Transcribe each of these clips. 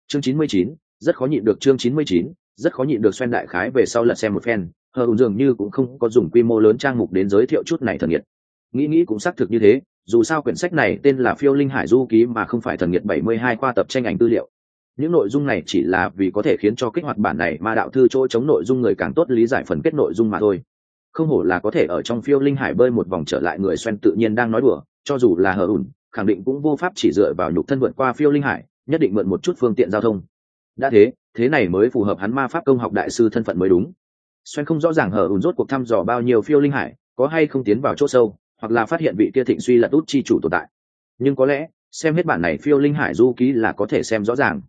Chương 99, rất khó nhịn được. Chương 99, rất khó nhịn được. Xoen đại khái về sau lật xem một phen, hờ ùn dường như cũng không có dùng quy mô lớn trang mục đến giới thiệu chút này thần nghiệt. Nghĩ cũng xác thực như thế, dù sao quyển sách này tên là Phiêu Linh Hải Du Ký mà không phải thần nghiệt 72 khoa tập tranh ảnh tư liệu. Những nội dung này chỉ là vì có thể khiến cho kích hoạt bản này ma đạo thư chỗ chống nội dung người càng tốt lý giải phần kết nội dung mà thôi. Không hổ là có thể ở trong Phiêu Linh Hải bơi một vòng trở lại người Xoen tự nhiên đang nói đùa, cho dù là hờ ùn khẳng định cũng vô pháp chỉ dựa vào nhục thân vượt qua Phiêu Linh Hải, nhất định mượn một chút phương tiện giao thông. Đã thế này mới phù hợp hắn ma pháp công học đại sư thân phận mới đúng. Xoen không rõ ràng hờ ùn rốt cuộc thăm dò bao nhiêu Phiêu Linh Hải, có hay không tiến vào chỗ sâu, hoặc là phát hiện vị kia thịnh suy lật út chi chủ tồn tại. Nhưng có lẽ xem hết bản này Phiêu Linh Hải Du Ký là có thể xem rõ ràng.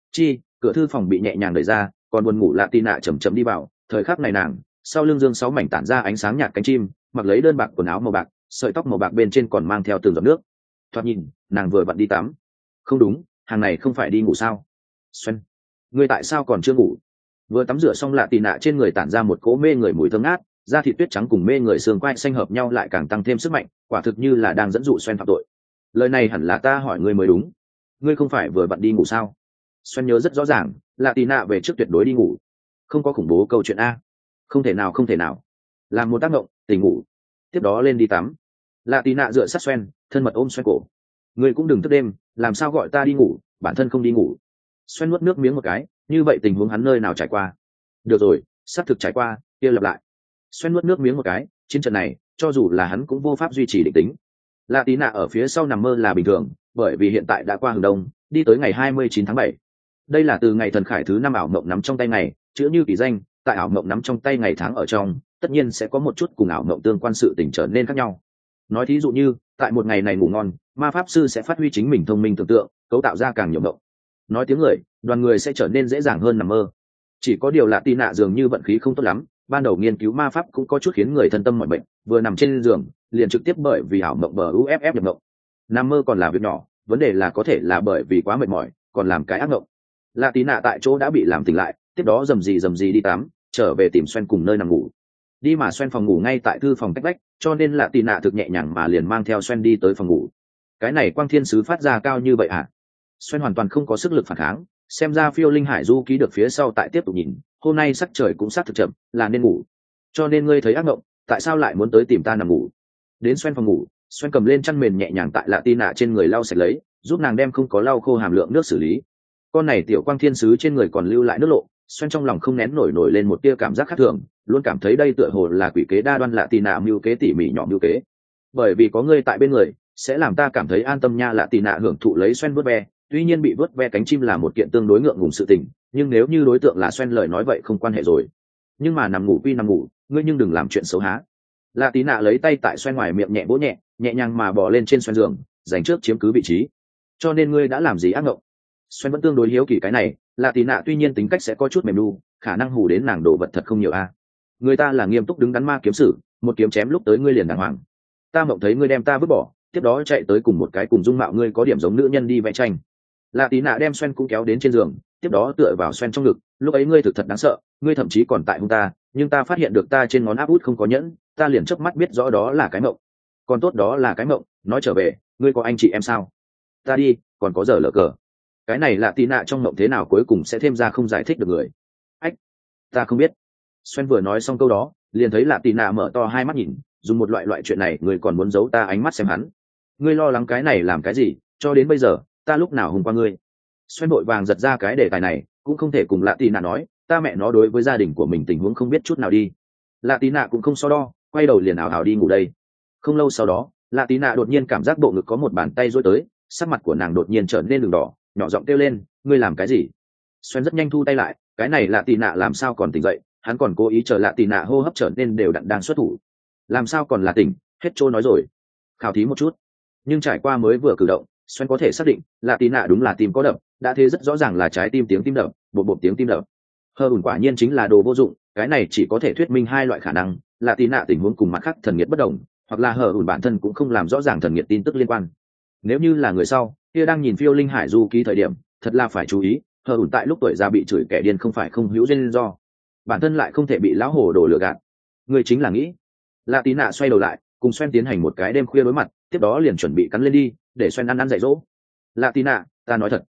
Cửa thư phòng bị nhẹ nhàng đẩy ra, còn buồn ngủ lạ tì nạ chầm chậm đi vào. Thời khắc này nàng sau lưng dương 6 mảnh tản ra ánh sáng nhạt cánh chim, mặc lấy đơn bạc quần áo màu bạc, sợi tóc màu bạc bên trên còn mang theo từng giọt nước. Thoạt nhìn nàng vừa vặn đi tắm. Không đúng, hàng này không phải đi ngủ sao? Xuân, ngươi tại sao còn chưa ngủ? Vừa tắm rửa xong lạ tì nạ trên người tản ra một cỗ mê người mùi thơm ngát, da thịt tuyết trắng cùng mê người xương quai xanh hợp nhau lại càng tăng thêm sức mạnh, quả thực như là đang dẫn dụ Xuân phạm tội. Lời này hẳn là ta hỏi ngươi mới đúng, ngươi không phải vừa vặn đi ngủ sao? Xuân nhớ rất rõ ràng, lạ tì nạ về trước tuyệt đối đi ngủ, không có khủng bố câu chuyện a. Không thể nào, làm một tác động tỉnh ngủ, tiếp đó lên đi tắm. Lạ tì nạ dựa sát Xuân, thân mật ôm Xuân cổ. Ngươi cũng đừng thức đêm, làm sao gọi ta đi ngủ, bản thân không đi ngủ. Xuân nuốt nước miếng một cái, như vậy tình huống hắn nơi nào trải qua? Được rồi, xác thực trải qua, kia lặp lại. Xuân nuốt nước miếng một cái, chiến trận này cho dù là hắn cũng vô pháp duy trì định tính. Lạ tí nạ ở phía sau nằm mơ là bình thường, bởi vì hiện tại đã qua hừng đông, đi tới ngày 29 tháng 7. Đây là từ ngày thần khải thứ 5 ảo mộng nắm trong tay ngày, chữ như kỳ danh, tại ảo mộng nắm trong tay ngày tháng ở trong, tất nhiên sẽ có một chút cùng ảo mộng tương quan sự tình trở nên khác nhau. Nói thí dụ như, tại một ngày này ngủ ngon, ma pháp sư sẽ phát huy chính mình thông minh tưởng tượng, cấu tạo ra càng nhiều mộng. Nói tiếng người, đoàn người sẽ trở nên dễ dàng hơn nằm mơ. Chỉ có điều lạ tí nạ dường như vận khí không tốt lắm, ban đầu nghiên cứu ma pháp cũng có chút khiến người thân tâm mọi bệnh, vừa nằm trên giường liền trực tiếp bởi vì ảo mộng bờ uff nhập mộng. Nằm mơ còn là việc nhỏ, vấn đề là có thể là bởi vì quá mệt mỏi còn làm cái ác mộng. Lạ tí nạ tại chỗ đã bị làm tỉnh lại, tiếp đó dầm gì đi tắm, trở về tìm Xoen cùng nơi nằm ngủ. Đi mà Xoen phòng ngủ ngay tại thư phòng cách vách, cho nên lạ tí nạ thực nhẹ nhàng mà liền mang theo Xoen đi tới phòng ngủ. Cái này quang thiên sứ phát ra cao như vậy à? Xoen hoàn toàn không có sức lực phản kháng, xem ra Phiêu Linh Hải Du Ký được phía sau tại tiếp tục nhìn, hôm nay sắc trời cũng sát thực chậm, là nên ngủ. Cho nên ngươi thấy ác mộng, tại sao lại muốn tới tìm ta nằm ngủ? Đến Xoen phòng ngủ, Xoen cầm lên chăn mền nhẹ nhàng tại lạ tí nạ trên người lau sạch lấy, giúp nàng đem không có lau khô hàm lượng nước xử lý. Con này tiểu quang thiên sứ trên người còn lưu lại nước lộ, Xoen trong lòng không nén nổi lên một tia cảm giác khác thường, luôn cảm thấy đây tựa hồ là quỷ kế đa đoan lạ tí nạ mưu kế tỉ mỉ nhỏ mưu kế. Bởi vì có ngươi tại bên người, sẽ làm ta cảm thấy an tâm nha. Lạ tí nạ hưởng thụ lấy Xoen vớt ve, tuy nhiên bị vớt ve cánh chim là một kiện tương đối ngượng ngùng sự tình, nhưng nếu như đối tượng là Xoen lời nói vậy không quan hệ rồi. Nhưng mà nằm ngủ quy nằm ngủ, ngươi nhưng đừng làm chuyện xấu há. Lạ tí nạ lấy tay tại Xoen ngoài miệng nhẹ vỗ nhẹ, nhẹ nhàng mà bò lên trên Xoen giường, dành trước chiếm cứ vị trí. Cho nên ngươi đã làm gì ác mộng? Xoen vẫn tương đối hiếu kỳ cái này. Lạ tí nạ tuy nhiên tính cách sẽ có chút mềm lu, khả năng hù đến nàng đồ vật thật không nhiều a. Người ta là nghiêm túc đứng đắn ma kiếm sử, một kiếm chém lúc tới ngươi liền đàng hoàng. Ta mộng thấy ngươi đem ta vứt bỏ, tiếp đó chạy tới cùng một cái cùng dung mạo ngươi có điểm giống nữ nhân đi vẽ tranh. Lạ tí nạ đem Xoen cũng kéo đến trên giường, tiếp đó tựa vào Xoen trong ngực. Lúc ấy ngươi thực thật đáng sợ, ngươi thậm chí còn tại hung ta, nhưng ta phát hiện được ta trên ngón áp út không có nhẫn, ta liền chớp mắt biết rõ đó là cái mộng. Còn tốt đó là cái mộng, nói trở về, ngươi có anh chị em sao? Ta đi, còn có giờ lỡ cờ. Cái này lạ tí nạ trong mộng thế nào cuối cùng sẽ thêm ra không giải thích được người. Ách, ta không biết. Xoen vừa nói xong câu đó, liền thấy lạ tí nạ mở to hai mắt nhìn, dùng một loại chuyện này ngươi còn muốn giấu ta ánh mắt xem hắn. Ngươi lo lắng cái này làm cái gì, cho đến bây giờ ta lúc nào hùng qua ngươi? Xoen vội vàng giật ra cái đề tài này, cũng không thể cùng lạ tí nạ nói, ta mẹ nó đối với gia đình của mình tình huống không biết chút nào đi. Lạ tí nạ cũng không so đo, quay đầu liền ảo ảo đi ngủ đây. Không lâu sau đó, lạ tí nạ đột nhiên cảm giác bộ ngực có một bàn tay duỗi tới, sắc mặt của nàng đột nhiên trở nên đường đỏ, nhỏ giọng kêu lên, ngươi làm cái gì? Xoen rất nhanh thu tay lại, cái này lạ tí nạ làm sao còn tỉnh dậy, hắn còn cố ý chờ lạ tí nạ hô hấp trở nên đều đặn đang xuất thủ. Làm sao còn là tỉnh, hết trôi nói rồi. Khảo thí một chút. Nhưng trải qua mới vừa cử động, Xoen có thể xác định lạ tí nạ đúng là tim có đập, đã thế rất rõ ràng là trái tim tiếng tim đập, bột tiếng tim đập. Hờ ủn quả nhiên chính là đồ vô dụng, cái này chỉ có thể thuyết minh hai loại khả năng, lạ tí nạ tình huống cùng mặt khác thần nghiệt bất đồng, hoặc là hờ ủn bản thân cũng không làm rõ ràng thần nghiệt tin tức liên quan. Nếu như là người sau, kia đang nhìn Phiêu Linh Hải Du Ký thời điểm, thật là phải chú ý, hờ ủn tại lúc tuổi già bị chửi kẻ điên không phải không hữu duyên do, bản thân lại không thể bị lão hồ đồ lừa gạt. Người chính là nghĩ. Lạ tí nạ xoay đầu lại, cùng Xoen tiến hành một cái đêm khuya đối mặt, tiếp đó liền chuẩn bị cắn lên đi, để Xoen ăn dạy dỗ. Lạ tí nạ, ta nói thật,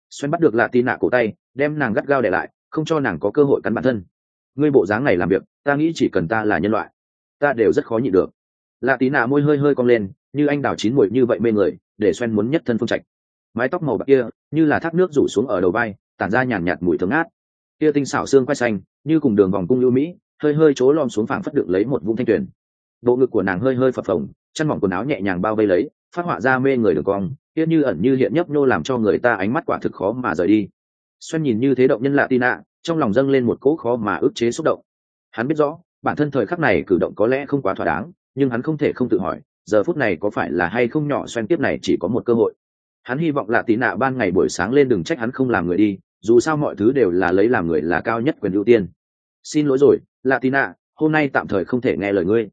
Xoen bắt được lạ tì nạ cổ tay, đem nàng gắt gao để lại, không cho nàng có cơ hội cắn bản thân. Ngươi bộ dáng này làm việc, ta nghĩ chỉ cần ta là nhân loại, ta đều rất khó nhịn được. Lạ tì nạ môi hơi hơi cong lên, như anh đào chín muồi như vậy mê người, để Xoen muốn nhất thân phương trạch. Mái tóc màu bạc kia như là thác nước rủ xuống ở đầu vai, tản ra nhàn nhạt mùi thơm ngát. Kia tinh xảo xương quai xanh như cùng đường vòng cung lưu mỹ, hơi hơi chố lom xuống phảng phất đựng lấy một vũng thanh tuyền. Bộ ngực của nàng hơi hơi phập phồng, chân mỏng quần áo nhẹ nhàng bao vây lấy, phát họa ra mê người đường cong, kia như ẩn như hiện nhấp nhô làm cho người ta ánh mắt quả thực khó mà rời đi. Xoen nhìn như thế động nhân lạ tì nạ, trong lòng dâng lên một cỗ khó mà ức chế xúc động. Hắn biết rõ bản thân thời khắc này cử động có lẽ không quá thỏa đáng, nhưng hắn không thể không tự hỏi giờ phút này có phải là hay không nhỏ Xoen tiếp này chỉ có một cơ hội. Hắn hy vọng lạ tì nạ ban ngày buổi sáng lên đừng trách hắn không làm người đi, dù sao mọi thứ đều là lấy làm người là cao nhất quyền ưu tiên. Xin lỗi rồi lạ tì nạ, hôm nay tạm thời không thể nghe lời ngươi.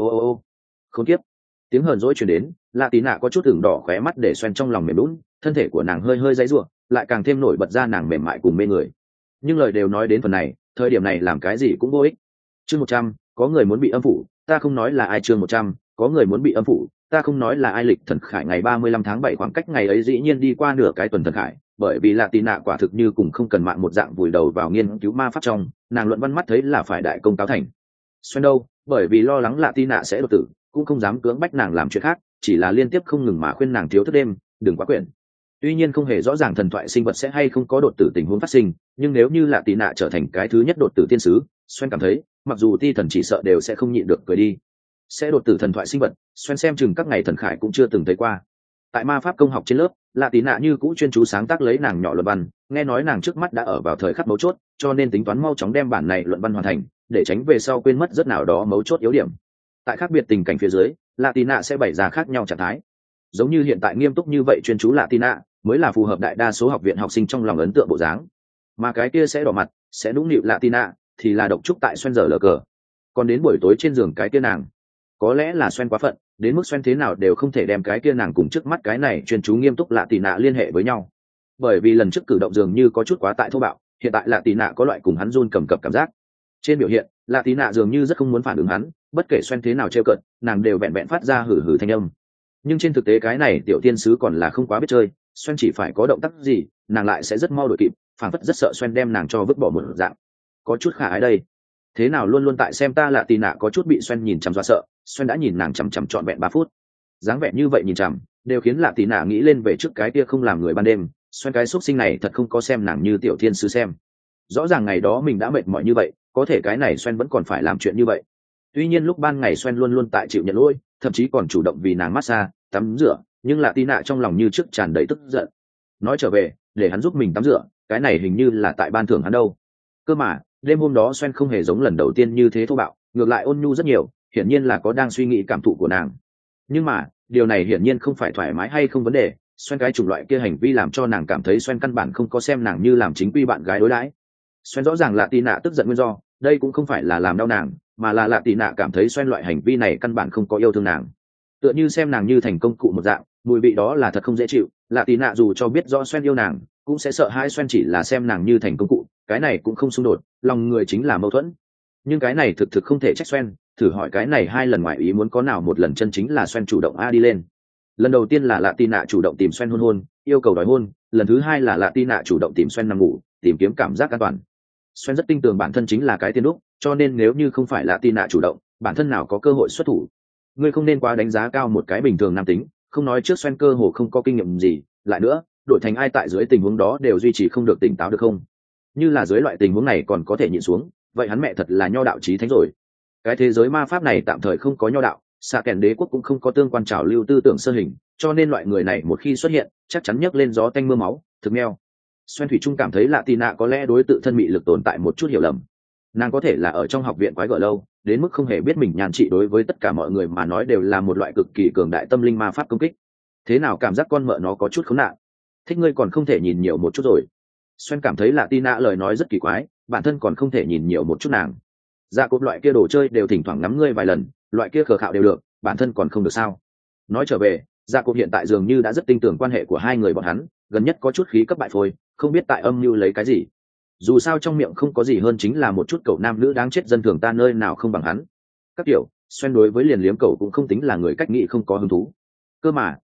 Ô khốn kiếp. Tiếng hờn dỗi truyền đến, lạ tì nạ có chút ửng đỏ khóe mắt để Xoen trong lòng mềm lún, thân thể của nàng hơi hơi giãy giụa, lại càng thêm nổi bật ra nàng mềm mại cùng mê người. Nhưng lời đều nói đến phần này, thời điểm này làm cái gì cũng vô ích. Chương 100, có người muốn bị âm phủ, ta không nói là ai. Chương 100, có người muốn bị âm phủ, ta không nói là ai. Lịch thần khải ngày 35 tháng 7, khoảng cách ngày ấy dĩ nhiên đi qua nửa cái tuần thần khải, bởi vì lạ tì nạ quả thực như cùng không cần mạng một dạng vùi đầu vào nghiên cứu ma pháp trong, nàng luận văn mắt thấy là phải đại công cáo thành. Xoen đâu, bởi vì lo lắng lạ tì nạ sẽ đột tử, cũng không dám cưỡng bách nàng làm chuyện khác, chỉ là liên tiếp không ngừng mà khuyên nàng thiếu thức đêm, đừng quá quyển. Tuy nhiên không hề rõ ràng thần thoại sinh vật sẽ hay không có đột tử tình huống phát sinh, nhưng nếu như lạ tì nạ trở thành cái thứ nhất đột tử tiên sứ, Xoen cảm thấy mặc dù ti thần chỉ sợ đều sẽ không nhịn được cười đi. Sẽ đột tử thần thoại sinh vật, Xoen xem chừng các ngày thần khải cũng chưa từng thấy qua. Tại ma pháp công học trên lớp, lạ tì nạ như cũ chuyên chú sáng tác lấy nàng nhỏ luận văn, nghe nói nàng trước mắt đã ở vào thời khắc mấu chốt, cho nên tính toán mau chóng đem bản này luận văn hoàn thành, để tránh về sau quên mất rất nào đó mấu chốt yếu điểm. Tại khác biệt tình cảnh phía dưới, lạ tì nạ sẽ bày ra khác nhau trạng thái. Giống như hiện tại nghiêm túc như vậy chuyên chú lạ tì nạ mới là phù hợp đại đa số học viện học sinh trong lòng ấn tượng bộ dáng, mà cái kia sẽ đỏ mặt sẽ nũng nịu lạ tì nạ thì là độc trúc tại Xoen giờ lờ cờ. Còn đến buổi tối trên giường cái kia nàng, có lẽ là Xoen quá phận đến mức Xoen thế nào đều không thể đem cái kia nàng cùng trước mắt cái này chuyên chú nghiêm túc lạ tì nạ liên hệ với nhau, bởi vì lần trước cử động dường như có chút quá tại thô bạo, hiện tại lạ tì nạ có loại cùng hắn run cầm cập cảm giác. Trên biểu hiện lạ tì nạ dường như rất không muốn phản ứng hắn, bất kể Xoen thế nào trêu cợt, nàng đều vẹn vẹn phát ra hử hử thanh âm. Nhưng trên thực tế cái này tiểu tiên sứ còn là không quá biết chơi, Xoen chỉ phải có động tác gì nàng lại sẽ rất mau đổi kịp, phản phất rất sợ Xoen đem nàng cho vứt bỏ một dạng. Có chút khả ái đây, thế nào luôn luôn tại xem ta lạ tì nạ có chút bị Xoen nhìn chằm dọa sợ. Xoen đã nhìn nàng chằm chằm trọn vẹn 3 phút, dáng vẻ như vậy nhìn chằm đều khiến lạ tì nạ nghĩ lên về trước cái kia không làm người ban đêm. Xoen cái xúc sinh này thật không có xem nàng như tiểu thiên sứ xem, rõ ràng ngày đó mình đã mệt mỏi như vậy, có thể cái này Xoen vẫn còn phải làm chuyện như vậy. Tuy nhiên lúc ban ngày Xoen luôn luôn tại chịu nhận lỗi, thậm chí còn chủ động vì nàng massage, tắm rửa, nhưng lạ tì nạ trong lòng như trước tràn đầy tức giận, nói trở về để hắn giúp mình tắm rửa, cái này hình như là tại ban thưởng hắn đâu. Cơ mà đêm hôm đó Xoen không hề giống lần đầu tiên như thế thô bạo, ngược lại ôn nhu rất nhiều, hiển nhiên là có đang suy nghĩ cảm thụ của nàng. Nhưng mà điều này hiển nhiên không phải thoải mái hay không vấn đề. Xoen cái chủng loại kia hành vi làm cho nàng cảm thấy Xoen căn bản không có xem nàng như làm chính quy bạn gái đối đãi. Xoen rõ ràng lạ tì nạ tức giận nguyên do, đây cũng không phải là làm đau nàng, mà là lạ tì nạ cảm thấy Xoen loại hành vi này căn bản không có yêu thương nàng, tựa như xem nàng như thành công cụ một dạng. Mùi vị đó là thật không dễ chịu. Lạ tì nạ dù cho biết rõ Xoen yêu nàng, cũng sẽ sợ hãi Xoen chỉ là xem nàng như thành công cụ, cái này cũng không xung đột, lòng người chính là mâu thuẫn. Nhưng cái này thực không thể trách Xoen. Thử hỏi cái này 2 lần ngoài ý muốn có nào một lần chân chính là Xoen chủ động đi lên. Lần đầu tiên là lạ tì nạ chủ động tìm Xoen hôn, yêu cầu đòi hôn. Lần thứ 2 là lạ tì nạ chủ động tìm Xoen nằm ngủ, tìm kiếm cảm giác an toàn. Xoen rất tin tưởng bản thân chính là cái tiên đúc, cho nên nếu như không phải lạ tì nạ chủ động, bản thân nào có cơ hội xuất thủ. Ngươi không nên quá đánh giá cao một cái bình thường nam tính, không nói trước Xoen cơ hồ không có kinh nghiệm gì, lại nữa đổi thành ai tại dưới tình huống đó đều duy trì không được tỉnh táo được không? Như là dưới loại tình huống này còn có thể nhịn xuống, vậy hắn mẹ thật là nho đạo chí thánh rồi. Cái thế giới ma pháp này tạm thời không có nho đạo, xạ kèn đế quốc cũng không có tương quan trào lưu tư tưởng sơ hình, cho nên loại người này một khi xuất hiện chắc chắn nhấc lên gió tanh mưa máu, thực neo. Xoen thủy trung cảm thấy lạ tì nạ có lẽ đối tự thân mị lực tồn tại một chút hiểu lầm. Nàng có thể là ở trong học viện quái gở lâu, đến mức không hề biết mình nhàn trị đối với tất cả mọi người mà nói đều là một loại cực kỳ cường đại tâm linh ma pháp công kích. Thế nào cảm giác con mợ nó có chút khốn nạn. Thích ngươi còn không thể nhìn nhiều một chút rồi. Xoen cảm thấy lạ tì nạ lời nói rất kỳ quái, bản thân còn không thể nhìn nhiều một chút nàng. Dạ cột loại kia đồ chơi đều thỉnh thoảng ngắm ngươi vài lần, loại kia khờ khạo đều được, bản thân còn không được sao? Nói trở về, dạ cột hiện tại dường như đã rất tin tưởng quan hệ của hai người bọn hắn, gần nhất có chút khí cấp bại phôi, không biết tại âm mưu lấy cái gì. Dù sao trong miệng không có gì hơn chính là một chút cậu nam nữ đáng chết dân thường ta nơi nào không bằng hắn. Các kiểu, Xoen đối với liền liếm cậu cũng không tính là người cách nghĩ không có hứng thú. Cơ mà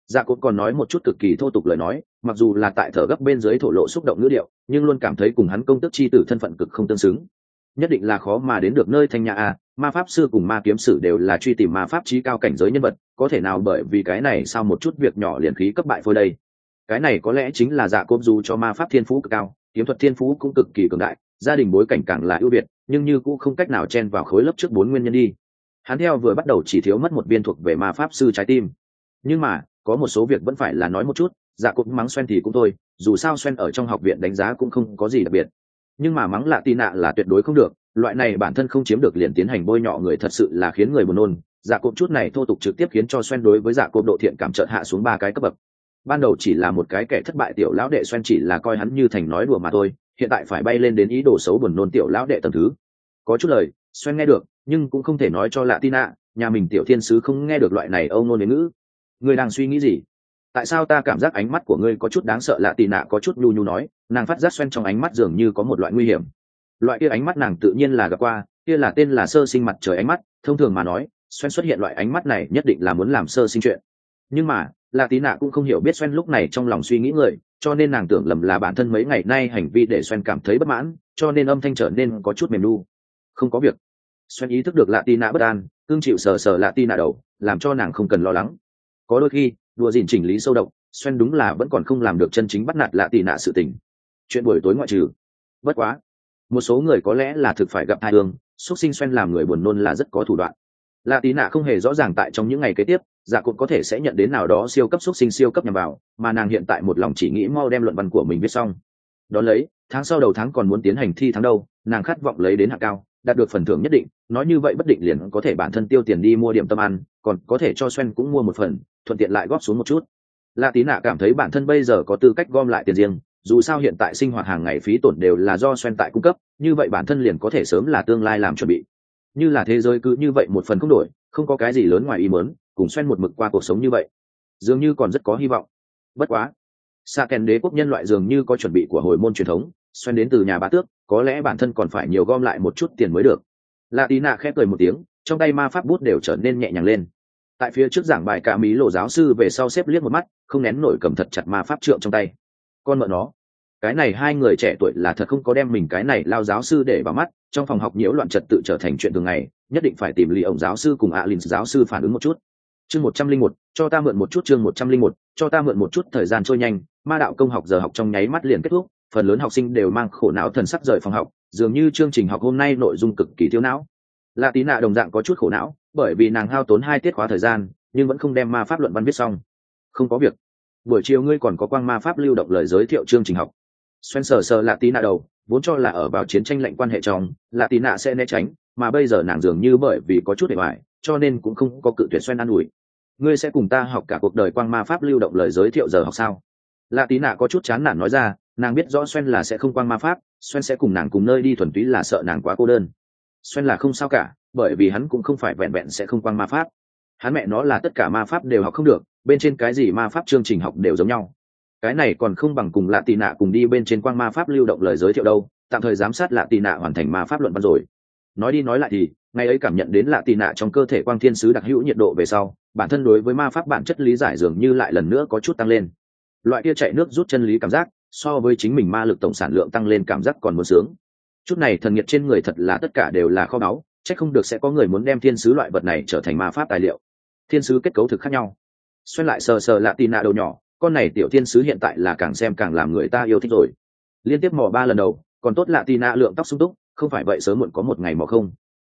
Dạ cốt còn nói một chút cực kỳ thô tục lời nói, mặc dù là tại thở gấp bên dưới thổ lộ xúc động ngữ điệu, nhưng luôn cảm thấy cùng hắn công tước chi tử thân phận cực không tương xứng. Nhất định là khó mà đến được nơi thanh nhã a, ma pháp sư cùng ma kiếm sử đều là truy tìm ma pháp chí cao cảnh giới nhân vật, có thể nào bởi vì cái này sao một chút việc nhỏ liền khí cấp bại phôi đây. Cái này có lẽ chính là Dạ cốt dù cho ma pháp thiên phú cực cao, kiếm thuật thiên phú cũng cực kỳ cường đại, gia đình bối cảnh càng là ưu việt, nhưng như cũng không cách nào chen vào khối lớp trước 4 nguyên nhân đi. Hắn theo vừa bắt đầu chỉ thiếu mất một viên thuộc về ma pháp sư trái tim, nhưng mà có một số việc vẫn phải là nói một chút. Dạ cốt mắng Xoen thì cũng thôi, dù sao Xoen ở trong học viện đánh giá cũng không có gì đặc biệt, nhưng mà mắng lạ tì nạ là tuyệt đối không được, loại này bản thân không chiếm được liền tiến hành bôi nhọ người thật sự là khiến người buồn nôn. Dạ cốt chút này thô tục trực tiếp khiến cho Xoen đối với Dạ cốt độ thiện cảm chợt hạ xuống 3 cái cấp bậc. Ban đầu chỉ là một cái kẻ thất bại tiểu lão đệ Xoen chỉ là coi hắn như thành nói đùa mà thôi, hiện tại phải bay lên đến ý đồ xấu buồn nôn tiểu lão đệ tầng thứ. Có chút lời Xoen nghe được, nhưng cũng không thể nói cho lạ tì nạ, nhà mình tiểu thiên sứ không nghe được loại này âu ngôn đến ngữ. Ngươi đang suy nghĩ gì? Tại sao ta cảm giác ánh mắt của ngươi có chút đáng sợ? Lạ tì nạ có chút nhu nhu nói, nàng phát giác Xoen trong ánh mắt dường như có một loại nguy hiểm. Loại kia ánh mắt nàng tự nhiên là gặp qua, kia là tên là sơ sinh mặt trời ánh mắt, thông thường mà nói Xoen xuất hiện loại ánh mắt này nhất định là muốn làm sơ sinh chuyện. Nhưng mà lạ tì nạ cũng không hiểu biết Xoen lúc này trong lòng suy nghĩ người, cho nên nàng tưởng lầm là bản thân mấy ngày nay hành vi để Xoen cảm thấy bất mãn, cho nên âm thanh trở nên có chút mềm nu. Không có việc. Xoen ý thức được lạ tì nạ bất an, cương chịu sờ sờ lạ tì nạ đầu, làm cho nàng không cần lo lắng. Có đôi khi đùa dỉn chỉnh lý sâu độc, Xoen đúng là vẫn còn không làm được chân chính bắt nạt lạ tì nạ sự tình. Chuyện buổi tối ngoại trừ, bất quá một số người có lẽ là thực phải gặp tai ương, xúc sinh Xoen làm người buồn nôn là rất có thủ đoạn. Lạ tì nạ không hề rõ ràng tại trong những ngày kế tiếp Dạ cốt có thể sẽ nhận đến nào đó siêu cấp xúc sinh siêu cấp nhằm vào, mà nàng hiện tại một lòng chỉ nghĩ mau đem luận văn của mình viết xong. Đón lấy tháng sau đầu tháng còn muốn tiến hành thi tháng đâu, nàng khát vọng lấy đến hạng cao, đạt được phần thưởng nhất định, nói như vậy bất định liền có thể bản thân tiêu tiền đi mua điểm tâm ăn, còn có thể cho Xoen cũng mua một phần, thuận tiện lại góp xuống một chút. Lạ tí nạ cảm thấy bản thân bây giờ có tư cách gom lại tiền riêng, dù sao hiện tại sinh hoạt hàng ngày phí tổn đều là do Xoen tại cung cấp, như vậy bản thân liền có thể sớm là tương lai làm chuẩn bị. Như là thế giới cứ như vậy một phần không đổi, không có cái gì lớn ngoài ý muốn, cùng Xoen một mực qua cuộc sống như vậy dường như còn rất có hy vọng. Bất quá xạ kèn đế quốc nhân loại dường như có chuẩn bị của hồi môn truyền thống, Xoen đến từ nhà bá tước, có lẽ bản thân còn phải nhiều gom lại một chút tiền mới được. Lạ tí nạ khép cười một tiếng, trong tay ma pháp bút đều trở nên nhẹ nhàng lên. Tại phía trước giảng bài cả mí lộ giáo sư về sau xếp liếc một mắt, không nén nổi cầm thật chặt ma pháp trượng trong tay. Con mợ nó, cái này hai người trẻ tuổi là thật không có đem mình cái này lao giáo sư để vào mắt, trong phòng học nhiễu loạn trật tự trở thành chuyện thường ngày, nhất định phải tìm lì ổng giáo sư cùng Alin giáo sư phản ứng một chút. Chương 101, cho ta mượn một chút. Chương 101, cho ta mượn một chút. Thời gian trôi nhanh, ma đạo công học giờ học trong nháy mắt liền kết thúc, phần lớn học sinh đều mang khổ não thần sắc rời phòng học, dường như chương trình học hôm nay nội dung cực kỳ thiếu não. Lạ tí nạ đồng dạng có chút khổ não, bởi vì nàng hao tốn 2 tiết khóa thời gian, nhưng vẫn không đem ma pháp luận văn viết xong. Không có việc. Buổi chiều ngươi còn có quang ma pháp lưu động lời giới thiệu chương trình học. Xoen sờ lạ tí nạ đầu, vốn cho là ở vào chiến tranh lạnh quan hệ trong, lạ tí nạ sẽ né tránh, mà bây giờ nàng dường như bởi vì có chút hề hoài, cho nên cũng không có cự tuyệt Xoen an ủi. Ngươi sẽ cùng ta học cả cuộc đời quang ma pháp lưu động lời giới thiệu giờ học sao? Lạ tí nạ có chút chán nản nói ra, nàng biết rõ Xoen là sẽ không quang ma pháp, Xoen sẽ cùng nàng cùng nơi đi thuần túy là sợ nàng quá cô đơn. Xoen là không sao cả, bởi vì hắn cũng không phải vẹn vẹn sẽ không quang ma pháp, hắn mẹ nó là tất cả ma pháp đều học không được, bên trên cái gì ma pháp chương trình học đều giống nhau. Cái này còn không bằng cùng lạ tì nạ cùng đi bên trên quang ma pháp lưu động lời giới thiệu đâu, tạm thời giám sát lạ tì nạ hoàn thành ma pháp luận văn rồi. Nói đi nói lại thì ngày ấy cảm nhận đến lạ tì nạ trong cơ thể quang thiên sứ đặc hữu nhiệt độ về sau, bản thân đối với ma pháp bản chất lý giải dường như lại lần nữa có chút tăng lên. Loại kia chạy nước rút chân lý cảm giác so với chính mình ma lực tổng sản lượng tăng lên cảm giác còn muốn sướng. Chút này thần nhiệt trên người thật là tất cả đều là kho báu, chắc không được sẽ có người muốn đem thiên sứ loại vật này trở thành ma pháp tài liệu. Thiên sứ kết cấu thực khác nhau. Xoay lại sờ lạ tì nạ đầu nhỏ, con này tiểu thiên sứ hiện tại là càng xem càng làm người ta yêu thích rồi. Liên tiếp mò 3 lần đầu, còn tốt lạ tì nạ lượng tóc sung túc, không phải vậy sớm muộn có một ngày mò không.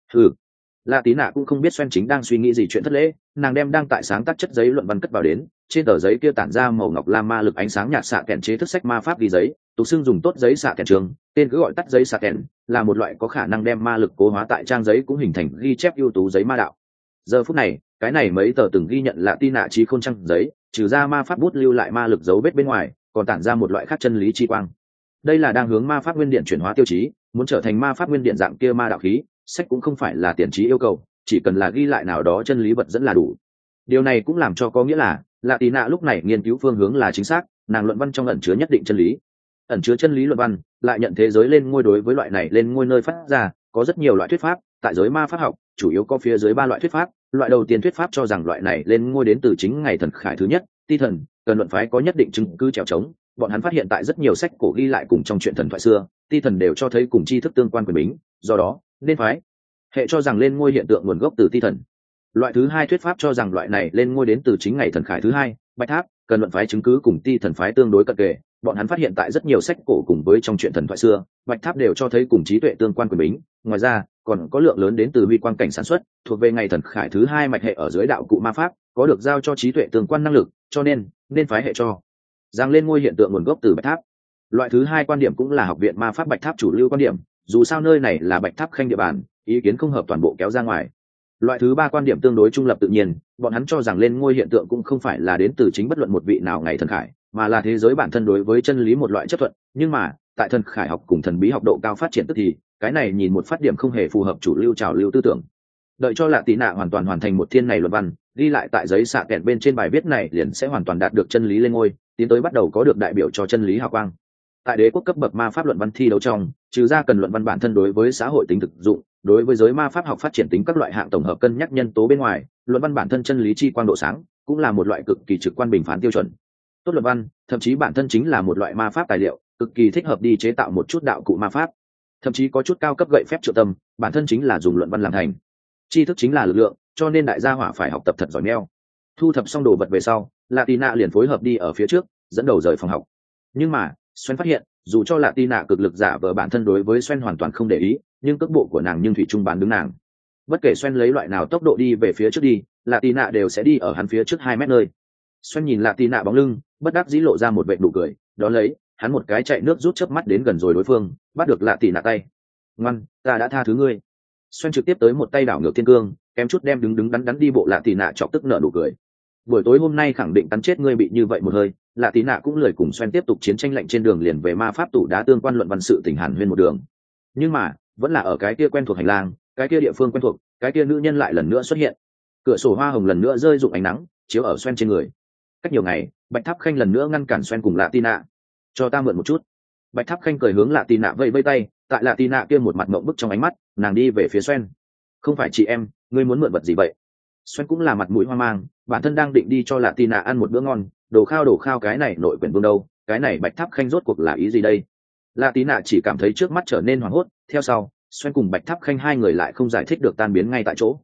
Lạ tí nạ cũng không biết Xoen chính đang suy nghĩ gì chuyện thất lễ, nàng đem đang tại sáng tác chất giấy luận văn cất vào đến, trên tờ giấy kia tản ra màu ngọc lam ma lực ánh sáng nhạt xạ kèn chế thức sách ma pháp ghi giấy, tục xưng dùng tốt giấy xạ kèn trường, tên cứ gọi tắt giấy xạ kèn, là một loại có khả năng đem ma lực cố hóa tại trang giấy cũng hình thành ghi chép ưu tú giấy ma đạo. Giờ phút này, cái này mấy tờ từng ghi nhận Lạ tí nạ trí khôn trang giấy, trừ ra ma pháp bút lưu lại ma lực dấu vết bên ngoài, còn tản ra một loại khác chân lý chi quang. Đây là đang hướng ma pháp nguyên điện chuyển hóa tiêu chí, muốn trở thành ma pháp nguyên điện dạng kia ma đạo khí, sách cũng không phải là tiền trí yêu cầu, chỉ cần là ghi lại nào đó chân lý vật dẫn là đủ. Điều này cũng làm cho có nghĩa là lạ tì nạ lúc này nghiên cứu phương hướng là chính xác, nàng luận văn trong ẩn chứa nhất định chân lý. Ẩn chứa chân lý luận văn lại nhận thế giới lên ngôi, đối với loại này lên ngôi nơi phát ra có rất nhiều loại thuyết pháp. Tại giới ma pháp học chủ yếu có phía dưới 3 loại thuyết pháp. Loại đầu tiên thuyết pháp cho rằng loại này lên ngôi đến từ chính ngày thần khải thứ nhất, ti thần cần luận phái có nhất định chứng cứ trèo trống. Bọn hắn phát hiện tại rất nhiều sách cổ ghi lại cùng trong truyện thần thoại xưa, ti thần đều cho thấy cùng tri thức tương quan quyền bính, do đó nên phái hệ cho rằng lên ngôi hiện tượng nguồn gốc từ ti thần. Loại thứ hai thuyết pháp cho rằng loại này lên ngôi đến từ chính ngày thần khải thứ hai, bạch tháp, cần luận phái chứng cứ cùng ti thần phái tương đối cận kề. Bọn hắn phát hiện tại rất nhiều sách cổ cùng với trong truyện thần thoại xưa, bạch tháp đều cho thấy cùng trí tuệ tương quan quyền bính. Ngoài ra còn có lượng lớn đến từ huy quang cảnh sản xuất, thuộc về ngày thần khải thứ hai mạch hệ ở dưới đạo cụ ma pháp, có được giao cho trí tuệ tương quan năng lực, cho nên phái hệ cho rằng lên ngôi hiện tượng nguồn gốc từ bạch tháp. Loại thứ hai quan điểm cũng là học viện ma pháp bạch tháp chủ lưu quan điểm, dù sao nơi này là bạch tháp khanh địa bàn, ý kiến không hợp toàn bộ kéo ra ngoài. Loại thứ ba quan điểm tương đối trung lập tự nhiên, bọn hắn cho rằng lên ngôi hiện tượng cũng không phải là đến từ chính bất luận một vị nào ngày thần khải, mà là thế giới bản thân đối với chân lý một loại chấp thuận. Nhưng mà tại thần khải học cùng thần bí học độ cao phát triển tức thì cái này nhìn một phát điểm không hề phù hợp chủ lưu trào lưu tư tưởng. Đợi cho Lạ Tì Nạ hoàn toàn hoàn thành một thiên này luận văn, ghi lại tại giấy xạ kẹn bên trên bài viết này liền sẽ hoàn toàn đạt được chân lý lên ngôi, tiến tới bắt đầu có được đại biểu cho chân lý hào quang. Tại đế quốc cấp bậc ma pháp luận văn thi đấu trong, trừ ra cần luận văn bản thân đối với xã hội tính thực dụng, đối với giới ma pháp học phát triển tính các loại hạng tổng hợp cân nhắc nhân tố bên ngoài, luận văn bản thân chân lý chi quang độ sáng cũng là một loại cực kỳ trực quan bình phán tiêu chuẩn. Tốt luận văn thậm chí bản thân chính là một loại ma pháp tài liệu, cực kỳ thích hợp đi chế tạo một chút đạo cụ ma pháp. Thậm chí có chút cao cấp gậy phép triệu tâm bản thân chính là dùng luận văn làm thành. Tri thức chính là lực lượng, cho nên đại gia hỏa phải học tập thật giỏi neo. Thu thập xong đồ vật về sau, Latina liền phối hợp đi ở phía trước dẫn đầu rời phòng học. Nhưng mà Xoen phát hiện dù cho Latina cực lực giả vờ bản thân đối với Xoen hoàn toàn không để ý, nhưng cước bộ của nàng nhưng thủy chung bán đứng nàng. Bất kể Xoen lấy loại nào tốc độ đi về phía trước đi, Latina đều sẽ đi ở hắn phía trước 2 mét nơi. Xoen nhìn Latina bóng lưng, bất đắc dĩ lộ ra một vệt nụ cười, đó lấy hắn một cái chạy nước rút chớp mắt đến gần rồi đối phương, bắt được Latina tay. Ngoan, ta đã tha thứ ngươi. Xoen trực tiếp tới một tay đảo ngược thiên cương, kém chút đem đứng đắn đi bộ Latina chọc tức nở nụ cười. Buổi tối hôm nay khẳng định cắn chết ngươi bị như vậy một hơi. Latina cũng lười cùng Xoen tiếp tục chiến tranh lạnh trên đường liền về ma pháp tủ đá tương quan luận văn sự tình hàn huyên một đường. Nhưng mà vẫn là ở cái kia quen thuộc hành lang, cái kia địa phương quen thuộc, cái kia nữ nhân lại lần nữa xuất hiện. Cửa sổ hoa hồng lần nữa rơi rụng ánh nắng chiếu ở Xoen trên người. Cách nhiều ngày, Bạch Tháp Khanh lần nữa ngăn cản Xoen cùng Latina. Cho ta mượn một chút. Bạch Tháp Khanh cười hướng Latina vẫy vẫy tay, tại Latina kia một mặt ngậm bức trong ánh mắt, nàng đi về phía Xoen. Không phải chị em, ngươi muốn mượn vật gì vậy? Xoen cũng là mặt mũi hoang mang, bản thân đang định đi cho Latina ăn một bữa ngon, đồ khao cái này nội quyển vương đâu, cái này Bạch Tháp Khanh rốt cuộc là ý gì đây? Latina chỉ cảm thấy trước mắt trở nên hoảng hốt, theo sau, Xoen cùng Bạch Tháp Khanh hai người lại không giải thích được tan biến ngay tại chỗ.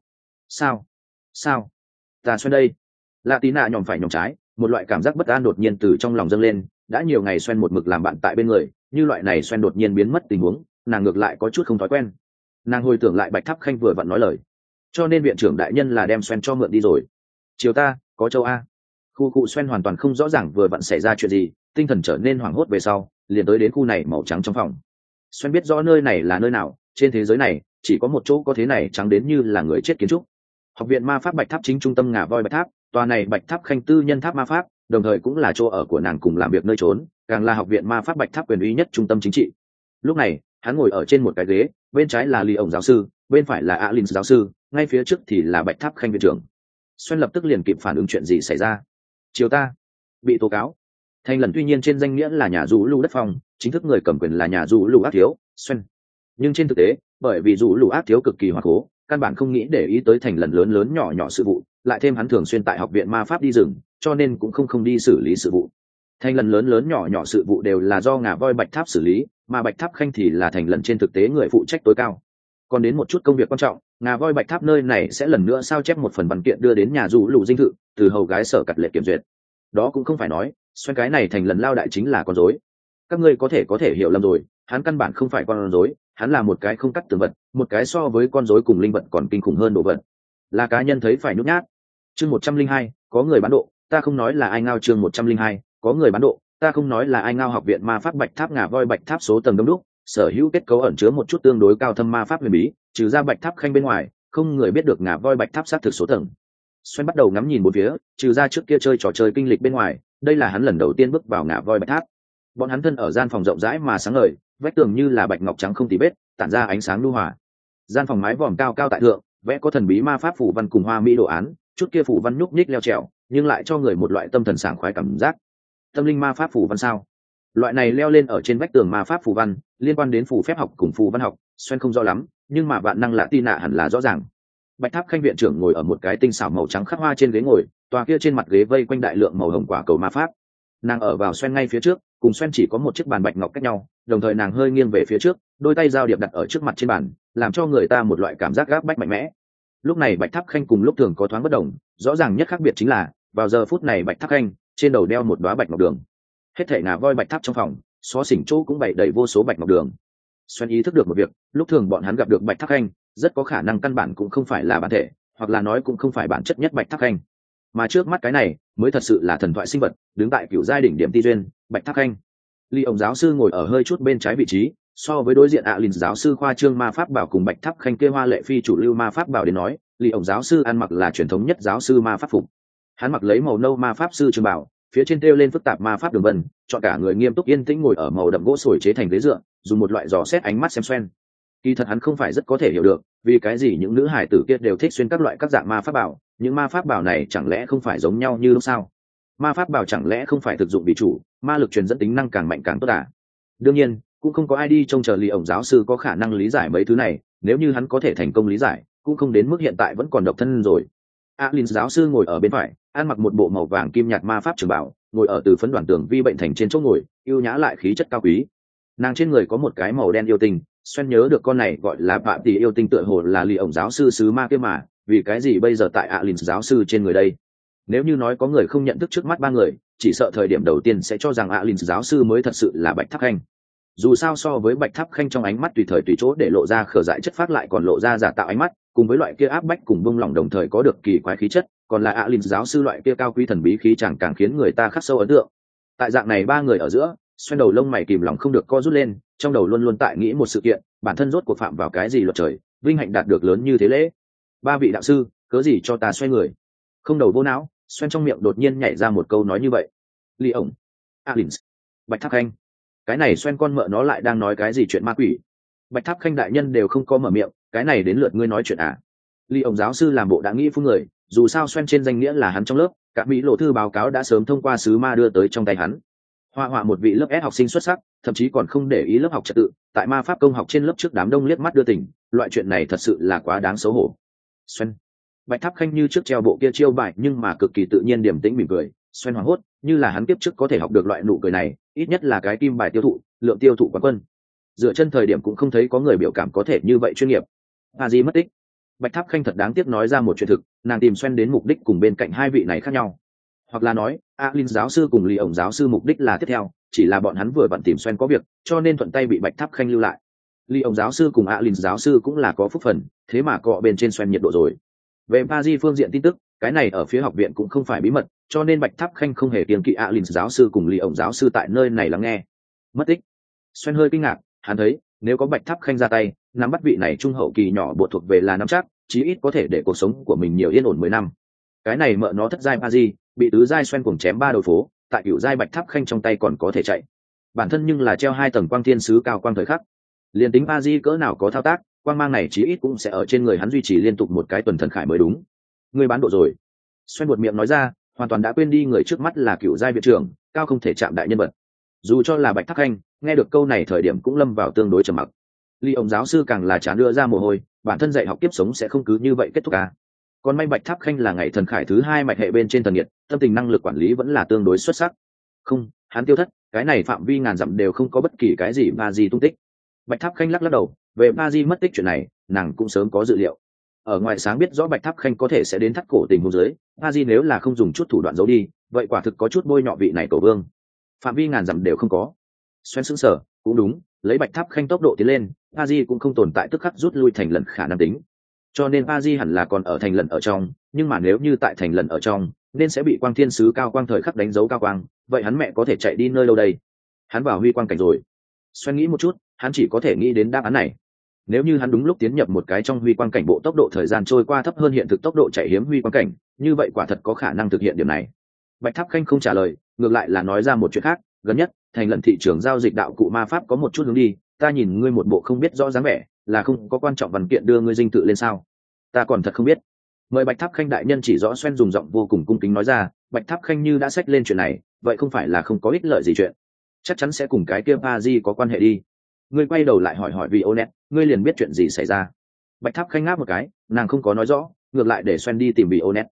Sao? Ta Xoen đây. Latina nhòm phải nhòm trái, một loại cảm giác bất an đột nhiên từ trong lòng dâng lên, đã nhiều ngày Xoen một mực làm bạn tại bên người, như loại này Xoen đột nhiên biến mất tình huống, nàng ngược lại có chút không thói quen. Nàng hồi tưởng lại Bạch Tháp Khanh vừa vặn nói lời, cho nên viện trưởng đại nhân là đem Xoen cho mượn đi rồi. Chiều ta có châu a. Khu cụ Xoen hoàn toàn không rõ ràng vừa vặn xảy ra chuyện gì, tinh thần trở nên hoảng hốt về sau, liền tới đến khu này màu trắng trong phòng. Xoen biết rõ nơi này là nơi nào, trên thế giới này chỉ có một chỗ có thế này trắng đến như là người chết kiến trúc. Học viện ma pháp Bạch Tháp chính trung tâm ngà voi Bạch Tháp, tòa này Bạch Tháp Khanh tư nhân tháp ma pháp, đồng thời cũng là chỗ ở của nàng cùng làm việc nơi trốn, càng là học viện ma pháp Bạch Tháp quyền uy nhất trung tâm chính trị. Lúc này hắn ngồi ở trên một cái ghế, bên trái là Lý ổng giáo sư, bên phải là Alin giáo sư, ngay phía trước thì là Bạch Tháp Khanh viện trưởng. Xoen lập tức liền kịp phản ứng chuyện gì xảy ra. Chiều ta bị tố cáo. Thành lần tuy nhiên trên danh nghĩa là nhà du lù đất phong, chính thức người cầm quyền là nhà du lù ác thiếu Xoen, nhưng trên thực tế bởi vì du lù ác thiếu cực kỳ hoạt cố, căn bản không nghĩ để ý tới thành lần lớn nhỏ sự vụ, lại thêm hắn thường xuyên tại học viện ma pháp đi rừng, cho nên cũng không đi xử lý sự vụ. Thành lần lớn nhỏ sự vụ đều là do ngà voi Bạch Tháp xử lý, mà Bạch Tháp Khanh thì là thành lần trên thực tế người phụ trách tối cao. Còn đến một chút công việc quan trọng, ngà voi Bạch Tháp nơi này sẽ lần nữa sao chép một phần văn kiện đưa đến nhà du lù dinh thự, từ hầu gái sở cặt lệ kiểm duyệt. Đó cũng không phải nói Xoen cái này thành lần lao đại chính là con rối. Các ngươi có thể hiểu lầm rồi, hắn căn bản không phải con rối, hắn là một cái không cắt tường vật, một cái so với con rối cùng linh vật còn kinh khủng hơn đồ vật, là cá nhân thấy phải nhút nhát. Chương 102, có người bán độ, ta không nói là ai ngao. Chương 102, có người bán độ, ta không nói là ai ngao. Học viện ma pháp Bạch Tháp ngà voi Bạch Tháp số tầng đông đúc, sở hữu kết cấu ẩn chứa một chút tương đối cao thâm ma pháp huyền bí, trừ ra Bạch Tháp Khanh bên ngoài, không người biết được ngà voi Bạch Tháp xác thực số tầng. Xoen bắt đầu ngắm nhìn bốn phía, trừ ra trước kia chơi trò chơi kinh lịch bên ngoài, đây là hắn lần đầu tiên bước vào ngà voi Bạch Tháp. Bọn hắn thân ở gian phòng rộng rãi mà sáng ngời, vách tường như là bạch ngọc trắng không tì vết, tản ra ánh sáng nhu hòa. Gian phòng mái vòm cao tại thượng, vẽ có thần bí ma pháp phủ văn cùng hoa mỹ đồ án, chút kia phủ văn nhúc nhích leo trèo, nhưng lại cho người một loại tâm thần sảng khoái cảm giác. Tâm linh ma pháp phủ văn sao? Loại này leo lên ở trên vách tường ma pháp phủ văn, liên quan đến phù phép học cùng phù văn học, Xoen không rõ lắm, nhưng mà vạn năng lạ tin nạ hẳn là rõ ràng. Bạch Tháp Khanh viện trưởng ngồi ở một cái tinh xảo màu trắng khắc hoa trên ghế ngồi, tòa kia trên mặt ghế vây quanh đại lượng màu hồng quả cầu ma pháp. Nàng ở vào Xoen ngay phía trước, cùng Xoen chỉ có một chiếc bàn bạch ngọc cách nhau, đồng thời nàng hơi nghiêng về phía trước, đôi tay giao điệp đặt ở trước mặt trên bàn, làm cho người ta một loại cảm giác gáp bách mạnh mẽ. Lúc này Bạch Tháp Khanh cùng lúc thường có thoáng bất đồng, rõ ràng nhất khác biệt chính là vào giờ phút này Bạch Tháp Khanh trên đầu đeo một đóa bạch ngọc đường. Hết thảy ngà voi bạch tháp trong phòng, xó xỉnh chỗ cũng bày đầy vô số bạch ngọc đường. Xoen ý thức được một việc, lúc thường bọn hắn gặp được Bạch Tháp Khanh, rất có khả năng căn bản cũng không phải là bản thể, hoặc là nói cũng không phải bản chất nhất Bạch Tháp Khanh, mà trước mắt cái này mới thật sự là thần thoại sinh vật, đứng tại cửu giai đỉnh điểm ti duyên, Bạch Tháp Khanh. Ly ổng giáo sư ngồi ở hơi chút bên trái vị trí, so với đối diện Linh giáo sư khoa trương ma pháp bảo cùng Bạch Tháp Khanh kia hoa lệ phi chủ lưu ma pháp bảo đến nói, Ly ổng giáo sư ăn mặc là truyền thống nhất giáo sư ma pháp phục. Hắn mặc lấy màu nâu ma pháp sư trường bảo, phía trên treo lên phức tạp ma pháp đường vân, chọn cả người nghiêm túc yên tĩnh ngồi ở màu đậm gỗ sồi chế thành ghế dựa, dùng một loại dò xét ánh mắt xem Xoen. Kỳ thật hắn không phải rất có thể hiểu được, vì cái gì những nữ hài tử kia đều thích xuyên các loại các dạng ma pháp bảo, những ma pháp bảo này chẳng lẽ không phải giống nhau như lúc sao? Ma pháp bảo chẳng lẽ không phải thực dụng vì chủ, ma lực truyền dẫn tính năng càng mạnh càng tốt à? Đương nhiên, cũng không có ai đi trông chờ Lý ổng giáo sư có khả năng lý giải mấy thứ này, nếu như hắn có thể thành công lý giải, cũng không đến mức hiện tại vẫn còn độc thân rồi. Linh giáo sư ngồi ở bên phải, ăn mặc một bộ màu vàng kim nhạt ma pháp trường bảo, ngồi ở từ phấn đoàn tường vi bệnh thành trên chỗ ngồi, ưu nhã lại khí chất cao quý. Nàng trên người có một cái màu đen yêu tinh, Xoen nhớ được con này gọi là bạ tỷ yêu tinh tựa hồ là Lý ổng giáo sư sứ ma kia mà, vì cái gì bây giờ tại Linh giáo sư trên người đây? Nếu như nói có người không nhận thức trước mắt ba người, chỉ sợ thời điểm đầu tiên sẽ cho rằng Linh giáo sư mới thật sự là Bạch Tháp Khanh. Dù sao so với Bạch Tháp Khanh trong ánh mắt tùy thời tùy chỗ để lộ ra khờ dại chất phác lại còn lộ ra giả tạo ánh mắt, cùng với loại kia áp bách cùng bông lỏng đồng thời có được kỳ quái khí chất, còn là Linh giáo sư loại kia cao quý thần bí khí chẳng càng khiến người ta khắc sâu ấn tượng. Tại dạng này ba người ở giữa, Xoen đầu lông mày kìm lòng không được co rút lên, trong đầu luôn luôn tại nghĩ một sự kiện, bản thân rốt cuộc phạm vào cái gì luật trời, vinh hạnh đạt được lớn như thế lễ. Ba vị đạo sư, cớ gì cho ta xoay người? Không đầu vô não, Xoen trong miệng đột nhiên nhảy ra một câu nói như vậy. Lý ổng, Alins, Bạch Tháp Khanh. Cái này Xoen con mợ nó lại đang nói cái gì chuyện ma quỷ? Bạch Tháp Khanh đại nhân đều không có mở miệng, cái này đến lượt ngươi nói chuyện à? Lý ổng giáo sư làm bộ đã nghĩ phun người, dù sao Xoen trên danh nghĩa là hắn trong lớp, các mỹ lộ thư báo cáo đã sớm thông qua sứ ma đưa tới trong tay hắn. Hoa họa một vị lớp S học sinh xuất sắc, thậm chí còn không để ý lớp học trật tự, tại ma pháp công học trên lớp trước đám đông liếc mắt đưa tình, loại chuyện này thật sự là quá đáng xấu hổ. Xoen. Bạch Tháp Khanh như trước treo bộ kia chiêu bài nhưng mà cực kỳ tự nhiên điềm tĩnh mỉm cười, Xoen hoảng hốt, như là hắn tiếp trước có thể học được loại nụ cười này, ít nhất là cái kim bài tiêu thụ, lượng tiêu thụ quán quân. Dựa chân thời điểm cũng không thấy có người biểu cảm có thể như vậy chuyên nghiệp. Di mất tích. Bạch Tháp Khanh thật đáng tiếc nói ra một chuyện thực, nàng tìm Xoen đến mục đích cùng bên cạnh hai vị này khác nhau. Hoặc là nói, Linh giáo sư cùng Lý ổng giáo sư mục đích là tiếp theo, chỉ là bọn hắn vừa vặn tìm Xoen có việc, cho nên thuận tay bị Bạch Tháp Khanh lưu lại. Lý ổng giáo sư cùng Linh giáo sư cũng là có phúc phần, thế mà cọ bên trên Xoen nhiệt độ rồi. Về Paris phương diện tin tức, cái này ở phía học viện cũng không phải bí mật, cho nên Bạch Tháp Khanh không hề kiêng kỵ Linh giáo sư cùng Lý ổng giáo sư tại nơi này lắng nghe. Mất tích. Xoen hơi kinh ngạc, hắn thấy, nếu có Bạch Tháp Khanh ra tay, nắm bắt vị này trung hậu kỳ nhỏ bộ thuộc về là nắm chắc, chí ít có thể để cuộc sống của mình nhiều yên ổn 10 năm. Cái này mợ nó thất giai Paris, bị tứ giai Xoen cuồng chém 3 đầu phố, tại cửu giai Bạch Tháp Khanh trong tay còn có thể chạy. Bản thân nhưng là treo 2 tầng quang thiên sứ cao quang thời khắc. Liên tính Paris cỡ nào có thao tác, quang mang này chí ít cũng sẽ ở trên người hắn duy trì liên tục một cái tuần thần khải mới đúng. Người bán độ rồi. Xoen buột miệng nói ra, hoàn toàn đã quên đi người trước mắt là cửu giai viện trưởng, cao không thể chạm đại nhân vật. Dù cho là Bạch Tháp Khanh, nghe được câu này thời điểm cũng lâm vào tương đối trầm mặc. Lý ổng giáo sư càng là chán đưa ra mồ hôi, bản thân dạy học tiếp sống sẽ không cứ như vậy kết thúc à? Còn may Bạch Tháp Khanh là ngày thần khải thứ 2 mạch hệ bên trên thần nhiệt, tâm tình năng lực quản lý vẫn là tương đối xuất sắc. Không, hắn tiêu thất, cái này phạm vi ngàn dặm đều không có bất kỳ cái gì mà gì tung tích. Bạch Tháp Khanh lắc đầu, về Paris mất tích chuyện này, nàng cũng sớm có dự liệu. Ở ngoài sáng biết rõ Bạch Tháp Khanh có thể sẽ đến thắt cổ tình huống dưới, Paris nếu là không dùng chút thủ đoạn giấu đi, vậy quả thực có chút bôi nhọ vị này cầu vương. Phạm vi ngàn dặm đều không có. Xoen sững sờ, cũng đúng, lấy Bạch Tháp Khanh tốc độ tiến lên, Paris cũng không tồn tại tức khắc rút lui thành lần khả năng tính. Cho nên Paris hẳn là còn ở thành lần ở trong, nhưng mà nếu như tại thành lần ở trong, nên sẽ bị quang thiên sứ cao quang thời khắc đánh dấu cao quang, vậy hắn mẹ có thể chạy đi nơi đâu đây? Hắn vào huy quang cảnh rồi. Xoen nghĩ một chút, hắn chỉ có thể nghĩ đến đáp án này. Nếu như hắn đúng lúc tiến nhập một cái trong huy quang cảnh bộ tốc độ thời gian trôi qua thấp hơn hiện thực tốc độ chạy hiếm huy quang cảnh, như vậy quả thật có khả năng thực hiện điểm này. Bạch Tháp Khanh không trả lời, ngược lại là nói ra một chuyện khác, gần nhất, thành lần thị trường giao dịch đạo cụ ma pháp có một chút hướng đi, ta nhìn ngươi một bộ không biết rõ dáng vẻ, là không có quan trọng văn kiện đưa ngươi dinh tự lên sao? Ta còn thật không biết. Mời Bạch Tháp Khanh đại nhân chỉ rõ. Xoen dùng giọng vô cùng cung kính nói ra, Bạch Tháp Khanh như đã xách lên chuyện này, vậy không phải là không có ích lợi gì chuyện, chắc chắn sẽ cùng cái kia Paris có quan hệ đi. Ngươi quay đầu lại hỏi Vionet, ngươi liền biết chuyện gì xảy ra. Bạch Tháp Khanh ngáp một cái, nàng không có nói rõ, ngược lại để Xoen đi tìm Vionet.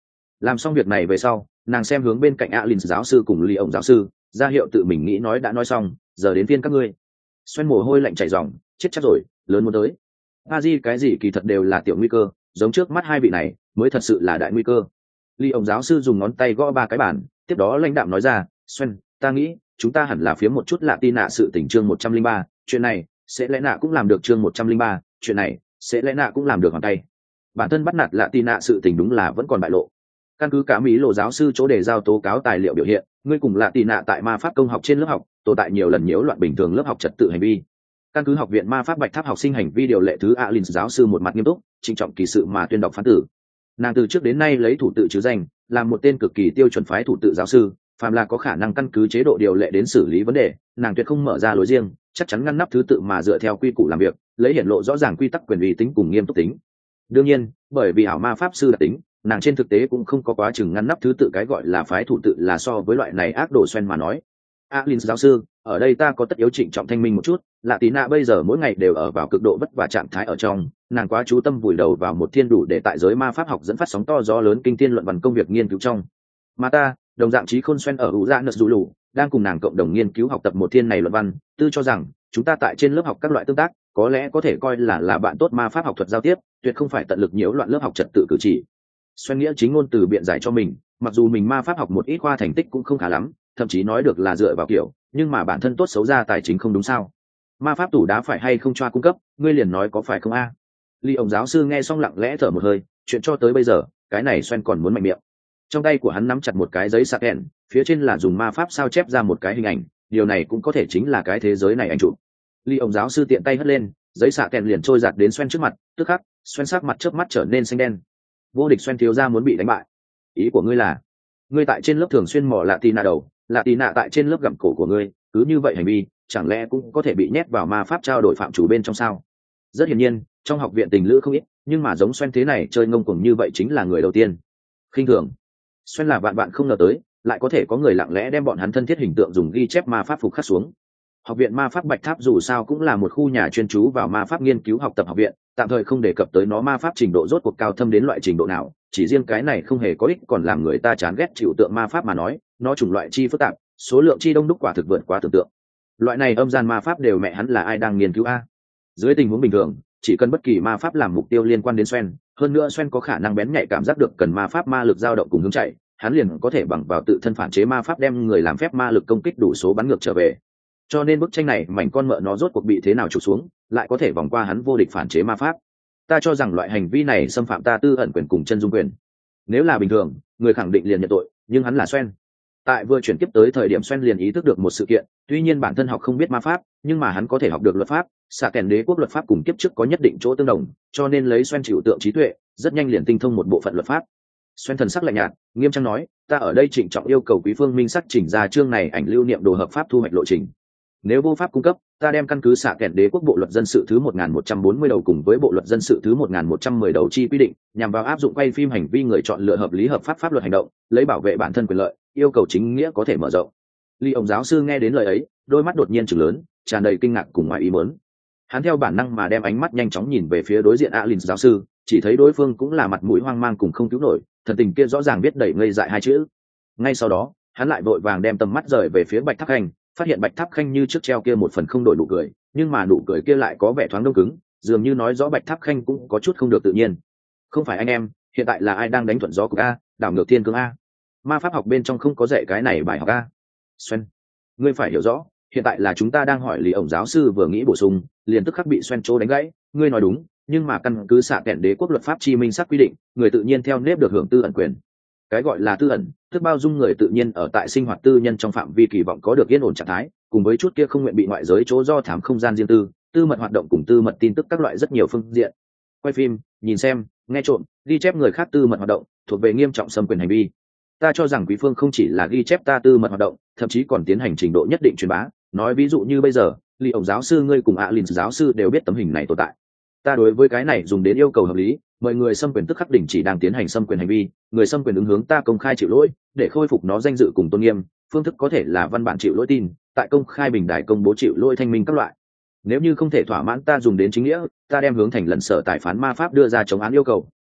Làm xong việc này về sau, nàng xem hướng bên cạnh Alin giáo sư cùng Ly ông giáo sư, ra hiệu tự mình nghĩ nói đã nói xong, giờ đến phiên các ngươi. Xoen mồ hôi lạnh chảy ròng, chết chắc rồi, lớn muốn tới. A Di cái gì kỳ thật đều là tiểu nguy cơ, giống trước mắt hai vị này mới thật sự là đại nguy cơ. Ly ông giáo sư dùng ngón tay gõ ba cái bàn, tiếp đó lãnh đạm nói ra, Xoen, ta nghĩ chúng ta hẳn là phía một chút lạ tin nạ sự tình chương 103, chuyện này sẽ lẽ nạ cũng làm được chương 103, chuyện này sẽ lẽ nạ cũng làm được hoàn tay. Bản thân bắt nạt lạ tin nạ sự tình đúng là vẫn còn bại lộ. Căn cứ cả mỹ lộ giáo sư chỗ đề giao tố cáo tài liệu biểu hiện, ngươi cùng lạ tin nạ tại ma pháp công học trên lớp học tồn tại nhiều lần nhiễu loạn bình thường lớp học trật tự hành vi. Căn cứ học viện ma pháp Bạch Tháp học sinh hành vi điều lệ thứ Alin giáo sư một mặt nghiêm túc trịnh trọng kỳ sự mà tuyên đọc phán tử. Nàng từ trước đến nay lấy thủ tự chứ danh, làm một tên cực kỳ tiêu chuẩn phái thủ tự giáo sư, phàm là có khả năng căn cứ chế độ điều lệ đến xử lý vấn đề, nàng tuyệt không mở ra lối riêng, chắc chắn ngăn nắp thứ tự mà dựa theo quy củ làm việc, lấy hiển lộ rõ ràng quy tắc quyền uy tính cùng nghiêm túc tính. Đương nhiên, bởi vì ảo ma pháp sư đặc tính, nàng trên thực tế cũng không có quá chừng ngăn nắp thứ tự cái gọi là phái thủ tự là so với loại này ác đồ xoen mà nói. Alin giáo sư, ở đây ta có tất yếu trịnh trọng thanh minh một chút, lạ tí nạ bây giờ mỗi ngày đều ở vào cực độ vất vả trạng thái ở trong, nàng quá chú tâm vùi đầu vào một thiên đủ để tại giới ma pháp học dẫn phát sóng to gió lớn kinh thiên luận văn công việc nghiên cứu trong. Mà ta, đồng dạng trí khôn xoen ở hữu dạ nợ dù lù, đang cùng nàng cộng đồng nghiên cứu học tập một thiên này luận văn, tư cho rằng chúng ta tại trên lớp học các loại tương tác có lẽ có thể coi là bạn tốt ma pháp học thuật giao tiếp, tuyệt không phải tận lực nhiễu loạn lớp học trật tự cử chỉ. Xoen nghĩa chính ngôn từ biện giải cho mình, mặc dù mình ma pháp học một ít khoa thành tích cũng không khá lắm, thậm chí nói được là dựa vào kiểu, nhưng mà bản thân tốt xấu ra tài chính không đúng sao? Ma pháp tủ đá phải hay không cho cung cấp, ngươi liền nói có phải không a? Ly ông giáo sư nghe xong lặng lẽ thở một hơi, chuyện cho tới bây giờ, cái này Xoen còn muốn mạnh miệng. Trong tay của hắn nắm chặt một cái giấy sạc kèn, phía trên là dùng ma pháp sao chép ra một cái hình ảnh, điều này cũng có thể chính là cái thế giới này anh chụp. Ly ông giáo sư tiện tay hất lên, giấy sạc kèn liền trôi giạt đến Xoen trước mặt, tức khắc, Xoen sắc mặt chớp mắt trở nên xanh đen. Vô địch Xoen thiếu gia muốn bị đánh bại. Ý của ngươi là, ngươi tại trên lớp thường xuyên mò lạ tì nạ đầu, lạ tì nạ tại trên lớp gặm cổ của ngươi, cứ như vậy hành vi chẳng lẽ cũng có thể bị nhét vào ma pháp trao đổi phạm chủ bên trong sao? Rất hiển nhiên, trong học viện tình lữ không ít, nhưng mà giống Xoen thế này chơi ngông cuồng như vậy chính là người đầu tiên. Khinh thường. Xoen là bạn không ngờ tới, lại có thể có người lặng lẽ đem bọn hắn thân thiết hình tượng dùng ghi chép ma pháp phục khắc xuống. Học viện ma pháp Bạch Tháp dù sao cũng là một khu nhà chuyên trú vào ma pháp nghiên cứu học tập học viện, tạm thời không đề cập tới nó ma pháp trình độ rốt cuộc cao thâm đến loại trình độ nào, chỉ riêng cái này không hề có ích còn làm người ta chán ghét chịu tượng ma pháp mà nói, nó chủng loại chi phức tạp, số lượng chi đông đúc quả thực vượt quá tưởng tượng. Loại này âm gian ma pháp đều mẹ hắn là ai đang nghiên cứu a? Dưới tình huống bình thường, chỉ cần bất kỳ ma pháp làm mục tiêu liên quan đến Xoen, hơn nữa Xoen có khả năng bén nhạy cảm giác được cần ma pháp ma lực dao động cùng hướng chạy, hắn liền có thể bằng vào tự thân phản chế ma pháp đem người làm phép ma lực công kích đủ số bắn ngược trở về. Cho nên bức tranh này mảnh con mợ nó rốt cuộc bị thế nào chụp xuống, lại có thể vòng qua hắn vô địch phản chế ma pháp. Ta cho rằng loại hành vi này xâm phạm ta tư ẩn quyền cùng chân dung quyền. Nếu là bình thường, người khẳng định liền nhận tội, nhưng hắn là Xoen. Tại vừa chuyển tiếp tới thời điểm Xoen liền ý thức được một sự kiện, tuy nhiên bản thân học không biết ma pháp, nhưng mà hắn có thể học được luật pháp, xạ kèn đế quốc luật pháp cùng kiếp trước có nhất định chỗ tương đồng, cho nên lấy Xoen chịu tượng trí tuệ, rất nhanh liền tinh thông một bộ phận luật pháp. Xoen thần sắc lạnh nhạt, nghiêm trang nói, ta ở đây trịnh trọng yêu cầu quý phương minh sắc chỉnh ra chương này ảnh lưu niệm đồ hợp pháp thu hoạch lộ trình. Nếu vô pháp cung cấp, ta đem căn cứ xạ kèn đế quốc bộ luật dân sự thứ 1140 đầu cùng với bộ luật dân sự thứ 1110 đầu chi quy định, nhằm vào áp dụng quay phim hành vi người chọn lựa hợp lý hợp pháp pháp luật hành động, lấy bảo vệ bản thân quyền lợi, yêu cầu chính nghĩa có thể mở rộng. Ly ông giáo sư nghe đến lời ấy, đôi mắt đột nhiên trừng lớn, tràn đầy kinh ngạc cùng ngoài ý muốn. Hắn theo bản năng mà đem ánh mắt nhanh chóng nhìn về phía đối diện Alin giáo sư, chỉ thấy đối phương cũng là mặt mũi hoang mang cùng không cứu nổi, thần tình kia rõ ràng biết đẩy ngây dại hai chữ. Ngay sau đó, hắn lại vội vàng đem tầm mắt rời về phía Bạch Tháp Khanh, phát hiện Bạch Tháp Khanh như trước treo kia một phần không đổi nụ cười, nhưng mà nụ cười kia lại có vẻ thoáng đông cứng, dường như nói rõ Bạch Tháp Khanh cũng có chút không được tự nhiên. Không phải anh em, hiện tại là ai đang đánh thuận gió của a, đảo ngược thiên cương a? Ma pháp học bên trong không có dạy cái này bài học a. Xoen, ngươi phải hiểu rõ, hiện tại là chúng ta đang hỏi Lý ổng giáo sư vừa nghĩ bổ sung, liền tức khắc bị Xoen trố đánh gãy. Ngươi nói đúng, nhưng mà căn cứ xạ kèn đế quốc luật pháp chi minh xác quy định, người tự nhiên theo nếp được hưởng tư ẩn quyền. Cái gọi là tư ẩn, tức bao dung người tự nhiên ở tại sinh hoạt tư nhân trong phạm vi kỳ vọng có được yên ổn trạng thái, cùng với chút kia không nguyện bị ngoại giới chỗ do thám không gian riêng tư, tư mật hoạt động cùng tư mật tin tức các loại rất nhiều phương diện. Quay phim, nhìn xem, nghe trộm, ghi chép người khác tư mật hoạt động, thuộc về nghiêm trọng xâm quyền hành vi. Ta cho rằng quý phương không chỉ là ghi chép ta tư mật hoạt động, thậm chí còn tiến hành trình độ nhất định truyền bá. Nói ví dụ như bây giờ, Lý ổng giáo sư ngươi cùng Alin giáo sư đều biết tấm hình này tồn tại. Ta đối với cái này dùng đến yêu cầu hợp lý, mời người xâm quyền tức khắc đình chỉ đang tiến hành xâm quyền hành vi, người xâm quyền ứng hướng ta công khai chịu lỗi, để khôi phục nó danh dự cùng tôn nghiêm. Phương thức có thể là văn bản chịu lỗi tin, tại công khai bình đài công bố chịu lỗi thanh minh các loại. Nếu như không thể thỏa mãn ta dùng đến chính nghĩa, ta đem hướng thành lần sở tài phán ma pháp đưa ra chống án yêu cầu,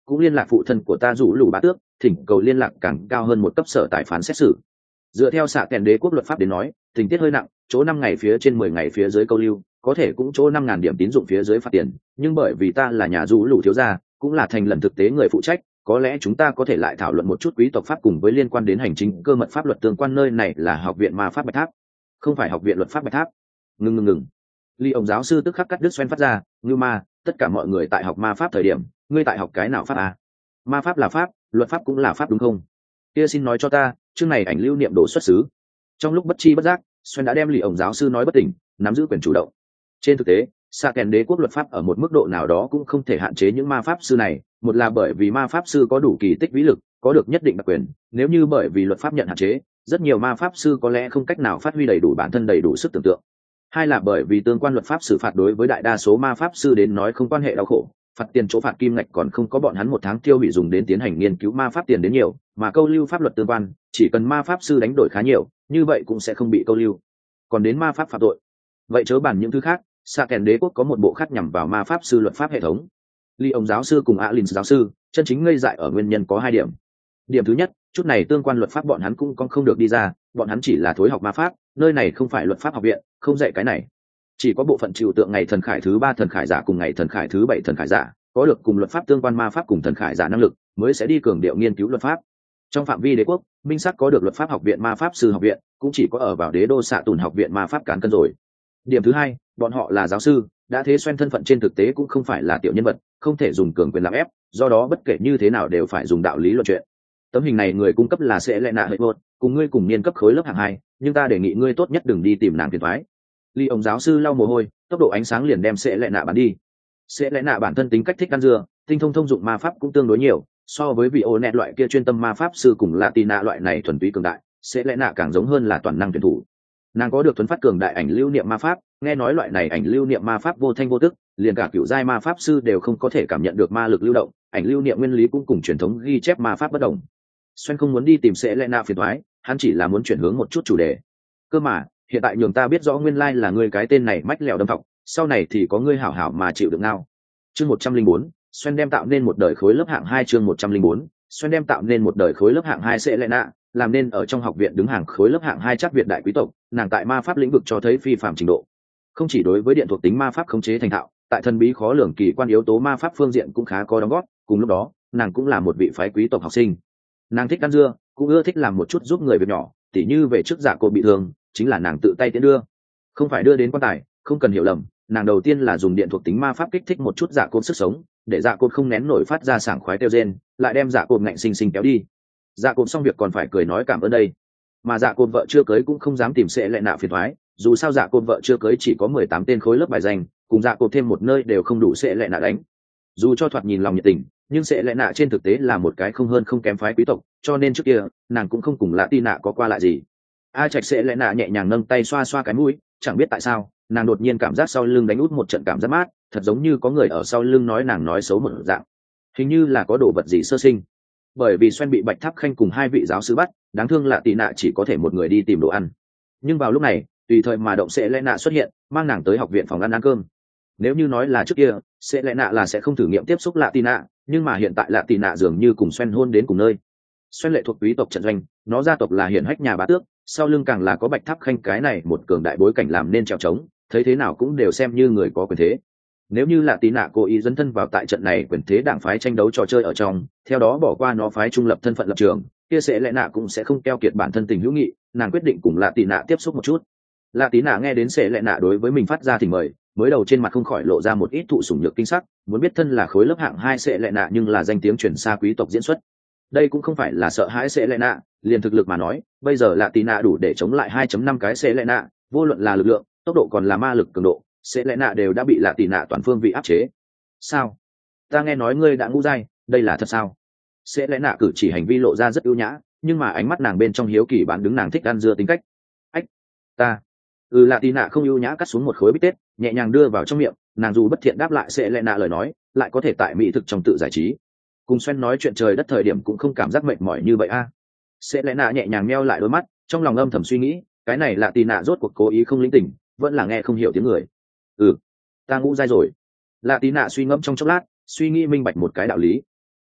cũng liên lạc phụ thân của ta rủ lù bá tước, thỉnh cầu liên lạc càng cao hơn một cấp sở tài phán xét xử. Dựa theo xạ kèn đế quốc luật pháp đến nói, tình tiết hơi nặng, chỗ 5 ngày phía trên 10 ngày phía dưới câu lưu, có thể cũng chỗ 5.000 điểm tín dụng phía dưới phạt tiền, nhưng bởi vì ta là nhà rủ lù thiếu gia, cũng là thành lần thực tế người phụ trách, có lẽ chúng ta có thể lại thảo luận một chút quý tộc pháp cùng với liên quan đến hành chính cơ mật pháp luật tương quan. Nơi này là học viện ma pháp Bạch Tháp, không phải học viện luật pháp Bạch Tháp. Ngừng. Ly ông giáo sư tức khắc cắt đứt xoen phát ra, "Ngưu ma, tất cả mọi người tại học ma pháp thời điểm, ngươi tại học cái nào pháp à? Ma pháp là pháp, luật pháp cũng là pháp đúng không? Kia xin nói cho ta, chương này ảnh lưu niệm đồ xuất xứ." Trong lúc bất chi bất giác, xoen đã đem Ly ông giáo sư nói bất tỉnh, nắm giữ quyền chủ động. Trên thực tế, xạ kèn đế quốc luật pháp ở một mức độ nào đó cũng không thể hạn chế những ma pháp sư này, một là bởi vì ma pháp sư có đủ kỳ tích vĩ lực, có được nhất định đặc quyền, nếu như bởi vì luật pháp nhận hạn chế, rất nhiều ma pháp sư có lẽ không cách nào phát huy đầy đủ bản thân đầy đủ sức tưởng tượng. Hai là bởi vì tương quan luật pháp xử phạt đối với đại đa số ma pháp sư đến nói không quan hệ đau khổ, phạt tiền chỗ phạt kim ngạch còn không có bọn hắn một tháng tiêu bị dùng đến tiến hành nghiên cứu ma pháp tiền đến nhiều, mà câu lưu pháp luật tương quan, chỉ cần ma pháp sư đánh đổi khá nhiều, như vậy cũng sẽ không bị câu lưu. Còn đến ma pháp phạm tội, vậy chớ bàn những thứ khác, xạ kèn đế quốc có một bộ khác nhằm vào ma pháp sư luật pháp hệ thống. Ly ông giáo sư cùng Alin giáo sư chân chính ngây dại ở nguyên nhân có 2 điểm. Điểm thứ nhất, chút này tương quan luật pháp bọn hắn cũng không được đi ra, bọn hắn chỉ là thối học ma pháp, nơi này không phải luật pháp học viện, không dạy cái này. Chỉ có bộ phận trừu tượng ngày thần khải thứ 3 thần khải giả cùng ngày thần khải thứ 7 thần khải giả có được cùng luật pháp tương quan ma pháp cùng thần khải giả năng lực, mới sẽ đi cường điệu nghiên cứu luật pháp. Trong phạm vi đế quốc, minh sắc có được luật pháp học viện ma pháp sư học viện, cũng chỉ có ở vào đế đô xạ tùn học viện ma pháp cán cân rồi. Điểm thứ hai, bọn họ là giáo sư, đã thế xoen thân phận trên thực tế cũng không phải là tiểu nhân vật, không thể dùng cường quyền làm ép, do đó bất kể như thế nào đều phải dùng đạo lý luận chuyện. Tấm hình này người cung cấp là sẽ lệ nạ hệ vợt, cùng ngươi cùng niên cấp khối lớp hạng 2, nhưng ta đề nghị ngươi tốt nhất đừng đi tìm nàng phiền toái. Ly ông giáo sư lau mồ hôi, tốc độ ánh sáng liền đem sẽ lệ nạ bắn đi. Sẽ lệ nạ bản thân tính cách thích ăn dưa, tinh thông dụng ma pháp cũng tương đối nhiều, so với vị ô nẹt loại kia chuyên tâm ma pháp sư cùng Latina loại này thuần túy cường đại, sẽ lệ nạ càng giống hơn là toàn năng tuyển thủ. Nàng có được thuấn phát cường đại ảnh lưu niệm ma pháp, nghe nói loại này ảnh lưu niệm ma pháp vô thanh vô tức, liền cả cựu giai ma pháp sư đều không có thể cảm nhận được ma lực lưu động, ảnh lưu niệm nguyên lý cũng cùng truyền thống ghi chép ma pháp bất đồng. Xoen không muốn đi tìm sẽ lệ nạ phiền toái, hắn chỉ là muốn chuyển hướng một chút chủ đề. Cơ mà, hiện tại nhường ta biết rõ nguyên lai là ngươi cái tên này mách lẹo đâm thọc, sau này thì có ngươi hảo hảo mà chịu được nào. Chương 104, Xoen đem tạo nên một đời khối lớp hạng 2. Chương 104, Xoen đem tạo nên một đời khối lớp hạng 2 sẽ lệ nạ, làm nên ở trong học viện đứng hàng khối lớp hạng 2 chắc Việt đại quý tộc, nàng tại ma pháp lĩnh vực cho thấy phi phàm trình độ. Không chỉ đối với điện thuộc tính ma pháp khống chế thành thạo, tại thần bí khó lường kỳ quan yếu tố ma pháp phương diện cũng khá có đóng góp, cùng lúc đó, nàng cũng là một vị phái quý tộc học sinh. Nàng thích ăn dưa, cũng ưa thích làm một chút giúp người việc nhỏ, tỉ như về trước dạ cô bị thương, chính là nàng tự tay tiễn đưa. Không phải đưa đến quan tài, không cần hiểu lầm, nàng đầu tiên là dùng điện thuộc tính ma pháp kích thích một chút dạ côn sức sống, để dạ côn không nén nổi phát ra sảng khoái kêu rên, lại đem dạ côn ngạnh sinh sinh kéo đi. Dạ côn xong việc còn phải cười nói cảm ơn đây. Mà dạ côn vợ chưa cưới cũng không dám tìm sẽ lệ nạ phiền toái, dù sao dạ côn vợ chưa cưới chỉ có 18 tên khối lớp bài danh, cùng dạ côn thêm một nơi đều không đủ sẽ lệ nạ đánh. Dù cho thoạt nhìn lòng nhiệt tình, nhưng sẽ lệ nạ trên thực tế là một cái không hơn không kém phái quý tộc, cho nên trước kia nàng cũng không cùng lạ tin nạ có qua lại gì. A Trạch sẽ lệ nạ nhẹ nhàng nâng tay xoa xoa cái mũi, chẳng biết tại sao nàng đột nhiên cảm giác sau lưng đánh út một trận cảm giác mát, thật giống như có người ở sau lưng nói nàng nói xấu một dạng, hình như là có đồ vật gì sơ sinh. Bởi vì Xoen bị Bạch Tháp Khanh cùng 2 vị giáo sư bắt, đáng thương lạ tị nạ chỉ có thể một người đi tìm đồ ăn. Nhưng vào lúc này, tùy thời mà động sẽ lẽ nạ xuất hiện, mang nàng tới học viện phòng ăn cơm. Nếu như nói là trước kia, sẽ lẽ nạ là sẽ không thử nghiệm tiếp xúc lạ tị nạ, nhưng mà hiện tại lạ tị nạ dường như cùng Xoen hôn đến cùng nơi. Xoen lệ thuộc quý tộc trận doanh, nó gia tộc là hiển hách nhà bá tước, sau lưng càng là có Bạch Tháp Khanh cái này một cường đại bối cảnh làm nên trèo trống, thấy thế nào cũng đều xem như người có quyền thế. Nếu như là tí nạ cố ý dấn thân vào tại trận này quyền thế đảng phái tranh đấu trò chơi ở trong, theo đó bỏ qua nó phái trung lập thân phận lập trường, kia sẽ lẽ nạ cũng sẽ không keo kiệt bản thân tình hữu nghị, nàng quyết định cùng lạ tí nạ tiếp xúc một chút. Lạ tí nạ nghe đến sẽ lẽ nạ đối với mình phát ra thỉnh mời, mới đầu trên mặt không khỏi lộ ra một ít thụ sủng nhược kinh sắc, muốn biết thân là khối lớp hạng 2 sẽ lẽ nạ nhưng là danh tiếng truyền xa quý tộc diễn xuất. Đây cũng không phải là sợ hãi sẽ lẽ nạ, liền thực lực mà nói, bây giờ lạ tí nạ đủ để chống lại 2.5 cái sẽ lẽ nạ, vô luận là lực lượng, tốc độ còn là ma lực cường độ, sẽ lẽ nạ đều đã bị lạ tì nạ toàn phương vị áp chế. Sao? Ta nghe nói ngươi đã ngũ giai, đây là thật sao? Sẽ lẽ nạ cử chỉ hành vi lộ ra rất ưu nhã, nhưng mà ánh mắt nàng bên trong hiếu kỳ bán đứng nàng thích ăn dưa tính cách. Ách, ta. Lạ tì nạ không ưu nhã cắt xuống một khối bít tết, nhẹ nhàng đưa vào trong miệng, nàng dù bất thiện đáp lại sẽ lẽ nạ lời nói, lại có thể tại mỹ thực trong tự giải trí. Cùng Xoen nói chuyện trời đất thời điểm cũng không cảm giác mệt mỏi như vậy a. Sẽ lẽ nạ nhẹ nhàng meo lại đôi mắt, trong lòng âm thầm suy nghĩ, cái này lạ tì nạ rốt cuộc cố ý không linh tỉnh, vẫn là nghe không hiểu tiếng người. Ta ngũ giai rồi. Lạ tí nạ suy ngẫm trong chốc lát, suy nghĩ minh bạch một cái đạo lý.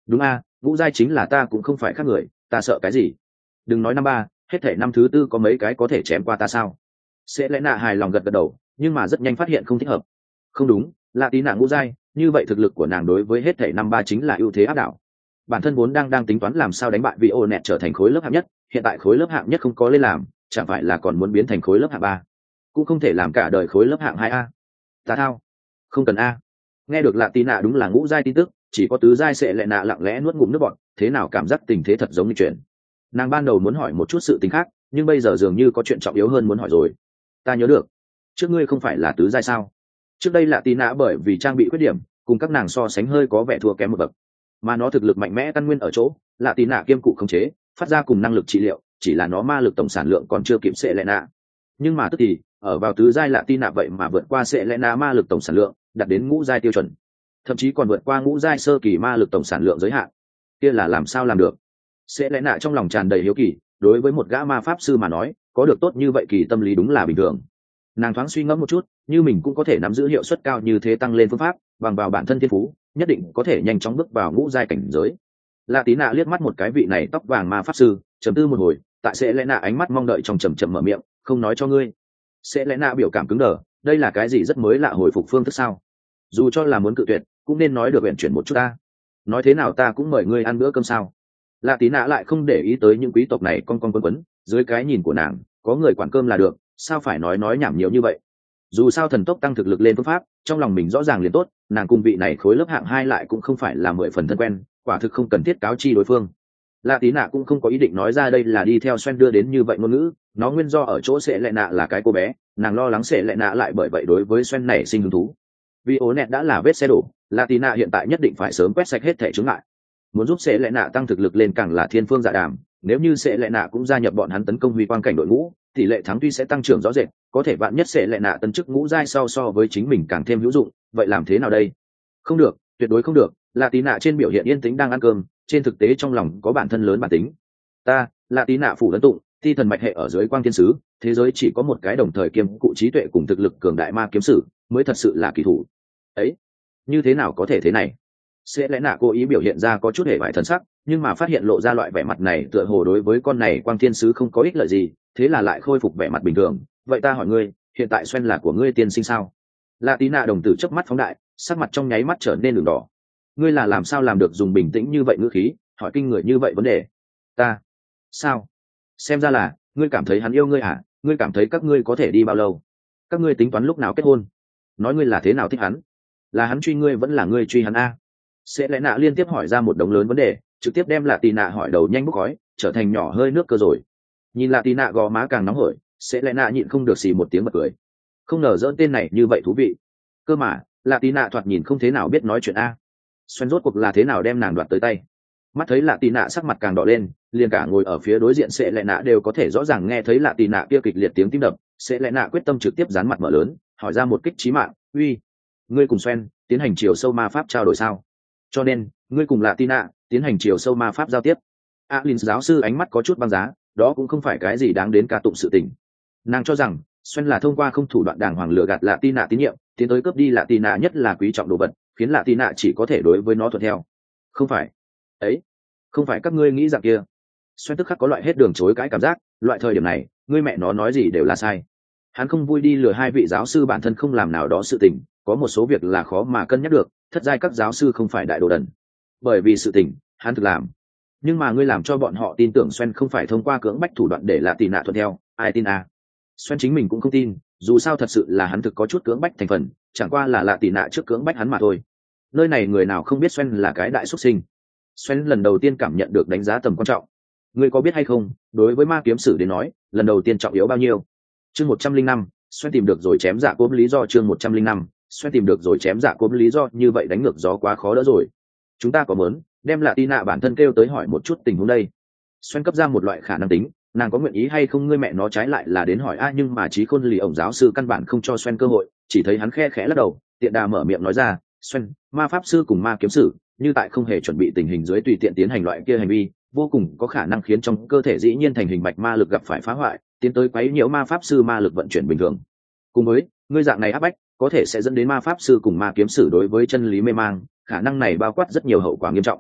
đúng a, ngũ giai chính là ta cũng không phải khác người, ta sợ cái gì? Đừng nói năm ba, hết thể năm thứ tư có mấy cái có thể chém qua ta sao? Sẽ lẽ nạ hài lòng gật gật đầu, nhưng mà rất nhanh phát hiện không thích hợp. Không đúng, là tí nàng ngũ giai, như vậy thực lực của nàng đối với hết thể năm ba chính là ưu thế áp đảo. Bản thân vốn đang tính toán làm sao đánh bại vị ô nẹt trở thành khối lớp hạng nhất, hiện tại khối lớp hạng nhất không có lên làm, chẳng phải là còn muốn biến thành khối lớp hạng ba? Cũng không thể làm cả đời khối lớp hạng hai a. Ta thao, không cần a. Nghe được lạ tí nạ đúng là ngũ giai tin tức, chỉ có tứ giai sẽ lẽ nạ lặng lẽ nuốt ngụm nước bọt, thế nào cảm giác tình thế thật giống như chuyện. Nàng ban đầu muốn hỏi một chút sự tình khác, nhưng bây giờ dường như có chuyện trọng yếu hơn muốn hỏi rồi. Ta nhớ được, trước ngươi không phải là tứ giai sao? Trước đây lạ tí nạ bởi vì trang bị khuyết điểm, cùng các nàng so sánh hơi có vẻ thua kém một bậc, mà nó thực lực mạnh mẽ căn nguyên ở chỗ lạ tí nạ kiêm cụ khống chế, phát ra cùng năng lực trị liệu, chỉ là nó ma lực tổng sản lượng còn chưa kịp sẽ lẽ nạ. Nhưng mà tức thì ở vào tứ giai lạ tí nạ vậy mà vượt qua sẽ lẽ nạ ma lực tổng sản lượng, đạt đến ngũ giai tiêu chuẩn, thậm chí còn vượt qua ngũ giai sơ kỳ ma lực tổng sản lượng giới hạn. Kia là làm sao làm được? Sẽ lẽ nạ trong lòng tràn đầy hiếu kỳ, đối với một gã ma pháp sư mà nói, có được tốt như vậy kỳ tâm lý đúng là bình thường. Nàng thoáng suy ngẫm một chút, như mình cũng có thể nắm giữ hiệu suất cao như thế tăng lên phương pháp, bằng vào bản thân thiên phú, nhất định có thể nhanh chóng bước vào ngũ giai cảnh giới. Lạ tí nạ liếc mắt một cái vị này tóc vàng ma pháp sư, trầm tư một hồi, tại sẽ lẽ nạ ánh mắt mong đợi trong chậm chậm mở miệng, không nói cho ngươi. Sẽ lẽ nạ biểu cảm cứng đờ, đây là cái gì rất mới lạ hồi phục phương thức sao? Dù cho là muốn cự tuyệt, cũng nên nói được uyển chuyển một chút ta. Nói thế nào ta cũng mời ngươi ăn bữa cơm sao? Lạ tí nạ lại không để ý tới những quý tộc này con quấn, dưới cái nhìn của nàng, có người quản cơm là được, sao phải nói nhảm nhiều như vậy? Dù sao thần tốc tăng thực lực lên phương pháp, trong lòng mình rõ ràng liền tốt, nàng cùng vị này khối lớp hạng hai lại cũng không phải là 10 phần thân quen, quả thực không cần thiết cáo chi đối phương. Lạ tí nạ cũng không có ý định nói ra đây là đi theo Xoen đưa đến như vậy ngôn ngữ, nó nguyên do ở chỗ sẽ lệ nạ là cái cô bé, nàng lo lắng sẽ lệ nạ lại bởi vậy đối với Xoen này sinh hứng thú. Vì ố nẹt đã là vết xe đổ, lạ tí nạ hiện tại nhất định phải sớm quét sạch hết thể chướng ngại. Muốn giúp sẽ lệ nạ tăng thực lực lên càng là thiên phương dạ đàm, nếu như sẽ lệ nạ cũng gia nhập bọn hắn tấn công huy quang cảnh đội ngũ, tỷ lệ thắng tuy sẽ tăng trưởng rõ rệt, có thể vạn nhất sẽ lệ nạ tấn chức ngũ giai sau so với chính mình càng thêm hữu dụng, vậy làm thế nào đây? Không được, tuyệt đối không được. Lạ tí nạ trên biểu hiện yên tĩnh đang ăn cơm, trên thực tế trong lòng có bản thân lớn bản tính. Ta lạ tí nạ phủ lấn tụng, thi thần mạch hệ ở dưới quang thiên sứ, thế giới chỉ có một cái đồng thời kiêm cụ trí tuệ cùng thực lực cường đại ma kiếm sử mới thật sự là kỳ thủ ấy. Như thế nào có thể thế này? Sẽ lẽ nạ cố ý biểu hiện ra có chút hề vải thần sắc, nhưng mà phát hiện lộ ra loại vẻ mặt này tựa hồ đối với con này quang thiên sứ không có ích lợi gì, thế là lại khôi phục vẻ mặt bình thường. Vậy ta hỏi ngươi, hiện tại Xoen là của ngươi tiên sinh sao? Lạ tí nạ đồng tử chớp mắt phóng đại, sắc mặt trong nháy mắt trở nên đường đỏ. Ngươi là làm sao làm được dùng bình tĩnh như vậy ngữ khí hỏi kinh người như vậy vấn đề? Ta sao? Xem ra là ngươi cảm thấy hắn yêu ngươi à? Ngươi cảm thấy các ngươi có thể đi bao lâu? Các ngươi tính toán lúc nào kết hôn? Nói ngươi là thế nào thích hắn? Là hắn truy ngươi vẫn là ngươi truy hắn a? Sẽ lẽ nạ liên tiếp hỏi ra một đống lớn vấn đề, trực tiếp đem lạ tì nạ hỏi đầu nhanh bốc khói, trở thành nhỏ hơi nước cơ rồi. Nhìn lạ tì nạ gò má càng nóng hổi, sẽ lẽ nạ nhịn không được xì một tiếng bật cười. Không ngờ dỡn tên này như vậy thú vị. Cơ mà lạ tì nạ thoạt nhìn không thế nào biết nói chuyện a. Xoen rốt cuộc là thế nào đem nàng đoạt tới tay? Mắt thấy lạ tì nạ sắc mặt càng đỏ lên, liền cả ngồi ở phía đối diện sẽ lẽ nạ đều có thể rõ ràng nghe thấy lạ tì nạ kia kịch liệt tiếng tim đập. Sẽ lẽ nạ quyết tâm trực tiếp dán mặt mở lớn, hỏi ra một kích chí mạng. Uy, ngươi cùng Xoen tiến hành chiều sâu ma pháp trao đổi sao? Cho nên ngươi cùng lạ tì nạ tiến hành chiều sâu ma pháp giao tiếp? Alin giáo sư ánh mắt có chút băng giá, đó cũng không phải cái gì đáng đến ca tụng sự tình. Nàng cho rằng Xoen là thông qua không thủ đoạn đàng hoàng lừa gạt lạ tì nạ tín nhiệm, tiến tới cướp đi lạ tì nạ nhất là quý trọng đồ vật, khiến lạ tì nạ chỉ có thể đối với nó thuận theo. Không phải ấy, không phải các ngươi nghĩ rằng kia. Xoen tức khắc có loại hết đường chối cãi cảm giác, loại thời điểm này ngươi mẹ nó nói gì đều là sai. Hắn không vui đi lừa hai vị giáo sư bản thân không làm nào đó sự tình, có một số việc là khó mà cân nhắc được, thất giai các giáo sư không phải đại đồ đần. Bởi vì sự tình hắn thực làm, nhưng mà ngươi làm cho bọn họ tin tưởng Xoen không phải thông qua cưỡng bách thủ đoạn để lạ tì nạ thuận theo, ai tin à? Xoen chính mình cũng không tin, dù sao thật sự là hắn thực có chút cưỡng bách thành phần, chẳng qua là lạ tì nạ trước cưỡng bách hắn mà thôi. Nơi này người nào không biết Xoen là cái đại xuất sinh. Xoen lần đầu tiên cảm nhận được đánh giá tầm quan trọng. Ngươi có biết hay không, đối với ma kiếm sử đến nói, lần đầu tiên trọng yếu bao nhiêu? Chương 105, Xoen tìm được rồi chém dạ cốm lý do. Chương 105, Xoen tìm được rồi chém dạ cốm lý do, như vậy đánh ngược gió quá khó đỡ rồi. Chúng ta có muốn đem lạ tì nạ bản thân kêu tới hỏi một chút tình huống đây. Xoen cấp ra một loại khả năng tính, nàng có nguyện ý hay không ngươi mẹ nó trái lại là đến hỏi a, nhưng mà trí khôn lì ổng giáo sư căn bản không cho Xoen cơ hội, chỉ thấy hắn khe khẽ lắc đầu, tiện đà mở miệng nói ra, Xoen, ma pháp sư cùng ma kiếm sử, như tại không hề chuẩn bị tình hình dưới tùy tiện tiến hành loại kia hành vi, vô cùng có khả năng khiến trong cơ thể dĩ nhiên thành hình mạch ma lực gặp phải phá hoại, tiến tới quấy nhiễu ma pháp sư ma lực vận chuyển bình thường. Cùng với ngươi dạng này áp bách, có thể sẽ dẫn đến ma pháp sư cùng ma kiếm sử đối với chân lý mê mang, khả năng này bao quát rất nhiều hậu quả nghiêm trọng.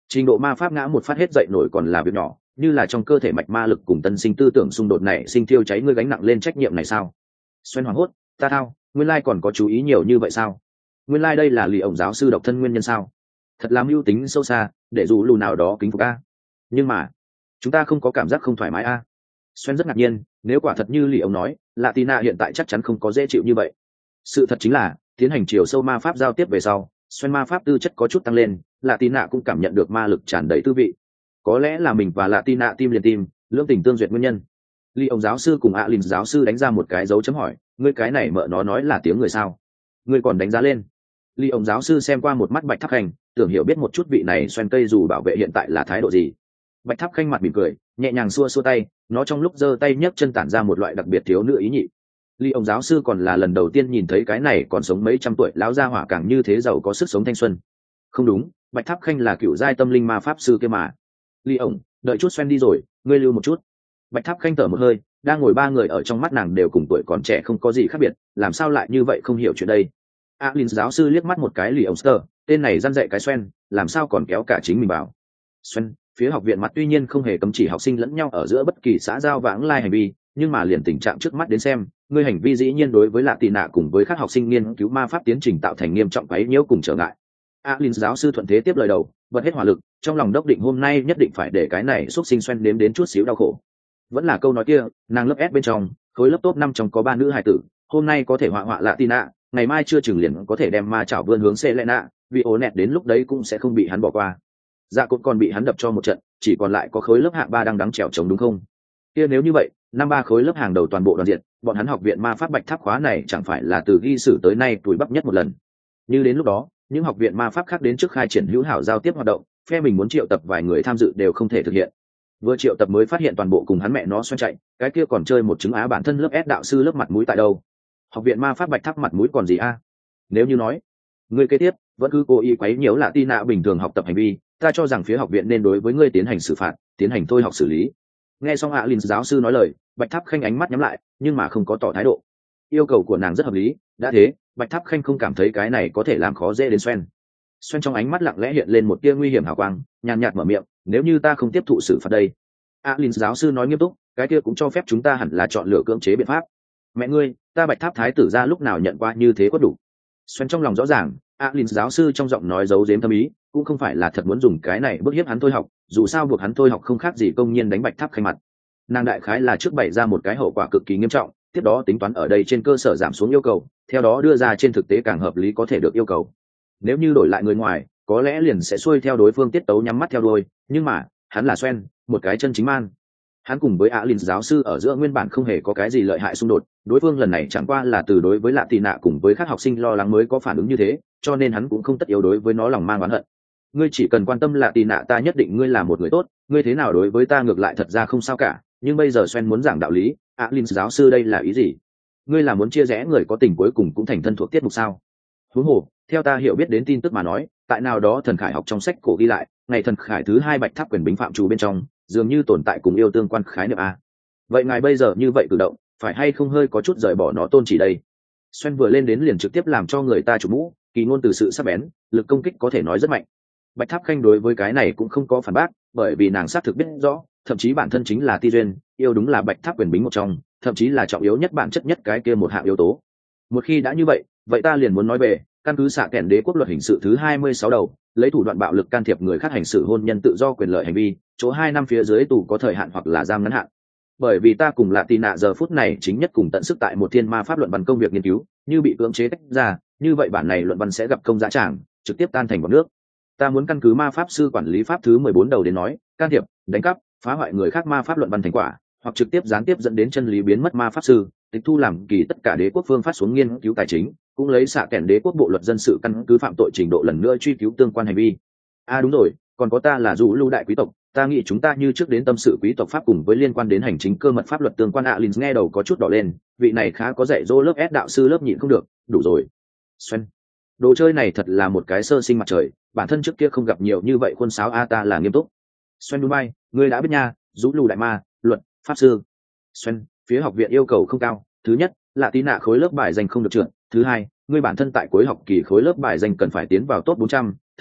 trình độ ma pháp ngã một phát hết dậy nổi còn là việc nhỏ, như là trong cơ thể mạch ma lực cùng tân sinh tư tưởng xung đột này sinh thiêu cháy ngươi gánh nặng lên trách nhiệm này sao? Xoen hoảng hốt, ta thao, nguyên lai còn có chú ý nhiều như vậy sao? Nguyên lai đây là lì ổng giáo sư độc thân nguyên nhân sao? Thật là mưu tính sâu xa, để dù lù nào đó kính phục a. Nhưng mà chúng ta không có cảm giác không thoải mái a. Xoen rất ngạc nhiên, nếu quả thật như lì ổng nói, Latina hiện tại chắc chắn không có dễ chịu như vậy. Sự thật chính là tiến hành chiều sâu ma pháp giao tiếp về sau, Xoen ma pháp tư chất có chút tăng lên, Latina cũng cảm nhận được ma lực tràn đầy tư vị. Có lẽ là mình và Latina tim liền tim, lưỡng tình tương duyệt nguyên nhân. Ly ông giáo sư cùng Alin giáo sư đánh ra một cái dấu chấm hỏi, ngươi cái này mợ nó nói là tiếng người sao? Ngươi còn đánh giá lên? Ly ông giáo sư xem qua một mắt Bạch Tháp Khanh, tưởng hiểu biết một chút vị này Xoen cây dù bảo vệ hiện tại là thái độ gì. Bạch Tháp Khanh mặt mỉm cười, nhẹ nhàng xua xua tay, nó trong lúc giơ tay nhấc chân tản ra một loại đặc biệt thiếu nữ ý nhị. Ly ông giáo sư còn là lần đầu tiên nhìn thấy cái này còn sống mấy trăm tuổi lão gia hỏa càng như thế giàu có sức sống thanh xuân. Không đúng, Bạch Tháp Khanh là cựu giai tâm linh ma pháp sư kia mà. Ly ổng, đợi chút Xoen đi rồi, ngươi lưu một chút. Bạch Tháp Khanh thở một hơi, đang ngồi ba người ở trong mắt nàng đều cùng tuổi còn trẻ không có gì khác biệt, làm sao lại như vậy không hiểu chuyện đây. Alin giáo sư liếc mắt một cái Ly ổng sờ, tên này răn dạy cái Xoen, làm sao còn kéo cả chính mình vào. Xoen, phía học viện mặt tuy nhiên không hề cấm chỉ học sinh lẫn nhau ở giữa bất kỳ xã giao vãng lai hành vi, nhưng mà liền tình trạng trước mắt đến xem, ngươi hành vi dĩ nhiên đối với lạ tị nạ cùng với các học sinh nghiên cứu ma pháp tiến trình tạo thành nghiêm trọng quấy nhiễu cùng trở ngại. Alin giáo sư thuận thế tiếp lời đầu, bật hết hỏa lực, trong lòng đốc định hôm nay nhất định phải để cái này xúc sinh Xoen nếm đến chút xíu đau khổ. Vẫn là câu nói kia, nàng lớp S bên trong, khối lớp top 5 trong có 3 nữ hài tử, hôm nay có thể họa họa lạ tị nạ, ngày mai chưa chừng liền có thể đem ma chảo vươn hướng Selena, vì ố nẹt đến lúc đấy cũng sẽ không bị hắn bỏ qua. Dạ cũng còn bị hắn đập cho một trận, chỉ còn lại có khối lớp hạng 3 đang đắng trèo chống đúng không? Kia nếu như vậy, năm ba khối lớp hàng đầu toàn bộ đoàn diện, bọn hắn học viện ma pháp Bạch Tháp khóa này chẳng phải là từ ghi sử tới nay tuổi bắp nhất một lần. Như đến lúc đó, những học viện ma pháp khác đến trước khai triển hữu hảo giao tiếp hoạt động, phe mình muốn triệu tập vài người tham dự đều không thể thực hiện. Vừa triệu tập mới phát hiện toàn bộ cùng hắn mẹ nó xoay chạy, cái kia còn chơi một chứng á bản thân lớp S đạo sư lớp mặt mũi tại đâu? Học viện ma pháp Bạch Tháp mặt mũi còn gì a? Nếu như nói, người kế tiếp vẫn cứ cố ý quấy nhiễu Latina bình thường học tập hành vi, ta cho rằng phía học viện nên đối với ngươi tiến hành xử phạt, tiến hành thôi học xử lý. Nghe xong Alin giáo sư nói lời, Bạch Tháp Khanh ánh mắt nhắm lại, nhưng mà không có tỏ thái độ. Yêu cầu của nàng rất hợp lý, đã thế, Bạch Tháp Khanh không cảm thấy cái này có thể làm khó dễ đến Xoen. Xoen trong ánh mắt lặng lẽ hiện lên một tia nguy hiểm hào quang, nhàn nhạt mở miệng, nếu như ta không tiếp thụ xử phạt đây. Alin giáo sư nói nghiêm túc, cái kia cũng cho phép chúng ta hẳn là chọn lựa cưỡng chế biện pháp. Mẹ ngươi, ta Bạch Tháp thái tử ra lúc nào nhận qua như thế có đủ. Xoen trong lòng rõ ràng, Alin giáo sư trong giọng nói giấu giếm thâm ý, cũng không phải là thật muốn dùng cái này bức hiếp hắn thôi học, dù sao buộc hắn thôi học không khác gì công nhiên đánh Bạch Tháp Khanh mặt. Nàng đại khái là trước bày ra một cái hậu quả cực kỳ nghiêm trọng, tiếp đó tính toán ở đây trên cơ sở giảm xuống yêu cầu, theo đó đưa ra trên thực tế càng hợp lý có thể được yêu cầu. Nếu như đổi lại người ngoài, có lẽ liền sẽ xuôi theo đối phương tiết tấu nhắm mắt theo đuôi, nhưng mà hắn là Xoen, một cái chân chính man. Hắn cùng với Alin giáo sư ở giữa nguyên bản không hề có cái gì lợi hại xung đột, đối phương lần này chẳng qua là từ đối với lạ tị nạ cùng với các học sinh lo lắng mới có phản ứng như thế, cho nên hắn cũng không tất yếu đối với nó lòng mang oán hận. Ngươi chỉ cần quan tâm lạ tị nạ, ta nhất định ngươi là một người tốt, ngươi thế nào đối với ta ngược lại thật ra không sao cả, nhưng bây giờ Xoen muốn giảng đạo lý, Alin giáo sư đây là ý gì? Ngươi là muốn chia rẽ người có tình cuối cùng cũng thành thân thuộc tiết mục sao? Huống hồ, theo ta hiểu biết đến tin tức mà nói, tại nào đó thần khải học trong sách cổ ghi lại, ngày thần khải thứ 2 Bạch Tháp quyền bính phạm trù bên trong, dường như tồn tại cùng yêu tương quan khái niệm a. Vậy ngài bây giờ như vậy cử động, phải hay không hơi có chút rời bỏ nó tôn chỉ đây? Xoen vừa lên đến liền trực tiếp làm cho người ta chủ mũ, kỳ ngôn từ sự sắc bén, lực công kích có thể nói rất mạnh. Bạch Tháp Khanh đối với cái này cũng không có phản bác, bởi vì nàng xác thực biết rõ, thậm chí bản thân chính là ti duyên, yêu đúng là Bạch Tháp quyền bính một trong, thậm chí là trọng yếu nhất bản chất nhất cái kia một hạng yếu tố. Một khi đã như vậy, vậy ta liền muốn nói về căn cứ xạ kèn đế quốc luật hình sự thứ 26 đầu, lấy thủ đoạn bạo lực can thiệp người khác hành xử hôn nhân tự do quyền lợi hành vi, chỗ 2 năm phía dưới tù có thời hạn hoặc là giam ngắn hạn. Bởi vì ta cùng lạ tì nạ giờ phút này chính nhất cùng tận sức tại một thiên ma pháp luận văn công việc nghiên cứu, như bị cưỡng chế tách ra, như vậy bản này luận văn sẽ gặp công dã tràng, trực tiếp tan thành bọt nước. Ta muốn căn cứ ma pháp sư quản lý pháp thứ 14 đầu đến nói, can thiệp, đánh cắp, phá hoại người khác ma pháp luận văn thành quả, hoặc trực tiếp gián tiếp dẫn đến chân lý biến mất ma pháp sư, tịch thu làm kỳ tất cả đế quốc phương phát xuống nghiên cứu tài chính, cũng lấy xạ kèn đế quốc bộ luật dân sự căn cứ phạm tội trình độ lần nữa truy cứu tương quan hành vi. Đúng rồi, còn có ta là dù lưu đại quý tộc, ta nghĩ chúng ta như trước đến tâm sự quý tộc pháp cùng với liên quan đến hành chính cơ mật pháp luật tương quan. Alin nghe đầu có chút đỏ lên, vị này khá có dạy dỗ lớp S đạo sư lớp nhịn không được, đủ rồi. Xoen, đồ chơi này thật là một cái sơ sinh mặt trời, bản thân trước kia không gặp nhiều như vậy khuôn sáo ta là nghiêm túc. Xoen Dubai, ngươi đã biết nha, dù lưu đại ma, luật, pháp sư. Xoen, phía học viện yêu cầu không cao, thứ nhất, là tí nạ khối lớp bài danh không được trượt, thứ hai, ngươi bản thân tại cuối học kỳ khối lớp bài danh cần phải tiến vào top 400, thứ ba,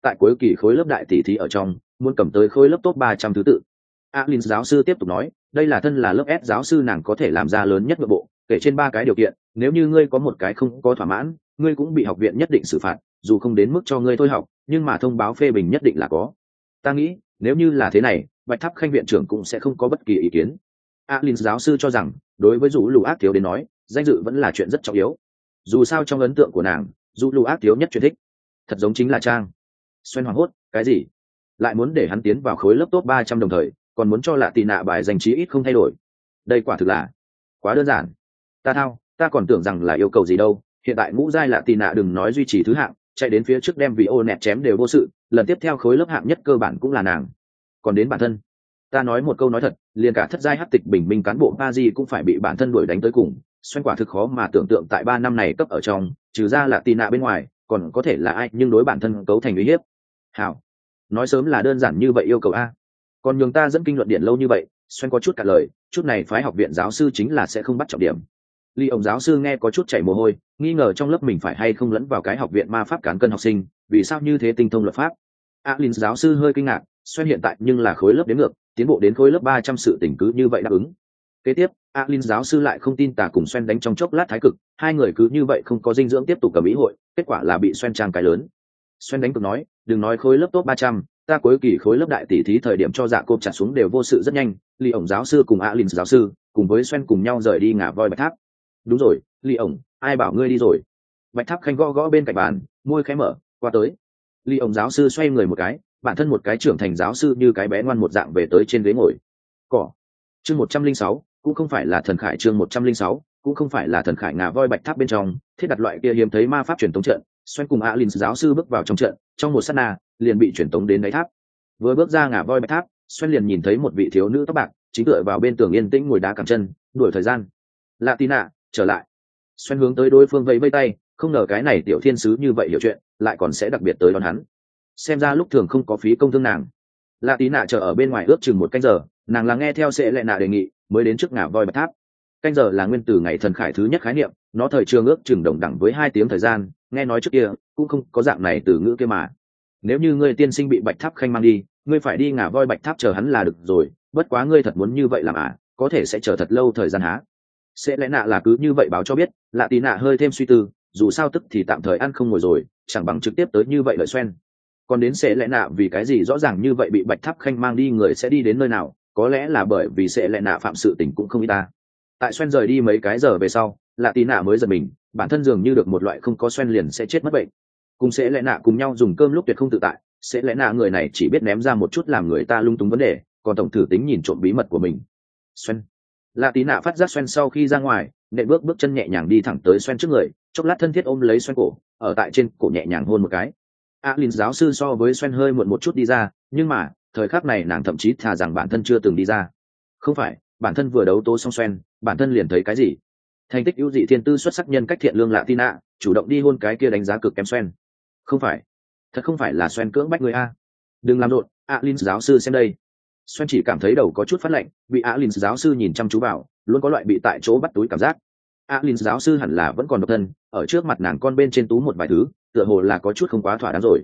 tại cuối kỳ khối lớp đại tỷ thí ở trong muốn cầm tới khối lớp top 300 thứ tự. Alin giáo sư tiếp tục nói, đây là thân là lớp S giáo sư nàng có thể làm ra lớn nhất nội bộ, kể trên 3 cái điều kiện, nếu như ngươi có một cái không có thỏa mãn, ngươi cũng bị học viện nhất định xử phạt, dù không đến mức cho ngươi thôi học, nhưng mà thông báo phê bình nhất định là có. Ta nghĩ, nếu như là thế này, Bạch Tháp Khanh viện trưởng cũng sẽ không có bất kỳ ý kiến. Alin giáo sư cho rằng, đối với Dụ Lù Ác Thiếu đến nói, danh dự vẫn là chuyện rất trọng yếu. Dù sao trong ấn tượng của nàng, Dụ Lù Ác Thiếu nhất chuyện thích, thật giống chính là Trang. Xoen hoảng hốt, cái gì? Lại muốn để hắn tiến vào khối lớp top 300 đồng thời, còn muốn cho Lạ Tì Nạ bài danh chí ít không thay đổi. Đây quả thực là quá đơn giản. Ta còn tưởng rằng là yêu cầu gì đâu. Hiện tại ngũ giai Lạ Tì Nạ đừng nói duy trì thứ hạng, chạy đến phía trước đem vị ô nẹt chém đều vô sự, lần tiếp theo khối lớp hạng nhất cơ bản cũng là nàng. Còn đến bản thân, ta nói một câu nói thật, liền cả thất giai hắc tịch bình minh cán bộ Paris cũng phải bị bản thân đuổi đánh tới cùng. Xoen quả thực khó mà tưởng tượng tại 3 năm này cấp ở trong, trừ ra Lạ Tì Nạ bên ngoài, còn có thể là ai, nhưng đối bản thân cấu thành uy hiếp. Hảo, nói sớm là đơn giản như vậy yêu cầu a, còn nhường ta dẫn kinh luận điện lâu như vậy. Xoen có chút cả lời, chút này phái học viện giáo sư chính là sẽ không bắt trọng điểm. Ly ông giáo sư nghe có chút chảy mồ hôi, nghi ngờ trong lớp mình phải hay không lẫn vào cái học viện ma pháp cán cân học sinh, vì sao như thế tinh thông luật pháp. Alin giáo sư hơi kinh ngạc, Xoen hiện tại nhưng là khối lớp đến ngược, tiến bộ đến khối lớp 300 sự tỉnh cứ như vậy đáp ứng. Kế tiếp, Alin giáo sư lại không tin tà cùng Xoen đánh trong chốc lát thái cực, hai người cứ như vậy không có dinh dưỡng tiếp tục cầm ý hội, kết quả là bị Xoen trang cái lớn. Xoen đánh cực nói, đừng nói khối lớp top 300, ta cuối kỳ khối lớp đại tỷ thí thời điểm cho dạ cộp trả xuống đều vô sự rất nhanh. Ly ổng giáo sư cùng Alin giáo sư cùng với Xoen cùng nhau rời đi ngả voi Bạch Tháp. Đúng rồi, Ly ổng, ai bảo ngươi đi rồi? Bạch Tháp Khanh gõ gõ bên cạnh bàn, môi khẽ mở, qua tới. Ly ổng giáo sư xoay người một cái, bản thân một cái trưởng thành giáo sư như cái bé ngoan một dạng về tới trên ghế ngồi. Cỏ. Chương 106, cũng không phải là thần khải chương 106, cũng không phải là thần khải ngả voi Bạch Tháp bên trong, thiết đặt loại kia hiếm thấy ma pháp truyền tống trận. Xoen cùng Alin giáo sư bước vào trong trận, trong một sát na liền bị truyền tống đến đáy tháp. Vừa bước ra ngả voi Bạch Tháp, Xoen liền nhìn thấy một vị thiếu nữ tóc bạc chính tựa vào bên tường yên tĩnh ngồi đá cẳng chân đuổi thời gian. Lạ Tì Nạ, trở lại. Xoen hướng tới đối phương vẫy vẫy tay, không ngờ cái này tiểu thiên sứ như vậy hiểu chuyện, lại còn sẽ đặc biệt tới đón hắn. Xem ra lúc thường không có phí công thương nàng. Lạ Tì Nạ chờ ở bên ngoài ước chừng một canh giờ, nàng là nghe theo Sẽ Lệ Nạ đề nghị mới đến trước ngả voi Bạch Tháp. Canh giờ là nguyên từ ngày thần khải thứ nhất khái niệm, nó thời trường ước chừng đồng đẳng với 2 tiếng thời gian, nghe nói trước kia cũng không có dạng này từ ngữ kia mà. Nếu như ngươi tiên sinh bị Bạch Tháp Khanh mang đi, ngươi phải đi ngả voi Bạch Tháp chờ hắn là được rồi, bất quá ngươi thật muốn như vậy làm à, có thể sẽ chờ thật lâu thời gian há. Sẽ Lẽ Nạ là cứ như vậy báo cho biết. Lạ Tì Nạ hơi thêm suy tư, dù sao tức thì tạm thời ăn không ngồi rồi, chẳng bằng trực tiếp tới như vậy lợi Xoen. Còn đến Sẽ Lẽ Nạ vì cái gì rõ ràng như vậy bị Bạch Tháp Khanh mang đi người sẽ đi đến nơi nào, có lẽ là bởi vì Sẽ Lẽ Nạ phạm sự tình cũng không ít ta. Tại Xoen rời đi mấy cái giờ về sau, Lạ Tì Nạ mới giật mình, bản thân dường như được một loại không có Xoen liền sẽ chết mất bệnh. Cùng Sẽ Lẽ Nạ cùng nhau dùng cơm lúc tuyệt không tự tại, Sẽ Lẽ Nạ người này chỉ biết ném ra một chút làm người ta lung túng vấn đề, còn tổng thử tính nhìn trộm bí mật của mình. Xoen. Lạ Tì Nạ phát giác Xoen sau khi ra ngoài, nện bước chân nhẹ nhàng đi thẳng tới Xoen trước người, chốc lát thân thiết ôm lấy Xoen cổ, ở tại trên cổ nhẹ nhàng hôn một cái. Alin giáo sư so với Xoen hơi muộn một chút đi ra, nhưng mà thời khắc này nàng thậm chí thà rằng bản thân chưa từng đi ra. Không phải, bản thân vừa đấu tố xong Xoen, bản thân liền thấy cái gì? Thành tích ưu dị thiên tư xuất sắc nhân cách thiện lương Lạ Tì Nạ, chủ động đi hôn cái kia đánh giá cực kém Xoen. Không phải, thật không phải là Xoen cưỡng bách người a. Đừng làm rộn, Alin giáo sư xem đây. Xoen chỉ cảm thấy đầu có chút phát lạnh, bị Alin giáo sư nhìn chăm chú vào, luôn có loại bị tại chỗ bắt túi cảm giác. Alin giáo sư hẳn là vẫn còn độc thân, ở trước mặt nàng con bên trên tú một vài thứ, tựa hồ là có chút không quá thỏa đáng rồi.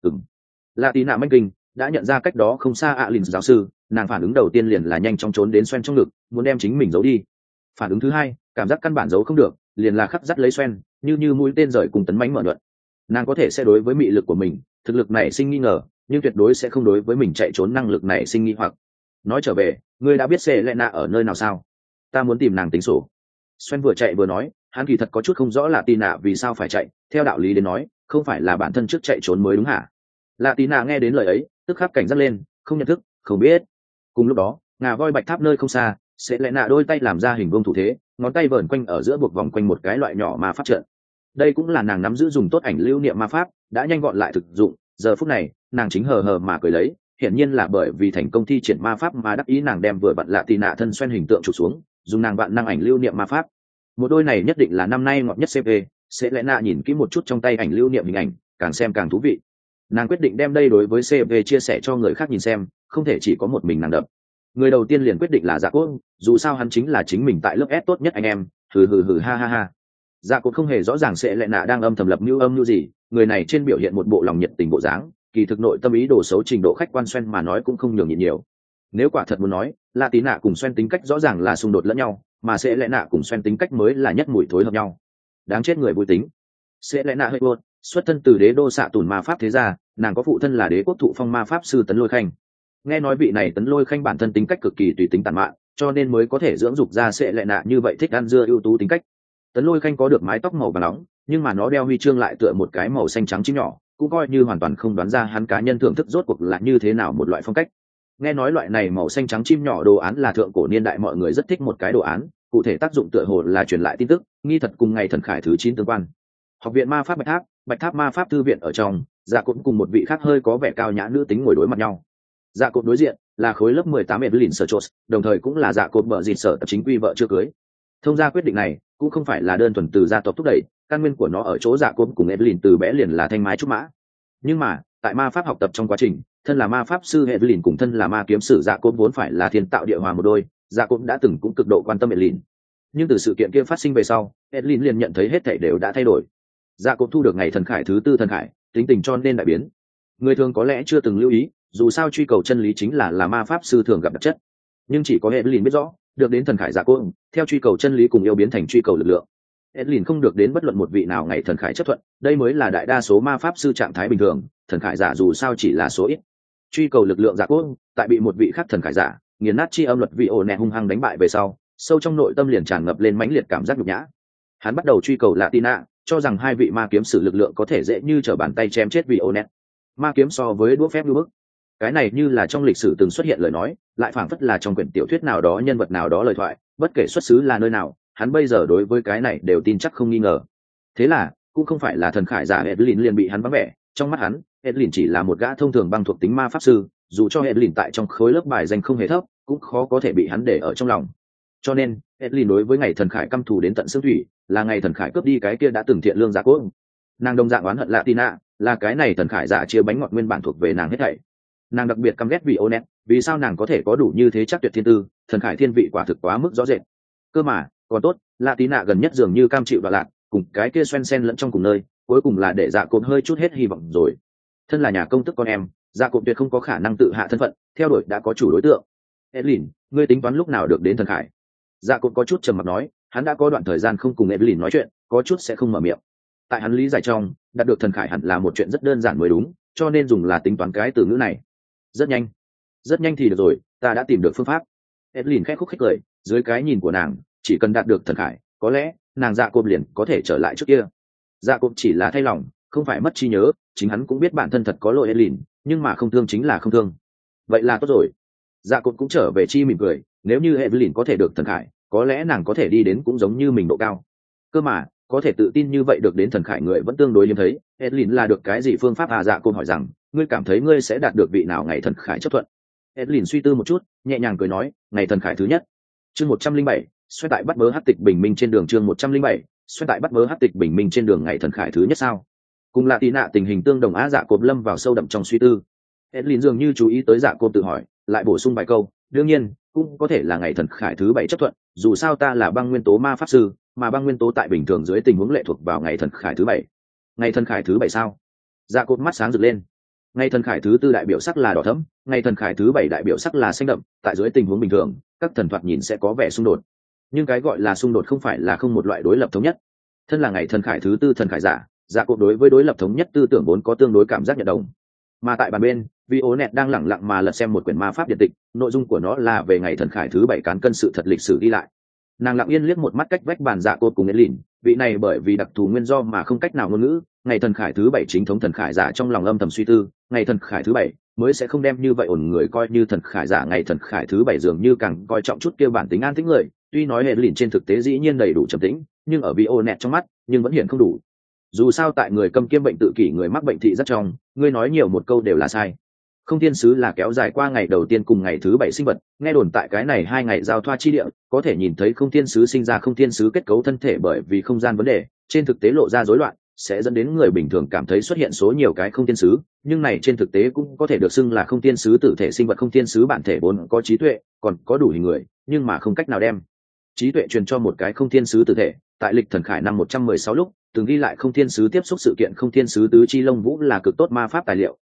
Lạ Tì Nạ manh kinh, đã nhận ra cách đó không xa Alin giáo sư, nàng phản ứng đầu tiên liền là nhanh chóng trốn đến Xoen trong ngực, muốn đem chính mình giấu đi. Phản ứng thứ hai, cảm giác căn bản giấu không được, liền là khắc dắt lấy Xoen, như mũi tên rời cùng tấn mãnh mở luận. Nàng có thể sẽ đối với mị lực của mình, thực lực này sinh nghi ngờ, nhưng tuyệt đối sẽ không đối với mình chạy trốn năng lực này sinh nghi hoặc. Nói trở về, ngươi đã biết Sẽ Lẽ Nạ ở nơi nào sao? Ta muốn tìm nàng tính sổ. Xoen vừa chạy vừa nói, hắn kỳ thật có chút không rõ Lạ Tì Nạ vì sao phải chạy, theo đạo lý đến nói, không phải là bản thân trước chạy trốn mới đúng hả? Lạ Tì Nạ nghe đến lời ấy, tức khắc cảnh giác lên, không nhận thức, không biết. Cùng lúc đó, ngà voi Bạch Tháp nơi không xa, Sẽ Lẽ Nạ đôi tay làm ra hình vuông thủ thế, ngón tay vờn quanh ở giữa buộc vòng quanh một cái loại nhỏ ma pháp trận. Đây cũng là nàng nắm giữ dùng tốt ảnh lưu niệm ma pháp, đã nhanh gọn lại thực dụng. Giờ phút này, nàng chính hờ hờ mà cười lấy, hiển nhiên là bởi vì thành công thi triển ma pháp mà đắc ý nàng đem vừa vặn Lạ Tì Nạ thân Xoen hình tượng chụp xuống, dùng nàng vạn năng ảnh lưu niệm ma pháp. Một đôi này nhất định là năm nay ngọt nhất CP. Sẽ Lẽ Nạ nhìn kỹ một chút trong tay ảnh lưu niệm hình ảnh, càng xem càng thú vị. Nàng quyết định đem đây đối với CP chia sẻ cho người khác nhìn xem, không thể chỉ có một mình nàng đập. Người đầu tiên liền quyết định là Dạ Cốt, dù sao hắn chính là chính mình tại lớp S tốt nhất anh em. Hừ ha ha ha. Dạ Cốt không hề rõ ràng Sẽ Lẽ Nạ đang âm thầm lập mưu âm mưu gì, người này trên biểu hiện một bộ lòng nhiệt tình bộ dáng, kỳ thực nội tâm ý đồ xấu trình độ khách quan xoen mà nói cũng không nhường nhịn nhiều. Nếu quả thật muốn nói, lạ tí nạ cùng xoen tính cách rõ ràng là xung đột lẫn nhau, mà sẽ lẽ nạ cùng xoen tính cách mới là nhất mùi thối hợp nhau. Đáng chết người vui tính. Sẽ lẽ nạ hơi buồn, xuất thân từ đế đô xạ tùn ma pháp thế gia, nàng có phụ thân là đế quốc thụ phong ma pháp sư Tấn Lôi Khanh. Nghe nói vị này Tấn Lôi Khanh bản thân tính cách cực kỳ tùy tính tàn mạn, cho nên mới có thể dưỡng dục ra sẽ lẽ nạ như vậy thích ăn dưa ưu tú tính cách. Tấn Lôi Khanh có được mái tóc màu vàng nóng, nhưng mà nó đeo huy chương lại tựa một cái màu xanh trắng chim nhỏ, cũng coi như hoàn toàn không đoán ra hắn cá nhân thưởng thức rốt cuộc là như thế nào một loại phong cách. Nghe nói loại này màu xanh trắng chim nhỏ đồ án là thượng cổ niên đại mọi người rất thích một cái đồ án, cụ thể tác dụng tựa hồ là truyền lại tin tức, nghi thật cùng ngày thần khải thứ 9 tương quan. Học viện ma pháp Bạch Tháp ma pháp thư viện ở trong, Dạ Cốt cùng một vị khác hơi có vẻ cao nhã nữ tính ngồi đối mặt nhau. Dạ Cốt đối diện là khối lớp 18 Evelyn Serchos, đồng thời cũng là Dạ Cốt bợ dịt sở tập chính quy vợ chưa cưới. Thông ra quyết định này cũng không phải là đơn thuần từ gia tộc thúc đẩy, căn nguyên của nó ở chỗ Dạ Cốt cùng Evelyn từ bé liền là thanh mái trúc mã. Nhưng mà tại ma pháp học tập trong quá trình, thân là ma pháp sư Evelyn cùng thân là ma kiếm sử Dạ Cốt vốn phải là thiên tạo địa hòa một đôi. Dạ Cốt đã từng cũng cực độ quan tâm Evelyn, nhưng từ sự kiện kia phát sinh về sau, Evelyn liền nhận thấy hết thảy đều đã thay đổi. Dạ Cốt thu được ngày thần khải thứ 4 thần khải, tính tình cho nên đại biến. Người thường có lẽ chưa từng lưu ý, dù sao truy cầu chân lý chính là ma pháp sư thường gặp đặc chất, nhưng chỉ có Evelyn biết rõ, được đến thần khải Dạ Cốt, theo truy cầu chân lý cùng yêu biến thành truy cầu lực lượng. Evelyn không được đến bất luận một vị nào ngày thần khải chấp thuận, đây mới là đại đa số ma pháp sư trạng thái bình thường, thần khải giả dù sao chỉ là số ít. Truy cầu lực lượng Dạ Cốt, tại bị một vị khác thần khải giả nghiền nát chi âm luật vị ổ nẹ hung hăng đánh bại về sau, sâu trong nội tâm liền tràn ngập lên mãnh liệt cảm giác nhục nhã. Hắn bắt đầu truy cầu Latina, cho rằng hai vị ma kiếm sử lực lượng có thể dễ như trở bàn tay chém chết vị ổ nẹ. Ma kiếm so với đũa phép như bức, cái này như là trong lịch sử từng xuất hiện lời nói, lại phảng phất là trong quyển tiểu thuyết nào đó nhân vật nào đó lời thoại, bất kể xuất xứ là nơi nào, hắn bây giờ đối với cái này đều tin chắc không nghi ngờ. Thế là cũng không phải là thần khải giả Evelyn liền bị hắn vắng vẻ, trong mắt hắn Evelyn chỉ là một gã thông thường băng thuộc tính ma pháp sư, dù cho Evelyn tại trong khối lớp bài danh không hề thấp, cũng khó có thể bị hắn để ở trong lòng. Cho nên Evelyn đối với ngày thần khải căm thù đến tận xương thủy, là ngày thần khải cướp đi cái kia đã từng thiện lương Dạ Cốt. Nàng đồng dạng oán hận Latina, là cái này thần khải giả chia bánh ngọt nguyên bản thuộc về nàng hết thảy. Nàng đặc biệt căm ghét vì Onet, vì sao nàng có thể có đủ như thế chắc tuyệt thiên tư, thần khải thiên vị quả thực quá mức rõ rệt. Cơ mà còn tốt, Latina gần nhất dường như cam chịu đoạn lạc, cùng cái kia xoen xen lẫn trong cùng nơi, cuối cùng là để Dạ Cốt hơi chút hết hy vọng rồi. Thân là nhà công tức con em, Dạ Cốt tuyệt không có khả năng tự hạ thân phận, theo đuổi đã có chủ đối tượng. Evelyn, ngươi tính toán lúc nào được đến thần khải? Dạ Cốt có chút trầm mặc nói, hắn đã có đoạn thời gian không cùng Evelyn nói chuyện, có chút sẽ không mở miệng. Tại hắn lý giải trong, đạt được thần khải hẳn là một chuyện rất đơn giản mới đúng, cho nên dùng là tính toán cái từ ngữ này. Rất nhanh thì được rồi, ta đã tìm được phương pháp. Evelyn khẽ khúc khích cười, dưới cái nhìn của nàng, chỉ cần đạt được thần khải, có lẽ nàng Dạ Cốt liền có thể trở lại trước kia. Dạ Cốt chỉ là thay lòng, không phải mất trí nhớ, chính hắn cũng biết bản thân thật có lỗi Evelyn, nhưng mà không thương chính là không thương. Vậy là tốt rồi. Dạ Cốt cũng trở về chi mỉm cười, nếu như Evelyn có thể được thần khải, có lẽ nàng có thể đi đến cũng giống như mình độ cao. Cơ mà có thể tự tin như vậy được đến thần khải người vẫn tương đối hiếm thấy. Evelyn là được cái gì phương pháp à? Dạ Cốt hỏi rằng, ngươi cảm thấy ngươi sẽ đạt được vị nào ngày thần khải chấp thuận? Evelyn suy tư một chút, nhẹ nhàng cười nói, ngày thần khải thứ nhất. Chương 107, xoay tại bắt bớ hắc tịch bình minh trên đường. Chương 107, xoay tại bắt bớ hắc tịch bình minh trên đường. Ngày thần khải thứ nhất sao? Cùng Latina tình hình tương đồng á? Dạ Cốt lâm vào sâu đậm trong suy tư. Evelyn dường như chú ý tới Dạ Cốt tự hỏi, lại bổ sung vài câu, đương nhiên cũng có thể là ngày thần khải thứ 7 chấp thuận, dù sao ta là băng nguyên tố ma pháp sư, mà băng nguyên tố tại bình thường dưới tình huống lệ thuộc vào ngày thần khải thứ 7. Ngày thần khải thứ 7 sao? Dạ Cốt mắt sáng rực lên. Ngày thần khải thứ 4 đại biểu sắc là đỏ thẫm, ngày thần khải thứ 7 đại biểu sắc là xanh đậm, tại dưới tình huống bình thường, các thần thoạt nhìn sẽ có vẻ xung đột. Nhưng cái gọi là xung đột không phải là không một loại đối lập thống nhất. Thân là ngày thần khải thứ 4 thần khải giả, Dạ Cốt đối với đối lập thống nhất tư tưởng vốn có tương đối cảm giác nhận đồng. Mà tại bàn bên, vì ố nẹt đang lẳng lặng mà lật xem một quyển ma pháp điện tịch, nội dung của nó là về ngày thần khải thứ 7 cán cân sự thật lịch sử ghi lại. Nàng lặng yên liếc một mắt cách vách bàn Dạ Cốt cùng Evelyn, vị này bởi vì đặc thù nguyên do mà không cách nào ngôn ngữ, ngày thần khải thứ 7 chính thống thần khải giả trong lòng âm thầm suy tư, ngày thần khải thứ 7 mới sẽ không đem như vậy ổn người coi như thần khải giả. Ngày thần khải thứ 7 dường như càng coi trọng chút kia bản tính an tĩnh người, tuy nói Evelyn trên thực tế dĩ nhiên đầy đủ trầm tĩnh, nhưng ở Violet trong mắt, nhưng vẫn hiện không đủ. Dù sao tại người câm kiêm bệnh tự kỷ người mắc bệnh thị rất trong, ngươi nói nhiều một câu đều là sai. Không thiên sứ là kéo dài qua ngày đầu tiên cùng ngày thứ 7 sinh vật, nghe đồn tại cái này 2 ngày giao thoa chi địa, có thể nhìn thấy không thiên sứ sinh ra không thiên sứ kết cấu thân thể bởi vì không gian vấn đề, trên thực tế lộ ra rối loạn, sẽ dẫn đến người bình thường cảm thấy xuất hiện số nhiều cái không thiên sứ, nhưng này trên thực tế cũng có thể được xưng là không thiên sứ tử thể sinh vật. Không thiên sứ bản thể vốn có trí tuệ, còn có đủ hình người, nhưng mà không cách nào đem trí tuệ truyền cho một cái không thiên sứ tử thể. Tại lịch thần khải năm 116 lúc, từng ghi lại không thiên sứ tiếp xúc sự kiện. Không thiên sứ tứ chi lông vũ là cực tốt ma pháp tài liệu,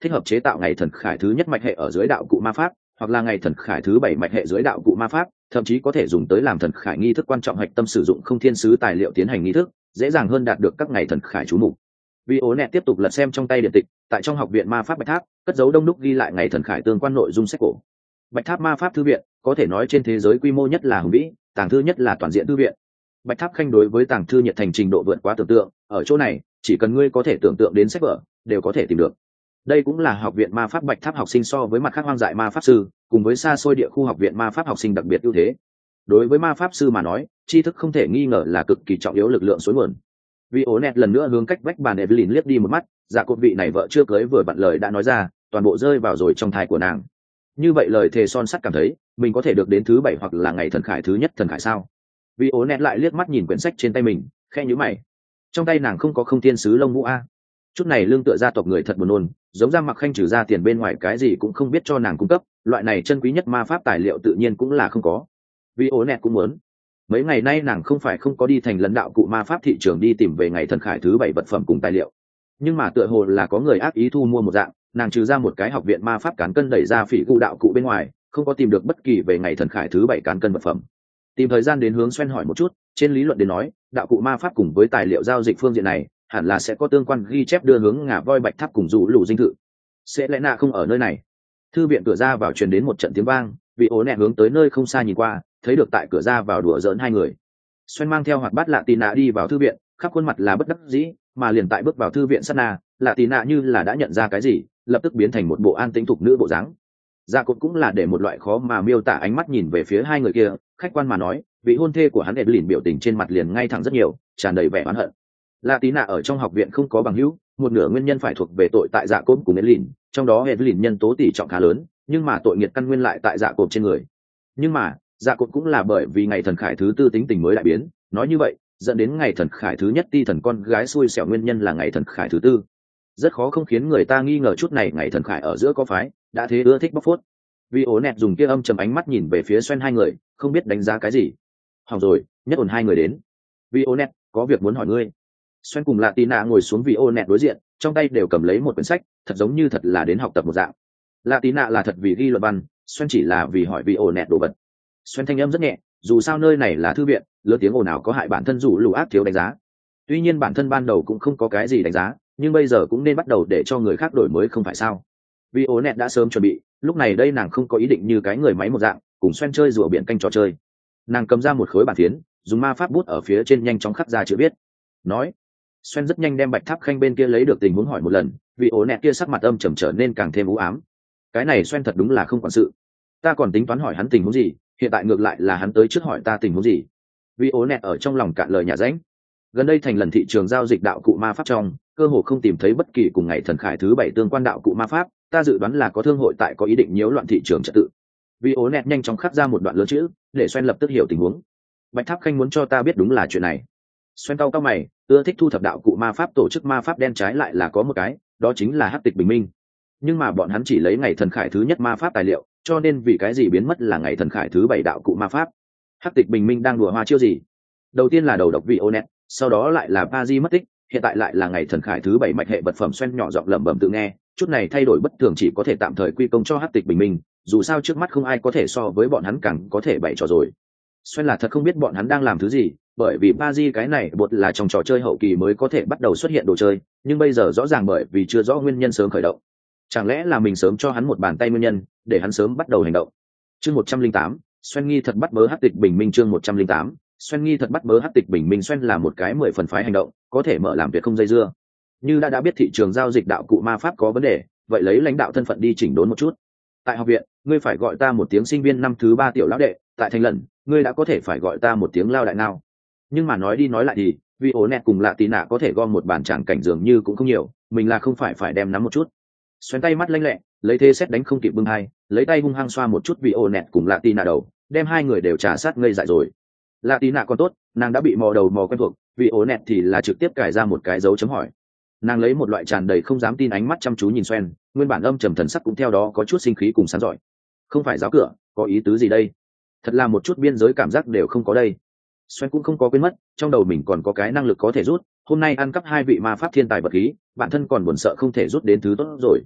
thích hợp chế tạo ngày thần khải thứ nhất mạch hệ ở dưới đạo cụ ma pháp, hoặc là ngày thần khải thứ 7 mạch hệ dưới đạo cụ ma pháp, thậm chí có thể dùng tới làm thần khải nghi thức quan trọng hạch tâm sử dụng không thiên sứ tài liệu tiến hành nghi thức, dễ dàng hơn đạt được các ngày thần khải chú mục. Vionet tiếp tục lật xem trong tay điện tịch, tại trong học viện ma pháp Bạch Tháp, cất giấu đông đúc ghi lại ngày thần khải tương quan nội dung sách cổ. Bạch Tháp ma pháp thư viện, có thể nói trên thế giới quy mô nhất là hùng vĩ, tàng thư nhất là toàn diện thư viện. Bạch Tháp Khanh đối với tàng thư nhiệt thành trình độ vượt quá tưởng tượng, ở chỗ này, chỉ cần ngươi có thể tưởng tượng đến sách vở, đều có thể tìm được. Đây cũng là học viện ma pháp Bạch Tháp học sinh so với mặt khác hoang dại ma pháp sư, cùng với xa xôi địa khu học viện ma pháp học sinh đặc biệt ưu thế. Đối với ma pháp sư mà nói, tri thức không thể nghi ngờ là cực kỳ trọng yếu lực lượng suối nguồn. Violet lần nữa hướng cách vách bàn Evelyn liếc đi một mắt, dạ cột vị này vợ chưa cưới vừa bận lời đã nói ra, toàn bộ rơi vào rồi trong thai của nàng. Như vậy lời thề son sắt cảm thấy, mình có thể được đến thứ 7 hoặc là ngày thần khải thứ nhất thần khải sao? Violet lại liếc mắt nhìn quyển sách trên tay mình, khẽ nhíu mày. Trong tay nàng không có không thiên sứ lông vũ a. Chút này lương tựa gia tộc người thật buồn nôn, giống ra mặc khanh trừ ra tiền bên ngoài cái gì cũng không biết cho nàng cung cấp, loại này chân quý nhất ma pháp tài liệu tự nhiên cũng là không có. Violet cũng muốn. Mấy ngày nay nàng không phải không có đi thành lấn đạo cụ ma pháp thị trường đi tìm về ngày thần khải thứ 7 vật phẩm cùng tài liệu, nhưng mà tựa hồ là có người ác ý thu mua một dạng, nàng trừ ra một cái học viện ma pháp cán cân đẩy ra phỉ cụ đạo cụ bên ngoài, không có tìm được bất kỳ về ngày thần khải thứ 7 cán cân vật phẩm. Tìm thời gian đến hướng Xoen hỏi một chút, trên lý luận đến nói, đạo cụ ma pháp cùng với tài liệu giao dịch phương diện này, hẳn là sẽ có tương quan ghi chép đưa hướng ngả voi Bạch Tháp cùng dụ lù dinh thự. Sẽ lẽ nạ không ở nơi này. Thư viện cửa ra vào truyền đến một trận tiếng vang, vị ố nẹ hướng tới nơi không xa nhìn qua, thấy được tại cửa ra vào đùa giỡn hai người. Xoen mang theo hoạt bát lạ tì nạ đi vào thư viện, khắp khuôn mặt là bất đắc dĩ, mà liền tại bước vào thư viện sát na, lạ tì nạ như là đã nhận ra cái gì, lập tức biến thành một bộ an tĩnh thục nữ bộ dáng. Dạ cột cũng là để một loại khó mà miêu tả ánh mắt nhìn về phía hai người kia, khách quan mà nói, vị hôn thê của hắn Evelyn biểu tình trên mặt liền ngay thẳng rất nhiều, tràn đầy vẻ oán hận. Lạ tì nạ ở trong học viện không có bằng hữu, một nửa nguyên nhân phải thuộc về tội tại dạ cột cùng Evelyn, trong đó Evelyn nhân tố tỷ trọng khá lớn, nhưng mà tội nghiệt căn nguyên lại tại dạ cột trên người. Nhưng mà dạ cột cũng là bởi vì ngày thần khải thứ 4 tính tình mới đại biến, nói như vậy dẫn đến ngày thần khải thứ nhất ti thần con gái xui xẻo nguyên nhân là ngày thần khải thứ 4. Rất khó không khiến người ta nghi ngờ chút này ngày thần khải ở giữa có phái đã thế ưa thích bóc phốt. Vì ố nẹt dùng kia âm trầm ánh mắt nhìn về phía Xoen hai người, không biết đánh giá cái gì. Hỏng rồi, nhất ổn hai người đến. Vì ố nẹt có việc muốn hỏi ngươi. Xoen cùng Latina ngồi xuống vì ố nẹt đối diện, trong tay đều cầm lấy một quyển sách, thật giống như thật là đến học tập một dạng. Latina là thật vì ghi luận văn, Xoen chỉ là vì hỏi vì ố nẹt đồ vật. Xoen thanh âm rất nhẹ, dù sao nơi này là thư viện, lớn tiếng ồn ào có hại bản thân dù lù ác thiếu đánh giá. Tuy nhiên bản thân ban đầu cũng không có cái gì đánh giá, nhưng bây giờ cũng nên bắt đầu để cho người khác đổi mới không phải sao? Vì ố nẹt đã sớm chuẩn bị, lúc này đây nàng không có ý định như cái người máy một dạng, cùng Xoen chơi rùa biển canh trò chơi. Nàng cầm ra một khối bản phiến, dùng ma pháp bút ở phía trên nhanh chóng khắc ra chữ viết. Nói, Xoen rất nhanh đem Bạch Tháp Khanh bên kia lấy được tình huống hỏi một lần, vì ố nẹt kia sắc mặt âm trầm trở nên càng thêm u ám. Cái này Xoen thật đúng là không quản sự. Ta còn tính toán hỏi hắn tình huống gì, hiện tại ngược lại là hắn tới trước hỏi ta tình huống gì. Vì ố nẹt ở trong lòng cạn lời nhà ránh. Gần đây thành lần thị trường giao dịch đạo cụ ma pháp trong, cơ hồ không tìm thấy bất kỳ cùng ngày thần khải thứ 7 tương quan đạo cụ ma pháp, ta dự đoán là có thương hội tại có ý định nhiễu loạn thị trường trật tự. Vì ố nẹt nhanh chóng khắc ra một đoạn lớn chữ, để Xoen lập tức hiểu tình huống. Bạch Tháp Khanh muốn cho ta biết đúng là chuyện này. Xoen cau mày, ưa thích thu thập đạo cụ ma pháp tổ chức ma pháp đen trái lại là có một cái, đó chính là Hắc Tịch Bình Minh. Nhưng mà bọn hắn chỉ lấy ngày thần khải thứ nhất ma pháp tài liệu, cho nên vì cái gì biến mất là ngày thần khải thứ 7 đạo cụ ma pháp. Hắc Tịch Bình Minh đang đùa hoa chiêu gì? Đầu tiên là đầu độc vị Onet, sau đó lại là Pazi mất tích, hiện tại lại là ngày thần khải thứ 7 mạch hệ vật phẩm. Xoen nhỏ giọng lẩm bẩm tự nghe, chút này thay đổi bất thường chỉ có thể tạm thời quy công cho Hắc Tịch Bình Minh, dù sao trước mắt không ai có thể so với bọn hắn càng có thể bày trò rồi. Xoen là thật không biết bọn hắn đang làm thứ gì, bởi vì Pazi cái này bột là trong trò chơi hậu kỳ mới có thể bắt đầu xuất hiện đồ chơi, nhưng bây giờ rõ ràng bởi vì chưa rõ nguyên nhân sớm khởi động. Chẳng lẽ là mình sớm cho hắn một bàn tay nguyên nhân, để hắn sớm bắt đầu hành động. Chương 108, Xoen nghi thật bắt bớ Hắc Tịch Bình Minh. Chương 108, Xoen nghi thật bắt bớ Hắc Tịch Bình Minh. Xoen là một cái 10 phần phái hành động, có thể mở làm việc không dây dưa. Như đã biết thị trường giao dịch đạo cụ ma pháp có vấn đề, vậy lấy lãnh đạo thân phận đi chỉnh đốn một chút. Tại học viện, ngươi phải gọi ta một tiếng sinh viên năm thứ 3 tiểu lão đệ, tại thành lần, ngươi đã có thể phải gọi ta một tiếng lao đại nào. Nhưng mà nói đi nói lại thì, vì ố nẹt cùng lạ tí nạ có thể gom một bàn tràng cảnh dường như cũng không nhiều, mình là không phải đem nắm một chút. Xoen tay mắt lanh lẹ, lấy thế xét đánh không kịp bưng hai, lấy tay hung hăng xoa một chút vì ố nẹt cùng lạ tí nạ đầu, đem hai người đều trả sát ngây dại rồi. Lạ tí nạ còn tốt, nàng đã bị mò đầu mò quen thuộc, vì ố nẹt thì là trực tiếp cài ra một cái dấu chấm hỏi. Nàng lấy một loại tràn đầy không dám tin ánh mắt chăm chú nhìn Xoen, nguyên bản âm trầm thần sắc cũng theo đó có chút sinh khí cùng sáng giỏi. Không phải giáo cửa, có ý tứ gì đây? Thật là một chút biên giới cảm giác đều không có đây. Xoen cũng không có quên mất, trong đầu mình còn có cái năng lực có thể rút, hôm nay ăn cắp hai vị ma pháp thiên tài vật khí, bản thân còn buồn sợ không thể rút đến thứ tốt rồi.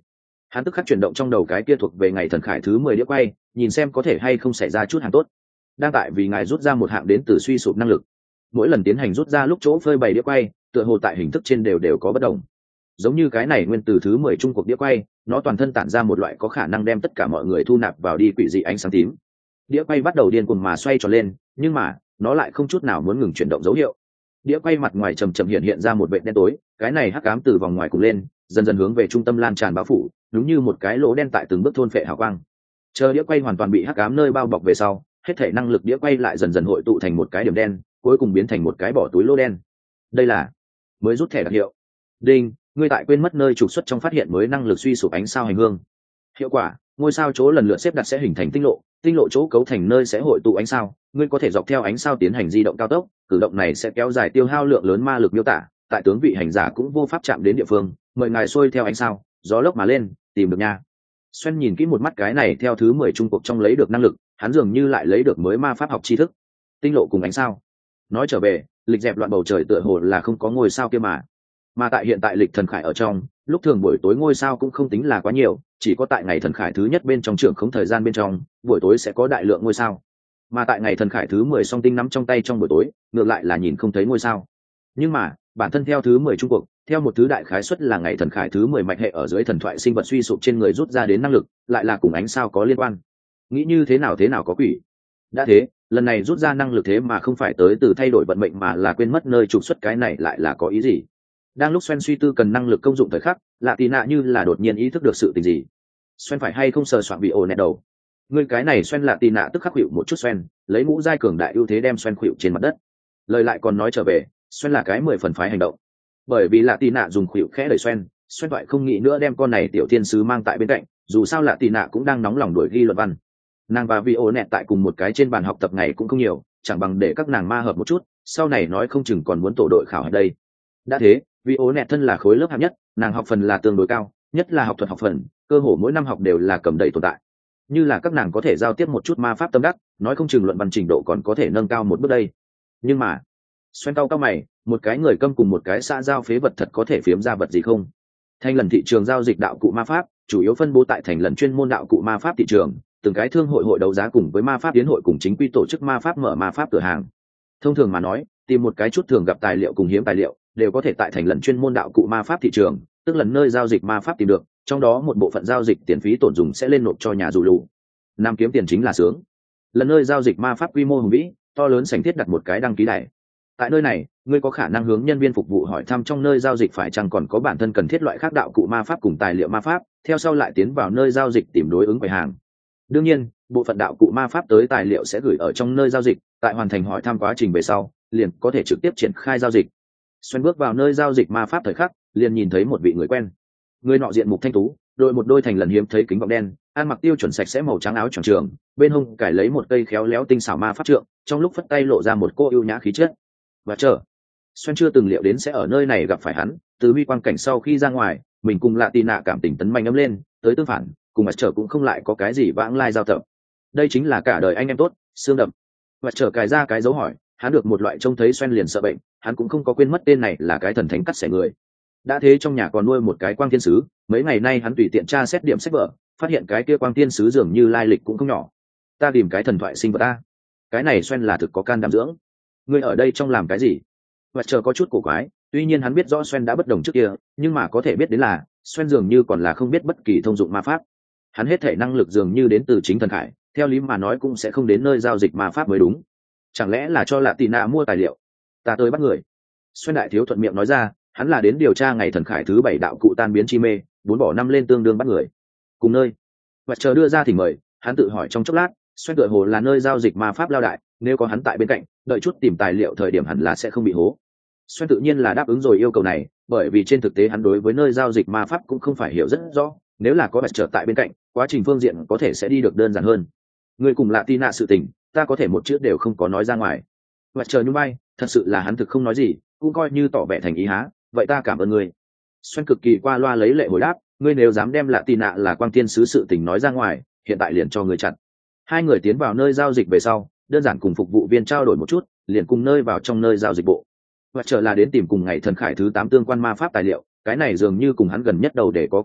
Hắn tức khắc chuyển động trong đầu cái kia thuộc về ngày thần khải thứ 10 đĩa quay, nhìn xem có thể hay không xảy ra chút hàng tốt. Đang tại vì ngài rút ra một hạng đến từ suy sụp năng lực. Mỗi lần tiến hành rút ra lúc chỗ phơi bày đĩa quay, tựa hồ tại hình thức trên đều có bất đồng. Giống như cái này nguyên từ thứ 10 trung cuộc đĩa quay, nó toàn thân tản ra một loại có khả năng đem tất cả mọi người thu nạp vào đi quỷ dị ánh sáng tím. Đĩa quay bắt đầu điên cuồng mà xoay tròn lên, nhưng mà nó lại không chút nào muốn ngừng chuyển động dấu hiệu. Đĩa quay mặt ngoài chầm chậm hiện ra một vệt đen tối, cái này hắc ám từ vòng ngoài cùng lên, dần dần hướng về trung tâm lan tràn bao phủ, đúng như một cái lỗ đen tại từng bước thôn phệ hào quang. Chờ đĩa quay hoàn toàn bị hắc ám nơi bao bọc về sau, hết thể năng lực đĩa quay lại dần dần hội tụ thành một cái điểm đen, cuối cùng biến thành một cái bỏ túi lỗ đen. Đây là mới rút thẻ đặc hiệu. Đinh, ngươi tại quên mất nơi trục xuất trong phát hiện mới năng lực suy sụp ánh sao hành hương. Hiệu quả, ngôi sao chỗ lần lượt xếp đặt sẽ hình thành tinh lộ chỗ cấu thành nơi sẽ hội tụ ánh sao, ngươi có thể dọc theo ánh sao tiến hành di động cao tốc, cử động này sẽ kéo dài tiêu hao lượng lớn ma lực miêu tả, tại tướng vị hành giả cũng vô pháp chạm đến địa phương, mời ngài xuôi theo ánh sao, gió lốc mà lên, tìm được nha. Xoen nhìn kỹ một mắt cái này theo thứ 10 trung cuộc trong lấy được năng lực, hắn dường như lại lấy được mới ma pháp học tri thức. Tinh lộ cùng ánh sao. Nói trở về, lịch dẹp loạn bầu trời tựa hồ là không có ngôi sao kia mà tại hiện tại lịch thần khải ở trong, lúc thường buổi tối ngôi sao cũng không tính là quá nhiều, chỉ có tại ngày thần khải thứ nhất bên trong trường không thời gian bên trong, buổi tối sẽ có đại lượng ngôi sao. Mà tại ngày thần khải thứ 10 song tinh nắm trong tay trong buổi tối, ngược lại là nhìn không thấy ngôi sao. Nhưng mà, bản thân theo thứ 10 trung cuộc, theo một thứ đại khái suất là ngày thần khải thứ 10 mạch hệ ở dưới thần thoại sinh vật suy sụp trên người rút ra đến năng lực, lại là cùng ánh sao có liên quan. Nghĩ như thế nào có quỷ. Đã thế, lần này rút ra năng lực thế mà không phải tới từ thay đổi vận mệnh mà là quên mất nơi trục xuất, cái này lại là có ý gì? Đang lúc Xoen suy tư cần năng lực công dụng thời khắc, Lạ Tì Nạ như là đột nhiên ý thức được sự tình gì. Xoen phải hay không sờ soạn bị ổ nẹt đầu. Người cái này Xoen Lạ Tì Nạ tức khắc khuỵu một chút Xoen, lấy mũ giai cường đại ưu thế đem Xoen khuỵu trên mặt đất. Lời lại còn nói trở về, Xoen là cái 10 phần phái hành động. Bởi vì Lạ Tì Nạ dùng khuỵu khẽ đẩy Xoen thoại không nghĩ nữa đem con này tiểu thiên sứ mang tại bên cạnh, dù sao Lạ Tì Nạ cũng đang nóng lòng đuổi ghi luận văn. Nàng và Vi ổ nẹt tại cùng một cái trên bàn học tập ngày cũng không nhiều, chẳng bằng để các nàng ma hợp một chút, sau này nói không chừng còn muốn tổ đội khảo ở đây. Đã thế, vì ố nẹt thân là khối lớp hạng nhất, nàng học phần là tương đối cao, nhất là học thuật học phần, cơ hồ mỗi năm học đều là cầm đầy tồn tại. Như là các nàng có thể giao tiếp một chút ma pháp tâm đắc, nói không chừng luận văn trình độ còn có thể nâng cao một bước đây. Nhưng mà, xoen cao mày, một cái người câm cùng một cái xã giao phế vật thật có thể phiếm ra vật gì không? Thành lần thị trường giao dịch đạo cụ ma pháp, chủ yếu phân bố tại thành lần chuyên môn đạo cụ ma pháp thị trường, từng cái thương hội hội đấu giá cùng với ma pháp tiến hội cùng chính quy tổ chức ma pháp mở ma pháp cửa hàng. Thông thường mà nói, tìm một cái chút thường gặp tài liệu cùng hiếm tài liệu đều có thể tại thành lần chuyên môn đạo cụ ma pháp thị trường, tức lần nơi giao dịch ma pháp tìm được, trong đó một bộ phận giao dịch tiền phí tổn dùng sẽ lên nộp cho nhà dù lù. Nam kiếm tiền chính là sướng. Lần nơi giao dịch ma pháp quy mô hùng vĩ, to lớn sảnh thiết đặt một cái đăng ký đài. Tại nơi này, ngươi có khả năng hướng nhân viên phục vụ hỏi thăm trong nơi giao dịch phải chăng còn có bản thân cần thiết loại khác đạo cụ ma pháp cùng tài liệu ma pháp, theo sau lại tiến vào nơi giao dịch tìm đối ứng quầy hàng. Đương nhiên, bộ phận đạo cụ ma pháp tới tài liệu sẽ gửi ở trong nơi giao dịch, tại hoàn thành hỏi thăm quá trình về sau, liền có thể trực tiếp triển khai giao dịch. Xoen bước vào nơi giao dịch ma pháp thời khắc, liền nhìn thấy một vị người quen. Người nọ diện mục thanh tú, đội một đôi thành lần hiếm thấy kính gọng đen, ăn mặc tiêu chuẩn sạch sẽ màu trắng áo choàng trường, bên hông cài lấy một cây khéo léo tinh xảo ma pháp trượng, trong lúc phất tay lộ ra một cô ưu nhã khí chất. Và chờ, Xoen chưa từng liệu đến sẽ ở nơi này gặp phải hắn, từ huy quang cảnh sau khi ra ngoài, mình cùng Lạ Tì Nạ cảm tình tấn manh ấm lên, tới tương phản, cùng mặt trở cũng không lại có cái gì vãng lai giao tập. Đây chính là cả đời anh em tốt, xương đậm. Mặt trở cài ra cái dấu hỏi, hắn được một loại trông thấy Xoen liền sợ bệnh, hắn cũng không có quên mất tên này là cái thần thánh cắt xẻ người. Đã thế trong nhà còn nuôi một cái quang thiên sứ, mấy ngày nay hắn tùy tiện tra xét điểm sách vở, phát hiện cái kia quang thiên sứ dường như lai lịch cũng không nhỏ. Ta tìm cái thần thoại sinh vật ta, cái này Xoen là thực có can đảm dưỡng. Ngươi ở đây trong làm cái gì? Mặt trở có chút cổ quái, tuy nhiên hắn biết rõ Xoen đã bất đồng trước kia, nhưng mà có thể biết đến là Xoen dường như còn là không biết bất kỳ thông dụng ma pháp. Hắn hết thể năng lực dường như đến từ chính thần khải, theo lý mà nói cũng sẽ không đến nơi giao dịch ma pháp mới đúng. Chẳng lẽ là cho Lạ Tì Nạ mua tài liệu? Ta tới bắt người. Xoen đại thiếu thuận miệng nói ra, hắn là đến điều tra ngày thần khải thứ 7 đạo cụ tan biến chi mê, 4 bỏ 5 lên tương đương bắt người. Cùng nơi. Vật chờ đưa ra thì mời, hắn tự hỏi trong chốc lát, Xoen tựa hồ là nơi giao dịch ma pháp lao đại, nếu có hắn tại bên cạnh, đợi chút tìm tài liệu thời điểm hẳn là sẽ không bị hố. Xoen tự nhiên là đáp ứng rồi yêu cầu này, bởi vì trên thực tế hắn đối với nơi giao dịch ma pháp cũng không phải hiểu rất rõ, nếu là có vật trở tại bên cạnh, quá trình phương diện có thể sẽ đi được đơn giản hơn. Người cùng Lạ Tì Nạ sự tình, ta có thể một chữ đều không có nói ra ngoài. Vật chờ nhún vai, thật sự là hắn thực không nói gì, cũng coi như tỏ vẻ thành ý há, vậy ta cảm ơn ngươi. Xoen cực kỳ qua loa lấy lệ hồi đáp, ngươi nếu dám đem Lạ Tì Nạ là quang tiên sứ sự tình nói ra ngoài, hiện tại liền cho ngươi chặn. Hai người tiến vào nơi giao dịch về sau, đơn giản cùng phục vụ viên trao đổi một chút, liền cùng nơi vào trong nơi giao dịch bộ. Vật trở là đến tìm cùng ngày thần khải thứ 8 tương quan ma pháp tài liệu, cái này dường như cùng hắn gần nhất đầu để có quan hệ,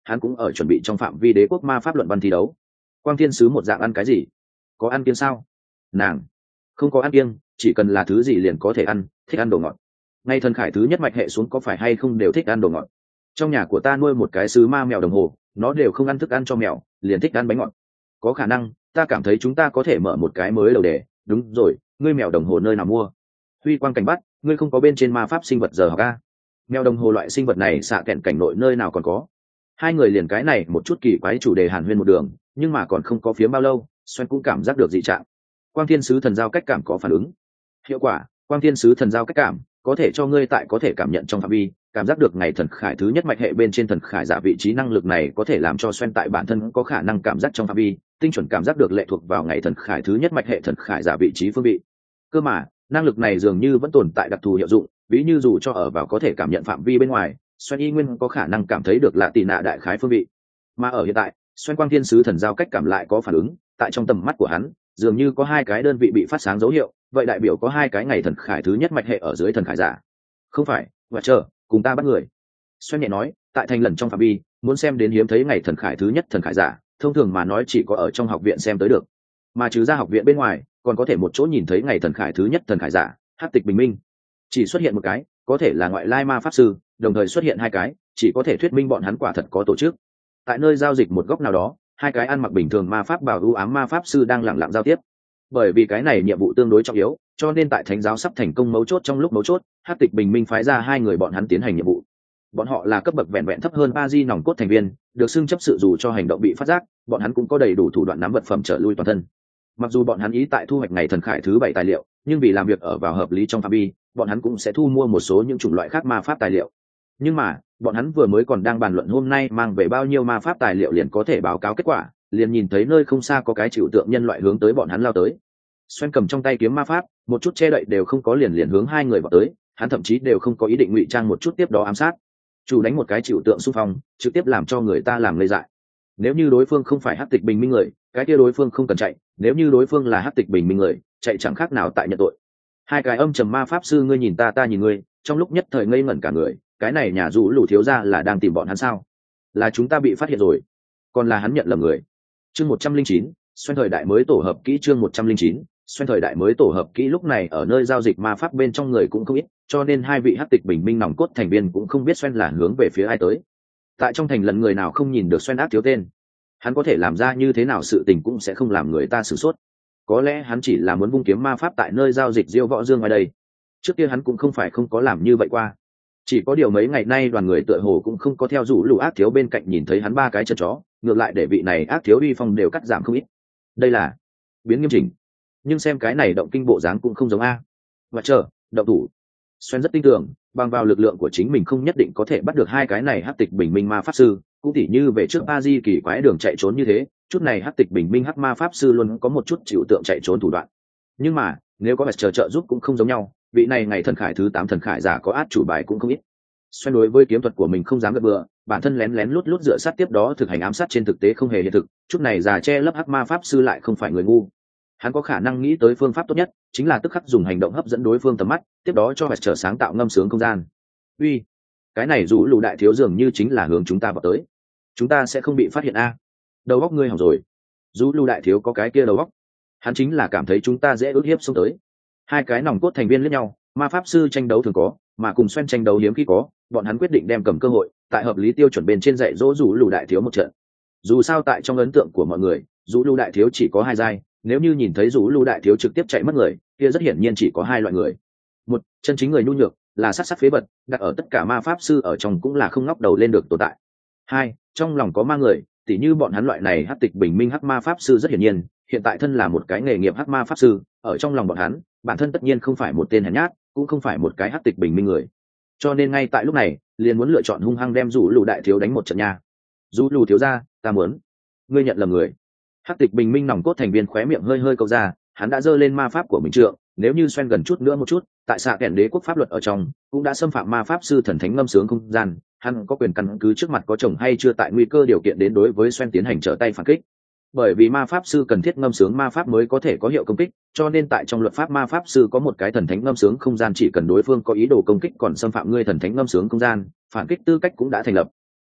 hắn cũng ở chuẩn bị trong phạm vi đế quốc ma pháp luận văn thi đấu. Quang thiên sứ một dạng ăn cái gì? Có ăn kiêng sao? Nàng không có ăn kiêng, chỉ cần là thứ gì liền có thể ăn, thích ăn đồ ngọt. Ngay thần khải thứ nhất mạch hệ xuống có phải hay không đều thích ăn đồ ngọt. Trong nhà của ta nuôi một cái sứ ma mèo đồng hồ, nó đều không ăn thức ăn cho mèo, liền thích ăn bánh ngọt. Có khả năng, ta cảm thấy chúng ta có thể mở một cái mới đầu đề. Đúng rồi, ngươi mèo đồng hồ nơi nào mua? Huy quang cảnh bắt, ngươi không có bên trên ma pháp sinh vật giờ học a? Mèo đồng hồ loại sinh vật này xạ kẹn cảnh nội nơi nào còn có? Hai người liền cái này một chút kỳ quái chủ đề hàn huyên một đường, nhưng mà còn không có phía bao lâu, Xoen cũng cảm giác được dị trạng. Quang thiên sứ thần giao cách cảm có phản ứng. Hiệu quả, quang thiên sứ thần giao cách cảm có thể cho ngươi tại có thể cảm nhận trong phạm vi cảm giác được ngày thần khải thứ nhất mạch hệ bên trên thần khải giả vị trí. Năng lực này có thể làm cho Xoen tại bản thân có khả năng cảm giác trong phạm vi tinh chuẩn cảm giác được lệ thuộc vào ngày thần khải thứ nhất mạch hệ thần khải giả vị trí phương vị. Cơ mà năng lực này dường như vẫn tồn tại đặc thù hiệu dụng, ví như dù cho ở vào có thể cảm nhận phạm vi bên ngoài, Xoen y nguyên có khả năng cảm thấy được lạ tì nạ đại khái phương vị. Mà ở hiện tại, Xoen quang thiên sứ thần giao cách cảm lại có phản ứng, tại trong tầm mắt của hắn dường như có hai cái đơn vị bị phát sáng dấu hiệu, vậy đại biểu có hai cái ngày thần khải thứ nhất mạch hệ ở dưới thần khải giả. Không phải, và chờ cùng ta bắt người. Xoen nhẹ nói, tại thành lần trong phạm vi muốn xem đến hiếm thấy ngày thần khải thứ nhất thần khải giả, thông thường mà nói chỉ có ở trong học viện xem tới được, mà trừ ra học viện bên ngoài còn có thể một chỗ nhìn thấy ngày thần khải thứ nhất thần khải giả. Hắc tịch bình minh chỉ xuất hiện một cái, có thể là ngoại lai ma pháp sư, đồng thời xuất hiện hai cái, chỉ có thể thuyết minh bọn hắn quả thật có tổ chức. Tại nơi giao dịch một góc nào đó, hai cái ăn mặc bình thường ma pháp bào ưu ám ma pháp sư đang lặng lặng giao tiếp. Bởi vì cái này nhiệm vụ tương đối trọng yếu, cho nên tại thánh giáo sắp thành công mấu chốt trong lúc mấu chốt, Hắc tịch bình minh phái ra hai người bọn hắn tiến hành nhiệm vụ. Bọn họ là cấp bậc vẹn vẹn thấp hơn ba di nòng cốt thành viên, được xưng chấp sự dù cho hành động bị phát giác, bọn hắn cũng có đầy đủ thủ đoạn nắm vật phẩm trở lui toàn thân. Mặc dù bọn hắn ý tại thu hoạch ngày thần khải thứ 7 tài liệu, nhưng vì làm việc ở vào hợp lý trong phạm vi, bọn hắn cũng sẽ thu mua một số những chủng loại khác ma pháp tài liệu. Nhưng mà bọn hắn vừa mới còn đang bàn luận hôm nay mang về bao nhiêu ma pháp tài liệu liền có thể báo cáo kết quả, liền nhìn thấy nơi không xa có cái chịu tượng nhân loại hướng tới bọn hắn lao tới. Xoen cầm trong tay kiếm ma pháp, một chút che đậy đều không có, liền hướng hai người vào tới. Hắn thậm chí đều không có ý định ngụy trang một chút tiếp đó ám sát, chủ đánh một cái chịu tượng xung phong, trực tiếp làm cho người ta làm lây dại. Nếu như đối phương không phải Hắc tịch bình minh người, cái kia đối phương không cần chạy, nếu như đối phương là Hắc tịch bình minh người, chạy chẳng khác nào tại nhận tội. Hai cái âm trầm ma pháp sư ngươi nhìn ta nhìn ngươi, trong lúc nhất thời ngây ngẩn cả người. Cái này nhà rủ lù thiếu gia là đang tìm bọn hắn sao? Là chúng ta bị phát hiện rồi, còn là hắn nhận lầm người. Chương 109, Xoen thời đại mới tổ hợp kỹ. Chương 109, Xoen thời đại mới tổ hợp kỹ. Lúc này ở nơi giao dịch ma pháp bên trong người cũng không ít, cho nên hai vị Hắc tịch bình minh nòng cốt thành viên cũng không biết Xoen là hướng về phía ai tới. Tại trong thành lần người nào không nhìn được Xoen ác thiếu tên, hắn có thể làm ra như thế nào sự tình cũng sẽ không làm người ta sửng sốt. Có lẽ hắn chỉ là muốn vung kiếm ma pháp tại nơi giao dịch Diêu Võ Dương ngoài đây. Trước kia hắn cũng không phải không có làm như vậy qua. Chỉ có điều mấy ngày nay đoàn người tựa hồ cũng không có theo dụ lũ ác thiếu bên cạnh nhìn thấy hắn ba cái chân chó, ngược lại để vị này ác thiếu uy phong đều cắt giảm không ít. Đây là biến nghiêm chỉnh, nhưng xem cái này động kinh bộ dáng cũng không giống a. Và chờ động thủ. Xoen rất tin tưởng bằng vào lực lượng của chính mình không nhất định có thể bắt được hai cái này Hắc tịch bình minh ma pháp sư, cũng tỉ như về trước a di kỳ quái đường chạy trốn như thế. Chút này Hắc tịch bình minh hắc ma pháp sư luôn có một chút chịu tượng chạy trốn thủ đoạn, nhưng mà nếu có vật trợ giúp cũng không giống nhau. Vị này ngày thần khải thứ 8 thần khải giả có át chủ bài cũng không ít. Xoen đối với kiếm thuật của mình không dám gật bừa, bản thân lén lén lút lút dựa sát tiếp đó thực hành ám sát trên thực tế không hề hiện thực. Chút này già che lấp hắc ma pháp sư lại không phải người ngu, hắn có khả năng nghĩ tới phương pháp tốt nhất chính là tức khắc dùng hành động hấp dẫn đối phương tầm mắt, tiếp đó cho vật trở sáng tạo ngâm sướng không gian. Uy, cái này rủ lù đại thiếu dường như chính là hướng chúng ta vào tới, chúng ta sẽ không bị phát hiện a? Đầu óc ngươi hỏng rồi. Rủ lù đại thiếu có cái kia đầu óc, hắn chính là cảm thấy chúng ta dễ ức hiếp xông tới. Hai cái nòng cốt thành viên lẫn nhau, ma pháp sư tranh đấu thường có, mà cùng Xoen tranh đấu hiếm khi có. Bọn hắn quyết định đem cầm cơ hội tại hợp lý tiêu chuẩn bên trên dạy dỗ rủ lù đại thiếu một trận. Dù sao tại trong ấn tượng của mọi người, rủ lù đại thiếu chỉ có hai giai, nếu như nhìn thấy rủ lù đại thiếu trực tiếp chạy mất người, kia rất hiển nhiên chỉ có hai loại người. Một, chân chính người nhu nhược, là sát sát phế vật, đặt ở tất cả ma pháp sư ở trong cũng là không ngóc đầu lên được tồn tại. Hai, trong lòng có ma người, tỉ như bọn hắn loại này Hắc tịch bình minh hắc ma pháp sư rất hiển nhiên, hiện tại thân là một cái nghề nghiệp hắc ma pháp sư, ở trong lòng bọn hắn, bản thân tất nhiên không phải một tên hèn nhát, cũng không phải một cái Hắc tịch bình minh người. Cho nên ngay tại lúc này, liền muốn lựa chọn hung hăng đem rủ lù đại thiếu đánh một trận nha. Rủ lù thiếu gia, ta muốn. Ngươi nhận lầm người. Hắc tịch bình minh nòng cốt thành viên khóe miệng hơi hơi câu ra, hắn đã giơ lên ma pháp của mình trượng, nếu như Xoen gần chút nữa một chút, tại xạ kèn đế quốc pháp luật ở trong, cũng đã xâm phạm ma pháp sư thần thánh ngâm sướng không gian, hắn có quyền căn cứ trước mặt có chồng hay chưa tại nguy cơ điều kiện đến đối với Xoen tiến hành trở tay phản kích. Bởi vì ma pháp sư cần thiết ngâm sướng ma pháp mới có thể có hiệu công kích, cho nên tại trong luật pháp ma pháp sư có một cái thần thánh ngâm sướng không gian, chỉ cần đối phương có ý đồ công kích còn xâm phạm ngươi thần thánh ngâm sướng không gian, phản kích tư cách cũng đã thành lập.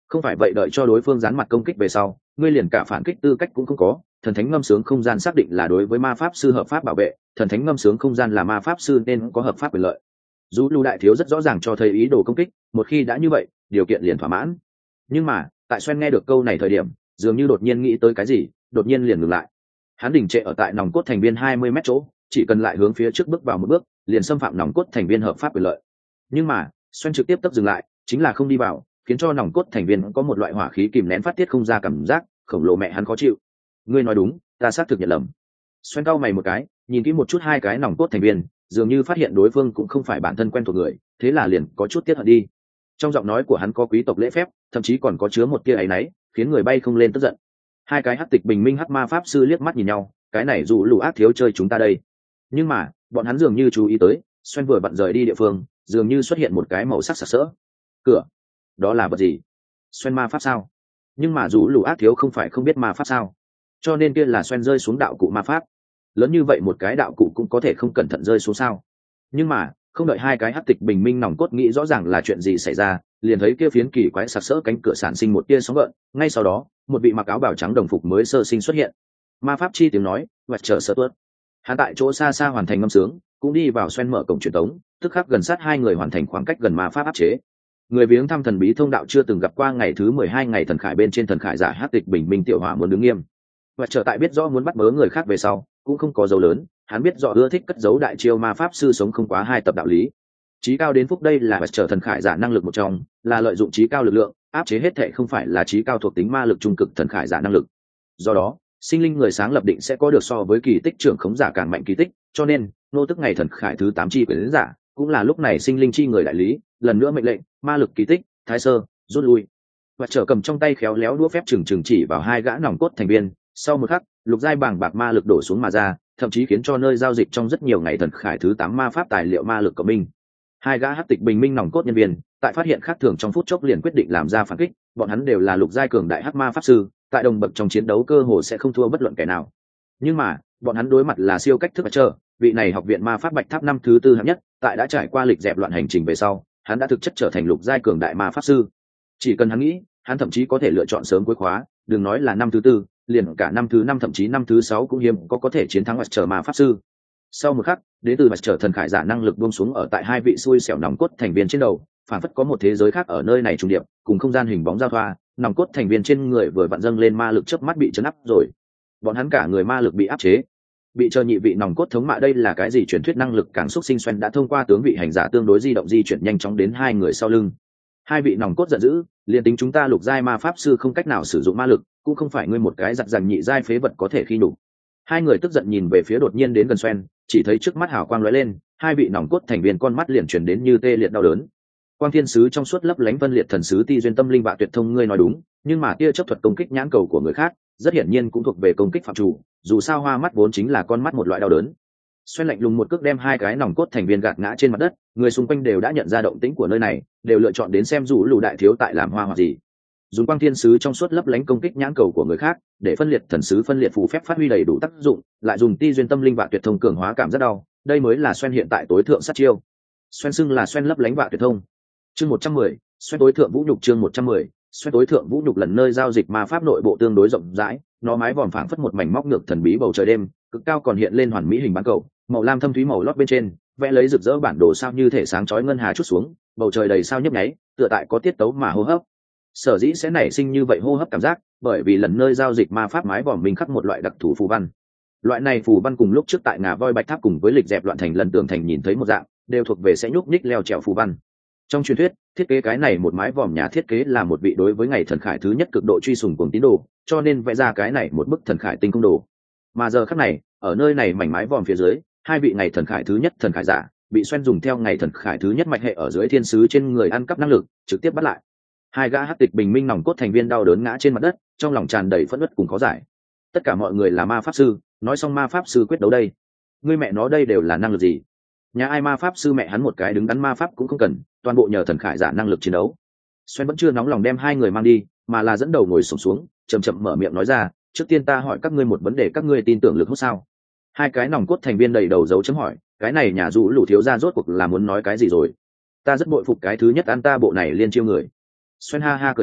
Không phải vậy đợi cho đối phương dán mặt công kích về sau, ngươi liền cả phản kích tư cách cũng không có. Thần thánh ngâm sướng không gian xác định là đối với ma pháp sư hợp pháp bảo vệ, thần thánh ngâm sướng không gian là ma pháp sư nên có hợp pháp quyền lợi. Dù lưu đại thiếu rất rõ ràng cho thấy ý đồ công kích, một khi đã như vậy điều kiện liền thỏa mãn. Nhưng mà tại Xoen nghe được câu này thời điểm, dường như đột nhiên nghĩ tới cái gì, đột nhiên liền ngừng lại. Hắn đình trệ ở tại nòng cốt thành viên 20 mét chỗ, chỉ cần lại hướng phía trước bước vào một bước liền xâm phạm nòng cốt thành viên hợp pháp quyền lợi. Nhưng mà Xoen trực tiếp tấp dừng lại, chính là không đi vào, khiến cho nòng cốt thành viên có một loại hỏa khí kìm nén phát tiết không ra cảm giác khổng lồ, mẹ hắn khó chịu. Ngươi nói đúng, ta xác thực nhận lầm. Xoen cau mày một cái, nhìn kỹ một chút hai cái nòng cốt thành viên, dường như phát hiện đối phương cũng không phải bản thân quen thuộc người, thế là liền có chút tiếc hận đi. Trong giọng nói của hắn có quý tộc lễ phép, thậm chí còn có chứa một tia áy náy, khiến người bay không lên tức giận. Hai cái hắc tịch bình minh hắc ma pháp sư liếc mắt nhìn nhau, cái này dù lù ác thiếu chơi chúng ta đây. Nhưng mà bọn hắn dường như chú ý tới, Xoen vừa vặn rời đi địa phương, dường như xuất hiện một cái màu sắc sặc sỡ cửa. Đó là vật gì? Xoen ma pháp sao? Nhưng mà dù lù ác thiếu không phải không biết ma pháp sao? Cho nên kia là Xoen rơi xuống đạo cụ ma pháp. Lớn như vậy một cái đạo cụ cũng có thể không cẩn thận rơi xuống sao? Nhưng mà không đợi hai cái hắc tịch bình minh nòng cốt nghĩ rõ ràng là chuyện gì xảy ra, liền thấy kia phiến kỳ quái sặc sỡ cánh cửa sản sinh một tia sóng gợn. Ngay sau đó một vị mặc áo bào trắng đồng phục mới sơ sinh xuất hiện. Ma pháp chi tiếng nói và chờ sợ tuất. Hắn tại chỗ xa xa hoàn thành ngâm sướng, cũng đi vào Xoen mở cổng truyền tống, tức khắc gần sát hai người hoàn thành khoảng cách gần ma pháp áp chế. Người viếng thăm thần bí thông đạo chưa từng gặp qua ngày thứ 12 ngày thần khải bên trên thần khải giả hắc tịch bình minh tiểu hỏa muốn đứng nghiêm. Và trở tại biết rõ muốn bắt bớ người khác về sau, cũng không có dấu lớn, hắn biết rõ ưa thích cất giấu đại chiêu ma pháp sư sống không quá 2 tập đạo lý. Chí cao đến phúc đây là vật trở thần khải giả năng lực một trong, là lợi dụng chí cao lực lượng áp chế hết thệ không phải là chí cao thuộc tính ma lực trung cực thần khải giả năng lực. Do đó sinh linh người sáng lập định sẽ có được so với kỳ tích trưởng khống giả càng mạnh kỳ tích, cho nên nô tức ngày thần khải thứ 8 chi quyển giả cũng là lúc này sinh linh chi người đại lý, lần nữa mệnh lệnh ma lực kỳ tích thái sơ rút lui. Và trở cầm trong tay khéo léo đũa phép trừng chỉ vào hai gã nòng cốt thành viên, sau một khắc lục giai bảng bạc ma lực đổ xuống mà ra, thậm chí khiến cho nơi giao dịch trong rất nhiều ngày thần khải thứ 8 ma pháp tài liệu ma lực của mình. Hai gã hắc tịch bình minh nòng cốt nhân viên tại phát hiện khác thường trong phút chốc liền quyết định làm ra phản kích, bọn hắn đều là lục giai cường đại hắc ma pháp sư, tại đồng bậc trong chiến đấu cơ hồ sẽ không thua bất luận kẻ nào. Nhưng mà bọn hắn đối mặt là siêu cách thức chờ vị này học viện ma pháp bạch tháp năm thứ 4 hạng nhất, tại đã trải qua lịch dẹp loạn hành trình về sau, hắn đã thực chất trở thành lục giai cường đại ma pháp sư. Chỉ cần hắn nghĩ, hắn thậm chí có thể lựa chọn sớm cuối khóa, đừng nói là năm thứ 4, liền cả năm thứ 5 thậm chí năm thứ 6 cũng hiếm có thể chiến thắng mặt trở ma pháp sư. Sau một khắc, đến từ mặt trở thần khải giả năng lực buông xuống ở tại hai vị xui xẻo nòng cốt thành viên trên đầu, phản phất có một thế giới khác ở nơi này trùng điệp, cùng không gian hình bóng giao thoa, nòng cốt thành viên trên người vừa vặn dâng lên ma lực chớp mắt bị chấn áp rồi. Bọn hắn cả người ma lực bị áp chế, bị chờ nhị vị nòng cốt thống mạ đây là cái gì truyền thuyết năng lực càng xúc sinh Xoen đã thông qua tướng vị hành giả tương đối di động di chuyển nhanh chóng đến hai người sau lưng. Hai vị nòng cốt giận dữ, liền tính chúng ta lục giai ma pháp sư không cách nào sử dụng ma lực, cũng không phải ngươi một cái giặt giành nhị giai phế vật có thể khi đủ. Hai người tức giận nhìn về phía đột nhiên đến gần Xoen, chỉ thấy trước mắt hào quang lóe lên, hai vị nòng cốt thành viên con mắt liền chuyển đến như tê liệt đau đớn. Quang thiên sứ trong suốt lấp lánh vân liệt thần sứ ti duyên tâm linh vạ tuyệt thông, ngươi nói đúng, nhưng mà tia chấp thuật công kích nhãn cầu của người khác rất hiển nhiên cũng thuộc về công kích phạm chủ, dù sao hoa mắt vốn chính là con mắt một loại đau đớn. Xoen lạnh lùng một cước đem hai cái nòng cốt thành viên gạt ngã trên mặt đất, người xung quanh đều đã nhận ra động tĩnh của nơi này, đều lựa chọn đến xem dù lù đại thiếu tại làm hoa hoặc gì. Dùng quang thiên sứ trong suốt lấp lánh công kích nhãn cầu của người khác, để phân liệt thần sứ phân liệt phù phép phát huy đầy đủ tác dụng, lại dùng ti duyên tâm linh vạ tuyệt thông cường hóa cảm rất đau, đây mới là Xoen hiện tại tối thượng sát chiêu. Xoen xưng là Xoen lấp lánh vạ tuyệt thông. Chương 110, Xoen tối thượng vũ nhục chương 110, Xoen tối thượng vũ nhục lần nơi giao dịch ma pháp nội bộ tương đối rộng rãi, nó mái vòm phảng phất một mảnh móc ngược thần bí bầu trời đêm, cực cao còn hiện lên hoàn mỹ hình bán cầu, màu lam thâm thúy màu lót bên trên, vẽ lấy rực rỡ bản đồ sao như thể sáng chói ngân hà chút xuống, bầu trời đầy sao nhấp nháy, tựa tại có tiết tấu mà hô hấp. Sở dĩ sẽ nảy sinh như vậy hô hấp cảm giác, bởi vì lần nơi giao dịch ma pháp mái vòm mình khắc một loại đặc thù phù văn. Loại này phù văn cùng lúc trước tại ngà voi bạch tháp cùng với lịch dẹp loạn thành lần tường thành nhìn thấy một dạng, đều thuộc về sẽ nhúc nhích leo trèo phù văn. Trong truyền thuyết, thiết kế cái này một mái vòm nhà thiết kế là một vị đối với ngày thần khải thứ nhất cực độ truy sùng cùng tín đồ, cho nên vẽ ra cái này một bức thần khải tinh không đồ. Mà giờ khắc này, ở nơi này mảnh mái vòm phía dưới, hai vị ngày thần khải thứ nhất thần khải giả bị Xoen dùng theo ngày thần khải thứ nhất mạch hệ ở dưới thiên sứ trên người ăn cắp năng lực trực tiếp bắt lại. Hai gã hắc tịch bình minh nòng cốt thành viên đau đớn ngã trên mặt đất, trong lòng tràn đầy phẫn uất cùng khó giải. Tất cả mọi người là ma pháp sư, nói xong ma pháp sư quyết đấu đây, ngươi mẹ nó đây đều là năng lực gì? Nhà ai ma pháp sư mẹ hắn một cái đứng đắn ma pháp cũng không cần, toàn bộ nhờ thần khải giả năng lực chiến đấu. Xoen vẫn chưa nóng lòng đem hai người mang đi, mà là dẫn đầu ngồi xổm xuống, chậm chậm mở miệng nói ra, trước tiên ta hỏi các ngươi một vấn đề, các ngươi tin tưởng lực hút sao? Hai cái nòng cốt thành viên đầy đầu dấu chấm hỏi, cái này nhà dù lũ thiếu gia rốt cuộc là muốn nói cái gì rồi? Ta rất bội phục cái thứ nhất ăn ta bộ này liên chiêu người. Xoen ha ha cười nói,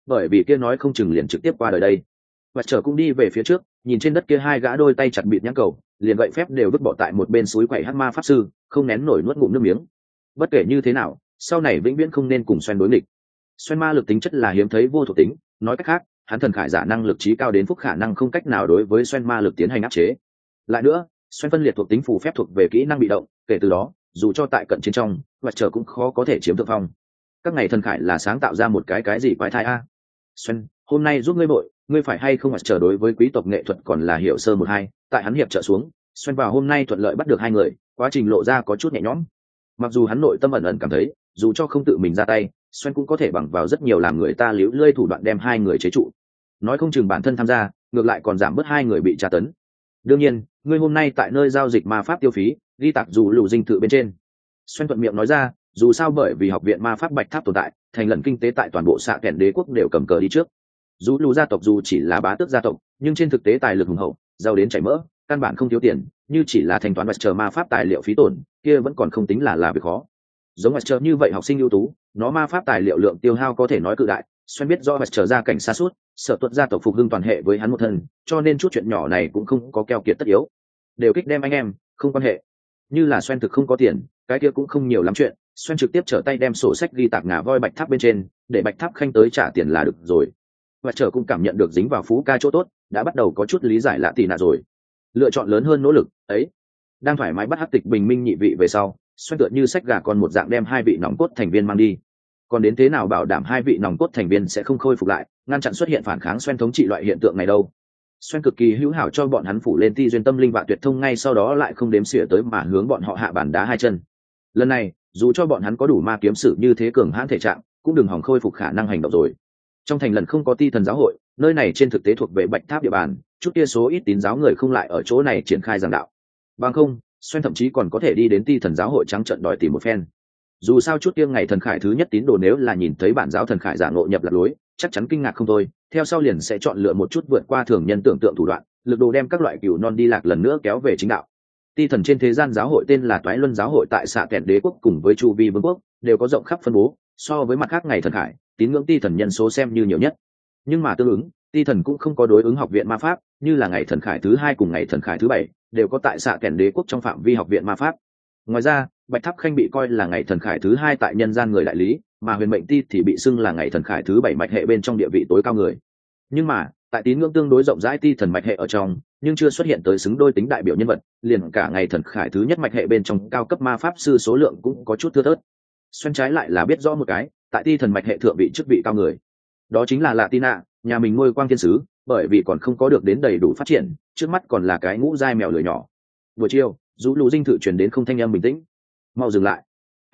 bởi vì kia nói không chừng liền trực tiếp qua đời đây. Và trở cũng đi về phía trước, nhìn trên đất kia hai gã đôi tay chặt bịt nhãn cầu, liền gậy phép đều vứt bỏ tại một bên suối quậy hắc ma pháp sư, không nén nổi nuốt ngụm nước miếng. Bất kể như thế nào, sau này vĩnh viễn không nên cùng xoen đối nghịch. Xoen ma lực tính chất là hiếm thấy vô thuộc tính, nói cách khác, hắn thần khải giả năng lực trí cao đến phúc khả năng không cách nào đối với xoen ma lực tiến hành áp chế. Lại nữa, xoen phân liệt thuộc tính phù phép thuộc về kỹ năng bị động, kể từ đó, dù cho tại cận chiến trong, và trở cũng khó có thể chiếm thượng phong. Các ngày thần khải là sáng tạo ra một cái gì quái thai a. Xoen, hôm nay giúp ngươi bội, ngươi phải hay không mà trở đối với quý tộc nghệ thuật còn là hiểu sơ một hai. Tại hắn hiệp trợ xuống, xoen vào hôm nay thuận lợi bắt được hai người, quá trình lộ ra có chút nhẹ nhõm. Mặc dù hắn nội tâm ẩn ẩn cảm thấy, dù cho không tự mình ra tay, xoen cũng có thể bằng vào rất nhiều làm người ta liễu lơi thủ đoạn đem hai người chế trụ. Nói không chừng bản thân tham gia, ngược lại còn giảm bớt hai người bị tra tấn. Đương nhiên, ngươi hôm nay tại nơi giao dịch ma pháp tiêu phí, ghi tạc dù lù dinh thự bên trên. Xoen thuận miệng nói ra, dù sao bởi vì học viện ma pháp bạch tháp tồn tại, thành lần kinh tế tại toàn bộ xạ kẹn đế quốc đều cầm cờ đi trước. Dù lù gia tộc dù chỉ là bá tước gia tộc, nhưng trên thực tế tài lực hùng hậu, giàu đến chảy mỡ, căn bản không thiếu tiền, như chỉ là thanh toán vật chờ ma pháp tài liệu phí tổn, kia vẫn còn không tính là việc khó. Giống vật chờ như vậy học sinh ưu tú, nó ma pháp tài liệu lượng tiêu hao có thể nói cự đại. Xoen biết do vật chờ gia cảnh xa suốt, sở tuất gia tộc phục hưng toàn hệ với hắn một thân, cho nên chút chuyện nhỏ này cũng không có keo kiệt tất yếu, đều kích đem anh em, không quan hệ. Như là Xoen thực không có tiền, cái kia cũng không nhiều lắm chuyện, Xoen trực tiếp trở tay đem sổ sách ghi tạc ngà voi bạch tháp bên trên, để bạch tháp khanh tới trả tiền là được rồi. Và trở cũng cảm nhận được dính vào phú ca chỗ tốt, đã bắt đầu có chút lý giải lạ tì nạ rồi. Lựa chọn lớn hơn nỗ lực ấy, đang thoải mái bắt hắc tịch bình minh nhị vị về sau, Xoen tựa như sách gà con một dạng đem hai vị nòng cốt thành viên mang đi. Còn đến thế nào bảo đảm hai vị nòng cốt thành viên sẽ không khôi phục lại, ngăn chặn xuất hiện phản kháng Xoen thống trị loại hiện tượng này đâu. Xoen cực kỳ hữu hảo cho bọn hắn phủ lên ti duyên tâm linh và tuyệt thông, ngay sau đó lại không đếm xỉa tới mà hướng bọn họ hạ bản đá hai chân. Lần này, dù cho bọn hắn có đủ ma kiếm sử như thế cường hãn thể trạng, cũng đừng hòng khôi phục khả năng hành động rồi. Trong thành lần không có ti thần giáo hội, nơi này trên thực tế thuộc về bạch tháp địa bàn, chút kia số ít tín giáo người không lại ở chỗ này triển khai giảng đạo. Bằng không, Xoen thậm chí còn có thể đi đến ti thần giáo hội trắng trận đòi tìm một phen. Dù sao chút kia ngày thần khải thứ nhất tín đồ nếu là nhìn thấy bản giáo thần khải giả ngộ nhập lạc lối, chắc chắn kinh ngạc không thôi, theo sau liền sẽ chọn lựa một chút vượt qua thường nhân tưởng tượng thủ đoạn, lực đồ đem các loại cừu non đi lạc lần nữa kéo về chính đạo. Ti thần trên thế gian giáo hội tên là Toái Luân giáo hội tại xạ kẹn đế quốc cùng với chu vi vương quốc đều có rộng khắp phân bố, so với mặt khác ngày thần khải, tín ngưỡng ti thần nhân số xem như nhiều nhất. Nhưng mà tương ứng, ti thần cũng không có đối ứng học viện ma pháp, như là ngày thần khải thứ hai cùng ngày thần khải thứ bảy đều có tại xạ kẹn đế quốc trong phạm vi học viện ma pháp. Ngoài ra, bạch tháp khanh bị coi là ngày thần khải thứ hai tại nhân gian người đại lý, mà huyền mệnh ti thì bị xưng là ngày thần khải thứ bảy mạch hệ bên trong địa vị tối cao người. Nhưng mà tại tín ngưỡng tương đối rộng rãi ti thần mạch hệ ở trong, nhưng chưa xuất hiện tới xứng đôi tính đại biểu nhân vật, liền cả ngày thần khải thứ nhất mạch hệ bên trong cao cấp ma pháp sư số lượng cũng có chút thưa thớt. Xoen trái lại là biết rõ một cái, tại ti thần mạch hệ thượng vị chức vị cao người, đó chính là Latina, nhà mình nuôi quang thiên sứ, bởi vì còn không có được đến đầy đủ phát triển, trước mắt còn là cái ngũ giai mèo lười nhỏ. Buổi chiều, rú lù dinh thự truyền đến không thanh âm bình tĩnh. Mau dừng lại.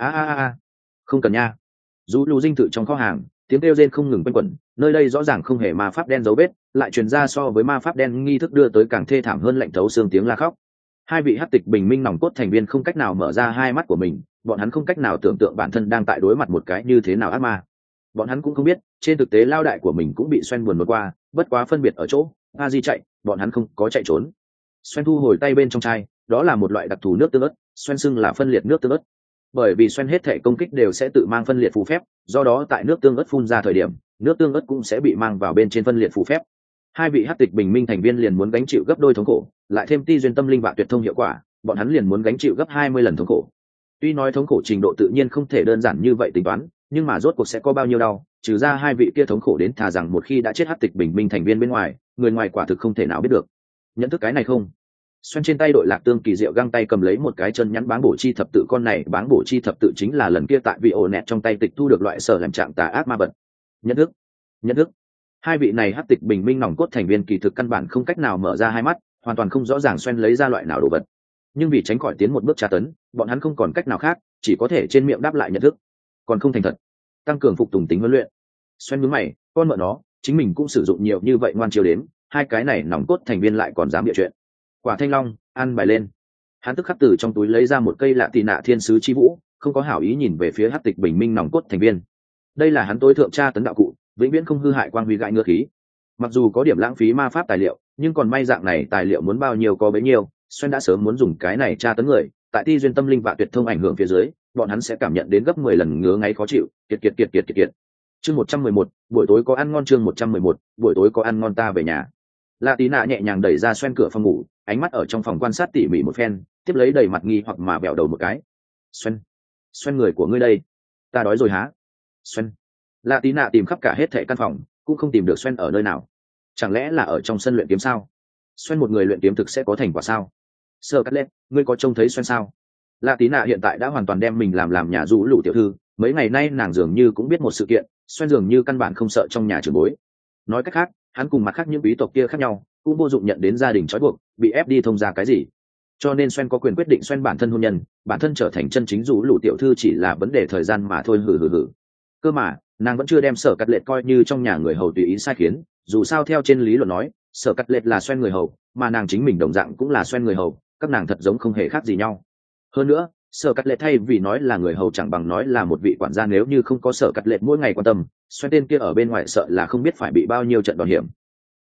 Không cần nha. Rú lù dinh thự trong kho hàng, tiếng kêu rên không ngừng quanh quẩn, nơi đây rõ ràng không hề ma pháp đen dấu vết, lại truyền ra so với ma pháp đen nghi thức đưa tới càng thê thảm hơn lạnh thấu xương tiếng la khóc. Hai vị hắc tịch bình minh nòng cốt thành viên không cách nào mở ra hai mắt của mình, bọn hắn không cách nào tưởng tượng bản thân đang tại đối mặt một cái như thế nào ác ma. Bọn hắn cũng không biết, trên thực tế lao đại của mình cũng bị Xoen buồn một qua, bất quá phân biệt ở chỗ, a di chạy, bọn hắn không có chạy trốn. Xoen thu hồi tay bên trong chai, đó là một loại đặc thù nước tương ớt, Xoen xưng là phân liệt nước tương ớt. Bởi vì Xoen hết thể công kích đều sẽ tự mang phân liệt phù phép, do đó tại nước tương ớt phun ra thời điểm, nước tương ớt cũng sẽ bị mang vào bên trên phân liệt phù phép. Hai vị hắc tịch bình minh thành viên liền muốn gánh chịu gấp đôi thống khổ, lại thêm ti duyên tâm linh và tuyệt thông hiệu quả, bọn hắn liền muốn gánh chịu gấp 20 lần thống khổ. Tuy nói thống khổ trình độ tự nhiên không thể đơn giản như vậy tính toán, nhưng mà rốt cuộc sẽ có bao nhiêu đau, trừ ra hai vị kia thống khổ đến thà rằng một khi đã chết hắc tịch bình minh thành viên bên ngoài, người ngoài quả thực không thể nào biết được. Nhận thức cái này không? Xoen trên tay đội lạc tương kỳ diệu găng tay cầm lấy một cái chân nhắn báng bổ chi thập tự, con này báng bổ chi thập tự chính là lần kia tại vị ổ nẹt trong tay tịch thu được loại sở làm trạng tà ác ma vật. Nhận thức. Hai vị này hắc tịch bình minh nòng cốt thành viên kỳ thực căn bản không cách nào mở ra hai mắt, hoàn toàn không rõ ràng Xoen lấy ra loại nào đồ vật. Nhưng vì tránh khỏi tiến một bước tra tấn, bọn hắn không còn cách nào khác, chỉ có thể trên miệng đáp lại nhận thức. Còn không thành thật, tăng cường phục tùng tính huấn luyện. Xoen nhướng mày, con mợ nó, chính mình cũng sử dụng nhiều như vậy ngoan chiêu đến, hai cái này nòng cốt thành viên lại còn dám bịa chuyện. Quả thanh long, ăn bài lên. Hắn tức khắc từ trong túi lấy ra một cây lạ tì nạ thiên sứ chi vũ, không có hảo ý nhìn về phía hắc tịch bình minh nòng cốt thành viên. Đây là hắn tối thượng tra tấn đạo cụ, vĩnh viễn không hư hại quang huy gãi ngựa khí. Mặc dù có điểm lãng phí ma pháp tài liệu, nhưng còn may dạng này tài liệu muốn bao nhiêu có bấy nhiêu. Xoen đã sớm muốn dùng cái này tra tấn người, tại ti duyên tâm linh và tuyệt thông ảnh hưởng phía dưới, bọn hắn sẽ cảm nhận đến gấp 10 lần ngứa ngáy khó chịu, kiệt. Chương 111, buổi tối có ăn ngon. Chương 111, buổi tối có ăn ngon. Ta về nhà. Lạ tí nạ nhẹ nhàng đẩy ra xoen cửa phòng ngủ, ánh mắt ở trong phòng quan sát tỉ mỉ một phen, tiếp lấy đầy mặt nghi hoặc mà bẹo đầu một cái. Xoen người của ngươi đây. Ta đói rồi hả? Xoen. Lạ tí nạ tìm khắp cả hết thảy căn phòng, cũng không tìm được xoen ở nơi nào. Chẳng lẽ là ở trong sân luyện kiếm sao? Xoen một người luyện kiếm thực sẽ có thành quả sao? Sơ cắt lên, ngươi có trông thấy xoen sao? Lạ tí nạ hiện tại đã hoàn toàn đem mình làm nhà rũ lũ tiểu thư, mấy ngày nay nàng dường như cũng biết một sự kiện, xoen dường như căn bản không sợ trong nhà trưởng bối. Nói cách khác, hắn cùng mặt khác những quý tộc kia khác nhau, cũng vô dụng nhận đến gia đình trói buộc, bị ép đi thông ra cái gì. Cho nên xoen có quyền quyết định xoen bản thân hôn nhân, bản thân trở thành chân chính rũ lũ tiểu thư chỉ là vấn đề thời gian mà thôi. Hừ. Cơ mà nàng vẫn chưa đem Sở Cắt Lệ coi như trong nhà người hầu tùy ý sai khiến, dù sao theo trên lý luận nói, Sở Cắt Lệ là xoen người hầu, mà nàng chính mình đồng dạng cũng là xoen người hầu, các nàng thật giống không hề khác gì nhau. Hơn nữa, Sở Cắt Lệ thay vì nói là người hầu chẳng bằng nói là một vị quản gia, nếu như không có Sở Cắt Lệ mỗi ngày quan tâm, xoen tên kia ở bên ngoài sợ là không biết phải bị bao nhiêu trận đòn hiểm.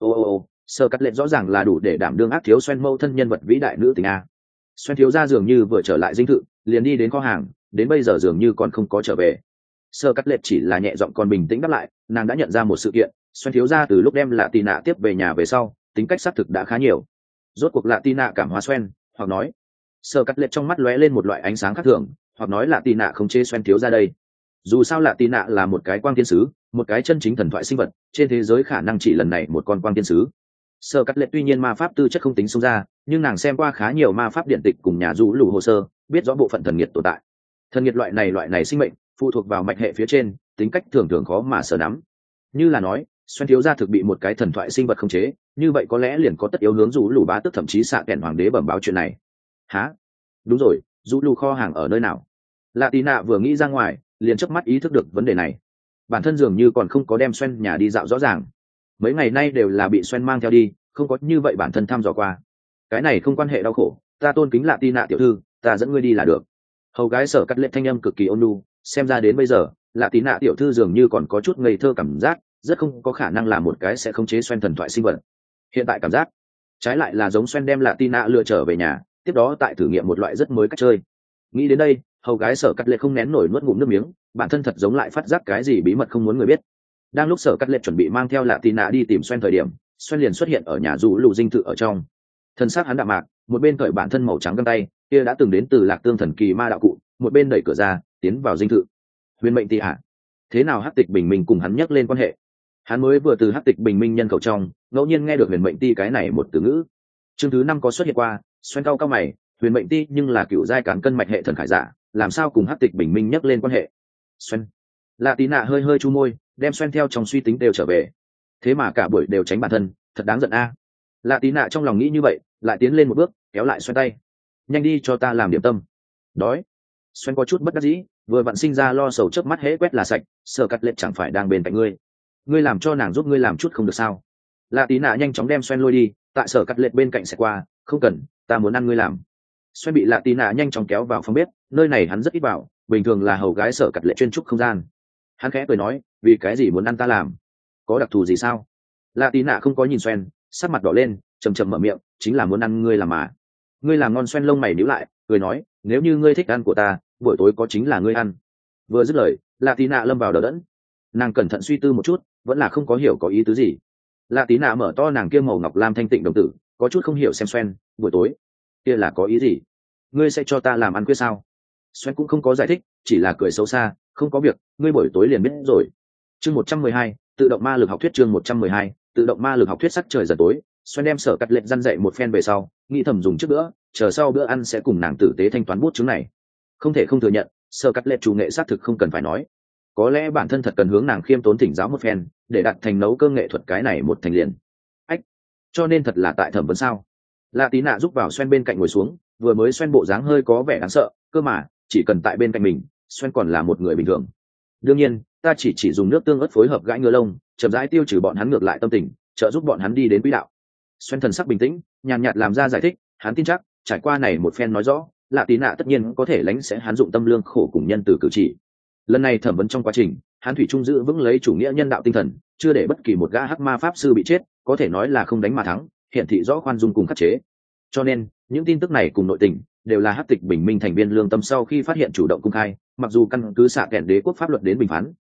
Sở Cắt Lệ rõ ràng là đủ để đảm đương ác thiếu xoen mâu thân nhân vật vĩ đại nữ tình a. Xoen thiếu gia dường như vừa trở lại dinh thự, liền đi đến kho hàng, đến bây giờ dường như còn không có trở về. Sở Cắt Lệ chỉ là nhẹ giọng còn bình tĩnh đáp lại, nàng đã nhận ra một sự kiện, xoen thiếu gia từ lúc đem Lạ Tì Nạ tiếp về nhà về sau, tính cách xác thực đã khá nhiều. Rốt cuộc Lạ Tì Nạ cảm hóa xoen, hoặc nói, Sở Cắt Lệ trong mắt lóe lên một loại ánh sáng khác thường, hoặc nói Lạ Tì Nạ không chê xoen thiếu gia đây. Dù sao Lạ Tì Nạ là một cái quang thiên sứ, một cái chân chính thần thoại sinh vật, trên thế giới khả năng chỉ lần này một con quang thiên sứ. Sở Cắt Lệ tuy nhiên ma pháp tư chất không tính xông ra, nhưng nàng xem qua khá nhiều ma pháp điện tịch cùng nhà rũ lũ hồ sơ, biết rõ bộ phận thần nghiệt tồn tại. Thần nghiệt loại này sinh mệnh phụ thuộc vào mạch hệ phía trên, tính cách thường thường khó mà sở nắm. Như là nói, xoen thiếu gia thực bị một cái thần thoại sinh vật khống chế, như vậy có lẽ liền có tất yếu hướng rũ lũ bá tức thậm chí xạ kèn hoàng đế bẩm báo chuyện này. Hả? Đúng rồi, rũ lũ kho hàng ở nơi nào? Lạ Tì Nạ vừa nghĩ ra ngoài, liền chớp mắt ý thức được vấn đề này. Bản thân dường như còn không có đem xoen nhà đi dạo rõ ràng, mấy ngày nay đều là bị xoen mang theo đi, không có như vậy bản thân thăm dò qua. Cái này không quan hệ đau khổ, ta tôn kính Lạ Tì Nạ tiểu thư, ta dẫn ngươi đi là được. Hầu gái Sở Cắt Lệ thanh âm cực kỳ ôn nhu, xem ra đến bây giờ Lạ Tì Nạ tiểu thư dường như còn có chút ngây thơ cảm giác, rất không có khả năng là một cái sẽ khống chế xoen thần thoại sinh vật. Hiện tại cảm giác trái lại là giống xoen đem Lạ Tì Nạ lừa trở về nhà, tiếp đó tại thử nghiệm một loại rất mới cách chơi. Nghĩ đến đây, hầu gái Sở Cắt Lệ không nén nổi nuốt ngụm nước miếng, bản thân thật giống lại phát giác cái gì bí mật không muốn người biết. Đang lúc Sở Cắt Lệ chuẩn bị mang theo Lạ Tì Nạ đi tìm xoen thời điểm, xoen liền xuất hiện ở nhà rũ lũ dinh thự ở trong. Thân xác hắn đạm mạc, một bên cởi bản thân màu trắng găng tay kia đã từng đến từ Lạc Tương thần kỳ ma đạo cụ, một bên đẩy cửa ra tiến vào dinh thự. Huyền mệnh tị hạ, thế nào Hắc Tịch Bình Minh cùng hắn nhắc lên quan hệ? Hắn mới vừa từ Hắc Tịch Bình Minh nhân khẩu trong ngẫu nhiên nghe được huyền mệnh ti cái này một từ ngữ. Chương thứ 5 có xuất hiện qua, xoen cao cao mày, huyền mệnh ti nhưng là cựu giai cán cân mạch hệ thần khải giả, làm sao cùng Hắc Tịch Bình Minh nhắc lên quan hệ? Xoen. Lạ Tì Nạ hơi hơi chu môi, đem xoen theo trong suy tính đều trở về. Thế mà cả buổi đều tránh bản thân, thật đáng giận a. Lạ Tì Nạ trong lòng nghĩ như vậy, lại tiến lên một bước, kéo lại xoen tay. Nhanh đi cho ta làm điểm tâm. Đói. Xoen có chút bất đắc dĩ, vừa vặn sinh ra lo sầu chớp mắt hễ quét là sạch, Sở Cắt Lệ chẳng phải đang bên cạnh ngươi, ngươi làm cho nàng giúp ngươi làm chút không được sao? Lạ Tí Nạ nhanh chóng đem xoen lôi đi, tại Sở Cắt Lệ bên cạnh sẽ qua, không cần, ta muốn ăn ngươi làm. Xoen bị Lạ Tí Nạ nhanh chóng kéo vào phòng bếp, nơi này hắn rất ít vào, bình thường là hầu gái Sở Cắt Lệ chuyên trúc không gian. Hắn khẽ cười nói, vì cái gì muốn ăn ta làm? Có đặc thù gì sao? Lạ Tí Nạ không có nhìn xoen, sắc mặt đỏ lên, chầm chầm mở miệng, chính là muốn ăn ngươi làm mà. Ngươi làm ngon. Xoen lông mày nhíu lại, cười nói, nếu như ngươi thích ăn của ta, buổi tối có chính là ngươi ăn. Vừa dứt lời, Lạ Tí Nạ lâm vào đờ đẫn. Nàng cẩn thận suy tư một chút, vẫn là không có hiểu có ý tứ gì. Lạ Tí Nạ mở to nàng kia màu ngọc lam thanh tịnh đồng tử, có chút không hiểu xem xoen, buổi tối kia là có ý gì? Ngươi sẽ cho ta làm ăn khuya sao? Xoen cũng không có giải thích, chỉ là cười xấu xa, không có việc, ngươi buổi tối liền biết rồi. Chương 112, tự động ma lực học thuyết. Chương 112, tự động ma lực học thuyết. Sắc trời dần tối, Xoen đem Sở Cắt Lệ răn dậy một phen về sau, nghĩ thầm dùng trước bữa, chờ sau bữa ăn sẽ cùng nàng tử tế thanh toán bút chứng này. Không thể không thừa nhận, Sở Cắt Lệ chủ nghệ xác thực không cần phải nói. Có lẽ bản thân thật cần hướng nàng khiêm tốn thỉnh giáo một phen, để đặt thành nấu cơm nghệ thuật cái này một thành liền. Ách, cho nên thật là tại thẩm vấn sao? Lạ Tí Nạ giúp vào Xoen bên cạnh ngồi xuống, vừa mới Xoen bộ dáng hơi có vẻ đáng sợ, cơ mà chỉ cần tại bên cạnh mình, Xoen còn là một người bình thường. Đương nhiên, ta chỉ dùng nước tương ớt phối hợp gãi ngứa lông, chậm rãi tiêu trừ bọn hắn ngược lại tâm tình, trợ giúp bọn hắn đi đến quỹ đạo. Xoen thần sắc bình tĩnh, nhàn nhạt làm ra giải thích, hắn tin chắc, trải qua này một phen nói rõ, Lạ Tí Nạ tất nhiên có thể lãnh sẽ hắn dụng tâm lương khổ cùng nhân từ cử chỉ. Lần này thẩm vấn trong quá trình, hắn thủy trung giữ vững lấy chủ nghĩa nhân đạo tinh thần, chưa để bất kỳ một gã hắc ma pháp sư bị chết, có thể nói là không đánh mà thắng, hiện thị rõ khoan dung cùng khắc chế. Cho nên, những tin tức này cùng nội tình đều là Hắc Tịch Bình Minh thành viên lương tâm sau khi phát hiện chủ động công khai, mặc dù căn cứ xạ kèn đế quốc pháp luật đến bình phán,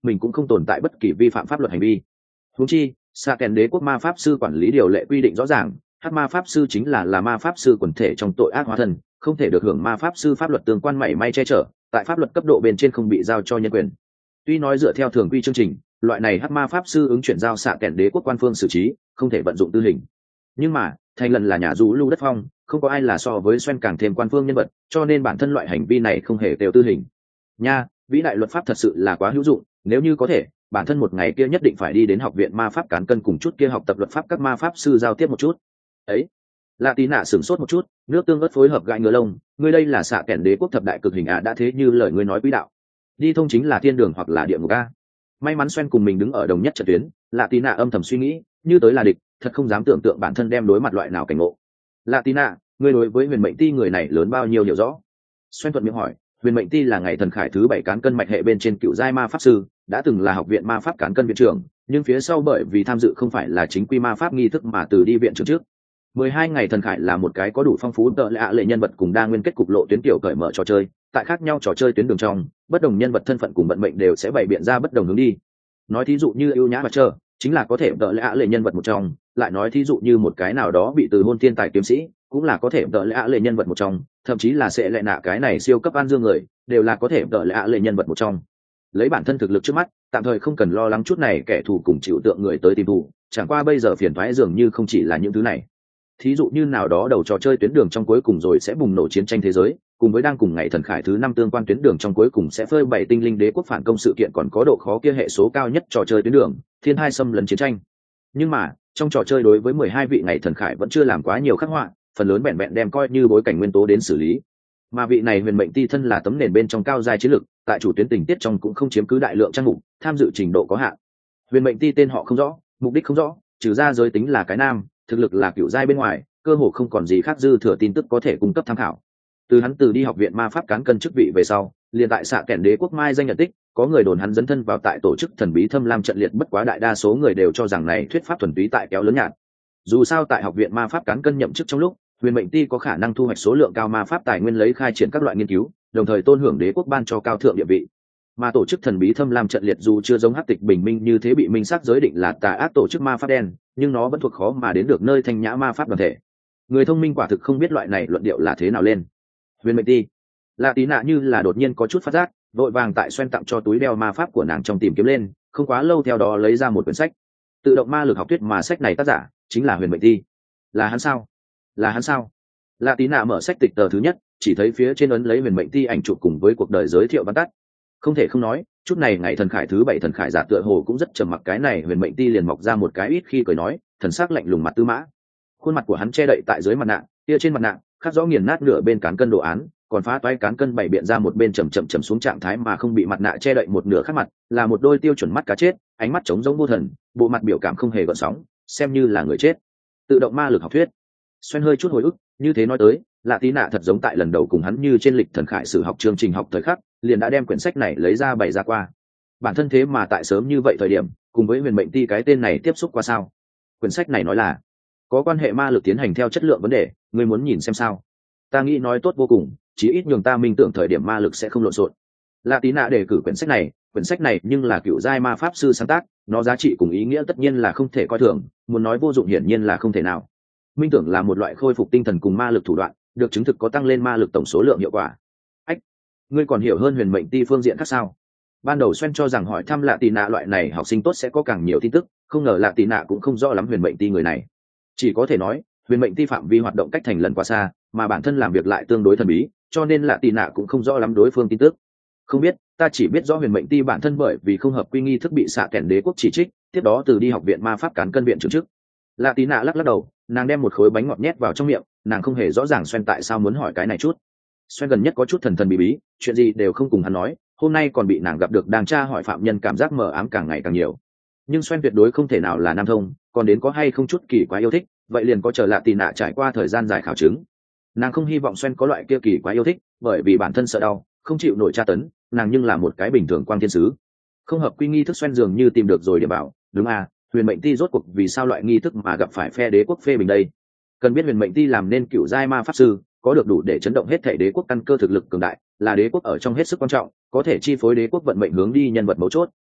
mình cũng không tồn tại bất kỳ vi phạm pháp luật hành vi. Huống chi xạ kèn đế quốc ma pháp sư quản lý điều lệ quy định rõ ràng, hắc ma pháp sư chính là ma pháp sư quần thể trong tội ác hóa thân, không thể được hưởng ma pháp sư pháp luật tương quan mảy may che chở, tại pháp luật cấp độ bên trên không bị giao cho nhân quyền. Tuy nói dựa theo thường quy chương trình, loại này hắc ma pháp sư ứng chuyển giao xạ kèn đế quốc quan phương xử trí, không thể vận dụng tư hình, nhưng mà thành lần là nhà du lưu đất phong, không có ai là so với Xoen càng thêm quan phương nhân vật, cho nên bản thân loại hành vi này không hề đều tư hình nha. Vĩ đại luật pháp thật sự là quá hữu dụng, nếu như có thể, bản thân một ngày kia nhất định phải đi đến học viện ma pháp cán cân cùng chút kia học tập luật pháp các ma pháp sư giao tiếp một chút. Ấy, lạ tí nạ sửng sốt một chút, nước tương ớt phối hợp gãi ngứa lông, ngươi đây là xạ kèn đế quốc thập đại cực hình đã thế như lời ngươi nói quý đạo, đi thông chính là thiên đường hoặc là địa ngục a. May mắn Xoen cùng mình đứng ở đồng nhất trận tuyến, lạ tí nạ âm thầm suy nghĩ, như tới là địch, thật không dám tưởng tượng bản thân đem đối mặt loại nào cảnh ngộ. Lạ tí nạ, ngươi đối với huyền mệnh ti người này lớn bao nhiêu hiểu rõ? Xoen thuận miệng hỏi. Huyền mệnh ti là ngày thần khải thứ 7 cán cân mạch hệ bên trên cựu giai ma pháp sư, đã từng là học viện ma pháp cán cân viện trưởng, nhưng phía sau bởi vì tham dự không phải là chính quy ma pháp nghi thức mà từ đi viện trưởng trước. 12 ngày thần khải là một cái có đủ phong phú tợ lệ nhân vật cùng đa nguyên kết cục lộ tuyến tiểu cởi mở trò chơi, tại khác nhau trò chơi tuyến đường trong, bất đồng nhân vật thân phận cùng vận mệnh đều sẽ bày biện ra bất đồng hướng đi. Nói thí dụ như ưu nhã và chờ, chính là có thể tợ lệ nhân vật một trong, lại nói thí dụ như một cái nào đó bị từ hôn thiên tài kiếm sĩ, cũng là có thể tợ lệ nhân vật một trong, thậm chí là sẽ lệ nạ cái này siêu cấp an dương người, đều là có thể tợ lệ nhân vật một trong. Lấy bản thân thực lực trước mắt, tạm thời không cần lo lắng chút này kẻ thù cùng chịu tượng người tới tìm thù, chẳng qua bây giờ phiền toái dường như không chỉ là những thứ này. Thí dụ như nào đó đầu trò chơi tuyến đường trong cuối cùng rồi sẽ bùng nổ chiến tranh thế giới, cùng với đang cùng ngày thần khải thứ 5 tương quan tuyến đường trong cuối cùng sẽ phơi bày tinh linh đế quốc phản công sự kiện còn có độ khó kia hệ số cao nhất trò chơi tuyến đường, thiên hai xâm lấn chiến tranh. Nhưng mà, trong trò chơi đối với 12 vị ngày thần khải vẫn chưa làm quá nhiều khắc họa, phần lớn vẹn vẹn đem coi như bối cảnh nguyên tố đến xử lý. Mà vị này huyền mệnh ti thân là tấm nền bên trong cao giai chiến lực, tại chủ tuyến tình tiết trong cũng không chiếm cứ đại lượng trang mục, tham dự trình độ có hạn. Huyền mệnh ti tên họ không rõ, mục đích không rõ, trừ ra giới tính là cái nam, thực lực là cựu giai bên ngoài, cơ hồ không còn gì khác dư thừa tin tức có thể cung cấp tham khảo. Từ hắn từ đi học viện ma pháp cán cân chức vị về sau, liền tại xạ kèn đế quốc mai danh nhận tích, có người đồn hắn dấn thân vào tại tổ chức thần bí thâm lam trận liệt, bất quá đại đa số người đều cho rằng này thuyết pháp thuần túy tại kéo lớn nhạt. Dù sao tại học viện ma pháp cán cân nhậm chức trong lúc, huyền mệnh ti có khả năng thu hoạch số lượng cao ma pháp tài nguyên lấy khai triển các loại nghiên cứu, đồng thời tôn hưởng đế quốc ban cho cao thượng địa vị. Mà tổ chức thần bí thâm lam trận liệt dù chưa giống hắc tịch bình minh như thế bị minh xác giới định là tà ác tổ chức ma pháp đen, nhưng nó vẫn thuộc khó mà đến được nơi thanh nhã ma pháp đoàn thể. Người thông minh quả thực không biết loại này luận điệu là thế nào lên. Huyền mệnh ti, lạ tí nạ như là đột nhiên có chút phát giác, vội vàng tại Xoen tặng cho túi đeo ma pháp của nàng trong tìm kiếm lên, không quá lâu theo đó lấy ra một quyển sách. Tự động ma lực học thuyết, mà sách này tác giả chính là huyền mệnh ti. Là hắn sao? Là hắn sao? Lạ tí nạ mở sách tịch tờ thứ nhất, chỉ thấy phía trên ấn lấy huyền mệnh ti ảnh chụp cùng với cuộc đời giới thiệu văn tắt. Không thể không nói, chút này ngày thần khải thứ 7 thần khải giả tựa hồ cũng rất trầm mặc, cái này huyền mệnh ti liền mọc ra một cái ít khi cười nói, thần sắc lạnh lùng mặt tư mã. Khuôn mặt của hắn che đậy tại dưới mặt nạ, kia trên mặt nạ khắc rõ nghiền nát nửa bên cán cân đồ án, còn phá toái cán cân bảy biện ra một bên chậm xuống trạng thái mà không bị mặt nạ che đậy một nửa khác mặt, là một đôi tiêu chuẩn mắt cá chết, ánh mắt trống rỗng vô thần, bộ mặt biểu cảm không hề gợn sóng, xem như là người chết. Tự động ma lực học thuyết. Xoen hơi chút hồi ức, như thế nói tới, lạ tí nạ thật giống tại lần đầu cùng hắn như trên lịch thần khải sử học chương trình học thời khắc, liền đã đem quyển sách này lấy ra bày ra qua. Bản thân thế mà tại sớm như vậy thời điểm, cùng với huyền mệnh ti cái tên này tiếp xúc qua sao? Quyển sách này nói là có quan hệ ma lực tiến hành theo chất lượng vấn đề, ngươi muốn nhìn xem sao? Ta nghĩ nói tốt vô cùng, chí ít nhường ta minh tưởng thời điểm ma lực sẽ không lộn xộn. Lạ tí nạ đề cử quyển sách này nhưng là cựu giai ma pháp sư sáng tác, nó giá trị cùng ý nghĩa tất nhiên là không thể coi thường, muốn nói vô dụng hiển nhiên là không thể nào. Minh tưởng là một loại khôi phục tinh thần cùng ma lực thủ đoạn, được chứng thực có tăng lên ma lực tổng số lượng hiệu quả. Ách, ngươi còn hiểu hơn huyền mệnh ti phương diện khác sao? Ban đầu Xoen cho rằng hỏi thăm lạ tí nạ loại này học sinh tốt sẽ có càng nhiều tin tức, không ngờ lạ tí nạ cũng không rõ lắm huyền mệnh ti người này. Chỉ có thể nói huyền mệnh ti phạm vi hoạt động cách thành lần quá xa, mà bản thân làm việc lại tương đối thần bí, cho nên lạ tì nạ cũng không rõ lắm đối phương tin tức. Không biết, ta chỉ biết rõ huyền mệnh ti bản thân bởi vì không hợp quy nghi thức bị xạ kèn đế quốc chỉ trích, tiếp đó từ đi học viện ma pháp cán cân viện trưởng chức. Lạ tì nạ lắc đầu, nàng đem một khối bánh ngọt nhét vào trong miệng, nàng không hề rõ ràng Xoen tại sao muốn hỏi cái này chút. Xoen gần nhất có chút thần bí bí, chuyện gì đều không cùng hắn nói, hôm nay còn bị nàng gặp được đang tra hỏi phạm nhân, cảm giác mờ ám càng ngày càng nhiều. Nhưng Xoen tuyệt đối không thể nào là nam thông, còn đến có hay không chút kỳ quái yêu thích, vậy liền có chờ lạ tì nạ trải qua thời gian dài khảo chứng. Nàng không hy vọng Xoen có loại kia kỳ quái yêu thích, bởi vì bản thân sợ đau, không chịu nổi tra tấn, nàng nhưng là một cái bình thường quang thiên sứ. Không hợp quy nghi thức, Xoen dường như tìm được rồi điểm bảo, đúng à, huyền mệnh ti rốt cuộc vì sao loại nghi thức mà gặp phải phe đế quốc phê bình đây? Cần biết huyền mệnh ti làm nên cựu giai ma pháp sư, có được đủ để chấn động hết thể đế quốc căn cơ thực lực cường đại, là đế quốc ở trong hết sức quan trọng, có thể chi phối đế quốc vận mệnh hướng đi nhân vật mấu chốt.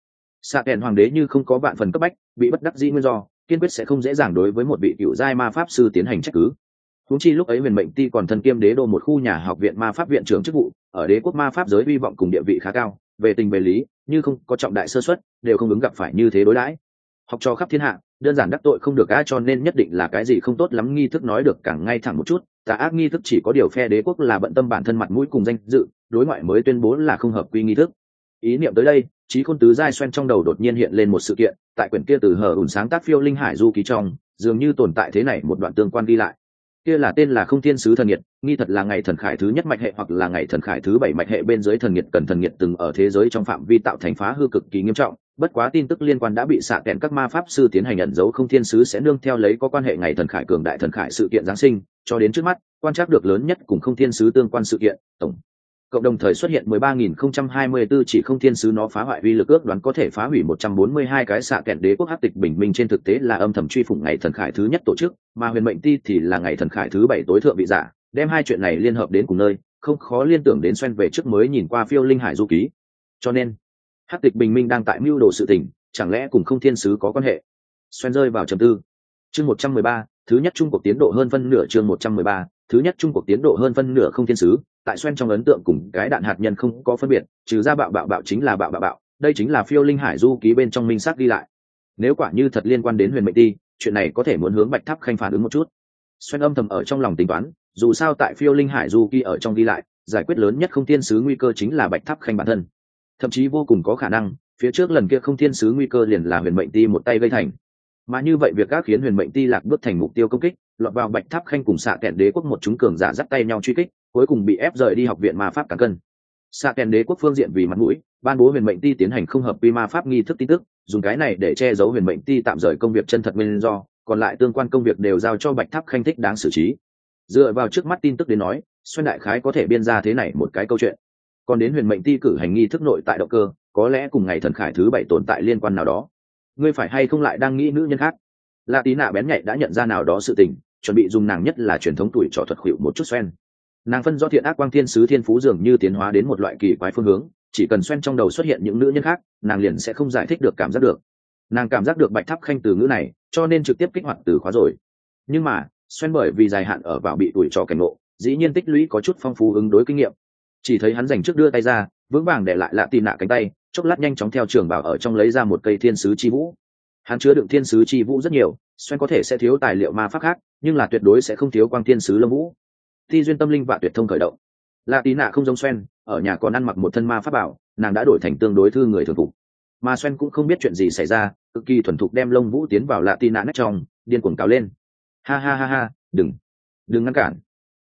Xạ kèn hoàng đế như không có vạn phần cấp bách, bị bất đắc dĩ nguyên do, kiên quyết sẽ không dễ dàng đối với một vị cựu giai ma pháp sư tiến hành trách cứ. Huống chi lúc ấy Huyền Mệnh Ti còn thân kiêm đế đô một khu nhà học viện ma pháp viện trưởng chức vụ, ở đế quốc ma pháp giới hy vọng cùng địa vị khá cao, về tình về lý, như không có trọng đại sơ suất, đều không ứng gặp phải như thế đối đãi. Học trò khắp thiên hạ, đơn giản đắc tội không được ai, cho nên nhất định là cái gì không tốt lắm nghi thức nói được càng ngay thẳng một chút, tà ác nghi thức chỉ có điều phe đế quốc là bận tâm bản thân mặt mũi cùng danh dự, đối ngoại mới tuyên bố là không hợp quy nghi thức. Ý niệm tới đây, trí khôn tứ giai xoen trong đầu đột nhiên hiện lên một sự kiện, tại quyển kia từ hở ủn sáng tác phiêu linh hải du ký trong, dường như tồn tại thế này một đoạn tương quan ghi lại. Kia là tên là Không Thiên Sứ thần nhiệt, nghi thật là ngày thần khải thứ nhất mạch hệ hoặc là ngày thần khải thứ bảy mạch hệ bên dưới thần nhiệt, cần thần nhiệt từng ở thế giới trong phạm vi tạo thành phá hư cực kỳ nghiêm trọng, bất quá tin tức liên quan đã bị xạ kẹn các ma pháp sư tiến hành ẩn giấu. Không Thiên Sứ sẽ nương theo lấy có quan hệ ngày thần khải cường đại thần khải sự kiện giáng sinh, cho đến trước mắt, quan trắc được lớn nhất cùng Không Thiên Sứ tương quan sự kiện, tổng cộng đồng thời xuất hiện 13.024 chỉ Không Thiên Sứ nó phá hoại uy lực ước đoán có thể phá hủy 142 cái xạ kẹn đế quốc hắc tịch bình minh trên thực tế là âm thầm truy phủng ngày thần khải thứ nhất tổ chức, mà Huyền Mệnh Ti thì là ngày thần khải thứ bảy tối thượng vị giả, đem hai chuyện này liên hợp đến cùng nơi, không khó liên tưởng đến xoen về trước mới nhìn qua phiêu linh hải du ký. Cho nên, hắc tịch bình minh đang tại mưu đồ sự tình, chẳng lẽ cùng Không Thiên Sứ có quan hệ? Xoen rơi vào trầm tư. Chương 113, thứ nhất Trung Quốc tiến độ hơn phân nửa. Chương 113, thứ nhất Trung Quốc tiến độ hơn phân nửa. Không Thiên Sứ tại xoen trong ấn tượng cùng cái đạn hạt nhân không có phân biệt, trừ ra bạo bạo bạo chính là bạo bạo bạo, đây chính là phiêu linh hải du ký bên trong minh xác ghi lại. Nếu quả như thật liên quan đến Huyền Mệnh Ti, chuyện này có thể muốn hướng Bạch Tháp Khanh phản ứng một chút. Xoen âm thầm ở trong lòng tính toán, dù sao tại phiêu linh hải du ký ở trong ghi lại, giải quyết lớn nhất Không Thiên Sứ nguy cơ chính là Bạch Tháp Khanh bản thân, thậm chí vô cùng có khả năng phía trước lần kia Không Thiên Sứ nguy cơ liền là Huyền Mệnh Ti một tay gây thành, mà như vậy việc các khiến Huyền Mệnh Ti lạc bước thành mục tiêu công kích, lọt vào Bạch Tháp Khanh cùng xạ kẹn đế quốc một chúng cường giả dắt tay nhau truy kích, cuối cùng bị ép rời đi học viện ma pháp cán cân. Xạ kẹn đế quốc phương diện vì mặt mũi, ban bố Huyền Mệnh Ti tiến hành không hợp quy ma pháp nghi thức tin tức, dùng cái này để che giấu Huyền Mệnh Ti tạm rời công việc chân thật nguyên do, còn lại tương quan công việc đều giao cho Bạch Tháp Khanh thích đáng xử trí. Dựa vào trước mắt tin tức đến nói, Xuân đại khái có thể biên ra thế này một cái câu chuyện. Còn đến Huyền Mệnh Ti cử hành nghi thức nội tại động cơ, có lẽ cùng ngày thần khải thứ bảy tồn tại liên quan nào đó. Ngươi phải hay không lại đang nghĩ nữ nhân khác? Lạ Tí Nạ bén nhạy đã nhận ra nào đó sự tình, chuẩn bị dùng nàng nhất là truyền thống tuổi trò thuật khuỵu một chút xoen. Nàng phân rõ thiện ác quang thiên sứ thiên phú dường như tiến hóa đến một loại kỳ quái phương hướng, chỉ cần xoen trong đầu xuất hiện những nữ nhân khác, nàng liền sẽ không giải thích được cảm giác được. Nàng cảm giác được Bạch Tháp Khanh từ ngữ này, cho nên trực tiếp kích hoạt từ khóa rồi. Nhưng mà, xoen bởi vì dài hạn ở vào bị tuổi trò cảnh ngộ, dĩ nhiên tích lũy có chút phong phú ứng đối kinh nghiệm. Chỉ thấy hắn dành trước đưa tay ra, vững vàng để lại Lạ Tí Nạ cánh tay, chốc lát nhanh chóng theo trường bảo ở trong lấy ra một cây thiên sứ chi vũ. Hắn chứa đựng thiên sứ chi vũ rất nhiều, xoen có thể sẽ thiếu tài liệu ma pháp khác, nhưng là tuyệt đối sẽ không thiếu quang thiên sứ lâm vũ. Thi duyên tâm linh và tuyệt thông khởi động. Lạ Tí Nạ không giống xoen, ở nhà còn ăn mặc một thân ma pháp bảo, nàng đã đổi thành tương đối thư người thường phục. Mà xoen cũng không biết chuyện gì xảy ra, cực kỳ thuần thục đem lông vũ tiến vào Lạ Tí Nạ nách trong, điên cuồng cào lên. Ha ha ha ha, đừng ngăn cản.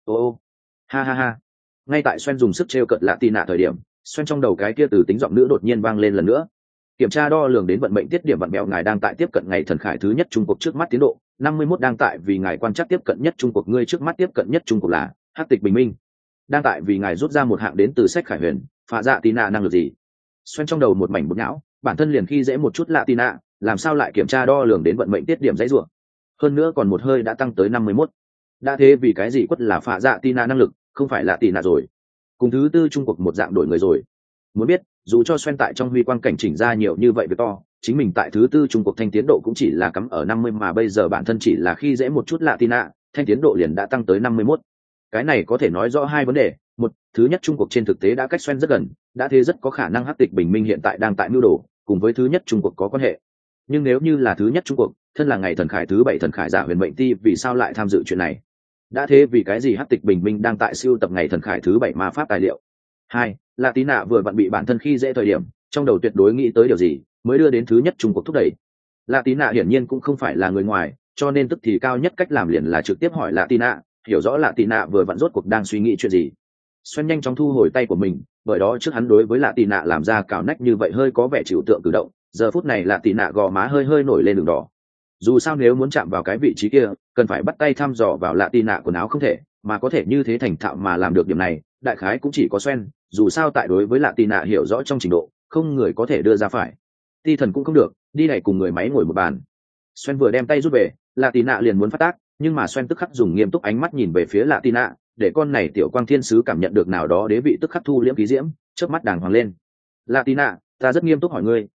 Ô ha ha ha. Ngay tại xoen dùng sức trêu cợt Lạ Tí Nạ thời điểm, xoen trong đầu cái kia từ tính giọng nữ đột nhiên vang lên lần nữa. Kiểm tra đo lường đến vận mệnh tiết điểm vặn bèo, ngài đang tại tiếp cận ngày thần khải thứ nhất Trung Quốc trước mắt tiến độ 51 đang tại vì ngài quan trắc tiếp cận nhất Trung Quốc, ngươi trước mắt tiếp cận nhất Trung Quốc là hắc tịch bình minh, đang tại vì ngài rút ra một hạng đến từ sách khải huyền phá dạ Tí Nạ năng lực gì. Xoen trong đầu một mảnh bột não, bản thân liền khi dễ một chút Lạ Tí Nạ, làm sao lại kiểm tra đo lường đến vận mệnh tiết điểm dãy rủa, hơn nữa còn một hơi đã tăng tới 51. Đã thế vì cái gì quất là phá dạ Tí Nạ năng lực, không phải Lạ Tí Nạ rồi, cùng thứ tư Trung Quốc một dạng đổi người rồi. Muốn biết, dù cho xoen tại trong huy quang cảnh chỉnh ra nhiều như vậy việc to, chính mình tại thứ tư Trung Quốc thanh tiến độ cũng chỉ là cắm ở 50, mà bây giờ bản thân chỉ là khi dễ một chút Lạ Tí Nạ, thanh tiến độ liền đã tăng tới 51. Cái này có thể nói rõ hai vấn đề. Một, thứ nhất Trung Quốc trên thực tế đã cách xoen rất gần, đã thế rất có khả năng hắc tịch bình minh hiện tại đang tại mưu đồ, cùng với thứ nhất Trung Quốc có quan hệ. Nhưng nếu như là thứ nhất Trung Quốc, thân là ngày thần khải thứ bảy thần khải giả Huyền Mệnh Ti vì sao lại tham dự chuyện này? Đã thế vì cái gì hắc tịch bình minh đang tại siêu tập ngày thần khải thứ bảy ma pháp tài liệu? Hai, Lạ Tí Nạ vừa vặn bị bản thân khi dễ thời điểm, trong đầu tuyệt đối nghĩ tới điều gì mới đưa đến thứ nhất Trung Quốc thúc đẩy. Lạ Tí Nạ hiển nhiên cũng không phải là người ngoài, cho nên tức thì cao nhất cách làm liền là trực tiếp hỏi Lạ Tí Nạ, hiểu rõ Lạ Tí Nạ vừa vặn rốt cuộc đang suy nghĩ chuyện gì. Xoen nhanh chóng thu hồi tay của mình, bởi đó trước hắn đối với Lạ Tí Nạ làm ra cào nách như vậy hơi có vẻ chịu tượng cử động, giờ phút này Lạ Tí Nạ gò má hơi nổi lên đường đỏ. Dù sao nếu muốn chạm vào cái vị trí kia, cần phải bắt tay thăm dò vào Lạ Tí Nạ quần áo không thể, mà có thể như thế thành thạo mà làm được điểm này, đại khái cũng chỉ có xoen. Dù sao tại đối với Lạ Tí Nạ hiểu rõ trong trình độ, không người có thể đưa ra phải. Ti thần cũng không được, đi đẩy cùng người máy ngồi một bàn. Xoen vừa đem tay rút về, Lạ Tí Nạ liền muốn phát tác, nhưng mà xoen tức khắc dùng nghiêm túc ánh mắt nhìn về phía Lạ Tí Nạ, để con này tiểu quang thiên sứ cảm nhận được nào đó đế vị tức khắc thu liễm khí diễm, chớp mắt đàng hoàng lên. Lạ Tí Nạ, ta rất nghiêm túc hỏi ngươi,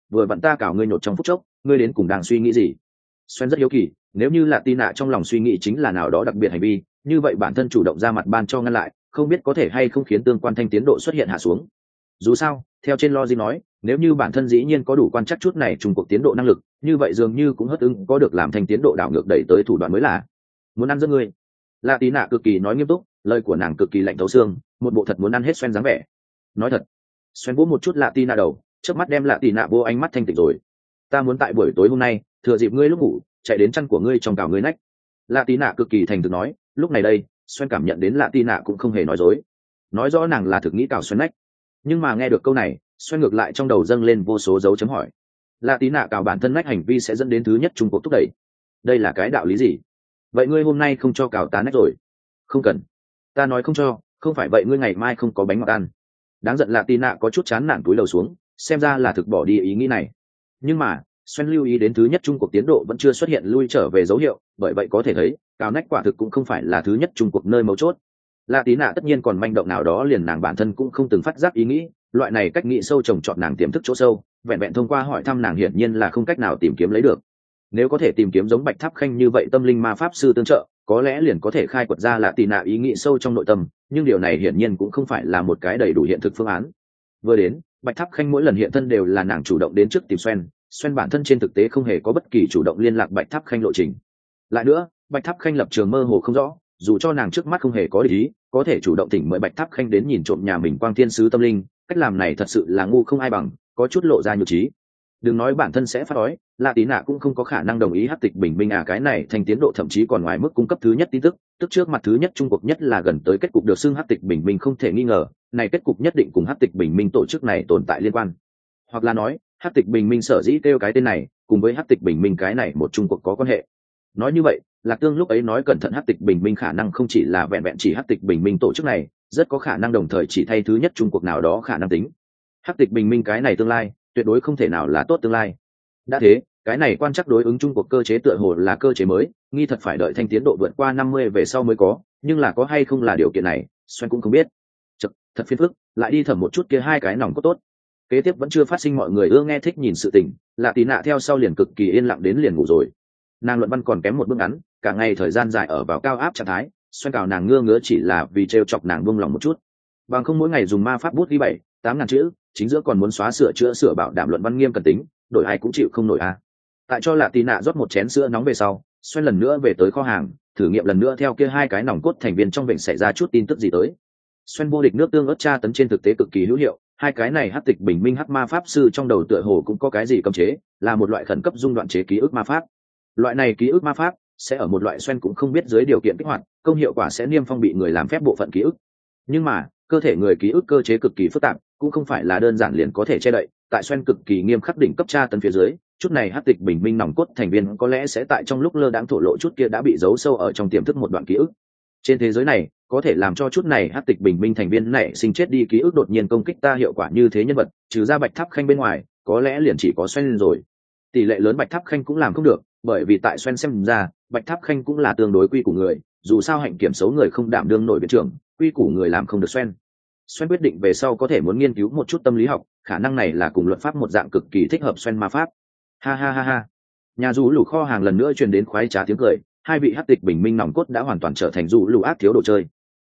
vừa vặn ta cào ngươi nhột trong phút chốc, ngươi đến cùng đang suy nghĩ gì? Xoen rất hiếu kỳ, nếu như là Tina trong lòng suy nghĩ chính là nào đó đặc biệt hành vi, như vậy bản thân chủ động ra mặt ban cho ngăn lại, không biết có thể hay không khiến tương quan thanh tiến độ xuất hiện hạ xuống. Dù sao, theo trên logic nói, nếu như bản thân dĩ nhiên có đủ quan chắc chút này trùng cuộc tiến độ năng lực, như vậy dường như cũng hất ứng có được làm thanh tiến độ đảo ngược đẩy tới thủ đoạn mới là. Muốn ăn giấc ngươi. Lạ Tí Nạ cực kỳ nói nghiêm túc, lời của nàng cực kỳ lạnh thấu xương, một bộ thật muốn ăn hết Xoen dáng vẻ. Nói thật. Xoen vỗ một chút Lạ Tí Nạ đầu, chớp mắt đem Lạ Tí Nạ vô ánh mắt thanh tỉnh rồi. Ta muốn tại buổi tối hôm nay, thừa dịp ngươi lúc ngủ, chạy đến chăn của ngươi trong cào ngươi nách. Lạ Tí Nạ cực kỳ thành thực nói, lúc này đây, Xoen cảm nhận đến Lạ Tí Nạ cũng không hề nói dối. Nói rõ nàng là thực nghĩ cào Xoen nách. Nhưng mà nghe được câu này, Xoen ngược lại trong đầu dâng lên vô số dấu chấm hỏi. Lạ Tí Nạ cào bản thân nách hành vi sẽ dẫn đến thứ nhất Trung Quốc thúc đẩy. Đây là cái đạo lý gì? Vậy ngươi hôm nay không cho cào tá nách rồi? Không cần. Ta nói không cho, không phải vậy ngươi ngày mai không có bánh ngọt ăn. Đáng giận Lạ Tí Nạ có chút chán nản túi lầu xuống, xem ra là thực bỏ đi ý nghĩ này. Nhưng mà Xoen lưu ý đến thứ nhất Trung Quốc tiến độ vẫn chưa xuất hiện lui trở về dấu hiệu, bởi vậy có thể thấy cào nách quả thực cũng không phải là thứ nhất Trung Quốc nơi mấu chốt. Lạ Tí Nạ tất nhiên còn manh động nào đó liền nàng bản thân cũng không từng phát giác ý nghĩ, loại này cách nghĩ sâu trồng trọt nàng tiềm thức chỗ sâu, vẹn vẹn thông qua hỏi thăm nàng hiển nhiên là không cách nào tìm kiếm lấy được. Nếu có thể tìm kiếm giống Bạch Tháp Khanh như vậy tâm linh ma pháp sư tương trợ, có lẽ liền có thể khai quật ra Lạ Tí Nạ ý nghĩ sâu trong nội tâm, nhưng điều này hiển nhiên cũng không phải là một cái đầy đủ hiện thực phương án. Vừa đến, Bạch Tháp Khanh mỗi lần hiện thân đều là nàng chủ động đến trước tìm Xoen bản thân trên thực tế không hề có bất kỳ chủ động liên lạc Bạch Tháp Khanh lộ trình. Lại nữa, Bạch Tháp Khanh lập trường mơ hồ không rõ, dù cho nàng trước mắt không hề có ý, có thể chủ động thỉnh mời Bạch Tháp Khanh đến nhìn trộm nhà mình Quang Thiên Sứ tâm linh, cách làm này thật sự là ngu không ai bằng, có chút lộ ra nhược trí. Đừng nói bản thân sẽ phát đói, Lạ Tí Nạ cũng không có khả năng đồng ý hắc tịch bình minh cái này thành tiến độ thậm chí còn ngoài mức cung cấp thứ nhất tin tức, tức trước mặt thứ nhất Trung Quốc nhất là gần tới kết cục được xưng hắc tịch bình minh không thể nghi ngờ, này kết cục nhất định cùng hắc tịch bình minh tổ chức này tồn tại liên quan. Hoặc là nói, hắc tịch bình minh sở dĩ kêu cái tên này, cùng với hắc tịch bình minh cái này một Trung Quốc có quan hệ. Nói như vậy, Lạc Tương lúc ấy nói cẩn thận hắc tịch bình minh khả năng không chỉ là vẹn vẹn chỉ hắc tịch bình minh tổ chức này, rất có khả năng đồng thời chỉ thay thứ nhất Trung Quốc nào đó khả năng tính. Hắc tịch bình minh cái này tương lai, tuyệt đối không thể nào là tốt tương lai. Đã thế, cái này quan chắc đối ứng Trung Quốc cơ chế tựa hồ là cơ chế mới, nghi thật phải đợi thanh tiến độ vượt qua 50 về sau mới có, nhưng là có hay không là điều kiện này, Xoen cũng không biết. Chật, thật phiền phức, lại đi thẩm một chút kia hai cái nòng cốt tốt. Kế tiếp vẫn chưa phát sinh mọi người ưa nghe thích nhìn sự tình, Lạ Tí Nạ theo sau liền cực kỳ yên lặng đến liền ngủ rồi. Nàng luận văn còn kém một bước ngắn, cả ngày thời gian dài ở vào cao áp trạng thái, Xoen cào nàng ngơ ngứa chỉ là vì trêu chọc nàng buông lòng một chút. Bằng không mỗi ngày dùng ma pháp bút ghi 7-8 ngàn chữ, chính giữa còn muốn xóa sửa bảo đảm luận văn nghiêm cần tính, đổi ai cũng chịu không nổi a. Tại cho Lạ Tí Nạ rót một chén sữa nóng về sau, Xoen lần nữa về tới kho hàng, thử nghiệm lần nữa theo kia hai cái nòng cốt thành viên trong bệnh xảy ra chút tin tức gì tới. Xoen vô địch nước tương ớt tra tấn trên thực tế cực kỳ hữu hiệu, hai cái này hắc tịch bình minh hắc ma pháp sư trong đầu tựa hồ cũng có cái gì cấm chế, là một loại khẩn cấp dung đoạn chế ký ức ma pháp. Loại này ký ức ma pháp sẽ ở một loại Xoen cũng không biết dưới điều kiện kích hoạt, công hiệu quả sẽ niêm phong bị người làm phép bộ phận ký ức. Nhưng mà cơ thể người ký ức cơ chế cực kỳ phức tạp, cũng không phải là đơn giản liền có thể che đậy. Tại Xoen cực kỳ nghiêm khắc đỉnh cấp tra tấn phía dưới, chút này hắc tịch bình minh nòng cốt thành viên có lẽ sẽ tại trong lúc lơ đãng thổ lộ chút kia đã bị giấu sâu ở trong tiềm thức một đoạn ký ức. Trên thế giới này có thể làm cho chút này hắc tịch bình minh thành viên này sinh chết đi ký ức đột nhiên công kích ta hiệu quả như thế nhân vật, trừ ra Bạch Tháp Khanh bên ngoài, có lẽ liền chỉ có Xoen rồi. Tỷ lệ lớn Bạch Tháp Khanh cũng làm không được, bởi vì tại Xoen xem ra, Bạch Tháp Khanh cũng là tương đối quy củ người, dù sao hạnh kiểm xấu người không đảm đương nổi viện trưởng, quy củ người làm không được Xoen. Xoen quyết định về sau có thể muốn nghiên cứu một chút tâm lý học, khả năng này là cùng luật pháp một dạng cực kỳ thích hợp Xoen ma pháp. Ha ha ha ha. Nhà rủ lù kho hàng lần nữa truyền đến khoái trá tiếng cười, hai vị hắc tịch bình minh nòng cốt đã hoàn toàn trở thành rủ lù ác thiếu đồ chơi.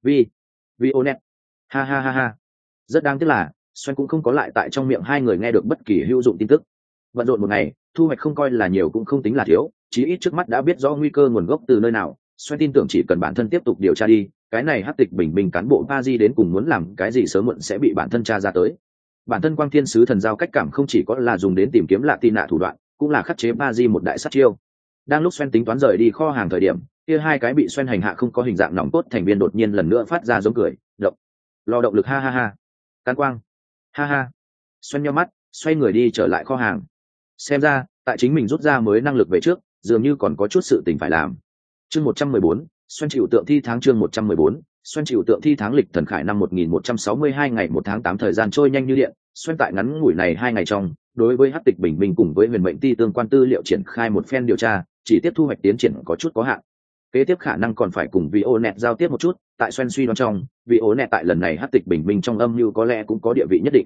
Vi Onet. Ha ha ha ha. Rất đáng tiếc là, Xoen cũng không có lại tại trong miệng hai người nghe được bất kỳ hữu dụng tin tức. Bận rộn một ngày, thu hoạch không coi là nhiều cũng không tính là thiếu, chí ít trước mắt đã biết rõ nguy cơ nguồn gốc từ nơi nào. Xoen tin tưởng chỉ cần bản thân tiếp tục điều tra đi, cái này hắc tịch bình minh cán bộ Ba Di đến cùng muốn làm cái gì sớm muộn sẽ bị bản thân tra ra tới. Bản thân Quang Thiên Sứ thần giao cách cảm không chỉ có là dùng đến tìm kiếm Lạ Tí Nạ thủ đoạn, cũng là khắc chế Ba Di một đại sát chiêu. Đang lúc Xoen tính toán rời đi kho hàng thời điểm, kia hai cái bị Xoen hành hạ không có hình dạng nòng cốt thành viên đột nhiên lần nữa phát ra giống cười, động, lò động lực ha ha ha, Cán Quang, ha ha. Xoen nhíu mắt, xoay người đi trở lại kho hàng. Xem ra, tại chính mình rút ra mới năng lực về trước, dường như còn có chút sự tình phải làm. Chương 114, Xoen chịu tượng thi tháng chương 114, Xoen chịu tượng thi tháng lịch thần khải năm 1162 ngày 1 tháng 8 thời gian trôi nhanh như điện, Xoen tại ngắn ngủi này 2 ngày trong, đối với hắc tịch bình minh cùng với huyền mệnh ti tương quan tư liệu triển khai một phen điều tra, chỉ tiếp thu hoạch tiến triển có chút có hạn. Kế tiếp khả năng còn phải cùng Vionet giao tiếp một chút, tại Xoen suy đoán trong, Vionet tại lần này hắc tịch bình minh trong âm mưu có lẽ cũng có địa vị nhất định.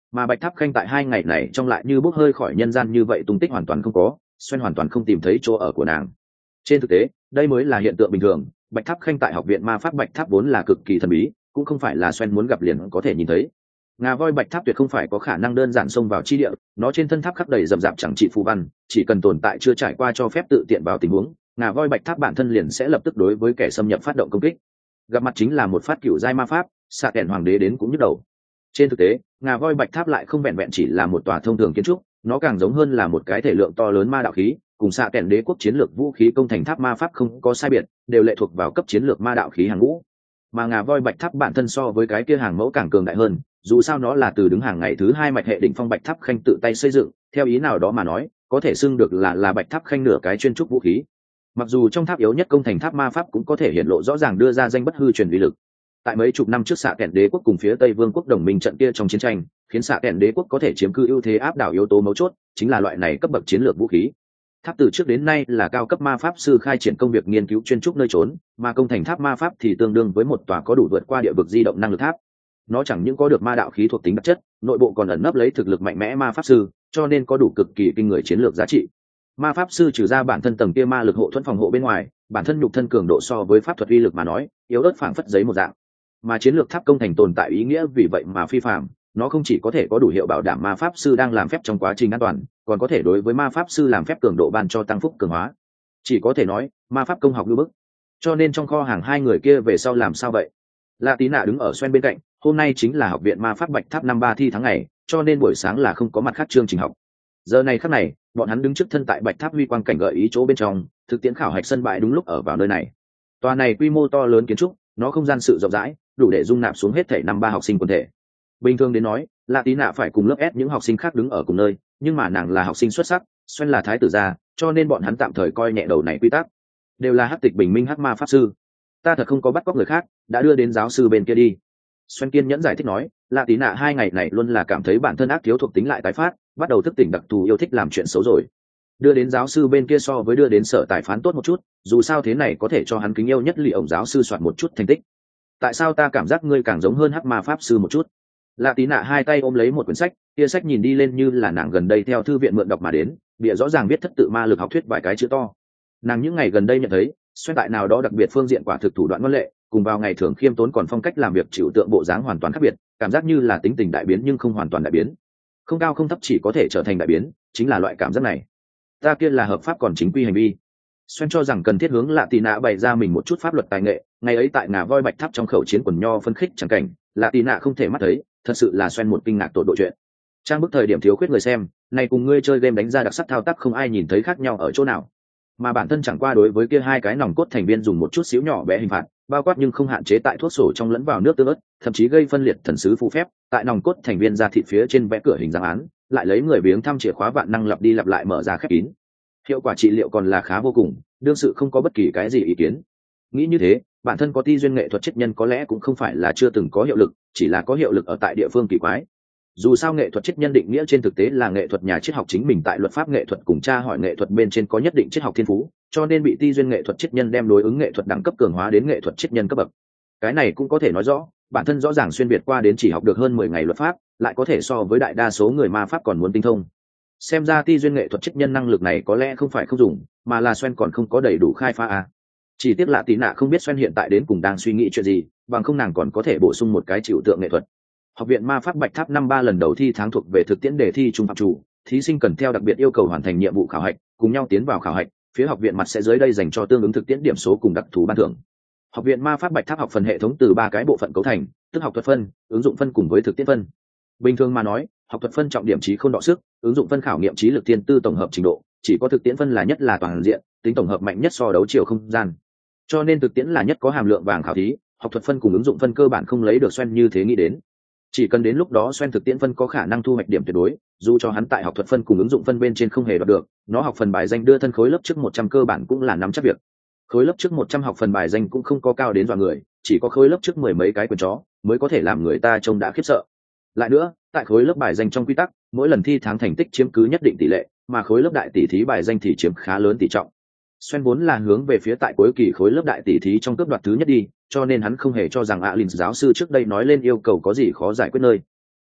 Mà Bạch Tháp Khanh tại 2 ngày này trong lại như bốc hơi khỏi nhân gian như vậy, tung tích hoàn toàn không có, Xoen hoàn toàn không tìm thấy chỗ ở của nàng. Trên thực tế, đây mới là hiện tượng bình thường. Bạch Tháp Khanh tại học viện ma pháp Bạch Tháp vốn là cực kỳ thần bí, cũng không phải là Xoen muốn gặp liền có thể nhìn thấy. Ngà voi Bạch Tháp tuyệt không phải có khả năng đơn giản xông vào chi địa, nó trên thân tháp khắc đầy rậm rạp chẳng trị phù văn, chỉ cần tồn tại chưa trải qua cho phép tự tiện vào tình huống, ngà voi Bạch Tháp bản thân liền sẽ lập tức đối với kẻ xâm nhập phát động công kích. Gặp mặt chính là một phát cửu giai ma pháp, xạ kèn hoàng đế đến cũng nhức đầu. Trên thực tế, ngà voi Bạch Tháp lại không vẹn vẹn chỉ là một tòa thông thường kiến trúc, nó càng giống hơn là một cái thể lượng to lớn ma đạo khí, cùng xạ kèn đế quốc chiến lược vũ khí công thành tháp ma pháp không có sai biệt, đều lệ thuộc vào cấp chiến lược ma đạo khí hàng ngũ. Mà ngà voi Bạch Tháp bản thân so với cái kia hàng mẫu càng cường đại hơn, dù sao nó là từ đứng hàng ngày thứ 2 mạch hệ đỉnh phong Bạch Tháp Khanh tự tay xây dựng, theo ý nào đó mà nói, có thể xưng được là Bạch Tháp Khanh nửa cái chuyên trúc vũ khí. Mặc dù trong tháp yếu nhất công thành tháp ma pháp cũng có thể hiện lộ rõ ràng đưa ra danh bất hư truyền uy lực. Tại mấy chục năm trước xạ kèn đế quốc cùng phía Tây Vương quốc đồng minh trận kia trong chiến tranh, khiến xạ kèn đế quốc có thể chiếm cứ ưu thế áp đảo yếu tố mấu chốt, chính là loại này cấp bậc chiến lược vũ khí. Tháp từ trước đến nay là cao cấp ma pháp sư khai triển công việc nghiên cứu chuyên trúc nơi trốn, mà công thành tháp ma pháp thì tương đương với một tòa có đủ vượt qua địa vực di động năng lực tháp. Nó chẳng những có được ma đạo khí thuộc tính đặc chất, nội bộ còn ẩn nấp lấy thực lực mạnh mẽ ma pháp sư, cho nên có đủ cực kỳ kinh người chiến lược giá trị. Ma pháp sư trừ ra bản thân tầng kia ma lực hộ thuẫn phòng hộ bên ngoài, bản thân nhục thân cường độ so với pháp thuật uy lực mà nói, yếu ớt phảng phất giấy một dạng. Mà chiến lược tháp công thành tồn tại ý nghĩa vì vậy mà phi phàm, nó không chỉ có thể có đủ hiệu bảo đảm ma pháp sư đang làm phép trong quá trình an toàn, còn có thể đối với ma pháp sư làm phép cường độ ban cho tăng phúc cường hóa. Chỉ có thể nói, ma pháp công học lưu bức. Cho nên trong kho hàng hai người kia về sau làm sao vậy? Lạ Tí Nạ đứng ở Xoen bên cạnh, hôm nay chính là học viện ma pháp Bạch Tháp năm 3 thi tháng ngày, cho nên buổi sáng là không có mặt khác chương trình học. Giờ này khắc này, bọn hắn đứng trước thân tại Bạch Tháp huy quang cảnh gợi ý chỗ bên trong, thực tiễn khảo hạch sân bãi đúng lúc ở vào nơi này. Tòa này quy mô to lớn kiến trúc, nó không gian sự rộng rãi, đủ để dung nạp xuống hết thảy năm 3 học sinh quần thể. Bình thường đến nói, Lạ Tí Nạ phải cùng lớp S những học sinh khác đứng ở cùng nơi, nhưng mà nàng là học sinh xuất sắc, Xoen là thái tử gia, cho nên bọn hắn tạm thời coi nhẹ đầu này quy tắc. Đều là hắc tịch bình minh hắc ma pháp sư. Ta thật không có bắt cóc người khác, đã đưa đến giáo sư bên kia đi. Xoen kiên nhẫn giải thích nói, Lạ Tí Nạ 2 ngày này luôn là cảm thấy bản thân ác thiếu thuộc tính lại tái phát, bắt đầu thức tỉnh đặc thù yêu thích làm chuyện xấu rồi. Đưa đến giáo sư bên kia so với đưa đến sở tài phán tốt một chút, dù sao thế này có thể cho hắn kính yêu nhất lì ổng giáo sư soạn một chút thành tích. Tại sao ta cảm giác ngươi càng giống hơn hắc ma pháp sư một chút? Lạ Tí Nạ hai tay ôm lấy một quyển sách, kia sách nhìn đi lên như là nàng gần đây theo thư viện mượn đọc mà đến, bìa rõ ràng viết thất tự ma lực học thuyết vài cái chữ to. Nàng những ngày gần đây nhận thấy, Xoen tại nào đó đặc biệt phương diện quả thực thủ đoạn ngoan lệ, cùng vào ngày thường khiêm tốn còn phong cách làm việc chịu tượng bộ dáng hoàn toàn khác biệt, cảm giác như là tính tình đại biến nhưng không hoàn toàn đại biến. Không cao không thấp chỉ có thể trở thành đại biến, chính là loại cảm giác này. Ta kia là hợp pháp còn chính quy hành vi. Xoen cho rằng cần thiết hướng Lạ Tí Nạ bày ra mình một chút pháp luật tài nghệ, ngày ấy tại ngà voi Bạch Tháp trong khẩu chiến quần nho phân khích chẳng cảnh, Lạ Tí Nạ không thể mắt thấy, thật sự là Xoen một kinh ngạc tột độ chuyện. Trang bức thời điểm thiếu khuyết người xem, này cùng ngươi chơi game đánh ra đặc sắc thao tác không ai nhìn thấy khác nhau ở chỗ nào. Mà bản thân chẳng qua đối với kia hai cái nòng cốt thành viên dùng một chút xíu nhỏ bé hình phạt, bao quát nhưng không hạn chế tại thuốc sổ trong lẫn vào nước tương ớt, thậm chí gây phân liệt thần sứ phù phép, tại nòng cốt thành viên ra thịt phía trên vẽ cửa hình dạng án, lại lấy người biếng thăm chìa khóa vạn năng lặp đi lặp lại mở ra khép kín. Hiệu quả trị liệu còn là khá vô cùng, đương sự không có bất kỳ cái gì ý kiến. Nghĩ như thế, bản thân có ti duyên nghệ thuật triết nhân có lẽ cũng không phải là chưa từng có hiệu lực, chỉ là có hiệu lực ở tại địa phương kỳ quái. Dù sao nghệ thuật triết nhân định nghĩa trên thực tế là nghệ thuật nhà triết học chính mình tại luật pháp nghệ thuật cùng tra hỏi nghệ thuật bên trên có nhất định triết học thiên phú, cho nên bị ti duyên nghệ thuật triết nhân đem đối ứng nghệ thuật đẳng cấp cường hóa đến nghệ thuật triết nhân cấp bậc. Cái này cũng có thể nói rõ, bản thân rõ ràng xuyên việt qua đến chỉ học được hơn 10 ngày luật pháp, lại có thể so với đại đa số người ma pháp còn muốn tinh thông. Xem ra ti duyên nghệ thuật triết nhân năng lực này có lẽ không phải không dùng, mà là Xoen còn không có đầy đủ khai phá a. Chỉ tiếc Lạ Tí Nạ không biết Xoen hiện tại đến cùng đang suy nghĩ chuyện gì, bằng không nàng còn có thể bổ sung một cái chịu tượng nghệ thuật. Học viện ma pháp Bạch Tháp năm 3 lần đầu thi tháng thuộc về thực tiễn đề thi trung phạm chủ, thí sinh cần theo đặc biệt yêu cầu hoàn thành nhiệm vụ khảo hạch, cùng nhau tiến vào khảo hạch, phía học viện mặt sẽ dưới đây dành cho tương ứng thực tiễn điểm số cùng đặc thù ban thưởng. Học viện ma pháp Bạch Tháp học phần hệ thống từ 3 cái bộ phận cấu thành, tức học thuật phân, ứng dụng phân cùng với thực tiễn phân. Bình thường mà nói, học thuật phân trọng điểm trí không đọ sức, ứng dụng phân khảo nghiệm trí lực thiên tư tổng hợp trình độ, chỉ có thực tiễn phân là nhất là toàn diện, tính tổng hợp mạnh nhất so đấu chiều không gian. Cho nên thực tiễn là nhất có hàm lượng vàng khảo thí, học thuật phân cùng ứng dụng phân cơ bản không lấy được Xoen như thế nghĩ đến. Chỉ cần đến lúc đó Xoen thực tiễn phân có khả năng thu hoạch điểm tuyệt đối, dù cho hắn tại học thuật phân cùng ứng dụng phân bên trên không hề đoạt được, nó học phần bài danh đưa thân khối lớp trước 100 cơ bản cũng là nắm chắc việc. Khối lớp trước 100 học phần bài danh cũng không có cao đến dọa người, chỉ có khối lớp trước 10 mấy cái quần chó mới có thể làm người ta trông đã khiếp sợ. Lại nữa, tại khối lớp bài danh trong quy tắc, mỗi lần thi tháng thành tích chiếm cứ nhất định tỷ lệ, mà khối lớp đại tỷ thí bài danh thì chiếm khá lớn tỷ trọng. Xoen vốn là hướng về phía tại cuối kỳ khối lớp đại tỷ thí trong cướp đoạt thứ nhất đi, cho nên hắn không hề cho rằng Alin giáo sư trước đây nói lên yêu cầu có gì khó giải quyết nơi.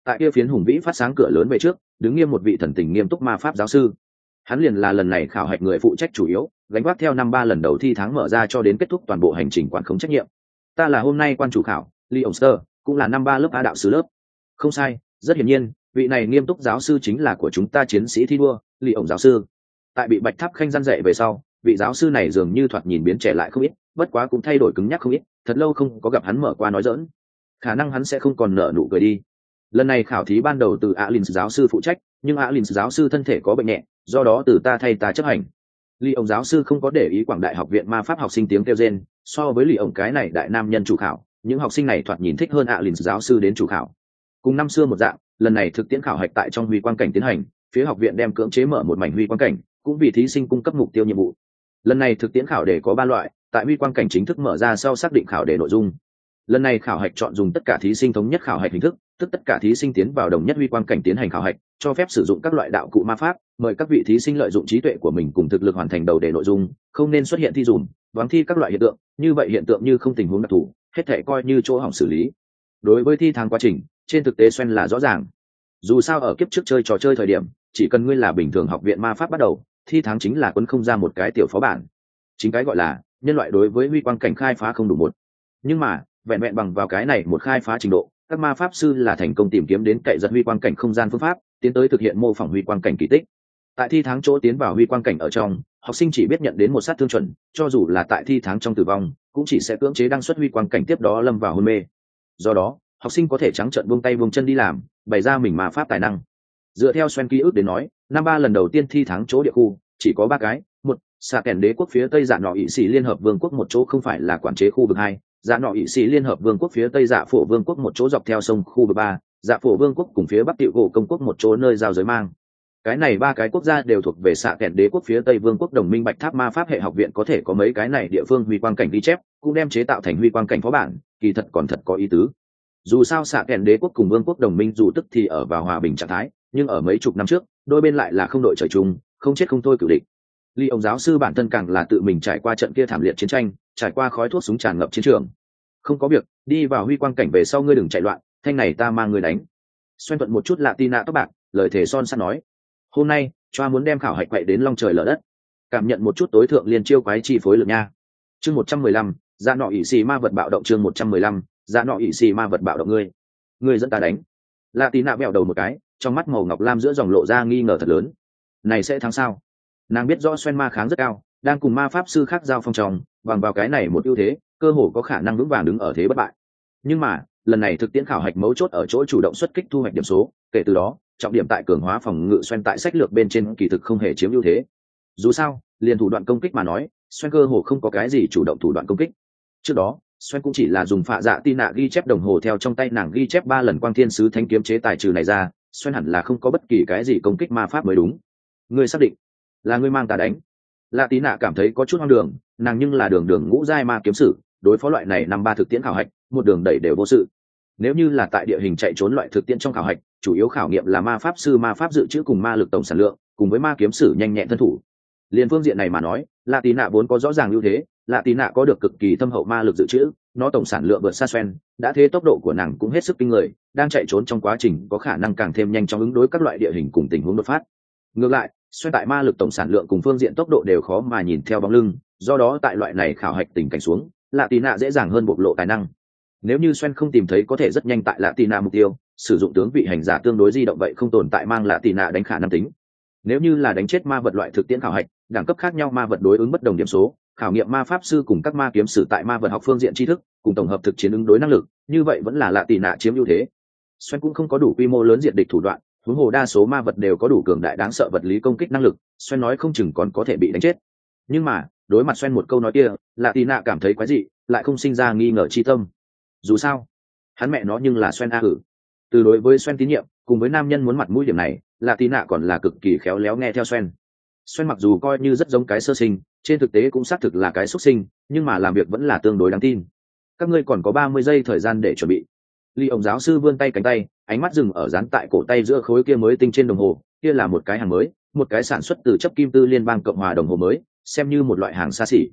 Tại kia phiến hùng vĩ phát sáng cửa lớn về trước, đứng nghiêm một vị thần tình nghiêm túc ma pháp giáo sư. Hắn liền là lần này khảo hạch người phụ trách chủ yếu, gánh vác theo năm 3 lần đầu thi tháng mở ra cho đến kết thúc toàn bộ hành trình quản khống trách nhiệm. Ta là hôm nay quan chủ khảo, Leon Ster, cũng là năm 3 lớp A đạo sứ lớp. Không sai, rất hiển nhiên, vị này nghiêm túc giáo sư chính là của chúng ta chiến sĩ thi đua, Leon giáo sư. Tại bị Bạch Tháp Khanh răn dạy về sau, vị giáo sư này dường như thoạt nhìn biến trẻ lại không ít, bất quá cũng thay đổi cứng nhắc không ít, thật lâu không có gặp hắn mở qua nói giỡn. Khả năng hắn sẽ không còn nở nụ cười đi. Lần này khảo thí ban đầu từ Alins giáo sư phụ trách, nhưng Alins giáo sư thân thể có bệnh nhẹ, do đó từ ta thay ta chấp hành. Lý ông giáo sư không có để ý Quảng Đại học viện ma pháp học sinh tiếng kêu rên, so với Lý ông cái này đại nam nhân chủ khảo, những học sinh này thoạt nhìn thích hơn Alins giáo sư đến chủ khảo. Cùng năm xưa một dạng, lần này thực tiễn khảo hạch tại trong huy quang cảnh tiến hành, phía học viện đem cưỡng chế mở một mảnh huy quang cảnh, cũng vì thí sinh cung cấp mục tiêu nhiệm vụ. Lần này thực tiễn khảo đề có 3 loại, tại huy quang cảnh chính thức mở ra sau xác định khảo đề nội dung. Lần này khảo hạch chọn dùng tất cả thí sinh thống nhất khảo hạch hình thức, tức tất cả thí sinh tiến vào đồng nhất huy quang cảnh tiến hành khảo hạch, cho phép sử dụng các loại đạo cụ ma pháp, mời các vị thí sinh lợi dụng trí tuệ của mình cùng thực lực hoàn thành đầu đề nội dung, không nên xuất hiện thi dùm, đoán thi các loại hiện tượng, như vậy hiện tượng như không tình huống đặc thù, hết thể coi như chỗ hỏng xử lý. Đối với thi tháng quá trình, trên thực tế xoen là rõ ràng. Dù sao ở kiếp trước chơi trò chơi thời điểm, chỉ cần ngươi là bình thường học viện ma pháp bắt đầu, thi tháng chính là quấn không ra một cái tiểu phó bản. Chính cái gọi là nhân loại đối với huy quang cảnh khai phá không đủ một. Nhưng mà, vẹn vẹn bằng vào cái này một khai phá trình độ, các ma pháp sư là thành công tìm kiếm đến cậy giật huy quang cảnh không gian phương pháp, tiến tới thực hiện mô phỏng huy quang cảnh kỳ tích. Tại thi tháng chỗ tiến vào huy quang cảnh ở trong, học sinh chỉ biết nhận đến một sát thương chuẩn, cho dù là tại thi tháng trong tử vong, cũng chỉ sẽ cưỡng chế đăng xuất huy quang cảnh tiếp đó lâm vào hôn mê. Do đó, học sinh có thể trắng trợn buông tay buông chân đi làm, bày ra mình ma pháp tài năng. Dựa theo Xoen ký ức đến nói, năm 3 lần đầu tiên thi tháng chỗ địa khu chỉ có 3 cái, một, xạ kèn đế quốc phía tây dạ nọ ỵ sĩ liên hợp vương quốc một chỗ không phải là quản chế khu vực 2, dạ nọ ỵ sĩ liên hợp vương quốc phía tây dạ phổ vương quốc một chỗ dọc theo sông khu vực 3, dạ phổ vương quốc cùng phía bắc tiểu gỗ công quốc một chỗ nơi giao giới mang. Cái này 3 cái quốc gia đều thuộc về xạ kèn đế quốc phía tây vương quốc đồng minh Bạch Tháp ma pháp hệ học viện có thể có mấy cái này địa phương huy quang cảnh ghi chép, cũng đem chế tạo thành huy quang cảnh phó bản, kỳ thật còn thật có ý tứ. Dù sao xạ kèn đế quốc cùng vương quốc đồng minh dù tức thì ở vào hòa bình trạng thái, nhưng ở mấy chục năm trước, đôi bên lại là không đội trời chung, không chết không thôi cửu địch. Ly ông giáo sư bản thân càng là tự mình trải qua trận kia thảm liệt chiến tranh, trải qua khói thuốc súng tràn ngập chiến trường. Không có việc, đi vào huy quang cảnh về sau ngươi đừng chạy loạn, thanh này ta mang ngươi đánh. Xoen thuận một chút lạ tina tóc bạc, lời thề son sắt nói. Hôm nay, choa muốn đem khảo hạch quậy đến long trời lở đất. Cảm nhận một chút tối thượng liên chiêu quái chi phối lực nha. Chương 115, dạ nọ ỷ xì ma vật bạo động chương 115, dạ nọ ỷ xì ma vật bạo động ngươi dẫn ta đánh. Lạ tina bẹo đầu một cái, trong mắt màu ngọc lam giữa dòng lộ ra nghi ngờ thật lớn. Này sẽ thắng sao? Nàng biết rõ Xoen ma kháng rất cao, đang cùng ma pháp sư khác giao phong tròng, bằng vào cái này một ưu thế, cơ hồ có khả năng vững vàng đứng ở thế bất bại. Nhưng mà, lần này thực tiễn khảo hạch mấu chốt ở chỗ chủ động xuất kích thu hoạch điểm số, kể từ đó, trọng điểm tại cường hóa phòng ngự Xoen tại sách lược bên trên kỳ thực không hề chiếm ưu thế. Dù sao, liền thủ đoạn công kích mà nói, Xoen cơ hồ không có cái gì chủ động thủ đoạn công kích. Trước đó, Xoen cũng chỉ là dùng phạ dạ tin nạ ghi chép đồng hồ theo trong tay nàng ghi chép 3 lần quang thiên sứ thánh kiếm chế tài trừ này ra, Xoen hẳn là không có bất kỳ cái gì công kích ma pháp mới đúng. Ngươi xác định là ngươi mang ta đánh? Lạ tí nạ cảm thấy có chút hoang đường, nàng nhưng là đường ngũ giai ma kiếm sử, đối phó loại này năm 3 thực tiễn khảo hạch, một đường đẩy đều vô sự. Nếu như là tại địa hình chạy trốn loại thực tiễn trong khảo hạch, chủ yếu khảo nghiệm là ma pháp sư ma pháp dự trữ cùng ma lực tổng sản lượng, cùng với ma kiếm sử nhanh nhẹn thân thủ. Liên phương diện này mà nói, lạ tí nạ vốn có rõ ràng ưu thế, lạ tí nạ có được cực kỳ thâm hậu ma lực dự trữ, nó tổng sản lượng vượt xa Xoen, đã thế tốc độ của nàng cũng hết sức kinh người, đang chạy trốn trong quá trình có khả năng càng thêm nhanh chóng ứng đối các loại địa hình cùng tình huống đột phát. Ngược lại, Xoen tại ma lực tổng sản lượng cùng phương diện tốc độ đều khó mà nhìn theo bóng lưng, do đó tại loại này khảo hạch tình cảnh xuống, lạ tí nạ dễ dàng hơn bộc lộ tài năng. Nếu như Xoen không tìm thấy có thể rất nhanh tại lạ tí nạ mục tiêu, sử dụng tướng vị hành giả tương đối di động vậy không tồn tại mang lạ tí nạ đánh khả năng tính. Nếu như là đánh chết ma vật loại thực tiễn khảo hạch, đẳng cấp khác nhau ma vật đối ứng bất đồng điểm số, khảo nghiệm ma pháp sư cùng các ma kiếm sử tại ma vật học phương diện tri thức, cùng tổng hợp thực chiến ứng đối năng lực, như vậy vẫn là lạ tí nạ chiếm ưu thế. Xoen cũng không có đủ quy mô lớn diệt địch thủ đoạn, huống hồ đa số ma vật đều có đủ cường đại đáng sợ vật lý công kích năng lực, Xoen nói không chừng còn có thể bị đánh chết. Nhưng mà, đối mặt Xoen một câu nói kia, lạ tí nạ cảm thấy quái dị, lại không sinh ra nghi ngờ chi tâm. Dù sao, hắn mẹ nó nhưng là Xoen a hử. Từ đối với Xoen tín nhiệm, cùng với nam nhân muốn mặt mũi điểm này, lạ tí nạ còn là cực kỳ khéo léo nghe theo Xoen. Xoen mặc dù coi như rất giống cái sơ sinh, trên thực tế cũng xác thực là cái xuất sinh, nhưng mà làm việc vẫn là tương đối đáng tin. Các ngươi còn có 30 giây thời gian để chuẩn bị. Ly ông giáo sư vươn tay cánh tay, ánh mắt dừng ở dán tại cổ tay giữa khối kia mới tinh trên đồng hồ, kia là một cái hàng mới, một cái sản xuất từ chấp kim tư liên bang cộng hòa đồng hồ mới, xem như một loại hàng xa xỉ.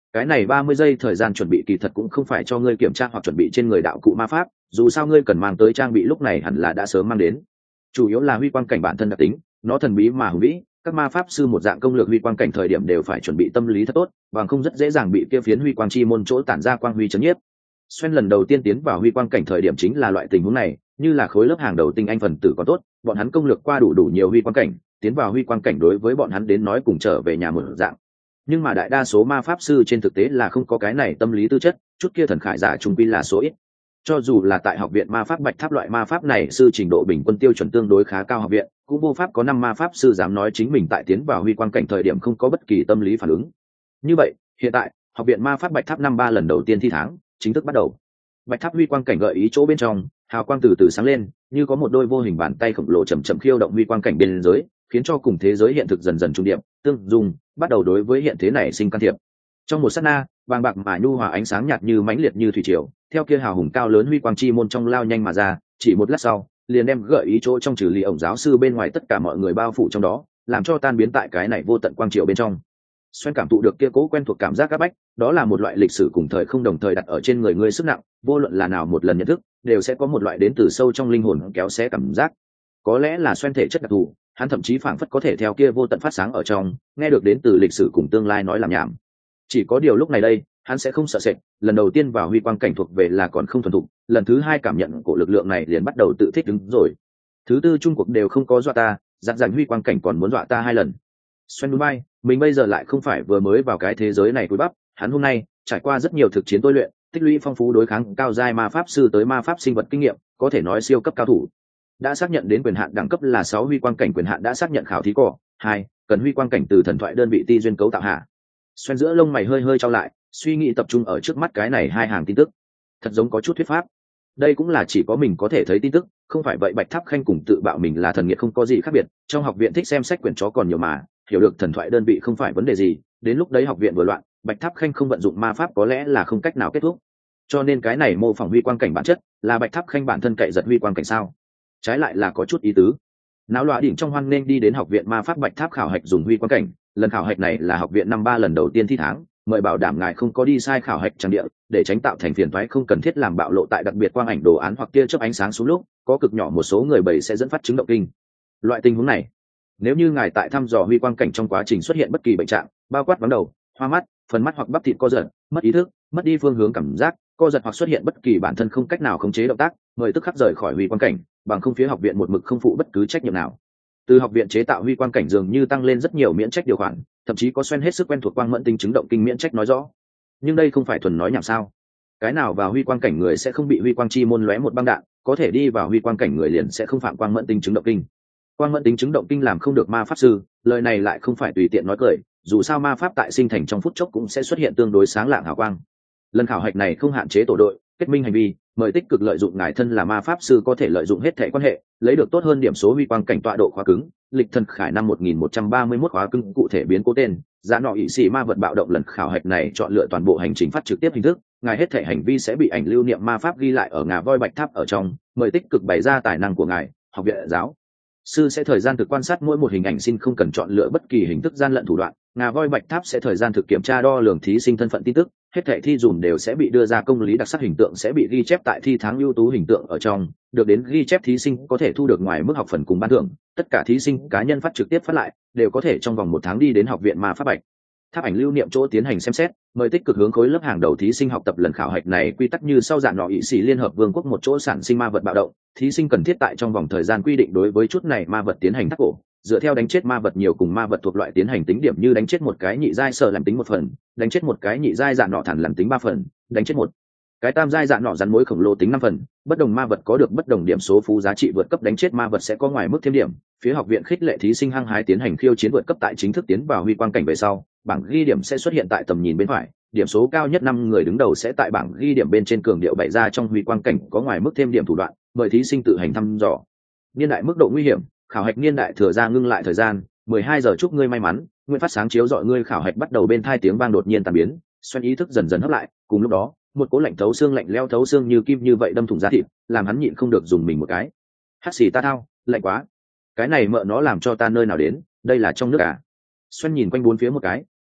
cái này 30 giây thời gian chuẩn bị kỳ thật cũng không phải cho ngươi kiểm tra hoặc chuẩn bị trên người đạo cụ ma pháp, dù sao ngươi cần mang tới trang bị lúc này hẳn là đã sớm mang đến. Chủ yếu là huy quang cảnh bản thân đặc tính, nó thần bí mà hùng vĩ, các ma pháp sư một dạng công lược huy quang cảnh thời điểm đều phải chuẩn bị tâm lý thật tốt, bằng không rất dễ dàng bị kia phiến huy quang chi môn chỗ tản ra quang huy chấn nhiếp. Xoen lần đầu tiên tiến vào huy quang cảnh thời điểm chính là loại tình huống này, như là khối lớp hàng đầu tinh anh phần tử còn tốt, bọn hắn công lược qua đủ nhiều huy quang cảnh, tiến vào huy quang cảnh đối với bọn hắn đến nói cùng trở về nhà một dạng. Nhưng mà đại đa số ma pháp sư trên thực tế là không có cái này tâm lý tư chất, chút kia thần khải giả trung quy là số ít. Cho dù là tại học viện ma pháp Bạch Tháp loại ma pháp này sư trình độ bình quân tiêu chuẩn tương đối khá cao học viện, cũng vô pháp có 5 ma pháp sư dám nói chính mình tại tiến vào huy quang cảnh thời điểm không có bất kỳ tâm lý phản ứng. Như vậy, hiện tại, học viện ma pháp Bạch Tháp năm 3 lần đầu tiên thi tháng chính thức bắt đầu. Bạch Tháp huy quang cảnh gợi ý chỗ bên trong, hào quang từ từ sáng lên, như có một đôi vô hình bàn tay khổng lồ chậm chậm khiêu động huy quang cảnh bên dưới, khiến cho cùng thế giới hiện thực dần dần trung điệp, tương dung, bắt đầu đối với hiện thế này sinh can thiệp. Trong một sát na, vàng bạc mà nhu hòa ánh sáng nhạt như mãnh liệt như thủy triều, theo kia hào hùng cao lớn huy quang chi môn trong lao nhanh mà ra, chỉ một lát sau, liền đem gợi ý chỗ trong trừ lì ổng giáo sư bên ngoài tất cả mọi người bao phủ trong đó, làm cho tan biến tại cái này vô tận quang triều bên trong. Xoen cảm thụ được kia cố quen thuộc cảm giác áp bách, đó là một loại lịch sử cùng thời không đồng thời đặt ở trên người ngươi sức nặng, vô luận là nào một lần nhận thức, đều sẽ có một loại đến từ sâu trong linh hồn kéo xé cảm giác. Có lẽ là Xoen thể chất đặc thù, hắn thậm chí phảng phất có thể theo kia vô tận phát sáng ở trong, nghe được đến từ lịch sử cùng tương lai nói làm nhảm. Chỉ có điều lúc này đây, hắn sẽ không sợ sệt, lần đầu tiên vào huy quang cảnh thuộc về là còn không thuần thục, lần thứ hai cảm nhận của lực lượng này liền bắt đầu tự thích đứng rồi. Thứ tư trung cuộc đều không có dọa ta, dặn huy quang cảnh còn muốn dọa ta 2 lần. Xoen núi bay, mình bây giờ lại không phải vừa mới vào cái thế giới này cúi bắp, hắn hôm nay trải qua rất nhiều thực chiến tôi luyện, tích lũy phong phú đối kháng cao giai ma pháp sư tới ma pháp sinh vật kinh nghiệm, có thể nói siêu cấp cao thủ. Đã xác nhận đến quyền hạn đẳng cấp là 6 huy quang cảnh quyền hạn đã xác nhận khảo thí cỏ 2, cần huy quang cảnh từ thần thoại đơn vị ti duyên cấu tạo hạ. Xoen giữa lông mày hơi hơi trao lại, suy nghĩ tập trung ở trước mắt cái này 2 hàng tin tức. Thật giống có chút thuyết pháp. Đây cũng là chỉ có mình có thể thấy tin tức, không phải vậy Bạch Tháp Khanh cùng tự bạo mình là thần nghiệt không có gì khác biệt, trong học viện thích xem sách quyển chó còn nhiều mà, hiểu được thần thoại đơn vị không phải vấn đề gì, đến lúc đấy học viện vừa loạn, Bạch Tháp Khanh không vận dụng ma pháp có lẽ là không cách nào kết thúc. Cho nên cái này mô phỏng huy quang cảnh bản chất, là Bạch Tháp Khanh bản thân cậy giật huy quang cảnh sao? Trái lại là có chút ý tứ. Náo loạn đỉnh trong hoan nên đi đến học viện ma pháp Bạch Tháp khảo hạch dùng huy quang cảnh, lần khảo hạch này là học viện năm 3 lần đầu tiên thi tháng, mời bảo đảm ngài không có đi sai khảo hạch trang địa, để tránh tạo thành phiền toái không cần thiết làm bạo lộ tại đặc biệt quang ảnh đồ án hoặc tia chớp ánh sáng xuống lúc, có cực nhỏ một số người bầy sẽ dẫn phát chứng động kinh. Loại tình huống này, nếu như ngài tại thăm dò huy quang cảnh trong quá trình xuất hiện bất kỳ bệnh trạng, bao quát vắng đầu, hoa mắt, phần mắt hoặc bắp thịt co giật, mất ý thức, mất đi phương hướng cảm giác, co giật hoặc xuất hiện bất kỳ bản thân không cách nào khống chế động tác, mời tức khắc rời khỏi huy quang cảnh, bằng không phía học viện một mực không phụ bất cứ trách nhiệm nào. Từ học viện chế tạo huy quang cảnh dường như tăng lên rất nhiều miễn trách điều khoản, thậm chí có Xoen hết sức quen thuộc quang mẫn tính chứng động kinh miễn trách nói rõ. Nhưng đây không phải thuần nói nhảm sao? Cái nào vào huy quang cảnh người sẽ không bị huy quang chi môn lóe một băng đạn, có thể đi vào huy quang cảnh người liền sẽ không phạm quang mẫn tính chứng động kinh. Quang mẫn tính chứng động kinh làm không được ma pháp sư, lời này lại không phải tùy tiện nói cười, dù sao ma pháp tại sinh thành trong phút chốc cũng sẽ xuất hiện tương đối sáng lạng hào quang. Lần khảo hạch này không hạn chế tổ đội, kết minh hành vi, mời tích cực lợi dụng ngài thân là ma pháp sư có thể lợi dụng hết thảy quan hệ, lấy được tốt hơn điểm số huy quang cảnh tọa độ khóa cứng, lịch thần khải năm 1131 khóa cứng cụ thể biến cố tên, giá nọ ỷ sĩ ma vật bạo động lần khảo hạch này chọn lựa toàn bộ hành trình phát trực tiếp hình thức, ngài hết thảy hành vi sẽ bị ảnh lưu niệm ma pháp ghi lại ở ngà voi Bạch Tháp ở trong, mời tích cực bày ra tài năng của ngài, học viện giáo sư sẽ thời gian thực quan sát mỗi một hình ảnh, xin không cần chọn lựa bất kỳ hình thức gian lận thủ đoạn, ngà voi Bạch Tháp sẽ thời gian thực kiểm tra đo lường thí sinh thân phận tin tức, hết thảy thi dùm đều sẽ bị đưa ra công lý đặc sắc hình tượng sẽ bị ghi chép tại thi tháng ưu tú hình tượng ở trong, được đến ghi chép thí sinh có thể thu được ngoài mức học phần cùng ban thưởng, tất cả thí sinh cá nhân phát trực tiếp phát lại đều có thể trong vòng 1 tháng đi đến học viện ma pháp Bạch Tháp ảnh lưu niệm chỗ tiến hành xem xét, mời tích cực hướng khối lớp hàng đầu thí sinh học tập lần khảo hạch này quy tắc như sau: dạng nọ ỵ sĩ liên hợp vương quốc một chỗ sản sinh ma vật bạo động, thí sinh cần thiết tại trong vòng thời gian quy định đối với chút này ma vật tiến hành thác cổ, dựa theo đánh chết ma vật nhiều cùng ma vật thuộc loại tiến hành tính điểm, như đánh chết một cái nhị giai sở làm tính 1 phần, đánh chết một cái nhị giai dạng nọ thản làm tính 3 phần, đánh chết một cái tam giai dạng nọ rắn mối khổng lồ tính 5 phần. Bất đồng ma vật có được bất đồng điểm số phú giá trị, vượt cấp đánh chết ma vật sẽ có ngoài mức thêm điểm. Phía học viện khích lệ thí sinh hăng hái tiến hành khiêu chiến vượt cấp, tại chính thức tiến vào huy quang cảnh về sau, bảng ghi điểm sẽ xuất hiện tại tầm nhìn bên phải, điểm số cao nhất 5 người đứng đầu sẽ tại bảng ghi điểm bên trên cường điệu bày ra trong huy quang cảnh có ngoài mức thêm điểm thủ đoạn, mời thí sinh tự hành thăm dò. Niên đại mức độ nguy hiểm, khảo hạch niên đại thừa ra ngưng lại thời gian 12 giờ, chúc ngươi may mắn. Nguyên phát sáng chiếu dọi ngươi khảo hạch bắt đầu, bên thai tiếng vang đột nhiên tan biến, Xoen ý thức dần dần hấp lại, cùng lúc đó một cố lạnh thấu xương, lạnh leo thấu xương như kim như vậy đâm thủng da thịt, làm hắn nhịn không được dùng mình một cái. Hắt xì ta thao, lạnh quá, cái này mợ nó làm cho ta nơi nào đến, đây là trong nước à? Xoen nhìn quanh bốn phía một cái,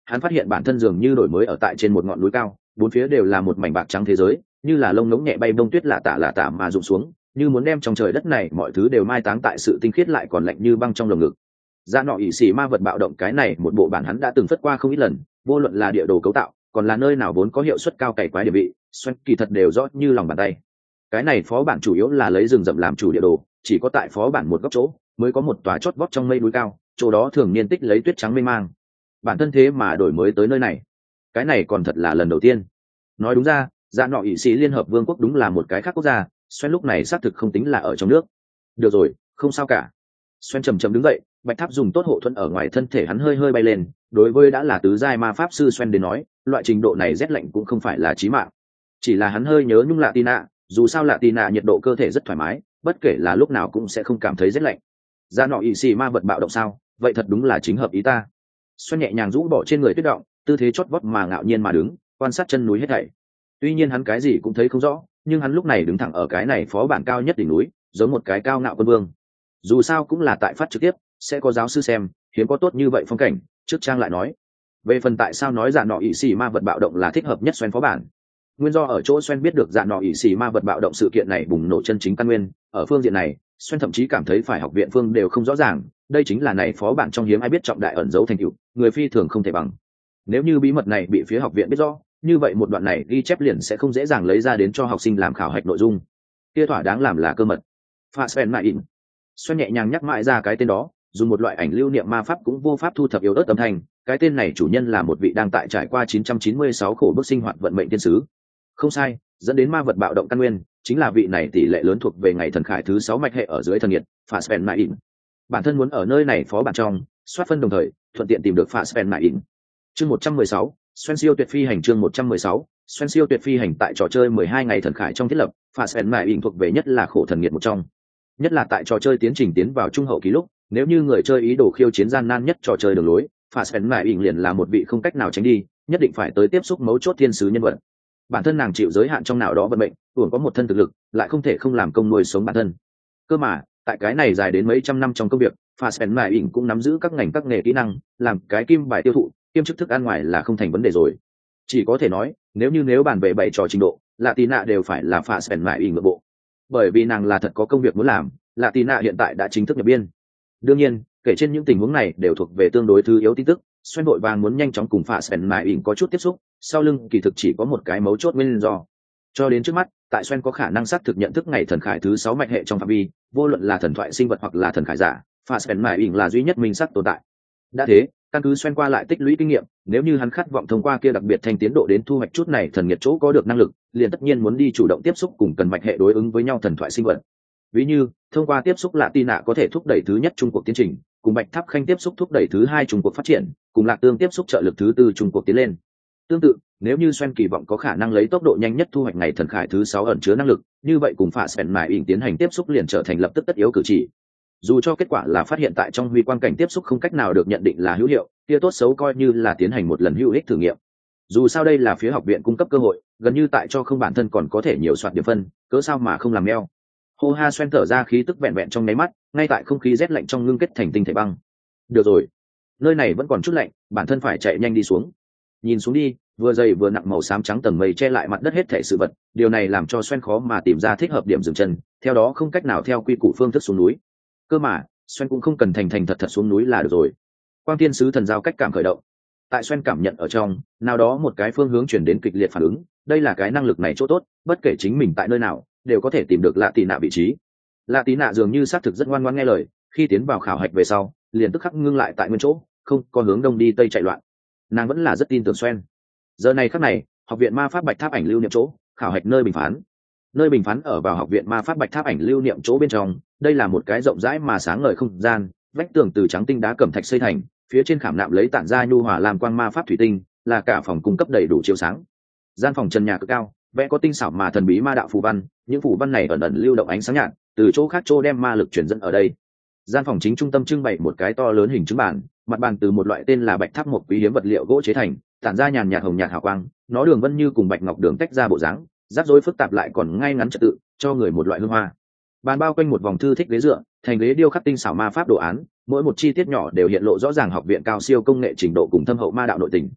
hắn phát hiện bản thân dường như đổi mới ở tại trên một ngọn núi cao, bốn phía đều là một mảnh bạc trắng thế giới, như là lông ngỗng nhẹ bay bông tuyết lả tả mà rụng xuống, như muốn đem trong trời đất này mọi thứ đều mai táng tại sự tinh khiết lại còn lạnh như băng trong lồng ngực. Dạ nọ ỷ xì ma vật bạo động cái này một bộ bản hắn đã từng phất qua không ít lần, vô luận là địa đồ cấu tạo, còn là nơi nào vốn có hiệu suất cao cày quái địa vị, xoắn kỳ thật đều rõ như lòng bàn tay. Cái này phó bản chủ yếu là lấy rừng rậm làm chủ địa đồ, chỉ có tại phó bản một góc chỗ mới có một tòa chót vót trong mây núi cao, chỗ đó thường niên tích lấy tuyết trắng mê mang. Bản thân thế mà đổi mới tới nơi này, cái này còn thật là lần đầu tiên. Nói đúng ra, dạ nọ ỷ sĩ liên hợp vương quốc đúng là một cái khác quốc gia, xoắn lúc này xác thực không tính là ở trong nước. Được rồi, không sao cả. Xoắn chầm chầm đứng dậy, bạch tháp dùng tốt hộ thuẫn ở ngoài thân thể hắn hơi hơi bay lên. Đối với đã là tứ giai ma pháp sư xoắn đến nói, loại trình độ này rét lạnh cũng không phải là chí mạng, chỉ là hắn hơi nhớ nhung lạ tì nạ, dù sao lạ tì nạ nhiệt độ cơ thể rất thoải mái, bất kể là lúc nào cũng sẽ không cảm thấy rét lạnh. Dạ nọ ỵ xì ma vật bạo động sao? Vậy thật đúng là chính hợp ý ta. Xoắn nhẹ nhàng rũ bỏ trên người tuyết động, tư thế chót vót mà ngạo nhiên mà đứng, quan sát chân núi hết thảy. Tuy nhiên hắn cái gì cũng thấy không rõ, nhưng hắn lúc này đứng thẳng ở cái này phó bản cao nhất đỉnh núi, giống một cái cao ngạo quân vương. Dù sao cũng là tại phát trực tiếp, sẽ có giáo sư xem, hiếm có tốt như vậy phong cảnh. Trước trang lại nói, về phần tại sao nói dạ nọ ỵ xì ma vật bạo động là thích hợp nhất xoắn phó bản, nguyên do ở chỗ xoắn biết được dạ nọ ỵ xì ma vật bạo động sự kiện này bùng nổ chân chính căn nguyên. Ở phương diện này, xoắn thậm chí cảm thấy phải học viện phương đều không rõ ràng, đây chính là này phó bản trong hiếm ai biết trọng đại ẩn giấu thành tựu, người phi thường không thể bằng. Nếu như bí mật này bị phía học viện biết rõ, như vậy một đoạn này ghi chép liền sẽ không dễ dàng lấy ra đến cho học sinh làm khảo hạch nội dung, kia thỏa đáng làm là cơ mật. Pha Sven Mại In xoắn nhẹ nhàng nhắc mãi ra cái tên đó, dùng một loại ảnh lưu niệm ma pháp cũng vô pháp thu thập yếu ớt âm thanh. Cái tên này chủ nhân là một vị đang tại trải qua 996 khổ bức sinh hoạt vận mệnh thiên sứ. Không sai, dẫn đến ma vật bạo động căn nguyên chính là vị này tỷ lệ lớn thuộc về ngày thần khải thứ 6 mạch hệ ở dưới thần nhiệt, Pha Sven Mại In. Bản thân muốn ở nơi này phó bản trong soát phân đồng thời thuận tiện tìm được Pha Sven Mại In. Chương 116, xoen siêu tuyệt phi hành. Chương 116, xoen siêu tuyệt phi hành. Tại trò chơi 12 ngày thần khải trong thiết lập, Pha Sven Mại In thuộc về nhất là khổ thần nghiệt một trong. Nhất là tại trò chơi tiến trình tiến vào trung hậu kỳ lúc, nếu như người chơi ý đồ khiêu chiến gian nan nhất trò chơi đường lối, Pha Sven Mại In liền là một vị không cách nào tránh đi, nhất định phải tới tiếp xúc mấu chốt thiên sứ nhân vật. Bản thân nàng chịu giới hạn trong nào đó vận mệnh, tuồng có một thân thực lực, lại không thể không làm công nuôi sống bản thân. Cơ mà, tại cái này dài đến mấy trăm năm trong công việc, Pha Sven Mại In cũng nắm giữ các ngành các nghề kỹ năng, làm cái kim bài tiêu thụ, kiêm chức thức ăn ngoài là không thành vấn đề rồi. Chỉ có thể nói, nếu bàn về bảy trò trình độ, lạ tì nạ đều phải là Pha Sven Mại In ngược bộ. Bởi vì nàng là thật có công việc muốn làm, lạ tì nạ hiện tại đã chính thức nhập biên. Đương nhiên, kể trên những tình huống này đều thuộc về tương đối thứ yếu tin tức, xoen vội vàng muốn nhanh chóng cùng Pha Sven Mại In có chút tiếp xúc, sau lưng kỳ thực chỉ có một cái mấu chốt nguyên do. Cho đến trước mắt, tại xoen có khả năng xác thực nhận thức ngày thần khải thứ 6 mạch hệ trong phạm vi, vô luận là thần thoại sinh vật hoặc là thần khải giả, Pha Sven Mại In là duy nhất minh xác tồn tại. Đã thế, căn cứ xoen qua lại tích lũy kinh nghiệm, nếu như hắn khát vọng thông qua kia đặc biệt thanh tiến độ đến thu hoạch chút này thần nghiệt chỗ có được năng lực, liền tất nhiên muốn đi chủ động tiếp xúc cùng cần mạch hệ đối ứng với nhau thần thoại sinh vật. Ví như, thông qua tiếp xúc lạ tì nạ có thể thúc đẩy thứ nhất trung cuộc tiến trình, cùng bạch tháp khanh tiếp xúc thúc đẩy thứ hai trung cuộc phát triển, cùng lạc tương tiếp xúc trợ lực thứ tư trung cuộc tiến lên. Tương tự, nếu như xoen kỳ vọng có khả năng lấy tốc độ nhanh nhất thu hoạch ngày thần khải thứ 6 ẩn chứa năng lực, như vậy cùng Pha Sven Mại In tiến hành tiếp xúc liền trở thành lập tức tất yếu cử chỉ. Dù cho kết quả là phát hiện tại trong huy quang cảnh tiếp xúc không cách nào được nhận định là hữu hiệu, kia tốt xấu coi như là tiến hành một lần hữu ích thử nghiệm. Dù sao đây là phía học viện cung cấp cơ hội, gần như tại cho không bản thân còn có thể nhiều soạt điểm phân, cớ sao mà không làm neo. Hô ha xoen thở ra khí tức vẹn vẹn trong nháy mắt, ngay tại không khí rét lạnh trong ngưng kết thành tinh thể băng. Được rồi, nơi này vẫn còn chút lạnh, bản thân phải chạy nhanh đi xuống. Nhìn xuống đi, vừa dày vừa nặng màu xám trắng tầng mây che lại mặt đất hết thảy sự vật, điều này làm cho xoen khó mà tìm ra thích hợp điểm dừng chân, theo đó không cách nào theo quy củ phương thức xuống núi. Cơ mà, xoen cũng không cần thành thật xuống núi là được rồi. Quang thiên sứ thần giao cách cảm khởi động. Tại xoen cảm nhận ở trong, nào đó một cái phương hướng chuyển đến kịch liệt phản ứng, đây là cái năng lực này chỗ tốt, bất kể chính mình tại nơi nào, đều có thể tìm được lạ tì nạ vị trí. Lạ tì nạ dường như xác thực rất ngoan ngoãn nghe lời, khi tiến vào khảo hạch về sau, liền tức khắc ngưng lại tại nguyên chỗ, không có hướng đông đi tây chạy loạn. Nàng vẫn là rất tin tưởng xoen. Giờ này khắc này, học viện ma pháp bạch tháp ảnh lưu niệm chỗ, khảo hạch nơi bình phán. Nơi bình phán ở vào học viện ma pháp bạch tháp ảnh lưu niệm chỗ bên trong, đây là một cái rộng rãi mà sáng ngời không gian, vách tường từ trắng tinh đá cẩm thạch xây thành, phía trên khảm nạm lấy tản ra nhu hòa làm quang ma pháp thủy tinh, là cả phòng cung cấp đầy đủ chiếu sáng. Gian phòng trần nhà cực cao, vẽ có tinh xảo mà thần bí ma đạo phù văn, những phù văn này ẩn ẩn lưu động ánh sáng nhạt, từ chỗ khác chỗ đem ma lực truyền dẫn ở đây. Gian phòng chính trung tâm trưng bày một cái to lớn hình chứng bàn, mặt bàn từ một loại tên là bạch tháp mộc quý hiếm vật liệu gỗ chế thành, tản ra nhàn nhạt hồng nhạt hào quang, nó đường vân như cùng bạch ngọc đường tách ra bộ dáng, rắc rối phức tạp lại còn ngay ngắn trật tự, cho người một loại hương hoa. Bàn bao quanh một vòng thư thích ghế dựa, thành ghế điêu khắc tinh xảo ma pháp đồ án, mỗi một chi tiết nhỏ đều hiện lộ rõ ràng học viện cao siêu công nghệ trình độ cùng thâm hậu ma đạo nội tình,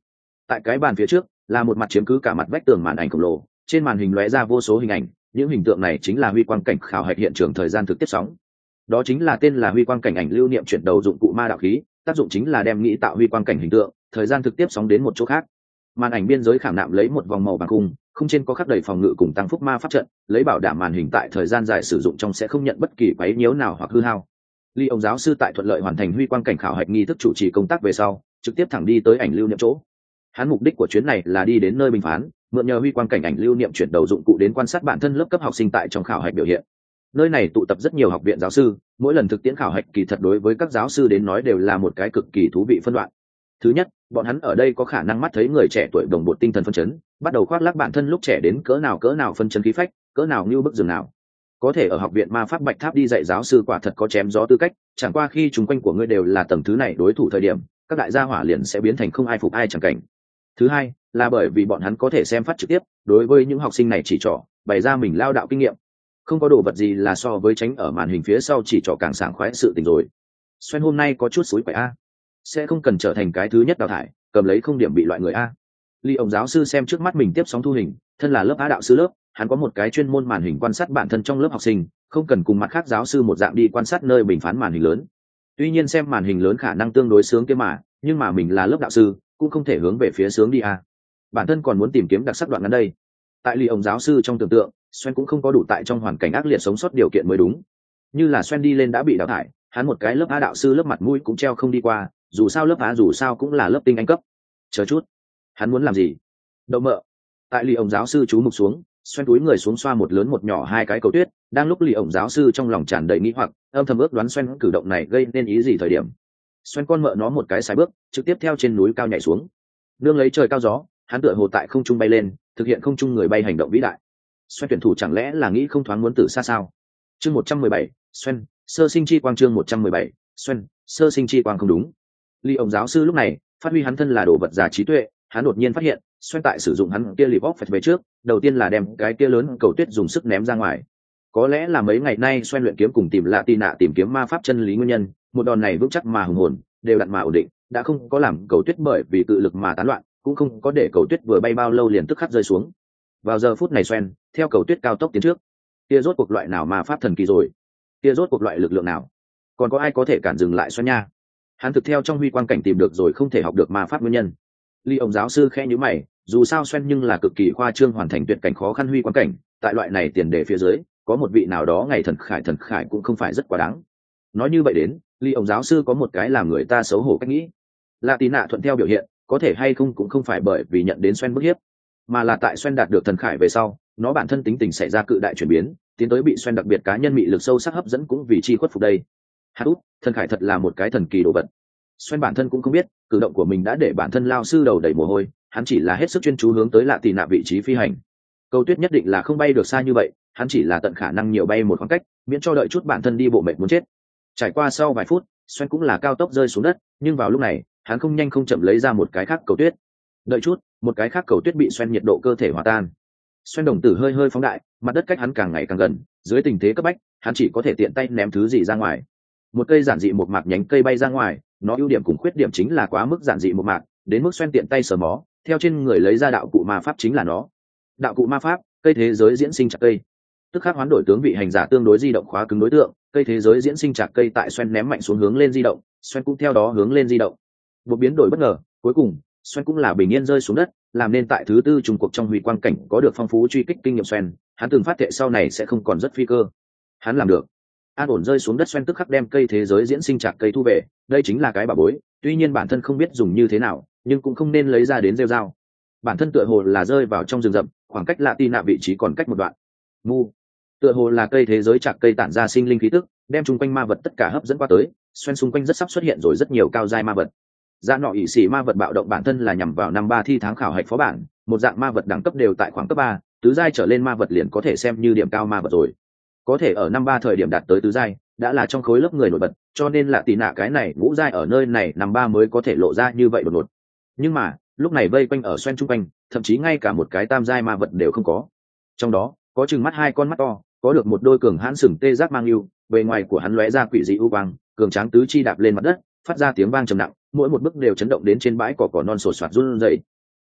Tại cái bàn phía trước là một mặt chiếm cứ cả mặt vách tường màn ảnh khổng lồ, trên màn hình lóe ra vô số hình ảnh, những hình tượng này chính là huy quang cảnh khảo hạch hiện trường thời gian thực tiếp sóng. Đó chính là tên là huy quang cảnh ảnh lưu niệm chuyển đầu dụng cụ ma đạo khí, tác dụng chính là đem nghĩ tạo huy quang cảnh hình tượng thời gian thực tiếp sóng đến một chỗ khác. Màn ảnh biên giới khảm nạm lấy một vòng màu vàng khung trên có khắc đầy phòng ngự cùng tăng phúc ma pháp trận, lấy bảo đảm màn hình tại thời gian dài sử dụng trong sẽ không nhận bất kỳ quấy nhiễu nào hoặc hư hao. Ly ông giáo sư tại thuận lợi hoàn thành huy quang cảnh khảo hạch nghi thức chủ trì công tác về sau, trực tiếp thẳng đi tới ảnh lưu niệm chỗ. Hắn mục đích của chuyến này là đi đến nơi bình phán, mượn nhờ huy quang cảnh ảnh lưu niệm chuyển đầu dụng cụ đến quan sát bản thân lớp cấp học sinh tại trong khảo hạch biểu hiện. Nơi này tụ tập rất nhiều học viện giáo sư, mỗi lần thực tiễn khảo hạch kỳ thật đối với các giáo sư đến nói đều là một cái cực kỳ thú vị phân đoạn. Thứ nhất, bọn hắn ở đây có khả năng mắt thấy người trẻ tuổi đồng bộ tinh thần phân chấn, bắt đầu khoác lác bản thân lúc trẻ đến cỡ nào phân chấn khí phách, cỡ nào như bức rừng nào. Có thể ở học viện ma pháp Bạch Tháp đi dạy giáo sư quả thật có chém gió tư cách, chẳng qua khi chúng quanh của ngươi đều là tầng thứ này đối thủ thời điểm, các đại gia hỏa liền sẽ biến thành không ai phục ai chẳng cảnh. Thứ hai, là bởi vì bọn hắn có thể xem phát trực tiếp, đối với những học sinh này chỉ trỏ, bày ra mình lao đạo kinh nghiệm. Không có đồ vật gì là so với tránh ở màn hình phía sau chỉ trỏ càng sảng khoái sự tình rồi. Xoen hôm nay có chút xúi quậy a, sẽ không cần trở thành cái thứ nhất đào thải, cầm lấy không điểm bị loại người a. Ly ông giáo sư xem trước mắt mình tiếp sóng thu hình, thân là lớp A đạo sư lớp, hắn có một cái chuyên môn màn hình quan sát bản thân trong lớp học sinh, không cần cùng mặt khác giáo sư một dạng đi quan sát nơi bình phán màn hình lớn. Tuy nhiên xem màn hình lớn khả năng tương đối sướng kia mà, nhưng mà mình là lớp đạo sư, cũng không thể hướng về phía sướng đi a. Bản thân còn muốn tìm kiếm đặc sắc đoạn ngắn đây. Tại Ly ông giáo sư trong tưởng tượng, Xoen cũng không có đủ tại trong hoàn cảnh ác liệt sống sót điều kiện mới đúng. Như là Xoen đi lên đã bị đào thải, hắn một cái lớp A đạo sư lớp mặt mũi cũng treo không đi qua, dù sao lớp A dù sao cũng là lớp tinh anh cấp. Chờ chút, hắn muốn làm gì? Đậu mợ. Tại Ly ông giáo sư chú mục xuống, Xoen túi người xuống xoa một lớn một nhỏ hai cái cầu tuyết, đang lúc Ly ông giáo sư trong lòng tràn đầy nghĩ hoặc, âm thầm ước đoán Xoen cử động này gây nên ý gì thời điểm. Xoen con mợ nó một cái sai bước, trực tiếp theo trên núi cao nhảy xuống. Nương lấy trời cao gió, hắn tựa hồ tại không trung bay lên, thực hiện không trung người bay hành động vĩ đại. Xoen tuyển thủ chẳng lẽ là nghĩ không thoáng muốn tử xa sao? Chương 117, Xoen, sơ sinh chi quang chương 117, Xoen, sơ sinh chi quang không đúng. Ly ông giáo sư lúc này phát huy hắn thân là đồ vật già trí tuệ, hắn đột nhiên phát hiện, Xoen tại sử dụng hắn kia lip off về trước, đầu tiên là đem cái kia lớn cầu tuyết dùng sức ném ra ngoài. Có lẽ là mấy ngày nay Xoen luyện kiếm cùng tìm lạ tì nạ tìm kiếm ma pháp chân lý nguyên nhân, một đòn này vững chắc mà hùng hồn, đều đặn mà ổn định, đã không có làm cầu tuyết bởi vì cự lực mà tán loạn, cũng không có để cầu tuyết vừa bay bao lâu liền tức khắc rơi xuống. Vào giờ phút này Xoen theo cầu tuyết cao tốc tiến trước. Kia rốt cuộc loại nào ma pháp thần kỳ rồi? Kia rốt cuộc loại lực lượng nào? Còn có ai có thể cản dừng lại Xoen nha? Hắn thực theo trong huy quang cảnh tìm được rồi không thể học được ma pháp nguyên nhân. Ly ông giáo sư khẽ nhíu mày, dù sao Xoen nhưng là cực kỳ khoa trương hoàn thành tuyệt cảnh khó khăn huy quang cảnh, tại loại này tiền đề phía dưới, có một vị nào đó ngày thần khải cũng không phải rất quá đáng. Nói như vậy đến, Ly ông giáo sư có một cái làm người ta xấu hổ cách nghĩ. Lạ tí nạ thuận theo biểu hiện, có thể hay không cũng không phải bởi vì nhận đến Xoen bức hiếp, mà là tại Xoen đạt được thần khải về sau, nó bản thân tính tình xảy ra cự đại chuyển biến, tiến tới bị Xoen đặc biệt cá nhân mị lực sâu sắc hấp dẫn cũng vì chi khuất phục đây. Hạt út, thần khải thật là một cái thần kỳ đồ vật. Xoen bản thân cũng không biết, cử động của mình đã để bản thân lao sư đầu đầy mồ hôi, hắn chỉ là hết sức chuyên chú hướng tới lạ tì nạ vị trí phi hành. Cầu tuyết nhất định là không bay được xa như vậy, hắn chỉ là tận khả năng nhiều bay một khoảng cách, miễn cho đợi chút bản thân đi bộ mệt muốn chết. Trải qua sau vài phút, Xoen cũng là cao tốc rơi xuống đất, nhưng vào lúc này, hắn không nhanh không chậm lấy ra một cái khác cầu tuyết. Đợi chút, một cái khác cầu tuyết bị Xoen nhiệt độ cơ thể hòa tan. Xoen đồng tử hơi hơi phóng đại, mặt đất cách hắn càng ngày càng gần, dưới tình thế cấp bách, hắn chỉ có thể tiện tay ném thứ gì ra ngoài. Một cây giản dị một mạc nhánh cây bay ra ngoài, nó ưu điểm cùng khuyết điểm chính là quá mức giản dị một mạc, đến mức Xoen tiện tay sờ mó, theo trên người lấy ra đạo cụ ma pháp chính là nó. Đạo cụ ma pháp, cây thế giới diễn sinh chặt cây. Tức khắc hoán đổi tướng vị hành giả tương đối di động khóa cứng đối tượng, cây thế giới diễn sinh chặt cây tại Xoen ném mạnh xuống hướng lên di động, Xoen cũng theo đó hướng lên di động. Một biến đổi bất ngờ, cuối cùng, Xoen cũng là bình yên rơi xuống đất, làm nên tại thứ tư trùng cuộc trong huy quang cảnh có được phong phú truy kích kinh nghiệm Xoen, hắn từng phát thệ sau này sẽ không còn rất phi cơ. Hắn làm được. An ổn rơi xuống đất Xoen tức khắc đem cây thế giới diễn sinh chặt cây thu về, đây chính là cái bảo bối, tuy nhiên bản thân không biết dùng như thế nào, nhưng cũng không nên lấy ra đến rêu dao. Bản thân tựa hồ là rơi vào trong rừng rậm, khoảng cách lạ tì nạ vị trí còn cách một đoạn. Mu, tựa hồ là cây thế giới chặt cây tản ra sinh linh khí tức, đem chung quanh ma vật tất cả hấp dẫn qua tới, Xoen xung quanh rất sắp xuất hiện rồi rất nhiều cao giai ma vật. Dạng nọ ỷ xỉ ma vật bạo động bản thân là nhằm vào năm 3 thi tháng khảo hạch phó bản, một dạng ma vật đẳng cấp đều tại khoảng cấp 3, tứ giai trở lên ma vật liền có thể xem như điểm cao ma vật rồi. Có thể ở năm 3 thời điểm đạt tới tứ giai, đã là trong khối lớp người nổi bật, cho nên là tì nạ cái này ngũ giai ở nơi này năm 3 mới có thể lộ ra như vậy đột ngột. Nhưng mà, lúc này vây quanh ở Xoen chung quanh, thậm chí ngay cả một cái tam giai ma vật đều không có. Trong đó, có chừng mắt hai con mắt to, có được một đôi cường hãn sừng tê giác mang yêu, bề ngoài của hắn lóe ra quỷ dị u quang, cường tráng tứ chi đạp lên mặt đất, phát ra tiếng vang trầm nặng, mỗi một bước đều chấn động đến trên bãi cỏ non sột soạt run rẩy.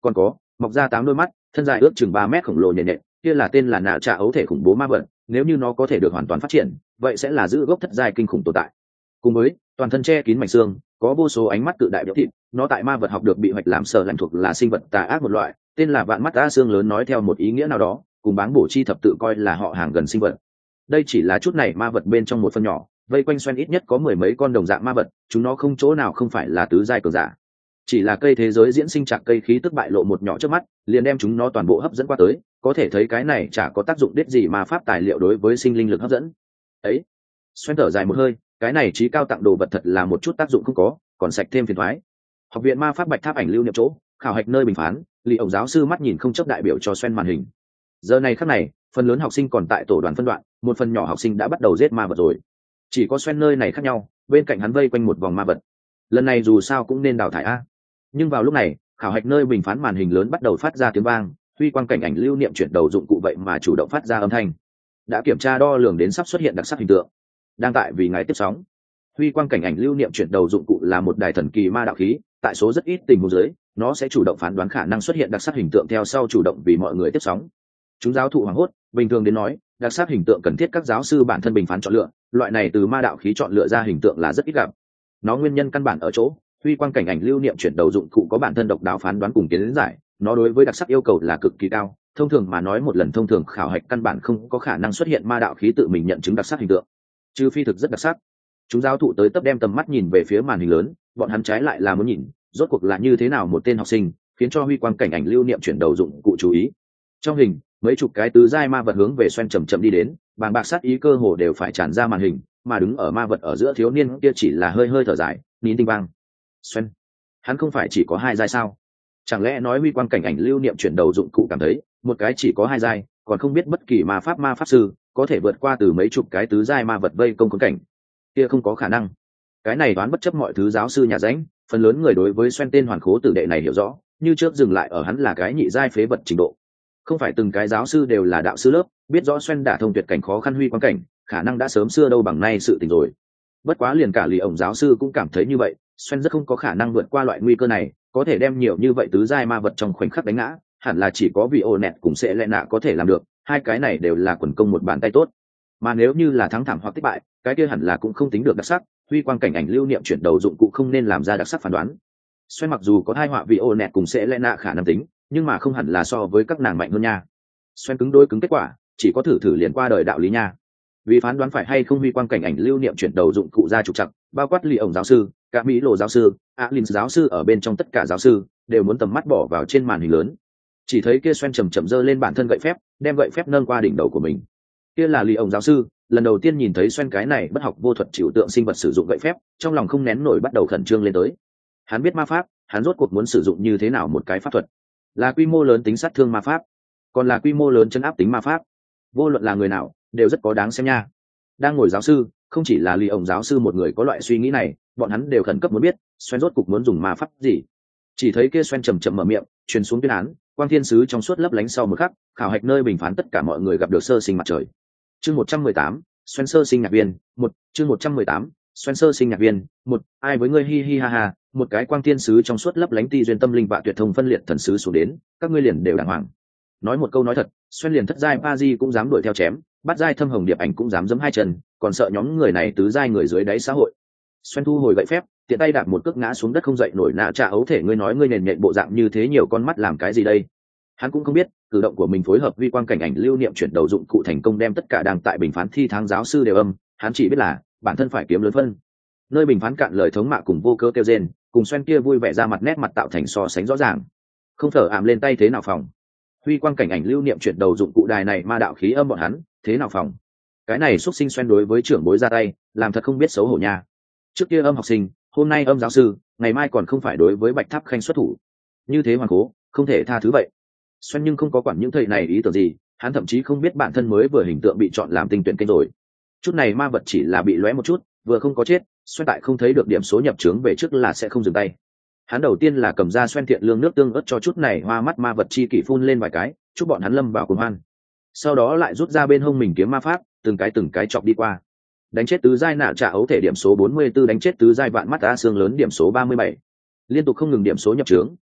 Còn có mọc ra 8 đôi mắt, thân dài ước chừng 3 mét khổng lồ nhện nhện, kia là tên là nạ trạ ấu thể khủng bố ma vật, nếu như nó có thể được hoàn toàn phát triển, vậy sẽ là giữ gốc thất giai kinh khủng tồn tại. Cùng với toàn thân che kín mảnh xương, có vô số ánh mắt cự đại biểu thịt, nó tại ma vật học được bị hoạch làm sở lãnh thuộc là sinh vật tà ác một loại, tên là vạn mắt a xương lớn, nói theo một ý nghĩa nào đó, cùng báng bổ chi thập tự coi là họ hàng gần sinh vật. Đây chỉ là chút này ma vật bên trong một phần nhỏ, vây quanh xoen ít nhất có 10 mấy con đồng dạng ma vật, chúng nó không chỗ nào không phải là tứ giai cường giả. Chỉ là cây thế giới diễn sinh trạc cây khí tức bại lộ một nhỏ trước mắt, liền đem chúng nó toàn bộ hấp dẫn qua tới, có thể thấy cái này chả có tác dụng đết gì mà pháp tài liệu đối với sinh linh lực hấp dẫn. Ấy, xoen thở dài một hơi, cái này trí cao tặng đồ vật thật là một chút tác dụng không có, còn sạch thêm phiền toái. Học viện ma pháp Bạch Tháp ảnh lưu niệm chỗ, khảo hạch nơi bình phán, Lý ổng giáo sư mắt nhìn không chấp đại biểu cho xoen màn hình. Giờ này khắc này, phần lớn học sinh còn tại tổ đoàn phân đoạn, một phần nhỏ học sinh đã bắt đầu giết ma vật rồi. Chỉ có xoen nơi này khác nhau, bên cạnh hắn vây quanh một vòng ma vật. Lần này dù sao cũng nên đào thải a. Nhưng vào lúc này, khảo hạch nơi bình phán màn hình lớn bắt đầu phát ra tiếng vang, huy quang cảnh ảnh lưu niệm chuyển đầu dụng cụ vậy mà chủ động phát ra âm thanh. Đã kiểm tra đo lường đến sắp xuất hiện đặc sắc hình tượng, đang tại vì ngài tiếp sóng. Huy quang cảnh ảnh lưu niệm chuyển đầu dụng cụ là một đài thần kỳ ma đạo khí, tại số rất ít tình huống dưới, nó sẽ chủ động phán đoán khả năng xuất hiện đặc sắc hình tượng theo sau chủ động vì mọi người tiếp sóng. Chúng giáo thụ hoảng hốt, bình thường đến nói, đặc sắc hình tượng cần thiết các giáo sư bản thân bình phán chọn lựa, loại này từ ma đạo khí chọn lựa ra hình tượng là rất ít gặp. Nó nguyên nhân căn bản ở chỗ, huy quang cảnh ảnh lưu niệm chuyển đầu dụng cụ có bản thân độc đáo phán đoán cùng kiến giải, nó đối với đặc sắc yêu cầu là cực kỳ cao. Thông thường mà nói, một lần thông thường khảo hạch căn bản không có khả năng xuất hiện ma đạo khí tự mình nhận chứng đặc sắc hình tượng, trừ phi thực rất đặc sắc. Chúng giáo thụ tới tấp đem tầm mắt nhìn về phía màn hình lớn, bọn hắn trái lại là muốn nhìn rốt cuộc là như thế nào một tên học sinh khiến cho huy quang cảnh ảnh lưu niệm chuyển đầu dụng cụ chú ý. Trong hình, mấy chục cái tứ giai ma vật hướng về xoen chậm chậm đi đến, bàng bạc sát ý cơ hồ đều phải tràn ra màn hình, mà đứng ở ma vật ở giữa thiếu niên kia chỉ là hơi hơi thở dài, nín tinh vang. Xoen, hắn không phải chỉ có 2 giai sao? Chẳng lẽ nói huy quang cảnh ảnh lưu niệm chuyển đầu dụng cụ cảm thấy một cái chỉ có 2 giai, còn không biết bất kỳ ma pháp sư có thể vượt qua từ mấy chục cái tứ giai ma vật vây công khốn cảnh? Kia không có khả năng. Cái này đoán bất chấp mọi thứ giáo sư nhà ránh, phần lớn người đối với xoen tên hoàn khố tử đệ này hiểu rõ, như trước dừng lại ở hắn là cái nhị giai phế vật trình độ. Không phải từng cái giáo sư đều là đạo sư lớp, biết rõ xoen đả thông tuyệt cảnh khó khăn huy quang cảnh, khả năng đã sớm xưa đâu bằng nay sự tình rồi. Bất quá liền cả Lý ổng giáo sư cũng cảm thấy như vậy, xoen rất không có khả năng vượt qua loại nguy cơ này, có thể đem nhiều như vậy tứ giai ma vật trong khoảnh khắc đánh ngã, hẳn là chỉ có vì ô nẹt cùng sẽ lẽ nạ có thể làm được, hai cái này đều là quần công một bàn tay tốt. Mà nếu như là thắng thảm hoặc thất bại, cái kia hẳn là cũng không tính được đặc sắc, huy quang cảnh ảnh lưu niệm chuyển đầu dụng cụ không nên làm ra đặc sắc phán đoán. Xoen mặc dù có hai họa vì ô nẹt cùng sẽ lẽ nạ khả năng tính, nhưng mà không hẳn là so với các nàng mạnh hơn nha. Xoen cứng đôi cứng kết quả, chỉ có thử liền qua đời đạo lý nha. Vì phán đoán phải hay không huy quang cảnh ảnh lưu niệm chuyển đầu dụng cụ ra trục trặc, bao quát Lý ổng giáo sư, cả Mỹ lộ giáo sư, Alin giáo sư ở bên trong tất cả giáo sư đều muốn tầm mắt bỏ vào trên màn hình lớn. Chỉ thấy kia xoen chầm chậm giơ lên bản thân gậy phép, đem gậy phép nâng qua đỉnh đầu của mình. Kia là Lý ổng giáo sư, lần đầu tiên nhìn thấy xoen cái này bất học vô thuật chịu tượng sinh vật sử dụng gậy phép, trong lòng không nén nổi bắt đầu khẩn trương lên tới. Hắn biết ma pháp, hắn rốt cuộc muốn sử dụng như thế nào một cái pháp thuật, là quy mô lớn tính sát thương ma pháp, còn là quy mô lớn chấn áp tính ma pháp. Vô luận là người nào đều rất có đáng xem nha. Đang ngồi giáo sư không chỉ là Lý ổng giáo sư một người có loại suy nghĩ này, bọn hắn đều khẩn cấp muốn biết xoen rốt cuộc muốn dùng ma pháp gì. Chỉ thấy kia xoen chầm chậm mở miệng truyền xuống tuyên án, quang thiên sứ trong suốt lấp lánh sau một khắc, khảo hạch nơi bình phán tất cả mọi người gặp được sơ sinh mặt trời. Chương 118, xoen sơ sinh nhạc viên, 1, chương 118, xoen sơ sinh nhạc viên, 1, ai với ngươi hi hi ha ha, một cái quang thiên sứ trong suốt lấp lánh ti duyên tâm linh và tuyệt thông phân liệt thần sứ xuống đến, các ngươi liền đều đàng hoàng. Nói một câu nói thật, xoen liền thất giai Pazi cũng dám đuổi theo chém, bắt giai thâm hồng điệp ảnh cũng dám giẫm hai chân, còn sợ nhóm người này tứ giai người dưới đáy xã hội. Xoen thu hồi gậy phép, tiện tay đạp một cước ngã xuống đất không dậy nổi, nạ trả ấu thể ngươi nói ngươi nền nện bộ dạng như thế nhiều con mắt làm cái gì đây? Hắn cũng không biết, cử động của mình phối hợp vi quang cảnh ảnh lưu niệm chuyển đầu dụng cụ thành công đem tất cả đang tại bình phán thi tháng giáo sư đều âm, hắn chỉ biết là bản thân phải kiếm lớn phân. Nơi bình phán cạn lời thống mạ cùng vô cớ kêu rên, cùng xoen kia vui vẻ ra mặt nét mặt tạo thành so sánh rõ ràng. Không thở ảm lên tay thế nào phòng. Huy quang cảnh ảnh lưu niệm chuyển đầu dụng cụ đài này ma đạo khí âm bọn hắn, thế nào phòng. Cái này xuất sinh xoen đối với trưởng bối ra tay, làm thật không biết xấu hổ nha. Trước kia âm học sinh, hôm nay âm giáo sư, ngày mai còn không phải đối với Bạch Tháp Khanh xuất thủ. Như thế hoàn cố, không thể tha thứ vậy. Xoen nhưng không có quản những thầy này ý tưởng gì, hắn thậm chí không biết bản thân mới vừa hình tượng bị chọn làm tinh tuyển kênh rồi. Chút này ma vật chỉ là bị lóe một chút, vừa không có chết, xoen tại không thấy được điểm số nhập trướng về trước là sẽ không dừng tay. Hắn đầu tiên là cầm ra xoen thiện lương nước tương ớt cho chút này hoa mắt ma vật chi kỷ phun lên vài cái, chúc bọn hắn lâm vào cuồng hoan. Sau đó lại rút ra bên hông mình kiếm ma pháp, từng cái chọc đi qua. Đánh chết tứ giai nạ trả ấu thể điểm số 44, đánh chết tứ giai vạn mắt a xương lớn điểm số 37. Liên tục không ngừng điểm số nhập trướng,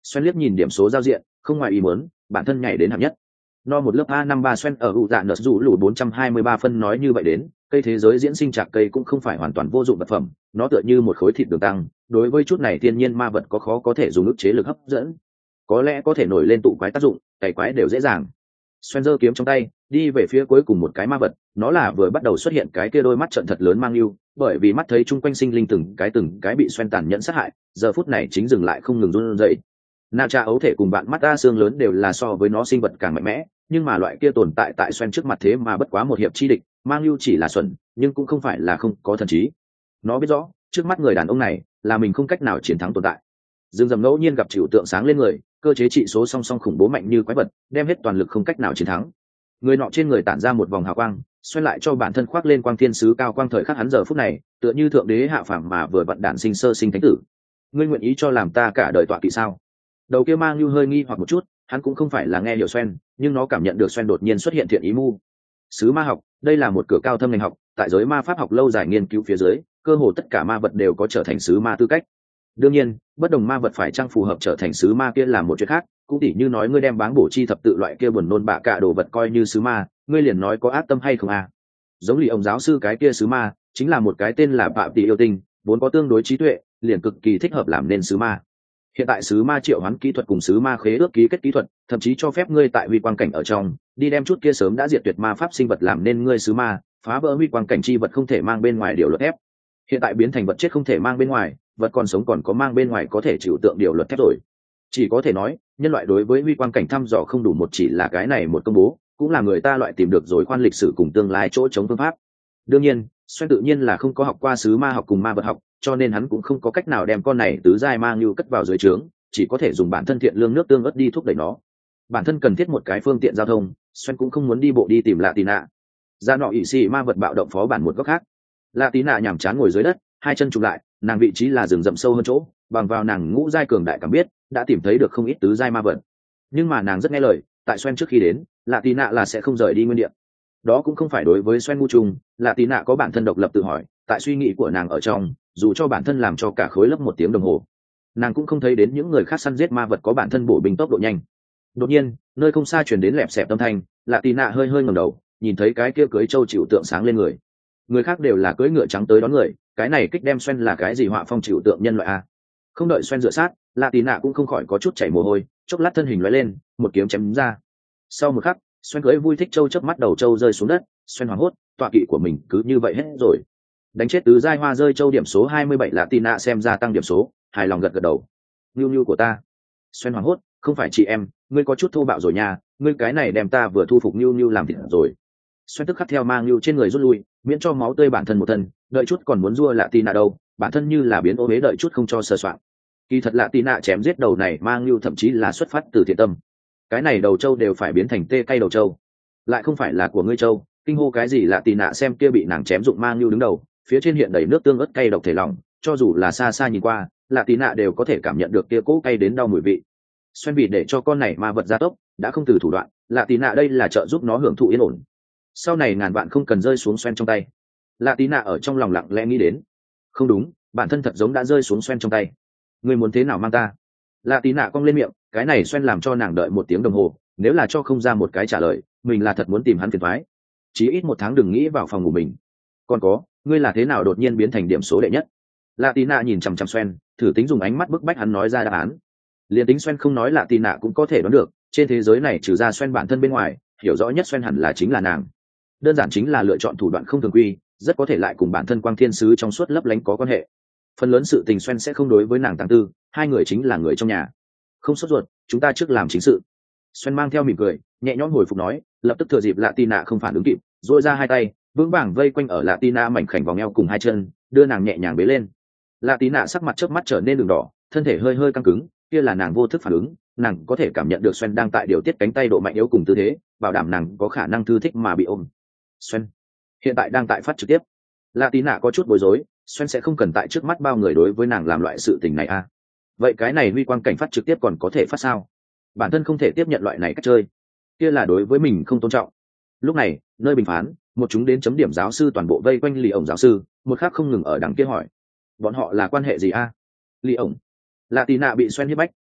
Xoen liếc nhìn điểm số giao diện, không ngoài ý muốn, bản thân nhảy đến hạng nhất. No một lớp A53 Xoen ở ụ dạ nợ rủ lũ 423 phân. Nói như vậy đến, cây thế giới diễn sinh trạc cây cũng không phải hoàn toàn vô dụng vật phẩm, nó tựa như một khối thịt đường tăng, đối với chút này thiên nhiên ma vật có khó có thể dùng ức chế lực hấp dẫn, có lẽ có thể nổi lên tụ quái tác dụng, cày quái đều dễ dàng. Xoen giơ kiếm trong tay, đi về phía cuối cùng một cái ma vật, nó là vừa bắt đầu xuất hiện cái kia đôi mắt trợn thật lớn mang lưu, bởi vì mắt thấy chung quanh sinh linh từng cái bị Xoen tàn nhẫn sát hại, giờ phút này chính dừng lại không ngừng run rẩy. Na Cha ấu thể cùng bạn mắt đa xương lớn đều là so với nó sinh vật càng mạnh mẽ, nhưng mà loại kia tồn tại Xoen trước mặt thế mà bất quá một hiệp chi địch, mang lưu chỉ là xuẩn, nhưng cũng không phải là không có thần trí. Nó biết rõ, trước mắt người đàn ông này là mình không cách nào chiến thắng tồn tại. Dương Dầm ngẫu nhiên gặp chịu tượng sáng lên người, cơ chế trị số song song khủng bố mạnh như quái vật, đem hết toàn lực không cách nào chiến thắng. Người nọ trên người tản ra một vòng hào quang, xoay lại cho bản thân khoác lên quang thiên sứ cao quang. Thời khắc hắn giờ phút này tựa như thượng đế hạ phàm mà vừa vận đản sinh sơ sinh thánh tử. Ngươi nguyện ý cho làm ta cả đời tọa kỵ sao? Đầu kia mang như hơi nghi hoặc một chút, hắn cũng không phải là nghe hiểu Xoen, nhưng nó cảm nhận được Xoen đột nhiên xuất hiện thiện ý mưu. Sứ ma học, đây là một cửa cao thâm ngành học, tại giới ma pháp học lâu dài nghiên cứu phía dưới, cơ hồ tất cả ma vật đều có trở thành sứ ma tư cách. Đương nhiên, bất đồng ma vật phải chăng phù hợp trở thành sứ ma kia là một chuyện khác, cũng tỉ như nói ngươi đem báng bổ chi thập tự loại kia buồn nôn bạ cả đồ vật coi như sứ ma, ngươi liền nói có ác tâm hay không à? Giống lì ông giáo sư cái kia sứ ma, chính là một cái tên là Phạm Tỷ yêu tinh, vốn có tương đối trí tuệ, liền cực kỳ thích hợp làm nên sứ ma. Hiện tại sứ ma triệu hoán kỹ thuật cùng sứ ma khế ước ký kết kỹ thuật, thậm chí cho phép ngươi tại huy quang cảnh ở trong, đi đem chút kia sớm đã diệt tuyệt ma pháp sinh vật làm nên ngươi sứ ma, phá vỡ huy quang cảnh chi vật không thể mang bên ngoài điều luật thép. Hiện tại biến thành vật chết không thể mang bên ngoài, vật còn sống còn có mang bên ngoài có thể chịu tượng điều luật thép rồi. Chỉ có thể nói, nhân loại đối với huy quang cảnh thăm dò không đủ một chỉ là cái này một công bố, cũng là người ta loại tìm được rồi khoan lịch sử cùng tương lai chỗ chống phương pháp. Đương nhiên, Xoen tự nhiên là không có học qua sứ ma học cùng ma vật học, cho nên hắn cũng không có cách nào đem con này tứ giai ma ngưu cất vào dưới trướng, chỉ có thể dùng bản thân thiện lương nước tương ớt đi thúc đẩy nó. Bản thân cần thiết một cái phương tiện giao thông, Xoen cũng không muốn đi bộ đi tìm Lạ Tì Nạ. Ra nọ ỷ xì ma vật bạo động phó bản một góc khác. Lạ Tì Nạ nhàm chán ngồi dưới đất, hai chân chụp lại, nàng vị trí là rừng rậm sâu hơn chỗ, bằng vào nàng ngũ giai cường đại cảm biết, đã tìm thấy được không ít tứ giai ma vật. Nhưng mà nàng rất nghe lời, tại Xoen trước khi đến, Lạ Tì Nạ là sẽ không rời đi nguyên địa. Đó cũng không phải đối với Xoen ngu trùng, Lạ Tì Nạ có bản thân độc lập tự hỏi, tại suy nghĩ của nàng ở trong, dù cho bản thân làm cho cả khối lớp 1 tiếng đồng hồ, nàng cũng không thấy đến những người khác săn giết ma vật có bản thân bổ bình tốc độ nhanh. Đột nhiên, nơi không xa truyền đến lẹp xẹp âm thanh, Lạ Tì Nạ hơi hơi ngẩng đầu, nhìn thấy cái kia cưới châu chịu tượng sáng lên người. Người khác đều là cưỡi ngựa trắng tới đón người, cái này kích đem Xoen là cái gì họa phong chịu tượng nhân loại a? Không đợi Xoen dựa sát, Lạ Tì Nạ cũng không khỏi có chút chảy mồ hôi, chốc lát thân hình lóe lên, một kiếm chém ra. Sau một khắc, Xoen cưỡi vui thích châu chớp mắt đầu châu rơi xuống đất, Xoen hoảng hốt, tọa kỵ của mình cứ như vậy hết rồi. Đánh chết tứ giai hoa rơi châu điểm số 27. Lạ Tì Nạ xem ra tăng điểm số, hài lòng gật gật đầu. Nhu nhu của ta. Xoen hoảng hốt, không phải chị em, ngươi có chút thô bạo rồi nha, ngươi cái này đem ta vừa thu phục nhu nhu làm thịt rồi. Xoen tức khắc theo mang nhu trên người rút lui, miễn cho máu tươi bản thân một thân, đợi chút còn muốn rua Lạ Tì Nạ đâu, bản thân như là biến ô huế đợi chút không cho sơ soạn. Kỳ thật Lạ Tì Nạ chém giết đầu này mang nhu thậm chí là xuất phát từ thiện tâm. Cái này đầu châu đều phải biến thành tê cay đầu châu, lại không phải là của ngươi châu. Kinh hô cái gì? Lạ Tì Nạ xem kia bị nàng chém dụng mang nhu đứng đầu, phía trên hiện đầy nước tương ớt cay độc thể lỏng, cho dù là xa xa nhìn qua, Lạ Tì Nạ đều có thể cảm nhận được kia cỗ cay đến đau mùi vị. Xoen vì để cho con này ma vật gia tốc, đã không từ thủ đoạn, Lạ Tì Nạ đây là trợ giúp nó hưởng thụ yên ổn. Sau này ngàn vạn không cần rơi xuống Xoen trong tay. Lạ Tì Nạ ở trong lòng lặng lẽ nghĩ đến, không đúng, bản thân thật giống đã rơi xuống Xoen trong tay. Ngươi muốn thế nào mang ta? Lạ Tì Nạ cong lên miệng, cái này Xoen làm cho nàng đợi 1 tiếng đồng hồ, nếu là cho không ra một cái trả lời, mình là thật muốn tìm hắn phiền toái. Chí ít 1 tháng đừng nghĩ vào phòng ngủ mình. Còn có, ngươi là thế nào đột nhiên biến thành điểm số đệ nhất? Lạ Tì Nạ nhìn chằm chằm Xoen, thử tính dùng ánh mắt bức bách hắn nói ra đáp án. Liên tính Xoen không nói, Lạ Tì Nạ cũng có thể đoán được, trên thế giới này trừ ra Xoen bản thân bên ngoài, hiểu rõ nhất Xoen hẳn là chính là nàng. Đơn giản chính là lựa chọn thủ đoạn không thường quy, rất có thể lại cùng bản thân quang thiên sứ trong suốt lấp lánh có quan hệ. Phần lớn sự tình Xoen sẽ không đối với nàng tăng tư, hai người chính là người trong nhà. Không sốt ruột, chúng ta trước làm chính sự. Xoen mang theo mỉm cười, nhẹ nhõm hồi phục nói, lập tức thừa dịp Lạ Tì Nạ không phản ứng kịp, duỗi ra hai tay, vững vàng vây quanh ở Lạ Tì Nạ mảnh khảnh vòng eo cùng hai chân, đưa nàng nhẹ nhàng bế lên. Lạ Tì Nạ sắc mặt chớp mắt trở nên đường đỏ, thân thể hơi hơi căng cứng, kia là nàng vô thức phản ứng, nàng có thể cảm nhận được Xoen đang tại điều tiết cánh tay độ mạnh yếu cùng tư thế, bảo đảm nàng có khả năng thư thích mà bị ôm. Xoen hiện tại đang tại phát trực tiếp. Lạ Tì Nạ có chút bối rối, Xoen sẽ không cần tại trước mắt bao người đối với nàng làm loại sự tình này à? Vậy cái này huy quang cảnh phát trực tiếp còn có thể phát sao? Bản thân không thể tiếp nhận loại này cách chơi, kia là đối với mình không tôn trọng. Lúc này, nơi bình phán, một chúng đến chấm điểm giáo sư toàn bộ vây quanh Lì ổng giáo sư, một khác không ngừng ở đằng kia hỏi, bọn họ là quan hệ gì a? Lì ổng. Lạ Tì Nạ bị Xoen hiếp bách.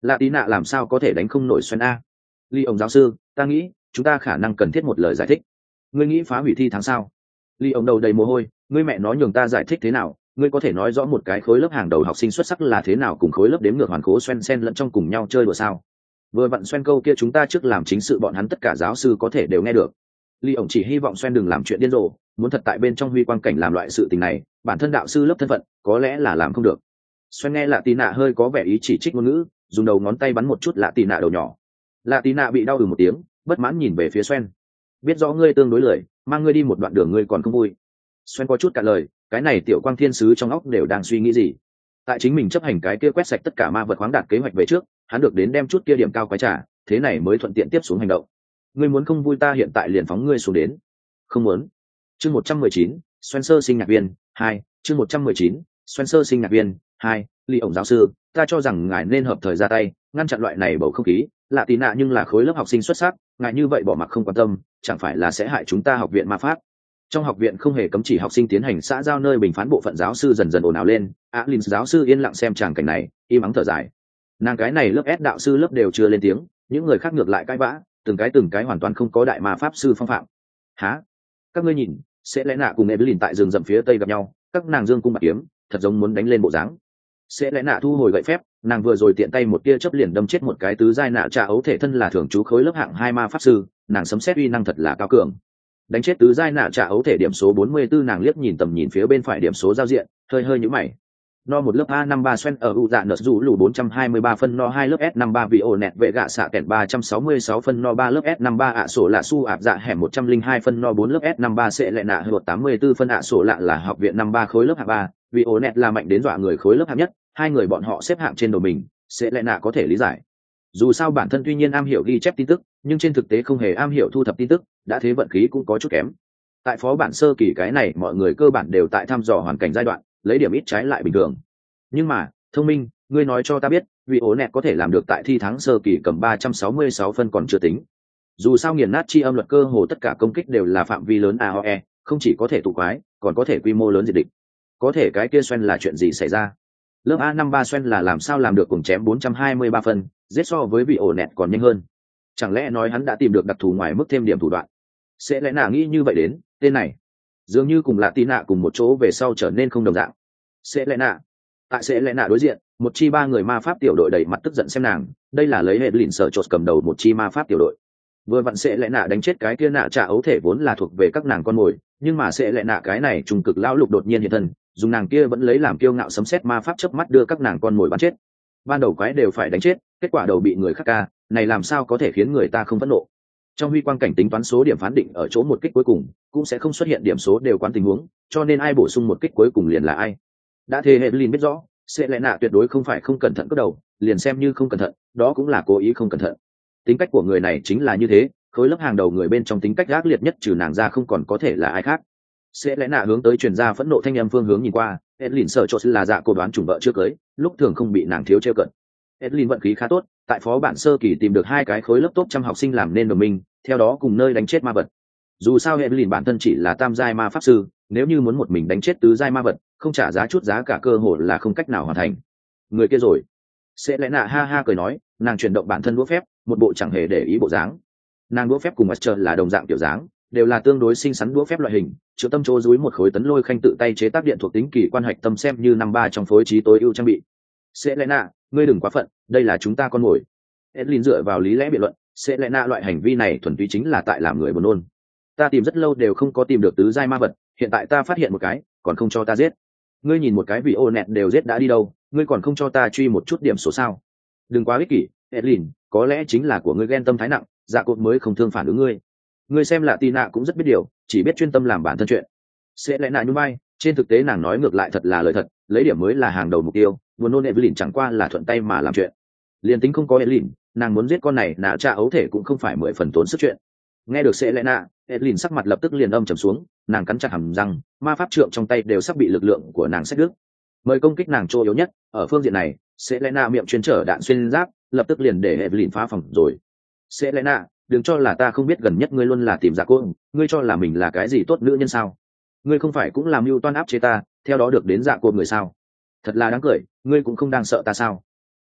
Lạ tí nạ làm sao có thể đánh không nổi Sven a? Ly ông giáo sư, ta nghĩ chúng ta khả năng cần thiết một lời giải thích. Ngươi nghĩ phá hủy thi tháng sao? Ly ông đầu đầy mồ hôi, ngươi mẹ nói nhường ta giải thích thế nào? Ngươi có thể nói rõ một cái khối lớp hàng đầu học sinh xuất sắc là thế nào cùng khối lớp đếm ngược hoàn khố Sven xen lẫn trong cùng nhau chơi đùa sao? Vừa vặn Sven câu kia chúng ta trước làm chính sự bọn hắn tất cả giáo sư có thể đều nghe được. Ly ông chỉ hy vọng Sven đừng làm chuyện điên rồ, muốn thật tại bên trong huy quang cảnh làm loại sự tình này, bản thân đạo sư lớp thân phận có lẽ là làm không được. Sven nghe Lạ Tí Nạ hơi có vẻ ý chỉ trích ngôn ngữ, dùng đầu ngón tay bắn một chút Lạ Tí Nạ đầu nhỏ. Lạ Tí Nạ bị đau một tiếng, bất mãn nhìn về phía Sven. Biết rõ ngươi tương đối lười, mang ngươi đi một đoạn đường ngươi còn không vui. Sven có chút cả lời, cái này tiểu quang thiên sứ trong óc đều đang suy nghĩ gì. Tại chính mình chấp hành cái kia quét sạch tất cả ma vật khoáng đạt kế hoạch về trước, hắn được đến đem chút kia điểm cao quái trả, thế này mới thuận tiện tiếp xuống hành động. Ngươi muốn không vui ta hiện tại liền phóng ngươi xuống đến. Không muốn. Chương 119, Spencer sinh nhạc viên 2, chương 119, Spencer sinh nhạc viên 2, Ly ổng giáo sư, ta cho rằng ngài nên hợp thời ra tay, ngăn chặn loại này bầu không khí, Lạ Tí Nạ nhưng là khối lớp học sinh xuất sắc, ngài như vậy bỏ mặc không quan tâm, chẳng phải là sẽ hại chúng ta học viện ma pháp. Trong học viện không hề cấm chỉ học sinh tiến hành xã giao nơi bình phán bộ phận giáo sư dần dần ồn ào lên, Alin giáo sư yên lặng xem tràng cảnh này, im ắng thở dài. Nàng cái này lớp S đạo sư lớp đều chưa lên tiếng, những người khác ngược lại cãi vã, từng cái hoàn toàn không có đại ma pháp sư phong phạm. Hả? Các ngươi nhìn, sẽ lẽ nạ cùng Evelyn tại rừng rậm phía tây gặp nhau, các nàng dương cung bạc kiếm, thật giống muốn đánh lên bộ dáng. Sẽ lẽ nạ thu hồi gậy phép, nàng vừa rồi tiện tay một tia chớp liền đâm chết một cái tứ giai nạ trà ấu thể thân là thường trú khối lớp hạng 2 ma pháp sư, nàng sấm xét uy năng thật là cao cường. Đánh chết tứ giai nạ trà ấu thể điểm số 44, nàng liếc nhìn tầm nhìn phía bên phải điểm số giao diện, hơi nhíu mày. No một lớp A53 Sven ở U dạ nợ rủ lù 423 phân no 2 lớp S53 vị ổ nẹt vệ gạ xạ kẹn 366 phân no 3 lớp S53 ạ sổ lạ su ạp dạ hẻm 102 phân no 4 lớp S53 sẽ lệ nạ hợp 84 phân ạ sổ lạ là học viện 53 khối lớp hạng 3, vị ổ nẹt là mạnh đến dọa người khối lớp hạng nhất, hai người bọn họ xếp hạng trên đầu mình, sẽ lệ nạ có thể lý giải. Dù sao bản thân tuy nhiên am hiểu ghi chép tin tức, nhưng trên thực tế không hề am hiểu thu thập tin tức, đã thế vận khí cũng có chút kém. Tại phó bản sơ kỳ cái này mọi người cơ bản đều tại thăm dò hoàn cảnh giai đoạn, lấy điểm ít trái lại bình thường. Nhưng mà thông minh, ngươi nói cho ta biết vì ố nẹt có thể làm được tại thi tháng sơ kỳ cầm 366 phân còn chưa tính. Dù sao nghiền nát chi âm luật cơ hồ tất cả công kích đều là phạm vi lớn AOE, không chỉ có thể tụ quái còn có thể quy mô lớn diệt địch. Có thể cái kia Sven là chuyện gì xảy ra? Lớp A53 Sven là làm sao làm được cùng chém 423 phân, giết so với vị ổ nẹt còn nhanh hơn? Chẳng lẽ nói hắn đã tìm được đặc thù ngoài mức thêm điểm thủ đoạn? Sẽ lẽ nào nghĩ như vậy đến, tên này dường như cùng Lạ Tí Nạ cùng một chỗ về sau trở nên không đồng dạng. Sẽ lẽ nạ tại sẽ lẽ nạ đối diện, một chi 3 người ma pháp tiểu đội đầy mặt tức giận xem nàng, đây là lấy hệ lìn sợ chột cầm đầu một chi ma pháp tiểu đội. Vừa vặn sẽ lẽ nạ đánh chết cái kia nạ trả ấu thể vốn là thuộc về các nàng con mồi, nhưng mà sẽ lẽ nạ cái này trùng cực lão lục đột nhiên hiện thân, dùng nàng kia vẫn lấy làm kiêu ngạo sấm sét ma pháp chớp mắt đưa các nàng con mồi bắn chết. Ban đầu quái đều phải đánh chết, kết quả đầu bị người khác ca, này làm sao có thể khiến người ta không phẫn nộ? Trong huy quang cảnh tính toán số điểm phán định ở chỗ một kích cuối cùng cũng sẽ không xuất hiện điểm số đều quán tình huống, cho nên ai bổ sung một kích cuối cùng liền là ai. Đã thế hệ lìn biết rõ sẽ lẽ nạ tuyệt đối không phải không cẩn thận cất đầu, liền xem như không cẩn thận đó cũng là cố ý không cẩn thận. Tính cách của người này chính là như thế, khối lớp hàng đầu người bên trong tính cách gác liệt nhất trừ nàng ra không còn có thể là ai khác. Sẽ lẽ nạ hướng tới truyền ra phẫn nộ thanh âm phương hướng nhìn qua, Edlin sợ chột là dạ cô đoán chủng vợ trước cưới, lúc thường không bị nàng thiếu trêu cận. Edlin vận khí khá tốt, tại phó bản sơ kỳ tìm được 2 cái khối lớp top trăm học sinh làm nên đồng minh, theo đó cùng nơi đánh chết ma vật. Dù sao Edlin bản thân chỉ là tam giai ma pháp sư, nếu như muốn một mình đánh chết tứ giai ma vật, không trả giá chút giá cả cơ hội là không cách nào hoàn thành. Người kia rồi. Sẽ lẽ nạ ha ha cười nói, nàng chuyển động bản thân đũa phép, một bộ chẳng hề để ý bộ dáng. Nàng đũa phép cùng mặt trời là đồng dạng kiểu dáng, đều là tương đối xinh xắn đũa phép loại hình, chứa tâm chỗ dúi một khối tấn lôi khanh tự tay chế tác điện thuộc tính kỳ quan hạch tâm xem như 53 trong phối trí tối ưu trang bị. Sẽ lẽ nạ, ngươi đừng quá phận, đây là chúng ta con mồi. Edlin dựa vào lý lẽ biện luận, sẽ lẽ nạ loại hành vi này thuần túy chính là tại làm người buồn nôn. Ta tìm rất lâu đều không có tìm được tứ giai ma vật, hiện tại ta phát hiện một cái, còn không cho ta giết. Ngươi nhìn một cái vị ô nẹt đều giết đã đi đâu, ngươi còn không cho ta truy một chút điểm số sao? Đừng quá ích kỷ, Edlin, có lẽ chính là của ngươi ghen tâm thái nặng, dạ cột mới không thương phản ứng ngươi. Ngươi xem Lạ Tí Nạ cũng rất biết điều, chỉ biết chuyên tâm làm bản thân chuyện. Sẽ lẽ nạ nhún vai, trên thực tế nàng nói ngược lại thật là lời thật, lấy điểm mới là hàng đầu mục tiêu, buồn nôn Evelyn chẳng qua là thuận tay mà làm chuyện. Liên tính không có Evelyn, nàng muốn giết con này nạ cha ấu thể cũng không phải 10 phần tốn sức chuyện. Nghe được sẽ lẽ nạ, Evelyn sắc mặt lập tức liền âm trầm xuống, nàng cắn chặt hàm răng, ma pháp trượng trong tay đều sắp bị lực lượng của nàng xách đứt. Mời công kích nàng chỗ yếu nhất, ở phương diện này, sẽ lẽ nạ miệng chuyên trở đạn xuyên giáp, lập tức liền để Evelyn phá phòng rồi. Sẽ lẽ nạ, đừng cho là ta không biết gần nhất ngươi luôn là tìm giả cô, ngươi cho là mình là cái gì tốt nữ nhân sao? Ngươi không phải cũng làm mưu toan áp chế ta, theo đó được đến dạ cô người sao? Thật là đáng cười, ngươi cũng không đang sợ ta sao?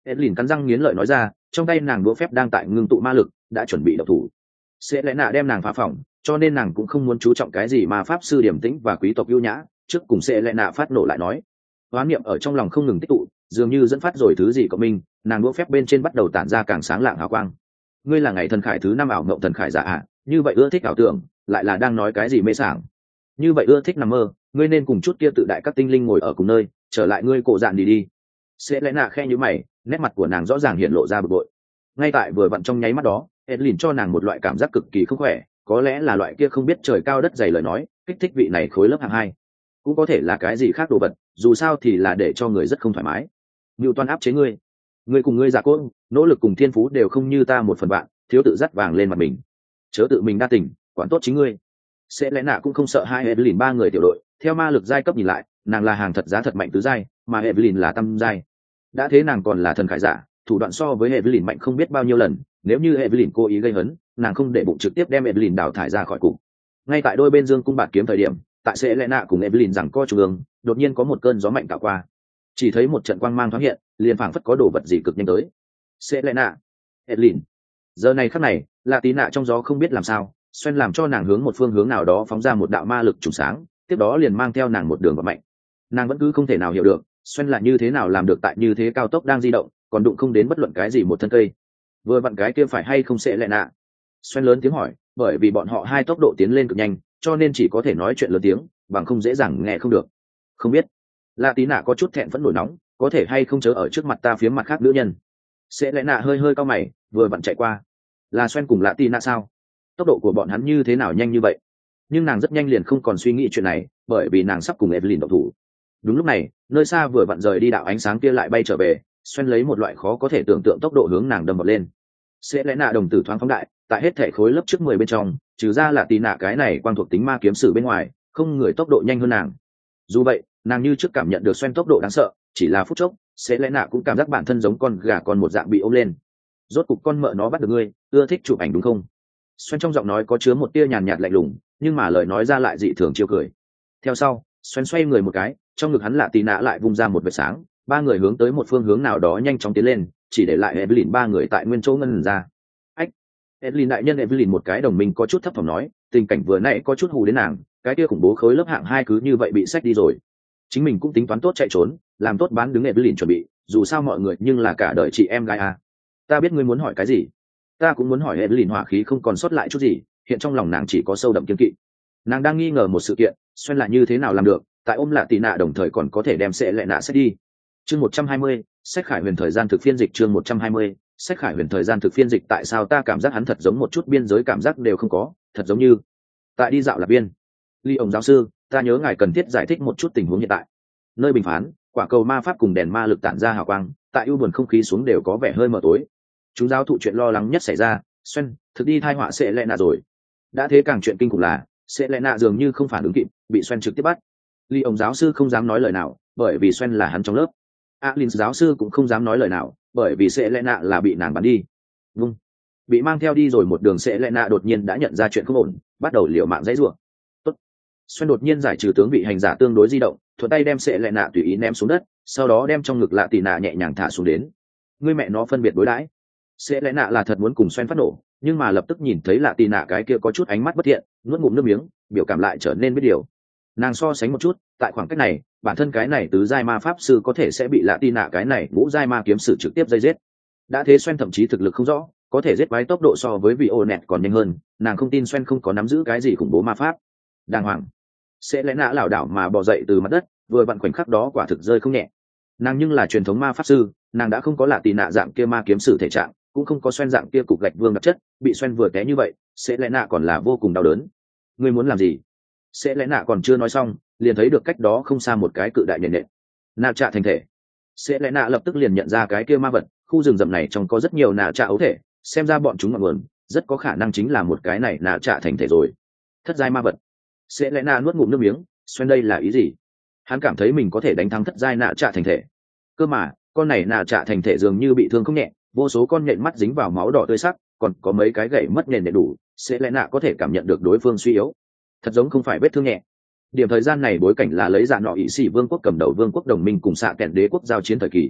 Edlin cắn răng nghiến lợi nói ra, trong tay nàng đũa phép đang tại ngưng tụ ma lực, đã chuẩn bị động thủ. Sẽ lẽ nạ đem nàng phá phỏng, cho nên nàng cũng không muốn chú trọng cái gì mà pháp sư điềm tĩnh và quý tộc ưu nhã, trước cùng sẽ lẽ nạ phát nổ lại nói. Hoán niệm ở trong lòng không ngừng tích tụ, dường như dẫn phát rồi thứ gì của mình, nàng đũa phép bên trên bắt đầu tản ra càng sáng lạng hào quang. Ngươi là ngày thần khải thứ 5 ảo ngộng thần khải giả ạ, như vậy ưa thích ảo tưởng, lại là đang nói cái gì mê sảng. Như vậy ưa thích nằm mơ, ngươi nên cùng chút kia tự đại các tinh linh ngồi ở cùng nơi, trở lại ngươi cổ dạn đi. Sẽ lẽ nạ khe như mày, nét mặt của nàng rõ ràng hiện lộ ra bực bội. Ngay tại vừa vặn trong nháy mắt đó, Edlin cho nàng một loại cảm giác cực kỳ không khỏe, có lẽ là loại kia không biết trời cao đất dày lời nói, kích thích vị này khối lớp hạng 2, cũng có thể là cái gì khác đồ vật, dù sao thì là để cho người rất không thoải mái. Ngưu Toan áp chế ngươi cùng ngươi giả cốt, nỗ lực cùng thiên phú đều không như ta một phần bạn, thiếu tự dắt vàng lên mặt mình, chớ tự mình đa tình, quản tốt chính ngươi. Sẽ lẽ nạ cũng không sợ hai Evelyn ba người tiểu đội, theo ma lực giai cấp nhìn lại, nàng là hàng thật giá thật mạnh tứ giai, mà Evelyn là tam giai. Đã thế nàng còn là thần khải giả, thủ đoạn so với Evelyn mạnh không biết bao nhiêu lần, nếu như Evelyn cố ý gây hấn, nàng không để bụng trực tiếp đem Evelyn đào thải ra khỏi cục. Ngay tại đôi bên dương cung bạt kiếm thời điểm, tại sẽ lẽ nạ cùng Evelyn rằng co trung ương, đột nhiên có một cơn gió mạnh tạo qua. Chỉ thấy một trận quang mang thoáng hiện, liền phảng phất có đồ vật gì cực nhanh tới. Sẽ lẽ nạ, Evelyn. Giờ này khắc này, Lạ Tí Nạ trong gió không biết làm sao, xoen làm cho nàng hướng một phương hướng nào đó phóng ra một đạo ma lực trùng sáng, tiếp đó liền mang theo nàng một đường vào mạnh. Nàng vẫn cứ không thể nào hiểu được, xoen là như thế nào làm được tại như thế cao tốc đang di động, còn đụng không đến bất luận cái gì một thân cây. Vừa vặn cái kia phải hay không sẽ lẽ nạ. Xoen lớn tiếng hỏi, bởi vì bọn họ hai tốc độ tiến lên cực nhanh, cho nên chỉ có thể nói chuyện lớn tiếng, bằng không dễ dàng nghe không được. Không biết. Lạ Tí Nạ có chút thẹn vẫn nổi nóng, có thể hay không chớ ở trước mặt ta phía mặt khác nữ nhân. Sẽ lẽ nạ hơi hơi cau mày, vừa vặn chạy qua. Là xoen cùng Lạ Tí Nạ sao? Tốc độ của bọn hắn như thế nào nhanh như vậy? Nhưng nàng rất nhanh liền không còn suy nghĩ chuyện này, bởi vì nàng sắp cùng Evelyn động thủ. Đúng lúc này, nơi xa vừa vặn rời đi đạo ánh sáng kia lại bay trở về, xoen lấy một loại khó có thể tưởng tượng tốc độ hướng nàng đâm bật lên. Sẽ lẽ nạ đồng tử thoáng phóng đại, tại hết thể khối lớp trước 10 bên trong, trừ ra là Tí Nạ cái này quang thuộc tính ma kiếm sử bên ngoài, không người tốc độ nhanh hơn nàng. Dù vậy, nàng như trước cảm nhận được xoen tốc độ đáng sợ, chỉ là phút chốc, sẽ lẽ nạ cũng cảm giác bản thân giống con gà con một dạng bị ôm lên. Rốt cục con mợ nó bắt được ngươi, ưa thích chụp ảnh đúng không? Xoen trong giọng nói có chứa một tia nhàn nhạt lạnh lùng, nhưng mà lời nói ra lại dị thường chiêu cười. Theo sau, xoen xoay người một cái, trong ngực hắn Lạ Tí Nạ lại vung ra một vệt sáng, ba người hướng tới một phương hướng nào đó nhanh chóng tiến lên, chỉ để lại Evelyn ba người tại nguyên chỗ ngân ra. Ách! Evelyn đại nhân Evelyn một cái đồng minh có chút thấp thỏm nói, tình cảnh vừa nãy có chút hù đến nàng, cái kia khủng bố khối lớp hạng 2 cứ như vậy bị xách đi rồi. Chính mình cũng tính toán tốt chạy trốn, làm tốt bán đứng Evelyn chuẩn bị, dù sao mọi người nhưng là cả đời chị em gái à. Ta biết ngươi muốn hỏi cái gì. Ta cũng muốn hỏi Evelyn hỏa khí không còn sót lại chút gì, hiện trong lòng nàng chỉ có sâu đậm kiên kỵ. Nàng đang nghi ngờ một sự kiện, xoen lại như thế nào làm được, tại ôm Lạ Tí Nạ đồng thời còn có thể đem sẽ lẽ nạ xách đi. Chương 120, sách khải huyền thời gian thực phiên dịch chương 120, sách khải huyền thời gian thực phiên dịch tại sao ta cảm giác hắn thật giống một chút biên giới cảm giác đều không có, thật giống như tại đi dạo lạc biên. Ly ông giáo sư, ta nhớ ngài cần thiết giải thích một chút tình huống hiện tại. Nơi bình phán, quả cầu ma pháp cùng đèn ma lực tản ra hào quang, tại ưu buồn không khí xuống đều có vẻ hơi mờ tối. Chúng giáo thụ chuyện lo lắng nhất xảy ra, xoen thực đi thai họa sẽ lẽ nạ rồi. Đã thế càng chuyện kinh khủng là sẽ lẽ nạ dường như không phản ứng kịp, bị xoen trực tiếp bắt. Ly ông giáo sư không dám nói lời nào, bởi vì xoen là hắn trong lớp. Alin giáo sư cũng không dám nói lời nào, bởi vì sẽ lẽ nạ là bị nàng bắn đi. Vâng. Bị mang theo đi rồi một đường sẽ lẽ nạ đột nhiên đã nhận ra chuyện không ổn, bắt đầu liều mạng dãy rủa. Tốt. Xoen đột nhiên giải trừ tướng vị hành giả tương đối di động, thuận tay đem sẽ lẽ nạ tùy ý ném xuống đất, sau đó đem trong ngực Lạ Tí Nạ nhẹ nhàng thả xuống đến. Ngươi mẹ nó phân biệt đối đãi. Sẽ lẽ nạ là thật muốn cùng xoen phát nổ, nhưng mà lập tức nhìn thấy Lạ Tí Nạ cái kia có chút ánh mắt bất thiện, nuốt ngụm nước miếng, biểu cảm lại trở nên biết điều. Nàng so sánh một chút, tại khoảng cách này, bản thân cái này tứ giai ma pháp sư có thể sẽ bị Lạ Tí Nạ cái này ngũ giai ma kiếm sử trực tiếp dây giết. Đã thế xoen thậm chí thực lực không rõ, có thể giết quái tốc độ so với vị ô nẹt còn nhanh hơn, nàng không tin xoen không có nắm giữ cái gì khủng bố ma pháp. Đàng hoàng. Sẽ lẽ nạ lảo đảo mà bò dậy từ mặt đất, vừa vặn khoảnh khắc đó quả thực rơi không nhẹ. Nàng nhưng là truyền thống ma pháp sư, nàng đã không có Lạ Tí Nạ dạng kia ma kiếm sử thể trạng, cũng không có xoen dạng kia cục gạch vương đặc chất, bị xoen vừa té như vậy, sẽ lẽ nạ còn là vô cùng đau đớn. Ngươi muốn làm gì? Sẽ lẽ nạ còn chưa nói xong, liền thấy được cách đó không xa một cái cự đại nền nện nạ trạ thành thể. Sẽ lẽ nạ lập tức liền nhận ra cái kia ma vật, khu rừng rậm này trong có rất nhiều nạ trạ ấu thể, xem ra bọn chúng ngọn nguồn rất có khả năng chính là một cái này nạ trạ thành thể rồi. Thất giai ma vật. Sẽ lẽ nạ nuốt ngụm nước miếng, xoen đây là ý gì? Hắn cảm thấy mình có thể đánh thắng thất giai nạ trạ thành thể, cơ mà con này nạ trạ thành thể dường như bị thương không nhẹ, vô số con nhện mắt dính vào máu đỏ tươi sắc, còn có mấy cái gậy mất nền để đủ. Sẽ lẽ nạ có thể cảm nhận được đối phương suy yếu, thật giống không phải vết thương nhẹ. Điểm thời gian này bối cảnh là lấy Dạ Nọ ỵ sĩ vương quốc cầm đầu vương quốc đồng minh cùng xạ kẹn đế quốc giao chiến thời kỳ.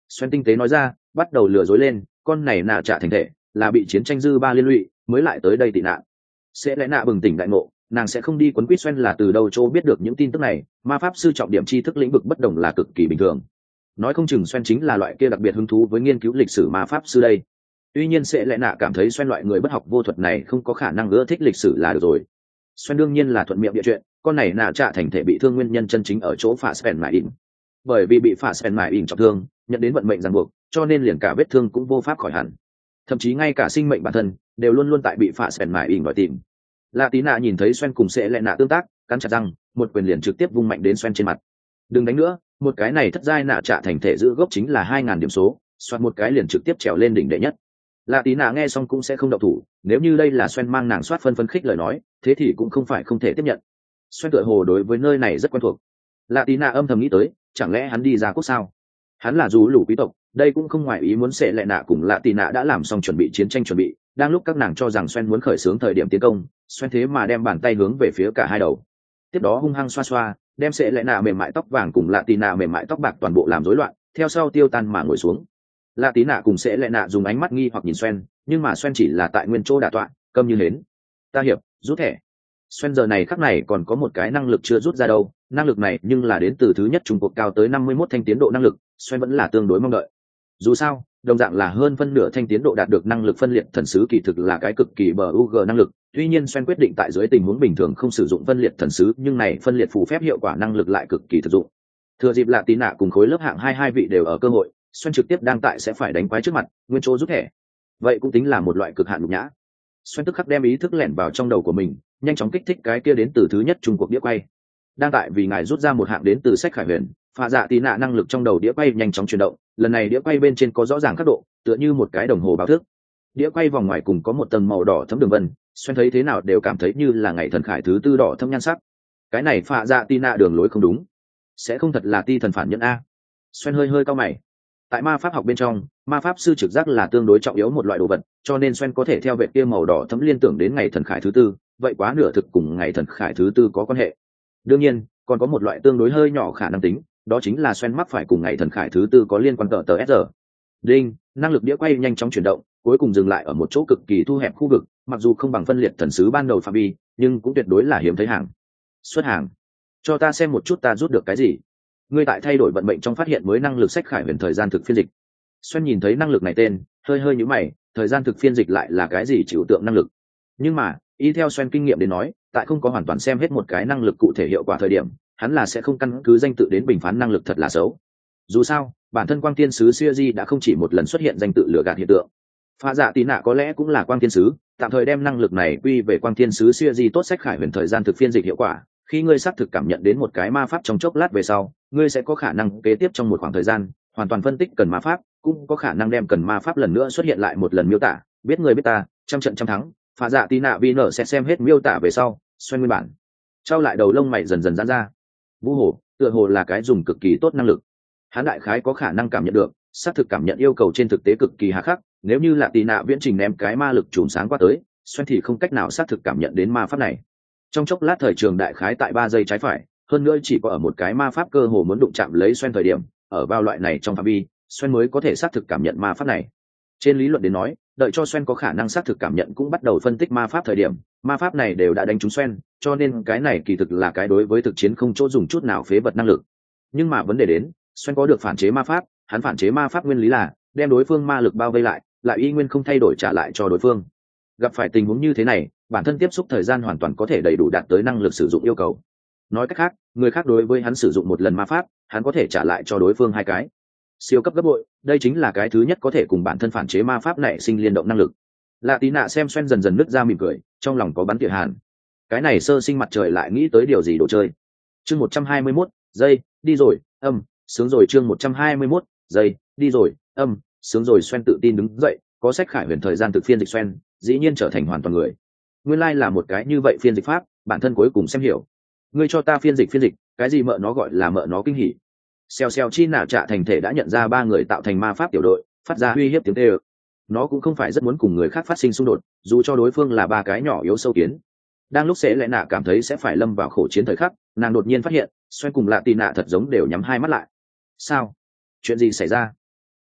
Xoen tinh tế nói ra, bắt đầu lừa dối lên, con này nạ trả thành thể là bị chiến tranh dư ba liên lụy mới lại tới đây tị nạn. Sẽ lẽ nạ bừng tỉnh đại ngộ, nàng sẽ không đi quấn quýt Xoen là từ đâu chỗ biết được những tin tức này, ma pháp sư trọng điểm tri thức lĩnh vực bất đồng là cực kỳ bình thường. Nói không chừng Xoen chính là loại kia đặc biệt hứng thú với nghiên cứu lịch sử ma pháp sư đây. Tuy nhiên sẽ lẽ nạ cảm thấy Xoen loại người bất học vô thuật này không có khả năng ưa thích lịch sử là được rồi. Xoen đương nhiên là thuận miệng địa chuyện, con này nạ trả thành thể bị thương nguyên nhân chân chính ở chỗ phá Sven mại ỉn. Bởi vì bị phá Sven mại ỉn trọng thương, nhận đến vận mệnh ràng buộc, cho nên liền cả vết thương cũng vô pháp khỏi hẳn. Thậm chí ngay cả sinh mệnh bản thân đều luôn luôn tại bị phá Sven mại ỉn đòi tìm. Lạ Tí Nạ nhìn thấy Xoen cùng sẽ lẽ nạ tương tác, cắn chặt răng, một quyền liền trực tiếp vung mạnh đến Xoen trên mặt. Đừng đánh nữa, một cái này thất giai nạ trả thành thể giữ gốc chính là 2000 điểm số, soạt một cái liền trực tiếp trèo lên đỉnh đệ nhất. Lạ Tí Nạ nghe xong cũng sẽ không động thủ, nếu như đây là Xoen mang nàng soát phân khích lời nói, thế thì cũng không phải không thể tiếp nhận. Xoen tựa hồ đối với nơi này rất quen thuộc. Lạ Tí Nạ âm thầm nghĩ tới, chẳng lẽ hắn đi ra quốc sao? Hắn là dù lũ quý tộc, đây cũng không ngoài ý muốn sẽ lẽ nạ cùng Lạ Tí Nạ đã làm xong chuẩn bị chiến tranh chuẩn bị, đang lúc các nàng cho rằng Xoen muốn khởi xướng thời điểm tiến công, Xoen thế mà đem bàn tay hướng về phía cả hai đầu. Tiếp đó hung hăng xoa xoa, đem sẽ lẽ nạ mềm mại tóc vàng cùng Lạ Tí Nạ mềm mại tóc bạc toàn bộ làm rối loạn, theo sau tiêu tan mà ngồi xuống. Lạ Tí Nạ cùng sẽ lẽ nạ dùng ánh mắt nghi hoặc nhìn Xoen, nhưng mà Xoen chỉ là tại nguyên chỗ đả tọa, câm như hến. Ta hiệp, rút thẻ. Xoen giờ này khắc này còn có một cái năng lực chưa rút ra đâu, năng lực này nhưng là đến từ thứ nhất trung cuộc cao tới 51 thanh tiến độ năng lực, Xoen vẫn là tương đối mong đợi. Dù sao, đồng dạng là hơn phân nửa thanh tiến độ đạt được năng lực phân liệt thần sứ kỳ thực là cái cực kỳ bug năng lực, tuy nhiên Xoen quyết định tại dưới tình huống bình thường không sử dụng phân liệt thần sứ, nhưng này phân liệt phù phép hiệu quả năng lực lại cực kỳ thực dụng. Thừa dịp Lạ Tí Nạ cùng khối lớp hạng hai vị đều ở cơ hội, Xoen trực tiếp đang tại sẽ phải đánh quái trước mặt, nguyên chỗ rút thẻ. Vậy cũng tính là một loại cực hạn nhục nhã. Xoen tức khắc đem ý thức lẻn vào trong đầu của mình, nhanh chóng kích thích cái kia đến từ thứ nhất trung cuộc đĩa quay. Đang tại vì ngài rút ra một hạng đến từ sách khải huyền, Phạ Dạ Tí Nạ năng lực trong đầu đĩa quay nhanh chóng chuyển động, lần này đĩa quay bên trên có rõ ràng các độ, tựa như một cái đồng hồ báo thức. Đĩa quay vòng ngoài cùng có một tầng màu đỏ thấm đường vân, Xoen thấy thế nào đều cảm thấy như là ngày thần khải thứ tư đỏ thâm nhan sắc. Cái này Phạ Dạ Tí Nạ đường lối không đúng, sẽ không thật là ti thần phản nhân a. Xoen hơi cau mày. Tại ma pháp học bên trong, ma pháp sư trực giác là tương đối trọng yếu một loại đồ vật, cho nên Xoen có thể theo vệ kia màu đỏ thấm liên tưởng đến ngày thần khải thứ tư, vậy quá nửa thực cùng ngày thần khải thứ tư có quan hệ. Đương nhiên, còn có một loại tương đối hơi nhỏ khả năng tính, đó chính là Xoen mắc phải cùng ngày thần khải thứ tư có liên quan tờ SR. Đinh, năng lực đĩa quay nhanh chóng chuyển động, cuối cùng dừng lại ở một chỗ cực kỳ thu hẹp khu vực, mặc dù không bằng phân liệt thần sứ ban đầu phạm vi, nhưng cũng tuyệt đối là hiếm thấy hàng. Xuất hàng. Cho ta xem một chút ta rút được cái gì. Ngươi tại thay đổi vận mệnh trong phát hiện mới năng lực sách khải huyền thời gian thực phiên dịch. Xoen nhìn thấy năng lực này tên, hơi nhíu mày, thời gian thực phiên dịch lại là cái gì chịu tượng năng lực. Nhưng mà, y theo Xoen kinh nghiệm đến nói, tại không có hoàn toàn xem hết một cái năng lực cụ thể hiệu quả thời điểm, hắn là sẽ không căn cứ danh tự đến bình phán năng lực thật là xấu. Dù sao, bản thân Quang Thiên Sứ Siêu đã không chỉ một lần xuất hiện danh tự lừa gạt hiện tượng. Phạ Dạ Tí Nạ có lẽ cũng là Quang Thiên Sứ, tạm thời đem năng lực này quy về Quang Thiên Sứ Siêu tốt sách khải huyền thời gian thực phiên dịch hiệu quả. Khi ngươi xác thực cảm nhận đến một cái ma pháp trong chốc lát về sau, ngươi sẽ có khả năng kế tiếp trong một khoảng thời gian hoàn toàn phân tích cần ma pháp, cũng có khả năng đem cần ma pháp lần nữa xuất hiện lại một lần miêu tả, biết người biết ta, trăm trận trăm thắng. Phạ Dạ Tí Nạ vì nở sẽ xem hết miêu tả về sau, Xoen nguyên bản trao lại đầu lông mày dần dần giãn ra. Vũ hổ tựa hồ là cái dùng cực kỳ tốt năng lực, hắn đại khái có khả năng cảm nhận được xác thực cảm nhận yêu cầu trên thực tế cực kỳ hà khắc, nếu như là Tí Nạ viễn trình ném cái ma lực chùm sáng qua tới, Xoen thì không cách nào xác thực cảm nhận đến ma pháp này. Trong chốc lát thời trường đại khái tại 3 giây trái phải, hơn nữa chỉ có ở một cái ma pháp cơ hồ muốn đụng chạm lấy Xoen thời điểm, ở vào loại này trong phạm vi, Xoen mới có thể xác thực cảm nhận ma pháp này. Trên lý luận đến nói, đợi cho Xoen có khả năng xác thực cảm nhận cũng bắt đầu phân tích ma pháp thời điểm, ma pháp này đều đã đánh trúng Xoen, cho nên cái này kỳ thực là cái đối với thực chiến không chỗ dùng chút nào phế vật năng lực. Nhưng mà vấn đề đến, Xoen có được phản chế ma pháp, hắn phản chế ma pháp nguyên lý là đem đối phương ma lực bao vây lại y nguyên không thay đổi trả lại cho đối phương. Gặp phải tình huống như thế này, bản thân tiếp xúc thời gian hoàn toàn có thể đầy đủ đạt tới năng lực sử dụng yêu cầu. Nói cách khác, người khác đối với hắn sử dụng một lần ma pháp, hắn có thể trả lại cho đối phương 2 cái. Siêu cấp gấp bội, đây chính là cái thứ nhất có thể cùng bản thân phản chế ma pháp này sinh liên động năng lực. Lạ Tí Nạ xem Xoen dần dần nứt ra mỉm cười, trong lòng có bắn tỉa hàn. Cái này sơ sinh mặt trời lại nghĩ tới điều gì đồ chơi. Chương 121, giây, đi rồi, sướng rồi. Chương 121, giây, đi rồi, sướng rồi. Xoen tự tin đứng dậy, có sách khải huyền thời gian thực phiên dịch Xoen, dĩ nhiên trở thành hoàn toàn người. Nguyên lai là một cái như vậy phiên dịch pháp, bản thân cuối cùng xem hiểu. Ngươi cho ta phiên dịch, cái gì mợ nó gọi là mợ nó kinh hỉ. Xèo chi nạ trả thành thể đã nhận ra 3 người tạo thành ma pháp tiểu đội, phát ra uy hiếp tiếng tê ơ. Nó cũng không phải rất muốn cùng người khác phát sinh xung đột, dù cho đối phương là 3 cái nhỏ yếu sâu kiến. Đang lúc sẽ lẽ nạ cảm thấy sẽ phải lâm vào khổ chiến thời khắc, nàng đột nhiên phát hiện Xoen cùng Lạ Tí Nạ thật giống đều nhắm 2 mắt lại. Sao? Chuyện gì xảy ra?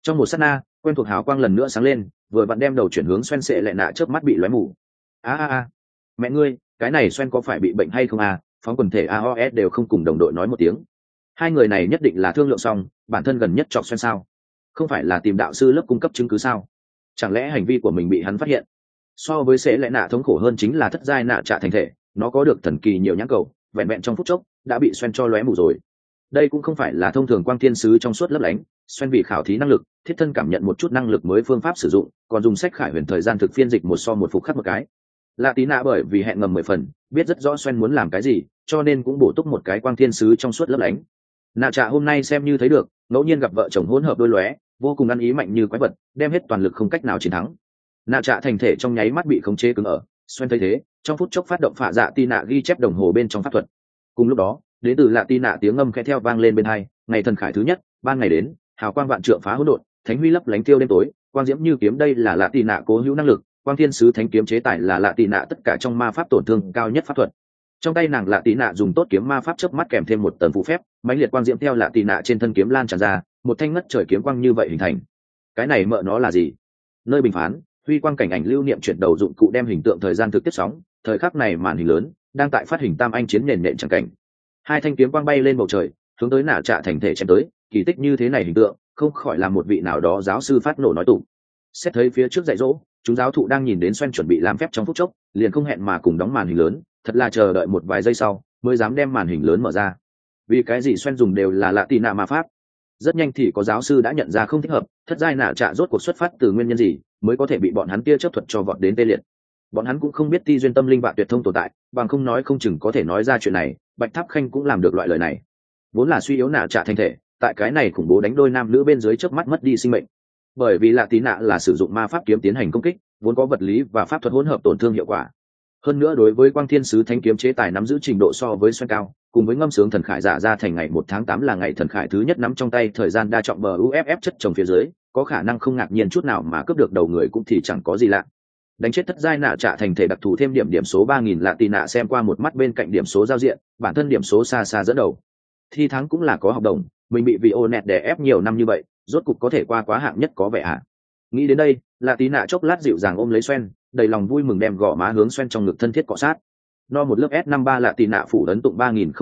Trong một sát na quen thuộc hào quang lần nữa sáng lên, vừa vặn đem đầu chuyển hướng xoen sệ lệ nạ, chớp mắt bị lóe mù. A, mẹ ngươi, cái này xoen có phải bị bệnh hay không à? Phóng quần thể AOS đều không cùng đồng đội nói một tiếng. Hai người này nhất định là thương lượng xong, bản thân gần nhất chọc xoen sao? Không phải là tìm đạo sư lớp cung cấp chứng cứ sao? Chẳng lẽ hành vi của mình bị hắn phát hiện? So với sệ lệ nạ thống khổ hơn chính là thất giai nạ trạ thành thể, nó có được thần kỳ nhiều nhãn cầu, vẹn vẹn trong phút chốc đã bị xoen cho lóe mù rồi. Đây cũng không phải là thông thường quang thiên sứ trong suốt lấp lánh, xoen vì khảo thí năng lực, thiết thân cảm nhận một chút năng lực mới phương pháp sử dụng, còn dùng sách khải huyền thời gian thực phiên dịch một so một phục khắc một cái. Lạ tí nạ bởi vì hẹn ngầm 10 phần, biết rất rõ xoen muốn làm cái gì, cho nên cũng bổ túc một cái quang thiên sứ trong suốt lấp lánh. Nạ trạ hôm nay xem như thấy được, ngẫu nhiên gặp vợ chồng hỗn hợp đôi lóe, vô cùng ăn ý mạnh như quái vật, đem hết toàn lực không cách nào chiến thắng. Nạ trạ thành thể trong nháy mắt bị khống chế cứng ở, xoen thấy thế, trong phút chốc phát động phạ dạ tì nạ ghi chép đồng hồ bên trong pháp thuật. Cùng lúc đó, đến từ lạ tì nạ tiếng ngâm khẽ theo vang lên bên hai, ngày thần khải thứ nhất, ban ngày đến, hào quang vạn trượng phá hỗn độn, thánh huy lấp lánh tiêu đêm tối, quang diễm như kiếm, đây là lạ tì nạ cố hữu năng lực, quang thiên sứ thánh kiếm chế tài là lạ tì nạ tất cả trong ma pháp tổn thương cao nhất pháp thuật. Trong tay nàng lạ tì nạ dùng tốt kiếm ma pháp chớp mắt kèm thêm một tầng phù phép, mãnh liệt quang diễm theo lạ tì nạ trên thân kiếm lan tràn ra, một thanh ngất trời kiếm quang như vậy hình thành. Cái này mợ nó là gì? Nơi bình phán, huy quang cảnh ảnh lưu niệm chuyển đầu dụng cụ đem hình tượng thời gian thực tiếp sóng, thời khắc này màn hình lớn đang tại phát hình tam anh chiến nền nện chẳng cảnh. Hai thanh kiếm quang bay lên bầu trời, hướng tới nạ trạ thành thể chém tới, kỳ tích như thế này hình tượng, không khỏi làm một vị nào đó giáo sư phát nổ nói tủ. Xét thấy phía trước dạy dỗ, chúng giáo thụ đang nhìn đến xoen chuẩn bị làm phép trong phút chốc, liền không hẹn mà cùng đóng màn hình lớn, thật là chờ đợi một vài giây sau mới dám đem màn hình lớn mở ra. Vì cái gì xoen dùng đều là lạ tì nạ ma pháp? Rất nhanh thì có giáo sư đã nhận ra không thích hợp, thất giai nạ trạ rốt cuộc xuất phát từ nguyên nhân gì mới có thể bị bọn hắn tia chớp thuật cho vọt đến tê liệt. Bọn hắn cũng không biết ti duyên tâm linh vạn tuyệt thông tồn tại, bằng không nói không chừng có thể nói ra chuyện này. Bạch Tháp Khanh cũng làm được loại lời này. Vốn là suy yếu nạ trạ thành thể, tại cái này khủng bố đánh đôi nam nữ bên dưới chớp mắt mất đi sinh mệnh. Bởi vì lạ tí nạ là sử dụng ma pháp kiếm tiến hành công kích, vốn có vật lý và pháp thuật hỗn hợp tổn thương hiệu quả. Hơn nữa đối với quang thiên sứ thánh kiếm chế tài nắm giữ trình độ so với xoen cao, cùng với ngâm sướng thần khải giả ra thành ngày 1 tháng 8 là ngày thần khải thứ nhất nắm trong tay thời gian đa trọng bờ UFF chất trồng phía dưới, có khả năng không ngạc nhiên chút nào mà cướp được đầu người cũng thì chẳng có gì lạ. Đánh chết thất giai nạ trạ thành thể đặc thù thêm điểm số 3000 lạ tì nạ xem qua một mắt bên cạnh điểm số giao diện, bản thân điểm số xa xa dẫn đầu. Thi thắng cũng là có học đồng, mình bị Vionet đè ép nhiều năm như vậy, rốt cục có thể qua quá hạng nhất có vẻ ạ. Nghĩ đến đây, lạ tì nạ chốc lát dịu dàng ôm lấy xoen, đầy lòng vui mừng đem gò má hướng xoen trong ngực thân thiết cọ sát. No một lớp S53 lạ tì nạ phủ ấn tụng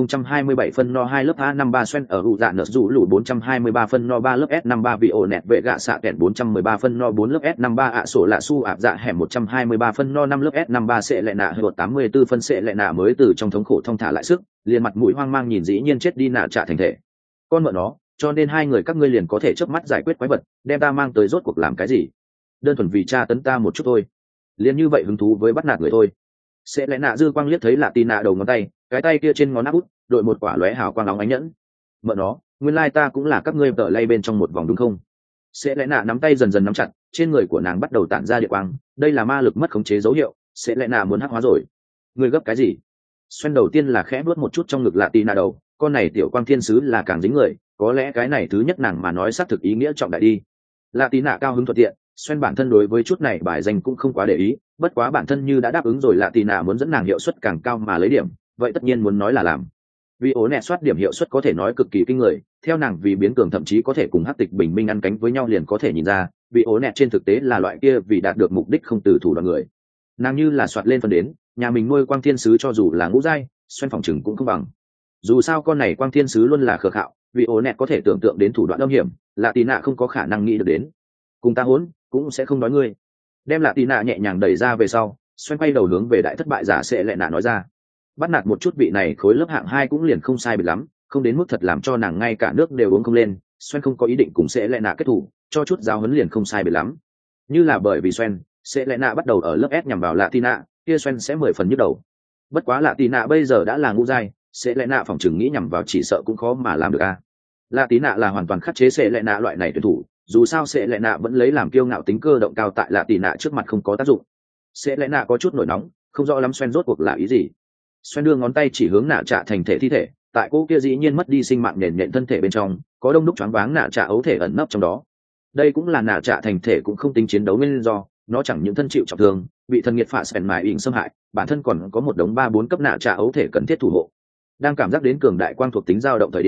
3027 phân no 2 lớp A53 xoen ở hụ dạ nợ rủ lũ 423 phân no 3 lớp S53 vị ổ nẹt vệ gạ xạ kẹn 413 phân no 4 lớp S53 ạ sổ lạ su ạp dạ hẻm 123 phân no 5 lớp S53 sẽ lệ nạ hợp 84 phân sẽ lệ nạ mới từ trong thống khổ thông thả lại sức, liền mặt mũi hoang mang nhìn dĩ nhiên chết đi nạ trả thành thể. Con mợ nó, cho nên hai người các ngươi liền có thể chớp mắt giải quyết quái vật, đem ta mang tới rốt cuộc làm cái gì? Đơn thuần vì tra tấn ta một chút thôi. Liền như vậy hứng thú với bắt nạt người thôi. Sẽ lẽ nạ dư quang liếc thấy lạ tì nạ đầu ngón tay, cái tay kia trên ngón áp út đội một quả lóe hào quang nóng ánh nhẫn. Mợ nó, nguyên lai ta cũng là các ngươi tợ lay bên trong một vòng đúng không? Sẽ lẽ nạ nắm tay dần dần nắm chặt, trên người của nàng bắt đầu tản ra địa quang, đây là ma lực mất khống chế dấu hiệu. Sẽ lẽ nạ muốn hắc hóa rồi. Ngươi gấp cái gì? Xoen đầu tiên là khẽ vuốt một chút trong ngực lạ tì nạ đầu, con này tiểu quang thiên sứ là càng dính người, có lẽ cái này thứ nhất nàng mà nói xác thực ý nghĩa trọng đại đi. Lạ tì nạ cao hứng thuận tiện, xoen bản thân đối với chút này bài danh cũng không quá để ý, bất quá bản thân như đã đáp ứng rồi lạ tì nạ muốn dẫn nàng hiệu suất càng cao mà lấy điểm, vậy tất nhiên muốn nói là làm. Vì ố nẹt soát điểm hiệu suất có thể nói cực kỳ kinh người, theo nàng vì biến cường thậm chí có thể cùng hắc tịch bình minh ăn cánh với nhau liền có thể nhìn ra, vì ố nẹt trên thực tế là loại kia vì đạt được mục đích không từ thủ đoạn người. Nàng như là soạt lên phần đến, nhà mình nuôi quang thiên sứ cho dù là ngũ giai, xoen phòng chừng cũng không bằng. Dù sao con này quang thiên sứ luôn là khờ khạo, vì ố nẹt có thể tưởng tượng đến thủ đoạn âm hiểm, lạ tì nạ không có khả năng nghĩ được đến. Cùng ta hỗn cũng sẽ không nói ngươi. Đem lạ tì nạ nhẹ nhàng đẩy ra về sau, xoen quay đầu hướng về đại thất bại giả sẽ lệ nạ nói ra. Bắt nạt một chút vị này khối lớp hạng 2 cũng liền không sai biệt lắm, không đến mức thật làm cho nàng ngay cả nước đều uống không lên. Xoen không có ý định cùng sẽ lệ nạ kết thủ, cho chút giáo huấn liền không sai biệt lắm. Như là bởi vì xoen, sẽ lệ nạ bắt đầu ở lớp S nhằm vào lạ tì nạ, kia xoen sẽ 10 phần nhức đầu. Bất quá lạ tì nạ bây giờ đã là ngũ giai, sẽ lệ nạ phòng chừng nghĩ nhằm vào chỉ sợ cũng khó mà làm được a. Lạ tì nạ là hoàn toàn khắc chế sẽ lệ nạ loại này tuyển thủ, dù sao sẽ lệ nạ vẫn lấy làm kiêu ngạo tính cơ động cao tại lạ tì nạ trước mặt không có tác dụng. Sẽ lệ nạ có chút nổi nóng, không rõ lắm xoen rốt cuộc là ý gì. Xoen đưa ngón tay chỉ hướng nạ trạ thành thể thi thể, tại cô kia dĩ nhiên mất đi sinh mạng nền nhện thân thể bên trong có đông đúc choáng váng nạ trạ ấu thể ẩn nấp trong đó. Đây cũng là nạ trạ thành thể cũng không tính chiến đấu nguyên do, nó chẳng những thân chịu trọng thương, bị thần nghiệt phạ sẻn mài ỉn xâm hại, bản thân còn có một đống 3-4 cấp nạ trạ ấu thể cần thiết thủ hộ. Đang cảm giác đến cường đại quang thuộc tính dao động thời điểm,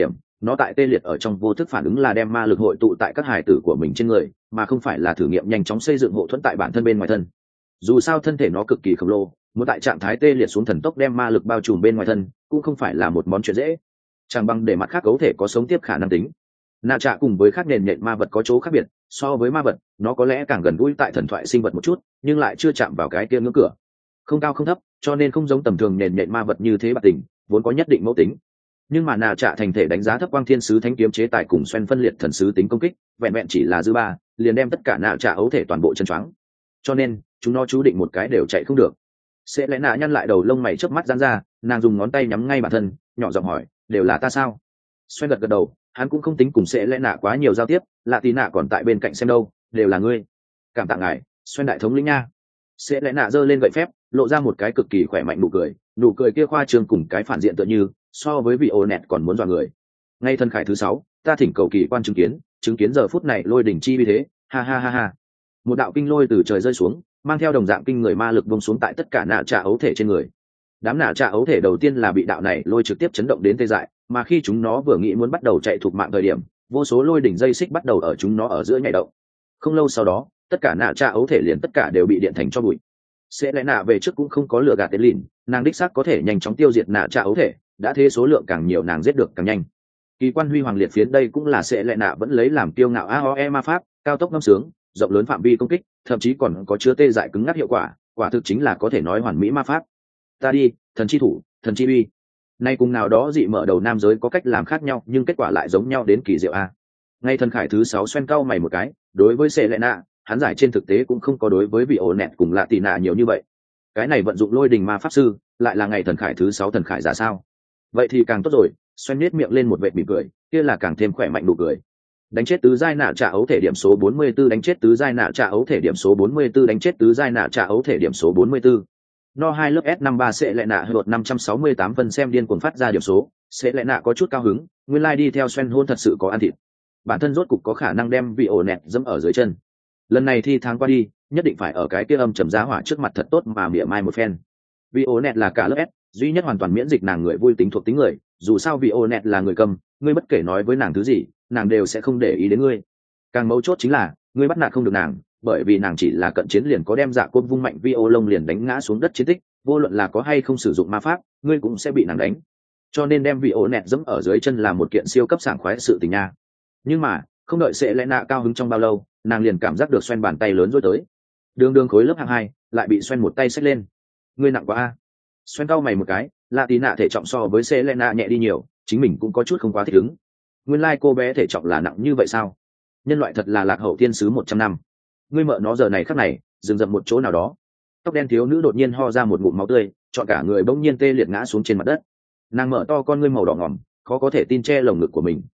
nó tại tê liệt ở trong vô thức phản ứng là đem ma lực hội tụ tại các hài tử của mình trên người, mà không phải là thử nghiệm nhanh chóng xây dựng hộ thuẫn tại bản thân bên ngoài thân. Dù sao thân thể nó cực kỳ khổng lồ, muốn tại trạng thái tê liệt xuống thần tốc đem ma lực bao trùm bên ngoài thân cũng không phải là một món chuyện dễ, chẳng bằng để mặt khác cấu thể có sống tiếp khả năng tính. Nạ trạ cùng với các nền nhện ma vật có chỗ khác biệt, so với ma vật nó có lẽ càng gần gũi tại thần thoại sinh vật một chút, nhưng lại chưa chạm vào cái kia ngưỡng cửa, không cao không thấp, cho nên không giống tầm thường nền nhện ma vật như thế bản tình vốn có nhất định mẫu tính. Nhưng mà nạ trạ thành thể đánh giá thấp quang thiên sứ thánh kiếm chế tài cùng xoen phân liệt thần sứ tính công kích vẹn vẹn chỉ là dư ba, liền đem tất cả nạ trạ ấu thể toàn bộ chân choáng, cho nên chúng nó chú định một cái đều chạy không được. Sẽ lẽ nạ nhăn lại đầu lông mày chớp mắt giãn ra, nàng dùng ngón tay nhắm ngay bản thân, nhỏ giọng hỏi, đều là ta sao? Xoen gật gật đầu, hắn cũng không tính cùng sẽ lẽ nạ quá nhiều giao tiếp, lạ tí nạ còn tại bên cạnh xem đâu, đều là ngươi. Cảm tạ ngài, Xoen đại thống lĩnh nha. Sẽ lẽ nạ giơ lên gậy phép, lộ ra một cái cực kỳ khỏe mạnh nụ cười kia khoa trương cùng cái phản diện tựa như, so với vị ô nẹt còn muốn dọa người. Ngay thân khải thứ 6, ta thỉnh cầu kỳ quan chứng kiến giờ phút này lôi đỉnh chi vì thế, ha ha ha ha. Một đạo kinh lôi từ trời rơi xuống, mang theo đồng dạng kinh người ma lực bông xuống tại tất cả nạ trạ ấu thể trên người. Đám nạ trạ ấu thể đầu tiên là bị đạo này lôi trực tiếp chấn động đến tê dại, mà khi chúng nó vừa nghĩ muốn bắt đầu chạy thục mạng thời điểm, vô số lôi đỉnh dây xích bắt đầu ở chúng nó ở giữa nhảy động. Không lâu sau đó, tất cả nạ trạ ấu thể liền tất cả đều bị điện thành cho bụi. Sẽ lẽ nạ về trước cũng không có lừa gạt đến lìn, nàng đích xác có thể nhanh chóng tiêu diệt nạ trạ ấu thể, đã thế số lượng càng nhiều nàng giết được càng nhanh. Kỳ quan huy hoàng liệt phiến đây cũng là sẽ lẽ nạ vẫn lấy làm kiêu ngạo AOE ma pháp, cao tốc ngâm sướng, rộng lớn phạm vi công kích, thậm chí còn có chứa tê dại cứng ngắc hiệu quả, quả thực chính là có thể nói hoàn mỹ ma pháp. Ta đi, thần chi thủ, thần chi uy. Nay cùng nào đó dị mở đầu nam giới có cách làm khác nhau, nhưng kết quả lại giống nhau đến kỳ diệu a. Ngay thần khải thứ 6 xoen cau mày một cái, đối với sẽ lẽ nạ, hắn giải trên thực tế cũng không có đối với vị ổ nẹt cùng lạ tì nạ nhiều như vậy. Cái này vận dụng lôi đình ma pháp sư, lại là ngày thần khải thứ 6 thần khải giả sao? Vậy thì càng tốt rồi, xoen nết miệng lên một vệt mỉm cười, kia là càng thêm khỏe mạnh nụ cười. Đánh chết tứ giai nạ trạ ấu thể điểm số 44, đánh chết tứ giai nạ trạ ấu thể điểm số 44, đánh chết tứ giai nạ trạ ấu thể điểm số 44. No 2 lớp S53 sẽ lệ nạ hợt 568 phần xem điên cuồng phát ra điểm số, sẽ lệ nạ có chút cao hứng, nguyên lai like đi theo xoen hôn thật sự có ăn thịt. Bản thân rốt cục có khả năng đem vị ổ nẹt dẫm ở dưới chân. Lần này thi tháng qua đi, nhất định phải ở cái kia âm trầm giá hỏa trước mặt thật tốt mà mỉa mai một phen. Vị ổ nẹt là cả lớp S, duy nhất hoàn toàn miễn dịch nàng người vui tính thuộc tính người, dù sao vị ổ nẹt là người cầm, ngươi bất kể nói với nàng thứ gì, nàng đều sẽ không để ý đến ngươi. Càng mấu chốt chính là ngươi bắt nạt không được nàng, bởi vì nàng chỉ là cận chiến liền có đem dạ côn vung mạnh vi ô lông liền đánh ngã xuống đất chiến tích, vô luận là có hay không sử dụng ma pháp, ngươi cũng sẽ bị nàng đánh. Cho nên đem vị ổ nẹt dẫm ở dưới chân là một kiện siêu cấp sảng khoái sự tình nha. Nhưng mà không đợi sẽ lẽ nạ cao hứng trong bao lâu, nàng liền cảm giác được xoen bàn tay lớn rối tới. Đường khối lớp hạng 2 lại bị xoen một tay xách lên. Ngươi nặng quá a. Xoen cau mày một cái, lạ tí nạ thể trọng so với sẽ lẽ nạ nhẹ đi nhiều, chính mình cũng có chút không quá thích ứng. Nguyên lai cô bé thể trọng là nặng như vậy sao? Nhân loại thật là lạc hậu thiên sứ 100 năm. Ngươi mợ nó giờ này khắc này dừng dậm một chỗ nào đó. Tóc đen thiếu nữ đột nhiên ho ra một ngụm máu tươi, chọn cả người bỗng nhiên tê liệt ngã xuống trên mặt đất. Nàng mở to con ngươi màu đỏ ngòm, khó có thể tin che lồng ngực của mình.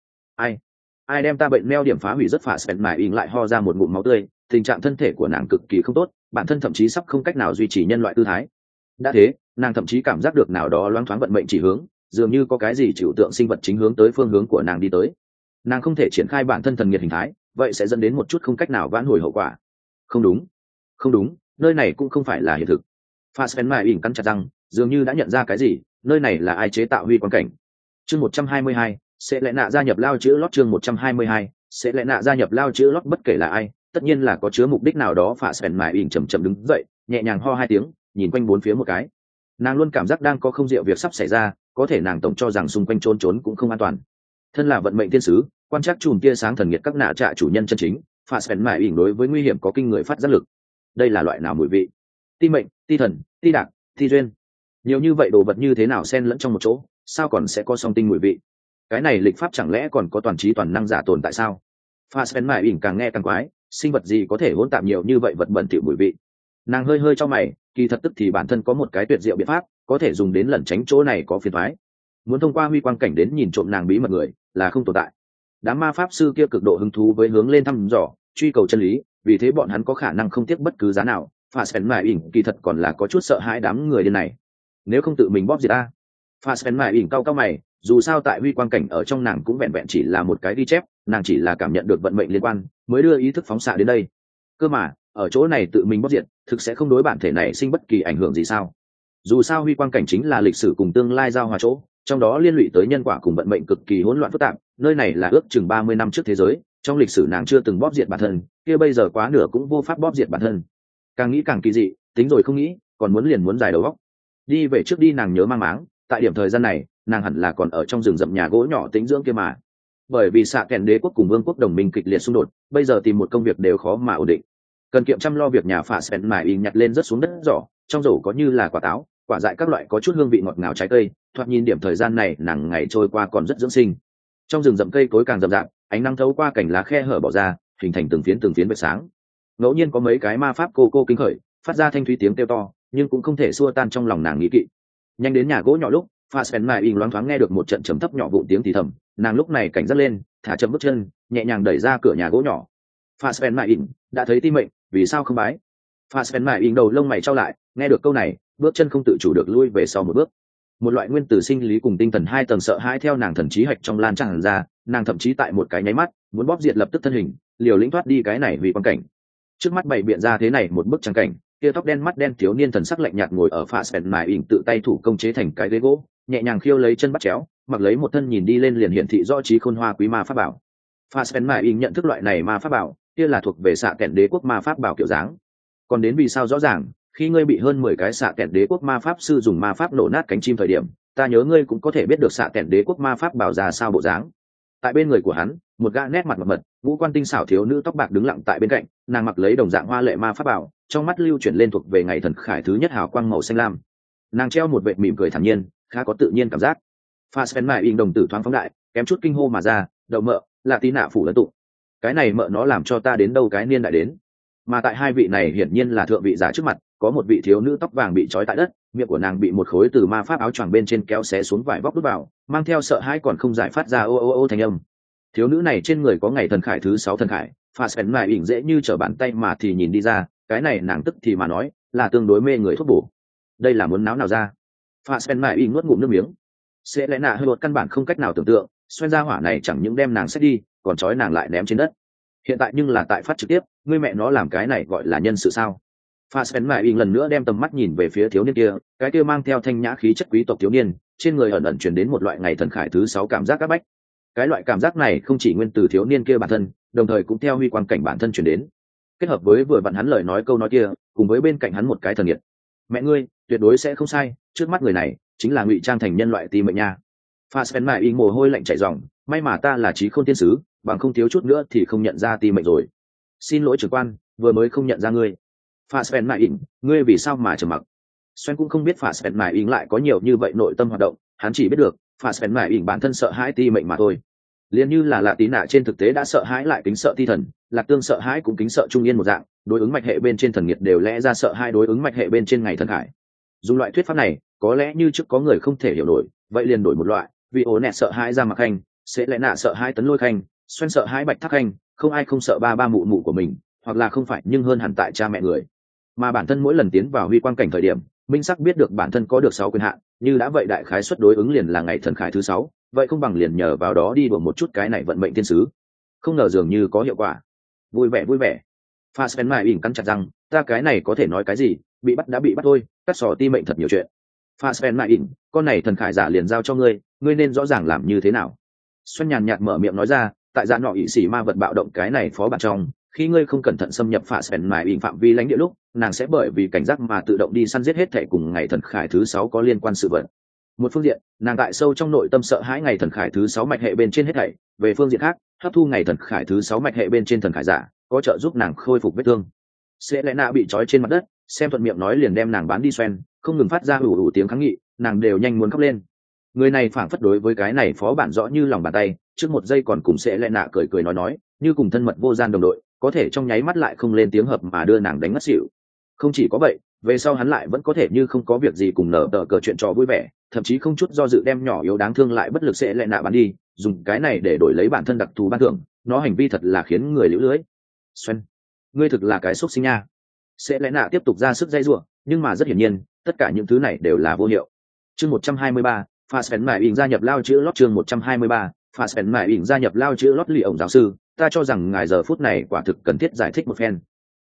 Ai đem ta bệnh neo điểm phá hủy rất phả sẹn mải ỉn lại ho ra một ngụm máu tươi, tình trạng thân thể của nàng cực kỳ không tốt, bản thân thậm chí sắp không cách nào duy trì nhân loại tư thái. Đã thế, nàng thậm chí cảm giác được nào đó loáng thoáng vận mệnh chỉ hướng, dường như có cái gì chịu tượng sinh vật chính hướng tới phương hướng của nàng đi tới. Nàng không thể triển khai bản thân thần nghiệt hình thái, vậy sẽ dẫn đến một chút không cách nào vãn hồi hậu quả. Không đúng, nơi này cũng không phải là hiện thực. Fassbender mải ỉn cắn chặt răng, dường như đã nhận ra cái gì, nơi này là ai chế tạo huy quan cảnh. Chương 122, sẽ lẽ nạ gia nhập lao chữ lót. Chương 122, sẽ lẽ nạ gia nhập lao chữ lót. Bất kể là ai, tất nhiên là có chứa mục đích nào đó. Fassbender mải ỉn chậm chậm đứng dậy, nhẹ nhàng ho 2 tiếng, nhìn quanh bốn phía một cái. Nàng luôn cảm giác đang có không diệu việc sắp xảy ra, có thể nàng tổng cho rằng xung quanh trốn cũng không an toàn. Thân là vận mệnh thiên sứ, quan trắc chùm tia sáng thần nghiệt các nạ trạ chủ nhân chân chính, Fassbender mải ỉn đối với nguy hiểm có kinh người phát giác lực. Đây là loại nào mùi vị? Ti mệnh, ti thần, ti đạc, ti duyên, nhiều như vậy đồ vật như thế nào xen lẫn trong một chỗ, sao còn sẽ có song tinh mùi vị? Cái này lịch pháp chẳng lẽ còn có toàn trí toàn năng giả tồn tại sao? Fassbender mải ỉn càng nghe càng quái, sinh vật gì có thể hỗn tạp nhiều như vậy vật bẩn thỉu mùi vị? Nàng hơi cho mày, kỳ thật tức thì bản thân có một cái tuyệt diệu biện pháp có thể dùng đến lẩn tránh chỗ này có phiền toái. Muốn thông qua huy quang cảnh đến nhìn trộm nàng bí mật người là không tồn tại. Đám ma pháp sư kia cực độ hứng thú với hướng lên thăm dò truy cầu chân lý, vì thế bọn hắn có khả năng không tiếc bất cứ giá nào. Fassbender mải ỉn kỳ thật còn là có chút sợ hãi đám người điên này, nếu không tự mình bóp gì ta. Fassbender mải ỉn cau mày, dù sao tại huy quang cảnh ở trong nàng cũng vẹn vẹn chỉ là một cái ghi chép, nàng chỉ là cảm nhận được vận mệnh liên quan mới đưa ý thức phóng xạ đến đây. Cơ mà ở chỗ này tự mình bóp diệt thực sẽ không đối bản thể này sinh bất kỳ ảnh hưởng gì sao? Dù sao huy quang cảnh chính là lịch sử cùng tương lai giao hòa chỗ, trong đó liên lụy tới nhân quả cùng vận mệnh cực kỳ hỗn loạn phức tạp. Nơi này là ước chừng 30 năm trước thế giới, trong lịch sử nàng chưa từng bóp diệt bản thân, kia bây giờ quá nửa cũng vô pháp bóp diệt bản thân. Càng nghĩ càng kỳ dị, tính rồi không nghĩ, còn liền muốn dài đầu óc. Đi về trước đi, nàng nhớ mang máng, tại điểm thời gian này, nàng hẳn là còn ở trong rừng rậm nhà gỗ nhỏ tĩnh dưỡng kia mà. Bởi vì xạ kèn đế quốc cùng vương quốc đồng minh kịch liệt xung đột, bây giờ tìm một công việc đều khó mà ổn định. Cần kiệm chăm lo việc nhà, phạ spen mài ing nhặt lên rất xuống đất giỏ, trong rổ có như là quả táo, quả dại các loại có chút hương vị ngọt ngào trái cây. Thoạt nhìn điểm thời gian này nàng ngày trôi qua còn rất dưỡng sinh. Trong rừng rậm cây cối càng rậm rạp, ánh nắng thấu qua cành lá khe hở bỏ ra, hình thành từng phiến vệt sáng. Ngẫu nhiên có mấy cái ma pháp cô kinh khởi, phát ra thanh thúy tiếng kêu to, nhưng cũng không thể xua tan trong lòng nàng nghĩ kỵ. Nhanh đến nhà gỗ nhỏ lúc, Fassbender mài ing loáng thoáng nghe được một trận trầm thấp nhỏ vụn tiếng thì thầm, nàng lúc này cảnh giác lên, thả chậm bước chân, nhẹ nhàng đẩy ra cửa nhà gỗ nhỏ. Fassbender mài ing đã thấy tim mệnh, vì sao không bái? Fassbender mài ing đầu lông mày trao lại, nghe được câu này, bước chân không tự chủ được lui về sau một bước. Một loại nguyên tử sinh lý cùng tinh thần hai tầng sợ hãi theo nàng thần trí hạch trong lan tràn ra, nàng thậm chí tại một cái nháy mắt muốn bóp diệt lập tức thân hình, liều lĩnh thoát đi cái này vì quan cảnh. Trước mắt bày biện ra thế này một bức trắng cảnh, kia tóc đen mắt đen thiếu niên thần sắc lạnh nhạt ngồi ở Fassbender mài ing tự tay thủ công chế thành cái ghế gỗ, nhẹ nhàng khiêu lấy chân bắt chéo, mặc lấy một thân nhìn đi lên liền hiển thị rõ trí khôn hoa quý ma pháp bảo. Fassbender mài ing nhận thức loại này ma pháp bảo, kia là thuộc về xạ kèn đế quốc ma pháp bảo kiểu dáng. Còn đến vì sao rõ ràng, khi ngươi bị hơn 10 cái xạ kèn đế quốc ma pháp sư dùng ma pháp nổ nát cánh chim thời điểm, ta nhớ ngươi cũng có thể biết được xạ kèn đế quốc ma pháp bảo ra sao bộ dáng. Tại bên người của hắn, một gã nét mặt mật ngũ quan tinh xảo thiếu nữ tóc bạc đứng lặng tại bên cạnh, nàng mặc lấy đồng dạng hoa lệ ma pháp bảo, trong mắt lưu chuyển lên thuộc về ngày thần khải thứ nhất hào quang màu xanh lam. Nàng treo một vệt mỉm cười thản nhiên, khá có tự nhiên cảm giác. Fassbender mài ing đồng tử thoáng phóng đại, kém chút kinh hô mà ra, đậu mợ, là tí nạ phủ lẫn tụng. Cái này mợ nó làm cho ta đến đâu cái niên đại đến. Mà tại hai vị này hiển nhiên là thượng vị giả trước mặt, có một vị thiếu nữ tóc vàng bị trói tại đất, miệng của nàng bị một khối từ ma pháp áo choàng bên trên kéo xé xuống vải vóc đút vào, mang theo sợ hãi còn không giải phát ra ô ô ô thanh âm. Thiếu nữ này trên người có ngày thần khải thứ 6 thần khải, Fassbender mài ing dễ như trở bàn tay mà thì nhìn đi ra, cái này nàng tức thì mà nói, là tương đối mê người thuốc bổ. Đây là muốn náo nào ra? Fassbender mài ing nuốt ngụm nước miếng. Sẽ lẽ nạ hơi một căn bản không cách nào tưởng tượng, xoen ra hỏa này chẳng những đem nàng xách đi, còn trói nàng lại ném trên đất. Hiện tại nhưng là tại phát trực tiếp, ngươi mẹ nó làm cái này gọi là nhân sự sao? Fassbender mài ing lần nữa đem tầm mắt nhìn về phía thiếu niên kia, cái kia mang theo thanh nhã khí chất quý tộc thiếu niên, trên người ẩn ẩn truyền đến một loại ngày thần khải thứ 6 cảm giác áp bách. Cái loại cảm giác này không chỉ nguyên từ thiếu niên kia bản thân, đồng thời cũng theo huy quang cảnh bản thân truyền đến, kết hợp với vừa vặn hắn lời nói câu nói kia, cùng với bên cạnh hắn một cái thần nghiệt. Mẹ ngươi tuyệt đối sẽ không sai, trước mắt người này chính là ngụy trang thành nhân loại ti mệnh nha. Fassbender mài ing mồ hôi lạnh chảy ròng, may mà ta là trí khôn tiên sứ, bằng không thiếu chút nữa thì không nhận ra ti mệnh rồi. Xin lỗi trưởng quan, vừa mới không nhận ra ngươi. Fassbender mài ing, ngươi vì sao mà trầm mặc? Xoen cũng không biết Fassbender mài ing lại có nhiều như vậy nội tâm hoạt động, hắn chỉ biết được Fassbender mài ing bản thân sợ hãi ti mệnh mà thôi. Liên như là lạ tí nạ trên thực tế đã sợ hãi lại kính sợ ti thần, lạc tương sợ hãi cũng kính sợ trung yên một dạng, đối ứng mạch hệ bên trên thần nghiệt đều lẽ ra sợ hai đối ứng mạch hệ bên trên ngày thần khải. Dùng loại thuyết pháp này, có lẽ như trước có người không thể hiểu nổi, vậy liền đổi một loại, vì ố nẹt sợ hãi ra mặc khanh, sẽ lẽ nạ sợ hãi tấn lôi khanh, xoen sợ hãi bạch thác khanh, không ai không sợ ba mụ mụ của mình, hoặc là không phải nhưng hơn hẳn tại cha mẹ người. Mà bản thân mỗi lần tiến vào huy quang cảnh thời điểm, minh sắc biết được bản thân có được 6 quyền hạn, như đã vậy đại khái suất đối ứng liền là ngày thần khải thứ 6, vậy không bằng liền nhờ vào đó đi đùa một chút cái này vận mệnh thiên sứ. Không ngờ dường như có hiệu quả. Vui vẻ. Fassbender mài ing cắn chặt răng, ta cái này có thể nói cái gì, bị bắt đã bị bắt thôi, cắt sò ti mệnh thật nhiều chuyện. Fassbender mài ing, con này thần khải giả liền giao cho ngươi, ngươi nên rõ ràng làm như thế nào. Xuân nhàn nhạt mở miệng nói ra, tại dạ nọ ỵ sĩ ma vật bạo động cái này phó bản trong, khi ngươi không cẩn thận xâm nhập Fassbender mài ing phạm vi lãnh địa lúc, nàng sẽ bởi vì cảnh giác mà tự động đi săn giết hết thảy cùng ngày thần khải thứ 6 có liên quan sự vật. Một phương diện, nàng tại sâu trong nội tâm sợ hãi ngày thần khải thứ 6 mạch hệ bên trên hết thảy, về phương diện khác, hấp thu ngày thần khải thứ 6 mạch hệ bên trên thần khải giả, có trợ giúp nàng khôi phục vết thương. Sẽ lẽ nạ bị trói trên mặt đất, xem thuận miệng nói liền đem nàng bán đi xoen, không ngừng phát ra ủ tiếng kháng nghị, nàng đều nhanh muốn khóc lên. Người này phảng phất đối với cái này phó bản rõ như lòng bàn tay, trước một giây còn cùng sẽ lẽ nạ cười nói, như cùng thân mật vô gian đồng đội, có thể trong nháy mắt lại không lên tiếng hợp mà đưa nàng đánh ngất xỉu. Không chỉ có vậy, về sau hắn lại vẫn có thể như không có việc gì cùng nở tờ cờ chuyện trò vui vẻ, thậm chí không chút do dự đem nhỏ yếu đáng thương lại bất lực sẽ lẽ nạ bán đi, dùng cái này để đổi lấy bản thân đặc thù ban thưởng, nó hành vi thật là khiến người liễu lưới. Xuân, ngươi thực là cái xúc sinh nha. Sẽ lẽ nạ tiếp tục ra sức dây rủa, nhưng mà rất hiển nhiên, tất cả những thứ này đều là vô hiệu. Chương 123, Fassbender mài ing gia nhập lao chữ lót. Chương 123, Fassbender mài ing gia nhập lao chữ lót. Lì ổng giáo sư, ta cho rằng ngài giờ phút này quả thực cần thiết giải thích một phen.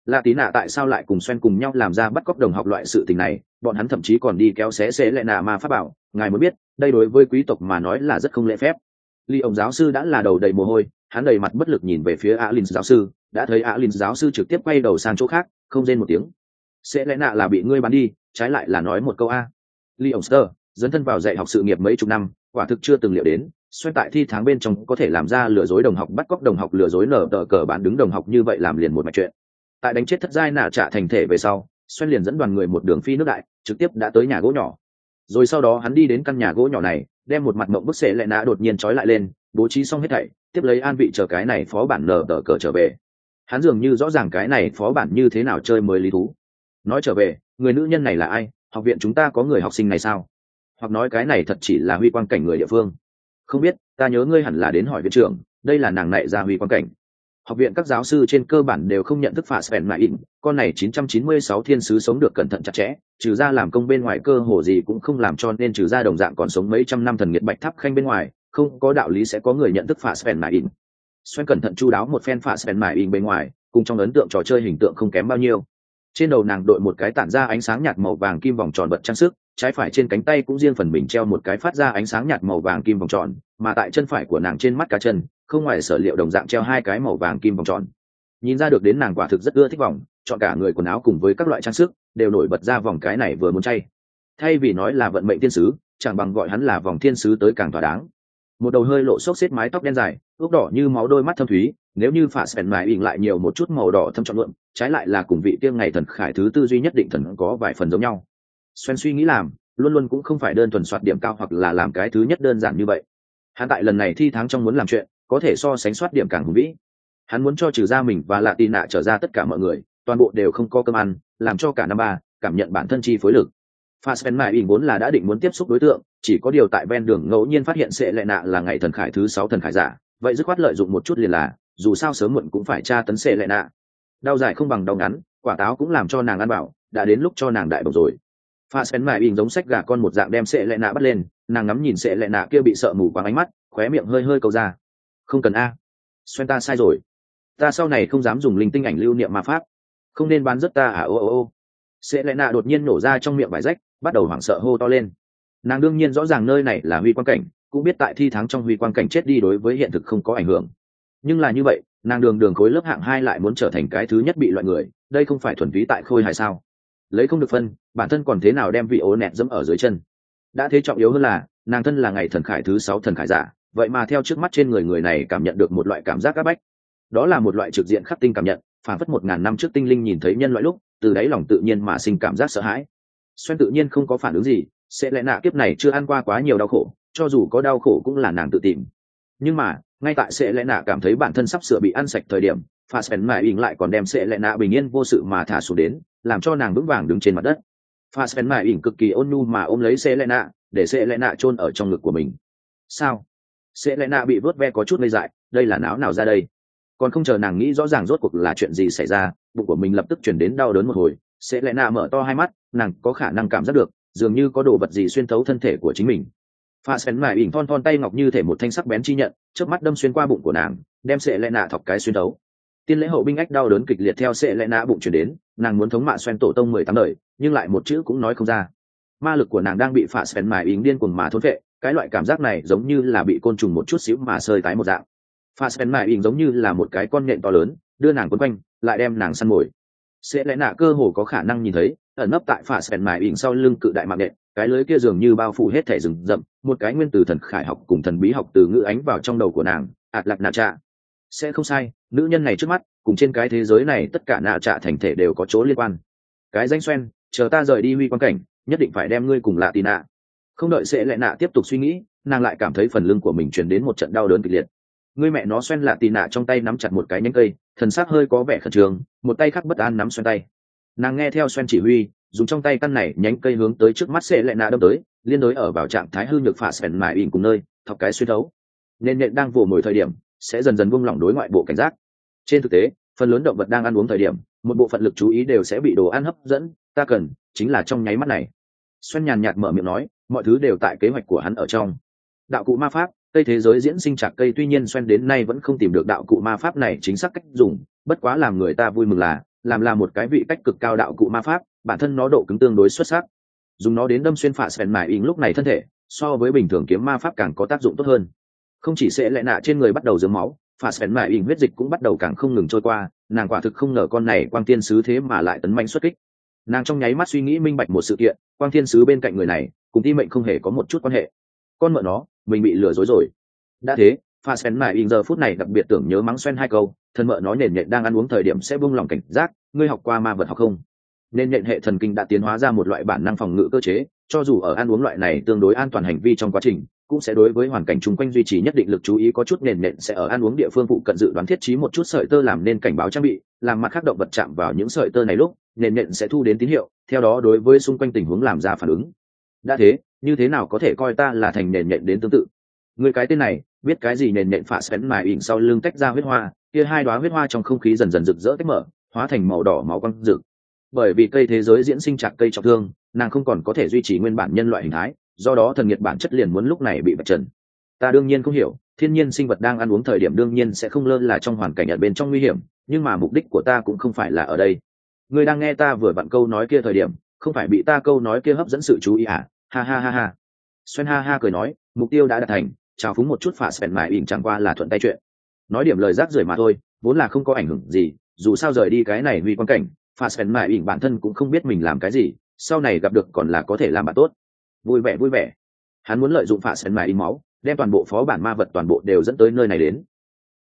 lạ tí nạ tại sao lại cùng Xoen cùng nhau làm ra bắt cóc đồng học loại sự tình này, bọn hắn thậm chí còn đi kéo xé sẽ lệ nạ ma pháp bảo, ngài muốn biết đây đối với quý tộc mà nói là rất không lễ phép. Ly ông giáo sư đã là đầu đầy mồ hôi, hắn đầy mặt bất lực nhìn về phía Alin giáo sư, đã thấy Alin giáo sư trực tiếp quay đầu sang chỗ khác, không rên một tiếng. Sẽ lẽ nạ là bị ngươi bán đi, trái lại là nói một câu a. Ly ông Sơ dấn thân vào dạy học sự nghiệp mấy chục năm, quả thực chưa từng liệu đến Xoen tại thi tháng bên trong có thể làm ra lừa dối đồng học, bắt cóc đồng học, lừa dối nở tờ cờ bán đứng đồng học như vậy, làm liền một mạch chuyện. Tại đánh chết thất giai nạ trả thành thể về sau, Xoen liền dẫn đoàn người một đường phi nước đại, trực tiếp đã tới nhà gỗ nhỏ. Rồi sau đó hắn đi đến căn nhà gỗ nhỏ này, đem một mặt mộng bức Sẽ lẽ nạ đột nhiên trói lại lên, bố trí xong hết thảy, tiếp lấy an vị chờ cái này phó bản nở tờ cờ trở về. Hắn dường như rõ ràng cái này phó bản như thế nào chơi mới lý thú. Nói trở về, người nữ nhân này là ai? Học viện chúng ta có người học sinh này sao? Hoặc nói cái này thật chỉ là huy quang cảnh người địa phương? Không biết, ta nhớ ngươi hẳn là đến hỏi viện trưởng, đây là nàng nại ra huy quang cảnh. Học viện các giáo sư trên cơ bản đều không nhận thức phạt Sven Mại In, con này 996 thiên sứ sống được cẩn thận chặt chẽ, trừ ra làm công bên ngoài cơ hồ gì cũng không làm, cho nên trừ ra đồng dạng còn sống mấy trăm năm thần nghiệt Bạch Tháp Khanh bên ngoài, không có đạo lý sẽ có người nhận thức phạt Sven Mại In. Xoen cẩn thận chu đáo một phen phạt Sven Mại In bên ngoài, cùng trong ấn tượng trò chơi hình tượng không kém bao nhiêu. Trên đầu nàng đội một cái tản ra ánh sáng nhạt màu vàng kim vòng tròn vật trang sức, trái phải trên cánh tay cũng riêng phần mình treo một cái phát ra ánh sáng nhạt màu vàng kim vòng tròn, mà tại chân phải của nàng trên mắt cá chân, không ngoài sở liệu đồng dạng treo hai cái màu vàng kim vòng tròn. Nhìn ra được đến nàng quả thực rất ưa thích vòng, chọn cả người quần áo cùng với các loại trang sức đều nổi bật ra vòng cái này vừa muốn chay. Thay vì nói là vận mệnh thiên sứ, chẳng bằng gọi hắn là vòng thiên sứ tới càng thỏa đáng. Một đầu hơi lộ xốc xếp mái tóc đen dài, ước đỏ như máu, đôi mắt thâm thúy, nếu như phạt Sven Mại In lại nhiều một chút màu đỏ thâm trọn lượm, trái lại là cùng vị tiên ngày thần khải thứ tư duy nhất định thần có vài phần giống nhau. Xoen suy nghĩ làm, luôn luôn cũng không phải đơn thuần soạt điểm cao hoặc là làm cái thứ nhất đơn giản như vậy. Hắn tại lần này thi tháng trong muốn làm chuyện, có thể so sánh soát điểm càng hùng vĩ. Hắn muốn cho trừ ra mình và Lạ Tì Nạ trở ra tất cả mọi người, toàn bộ đều không có cơm ăn, làm cho cả năm ba cảm nhận bản thân chi phối lực. Phạt Sven Mại In vốn là đã định muốn tiếp xúc đối tượng, chỉ có điều tại ven đường ngẫu nhiên phát hiện Sẽ lệ nạ là ngày thần khải thứ 6 thần khải giả, vậy dứt khoát lợi dụng một chút liền là, dù sao sớm muộn cũng phải tra tấn Sẽ lệ nạ. Đau dài không bằng đau ngắn, quả táo cũng làm cho nàng ăn bảo, đã đến lúc cho nàng đại bổng rồi. Phạt Sven Mại In giống sách gà con một dạng đem Sẽ lệ nạ bắt lên, nàng ngắm nhìn Sẽ lệ nạ kia bị sợ mù quáng ánh mắt, khóe miệng hơi hơi câu ra. Không cần a, Xoen ta sai rồi, ta sau này không dám dùng linh tinh ảnh lưu niệm ma pháp, không nên bán rất ta à. Ô. Sẽ lệ nạ đột nhiên nổ ra trong miệng vải rách, bắt đầu hoảng sợ hô to lên. Nàng đương nhiên rõ ràng nơi này là huy quang cảnh, cũng biết tại thi tháng trong huy quang cảnh chết đi đối với hiện thực không có ảnh hưởng, nhưng là như vậy nàng đường khối lớp hạng 2 lại muốn trở thành cái thứ nhất bị loại người, đây không phải thuần túy tại khôi hài sao? Lấy không được phân, bản thân còn thế nào đem vị ố nẹt dẫm ở dưới chân. Đã thế trọng yếu hơn là nàng thân là ngày thần khải thứ 6 thần khải giả, vậy mà theo trước mắt trên người này cảm nhận được một loại cảm giác áp bách. Đó là một loại trực diện khắc tinh cảm nhận, phản phất 1000 năm trước tinh linh nhìn thấy nhân loại lúc, từ đáy lòng tự nhiên mà sinh cảm giác sợ hãi. Xoen tự nhiên không có phản ứng gì, Sẽ lẽ nạ kiếp này chưa ăn qua quá nhiều đau khổ, cho dù có đau khổ cũng là nàng tự tìm. Nhưng mà ngay tại Sẽ lẽ nạ cảm thấy bản thân sắp sửa bị ăn sạch thời điểm, Phạt Sven Mại In lại còn đem Sẽ lẽ nạ bình yên vô sự mà thả xuống đến, làm cho nàng vững vàng đứng trên mặt đất. Phạt Sven Mại In cực kỳ ôn nhu mà ôm lấy Sẽ lẽ nạ, để Sẽ lẽ nạ chôn ở trong ngực của mình. Sao? Sẽ lẽ nạ bị vớt ve có chút ngây dại, đây là não nào ra đây? Còn không chờ nàng nghĩ rõ ràng rốt cuộc là chuyện gì xảy ra, bụng của mình lập tức chuyển đến đau đớn một hồi. Sẽ lẽ nạ mở to hai mắt, nàng có khả năng cảm giác được dường như có đồ vật gì xuyên thấu thân thể của chính mình. Phạt Sven Mại In thon tay ngọc như thể một thanh sắc bén chi nhận, chớp mắt đâm xuyên qua bụng của nàng, đem Sẽ lẽ nạ thọc cái xuyên thấu. Tiên lễ hậu binh ách đau đớn kịch liệt theo Sẽ lẽ nạ bụng chuyển đến, nàng muốn thống mạ Xoen tổ tông 18 đời, nhưng lại một chữ cũng nói không ra. Ma lực của nàng đang bị Phạt Sven Mại In điên cuồng mà thôn phệ, cái loại cảm giác này giống như là bị côn trùng một chút xíu mà sơi tái một dạng. Phạt Sven Mại In giống như là một cái con nhện to lớn, đưa nàng quấn quanh, lại đem nàng săn mồi. Sẽ lẽ nạ cơ hồ có khả năng nhìn thấy ẩn nấp tại Phạt Sven Mại In sau lưng cự đại mạng nhện, cái lưới kia dường như bao phủ hết thể rừng rậm, một cái nguyên từ thần khải học cùng thần bí học từ ngữ ánh vào trong đầu của nàng. Ạt lạc nạ trạ. Sẽ không sai, nữ nhân này trước mắt cùng trên cái thế giới này tất cả nạ trạ thành thể đều có chỗ liên quan. Cái danh Xoen, chờ ta rời đi huy quan cảnh, nhất định phải đem ngươi cùng Lạ Tì Nạ. Không đợi Sẽ lẽ nạ tiếp tục suy nghĩ, nàng lại cảm thấy phần lưng của mình truyền đến một trận đau đớn kịch liệt. Ngươi mẹ nó, Xoen Lạ Tì Nạ trong tay nắm chặt một cái nhánh cây, thần sắc hơi có vẻ khẩn trương, một tay khác bất an nắm Xoen tay. Nàng nghe theo Xoen chỉ huy, dùng trong tay căn này nhánh cây hướng tới trước mắt Sẽ lẽ nạ đâm tới, liên đối ở vào trạng thái hư nhược Phạt Sven Mại In cùng nơi thọc cái xuyên thấu. Nên nhện đang vồ mồi thời điểm sẽ dần dần buông lỏng đối ngoại bộ cảnh giác. Trên thực tế, phần lớn động vật đang ăn uống thời điểm, một bộ phận lực chú ý đều sẽ bị đồ ăn hấp dẫn, ta cần chính là trong nháy mắt này. Xoen nhàn nhạt mở miệng nói, mọi thứ đều tại kế hoạch của hắn ở trong. Đạo cụ ma pháp, cây thế giới diễn sinh trạc cây, tuy nhiên Xoen đến nay vẫn không tìm được đạo cụ ma pháp này chính xác cách dùng, bất quá làm người ta vui mừng là làm là một cái vị cách cực cao đạo cụ ma pháp, bản thân nó độ cứng tương đối xuất sắc, dùng nó đến đâm xuyên phạ sven mài ỉn lúc này thân thể so với bình thường kiếm ma pháp càng có tác dụng tốt hơn. Không chỉ sẽ lẽ nạ trên người bắt đầu dướng máu, phạ sven mài ỉn huyết dịch cũng bắt đầu càng không ngừng trôi qua, nàng quả thực không ngờ con này quang tiên sứ thế mà lại tấn manh xuất kích. Nàng trong nháy mắt suy nghĩ minh bạch một sự kiện, quang thiên sứ bên cạnh người này cùng ti mệnh không hề có một chút quan hệ. Con mợ nó, mình bị lừa dối rồi. Đã thế, pha sven mài in giờ phút này đặc biệt tưởng nhớ mắng xoen hai câu, thân mợ nói nền nhện đang ăn uống thời điểm sẽ buông lòng cảnh giác, ngươi học qua ma vật học không? Nên nhện hệ thần kinh đã tiến hóa ra một loại bản năng phòng ngự cơ chế, cho dù ở ăn uống loại này tương đối an toàn hành vi trong quá trình, cũng sẽ đối với hoàn cảnh chung quanh duy trì nhất định lực chú ý, có chút nền nhện sẽ ở ăn uống địa phương phụ cận dự đoán thiết trí một chút sợi tơ làm nên cảnh báo trang bị, làm mặt khác động vật chạm vào những sợi tơ này lúc, nền nhện sẽ thu đến tín hiệu, theo đó đối với xung quanh tình huống làm ra phản ứng. Đã thế, như thế nào có thể coi ta là thành nền nhện đến tương tự? Người cái tên này, biết cái gì nền nhện phạ sven mài ỉn sau lưng tách ra huyết hoa, kia hai đóa huyết hoa trong không khí dần dần rực rỡ tách mở, hóa thành màu đỏ máu quang rực. Bởi vì cây thế giới diễn sinh chặt cây trọng thương, nàng không còn có thể duy trì nguyên bản nhân loại hình thái, do đó thần nhiệt bản chất liền muốn lúc này bị vạch trần. Ta đương nhiên không hiểu, thiên nhiên sinh vật đang ăn uống thời điểm đương nhiên sẽ không lơ là trong hoàn cảnh ở bên trong nguy hiểm, nhưng mà mục đích của ta cũng không phải là ở đây. Ngươi đang nghe ta vừa vặn câu nói kia thời điểm, không phải bị ta câu nói kia hấp dẫn sự chú ý à? Ha ha ha ha. Xoen ha ha cười nói, mục tiêu đã đạt thành, chào phúng một chút phạ sven mài ỉn chẳng qua là thuận tay chuyện. Nói điểm lời rác rưởi mà thôi, vốn là không có ảnh hưởng gì, dù sao rời đi cái này huy quan cảnh, phạ sven mài ỉn bản thân cũng không biết mình làm cái gì, sau này gặp được còn là có thể làm bạn tốt. Vui vẻ vui vẻ. Hắn muốn lợi dụng phạ sven mài ỉn máu, đem toàn bộ phó bản ma vật toàn bộ đều dẫn tới nơi này đến.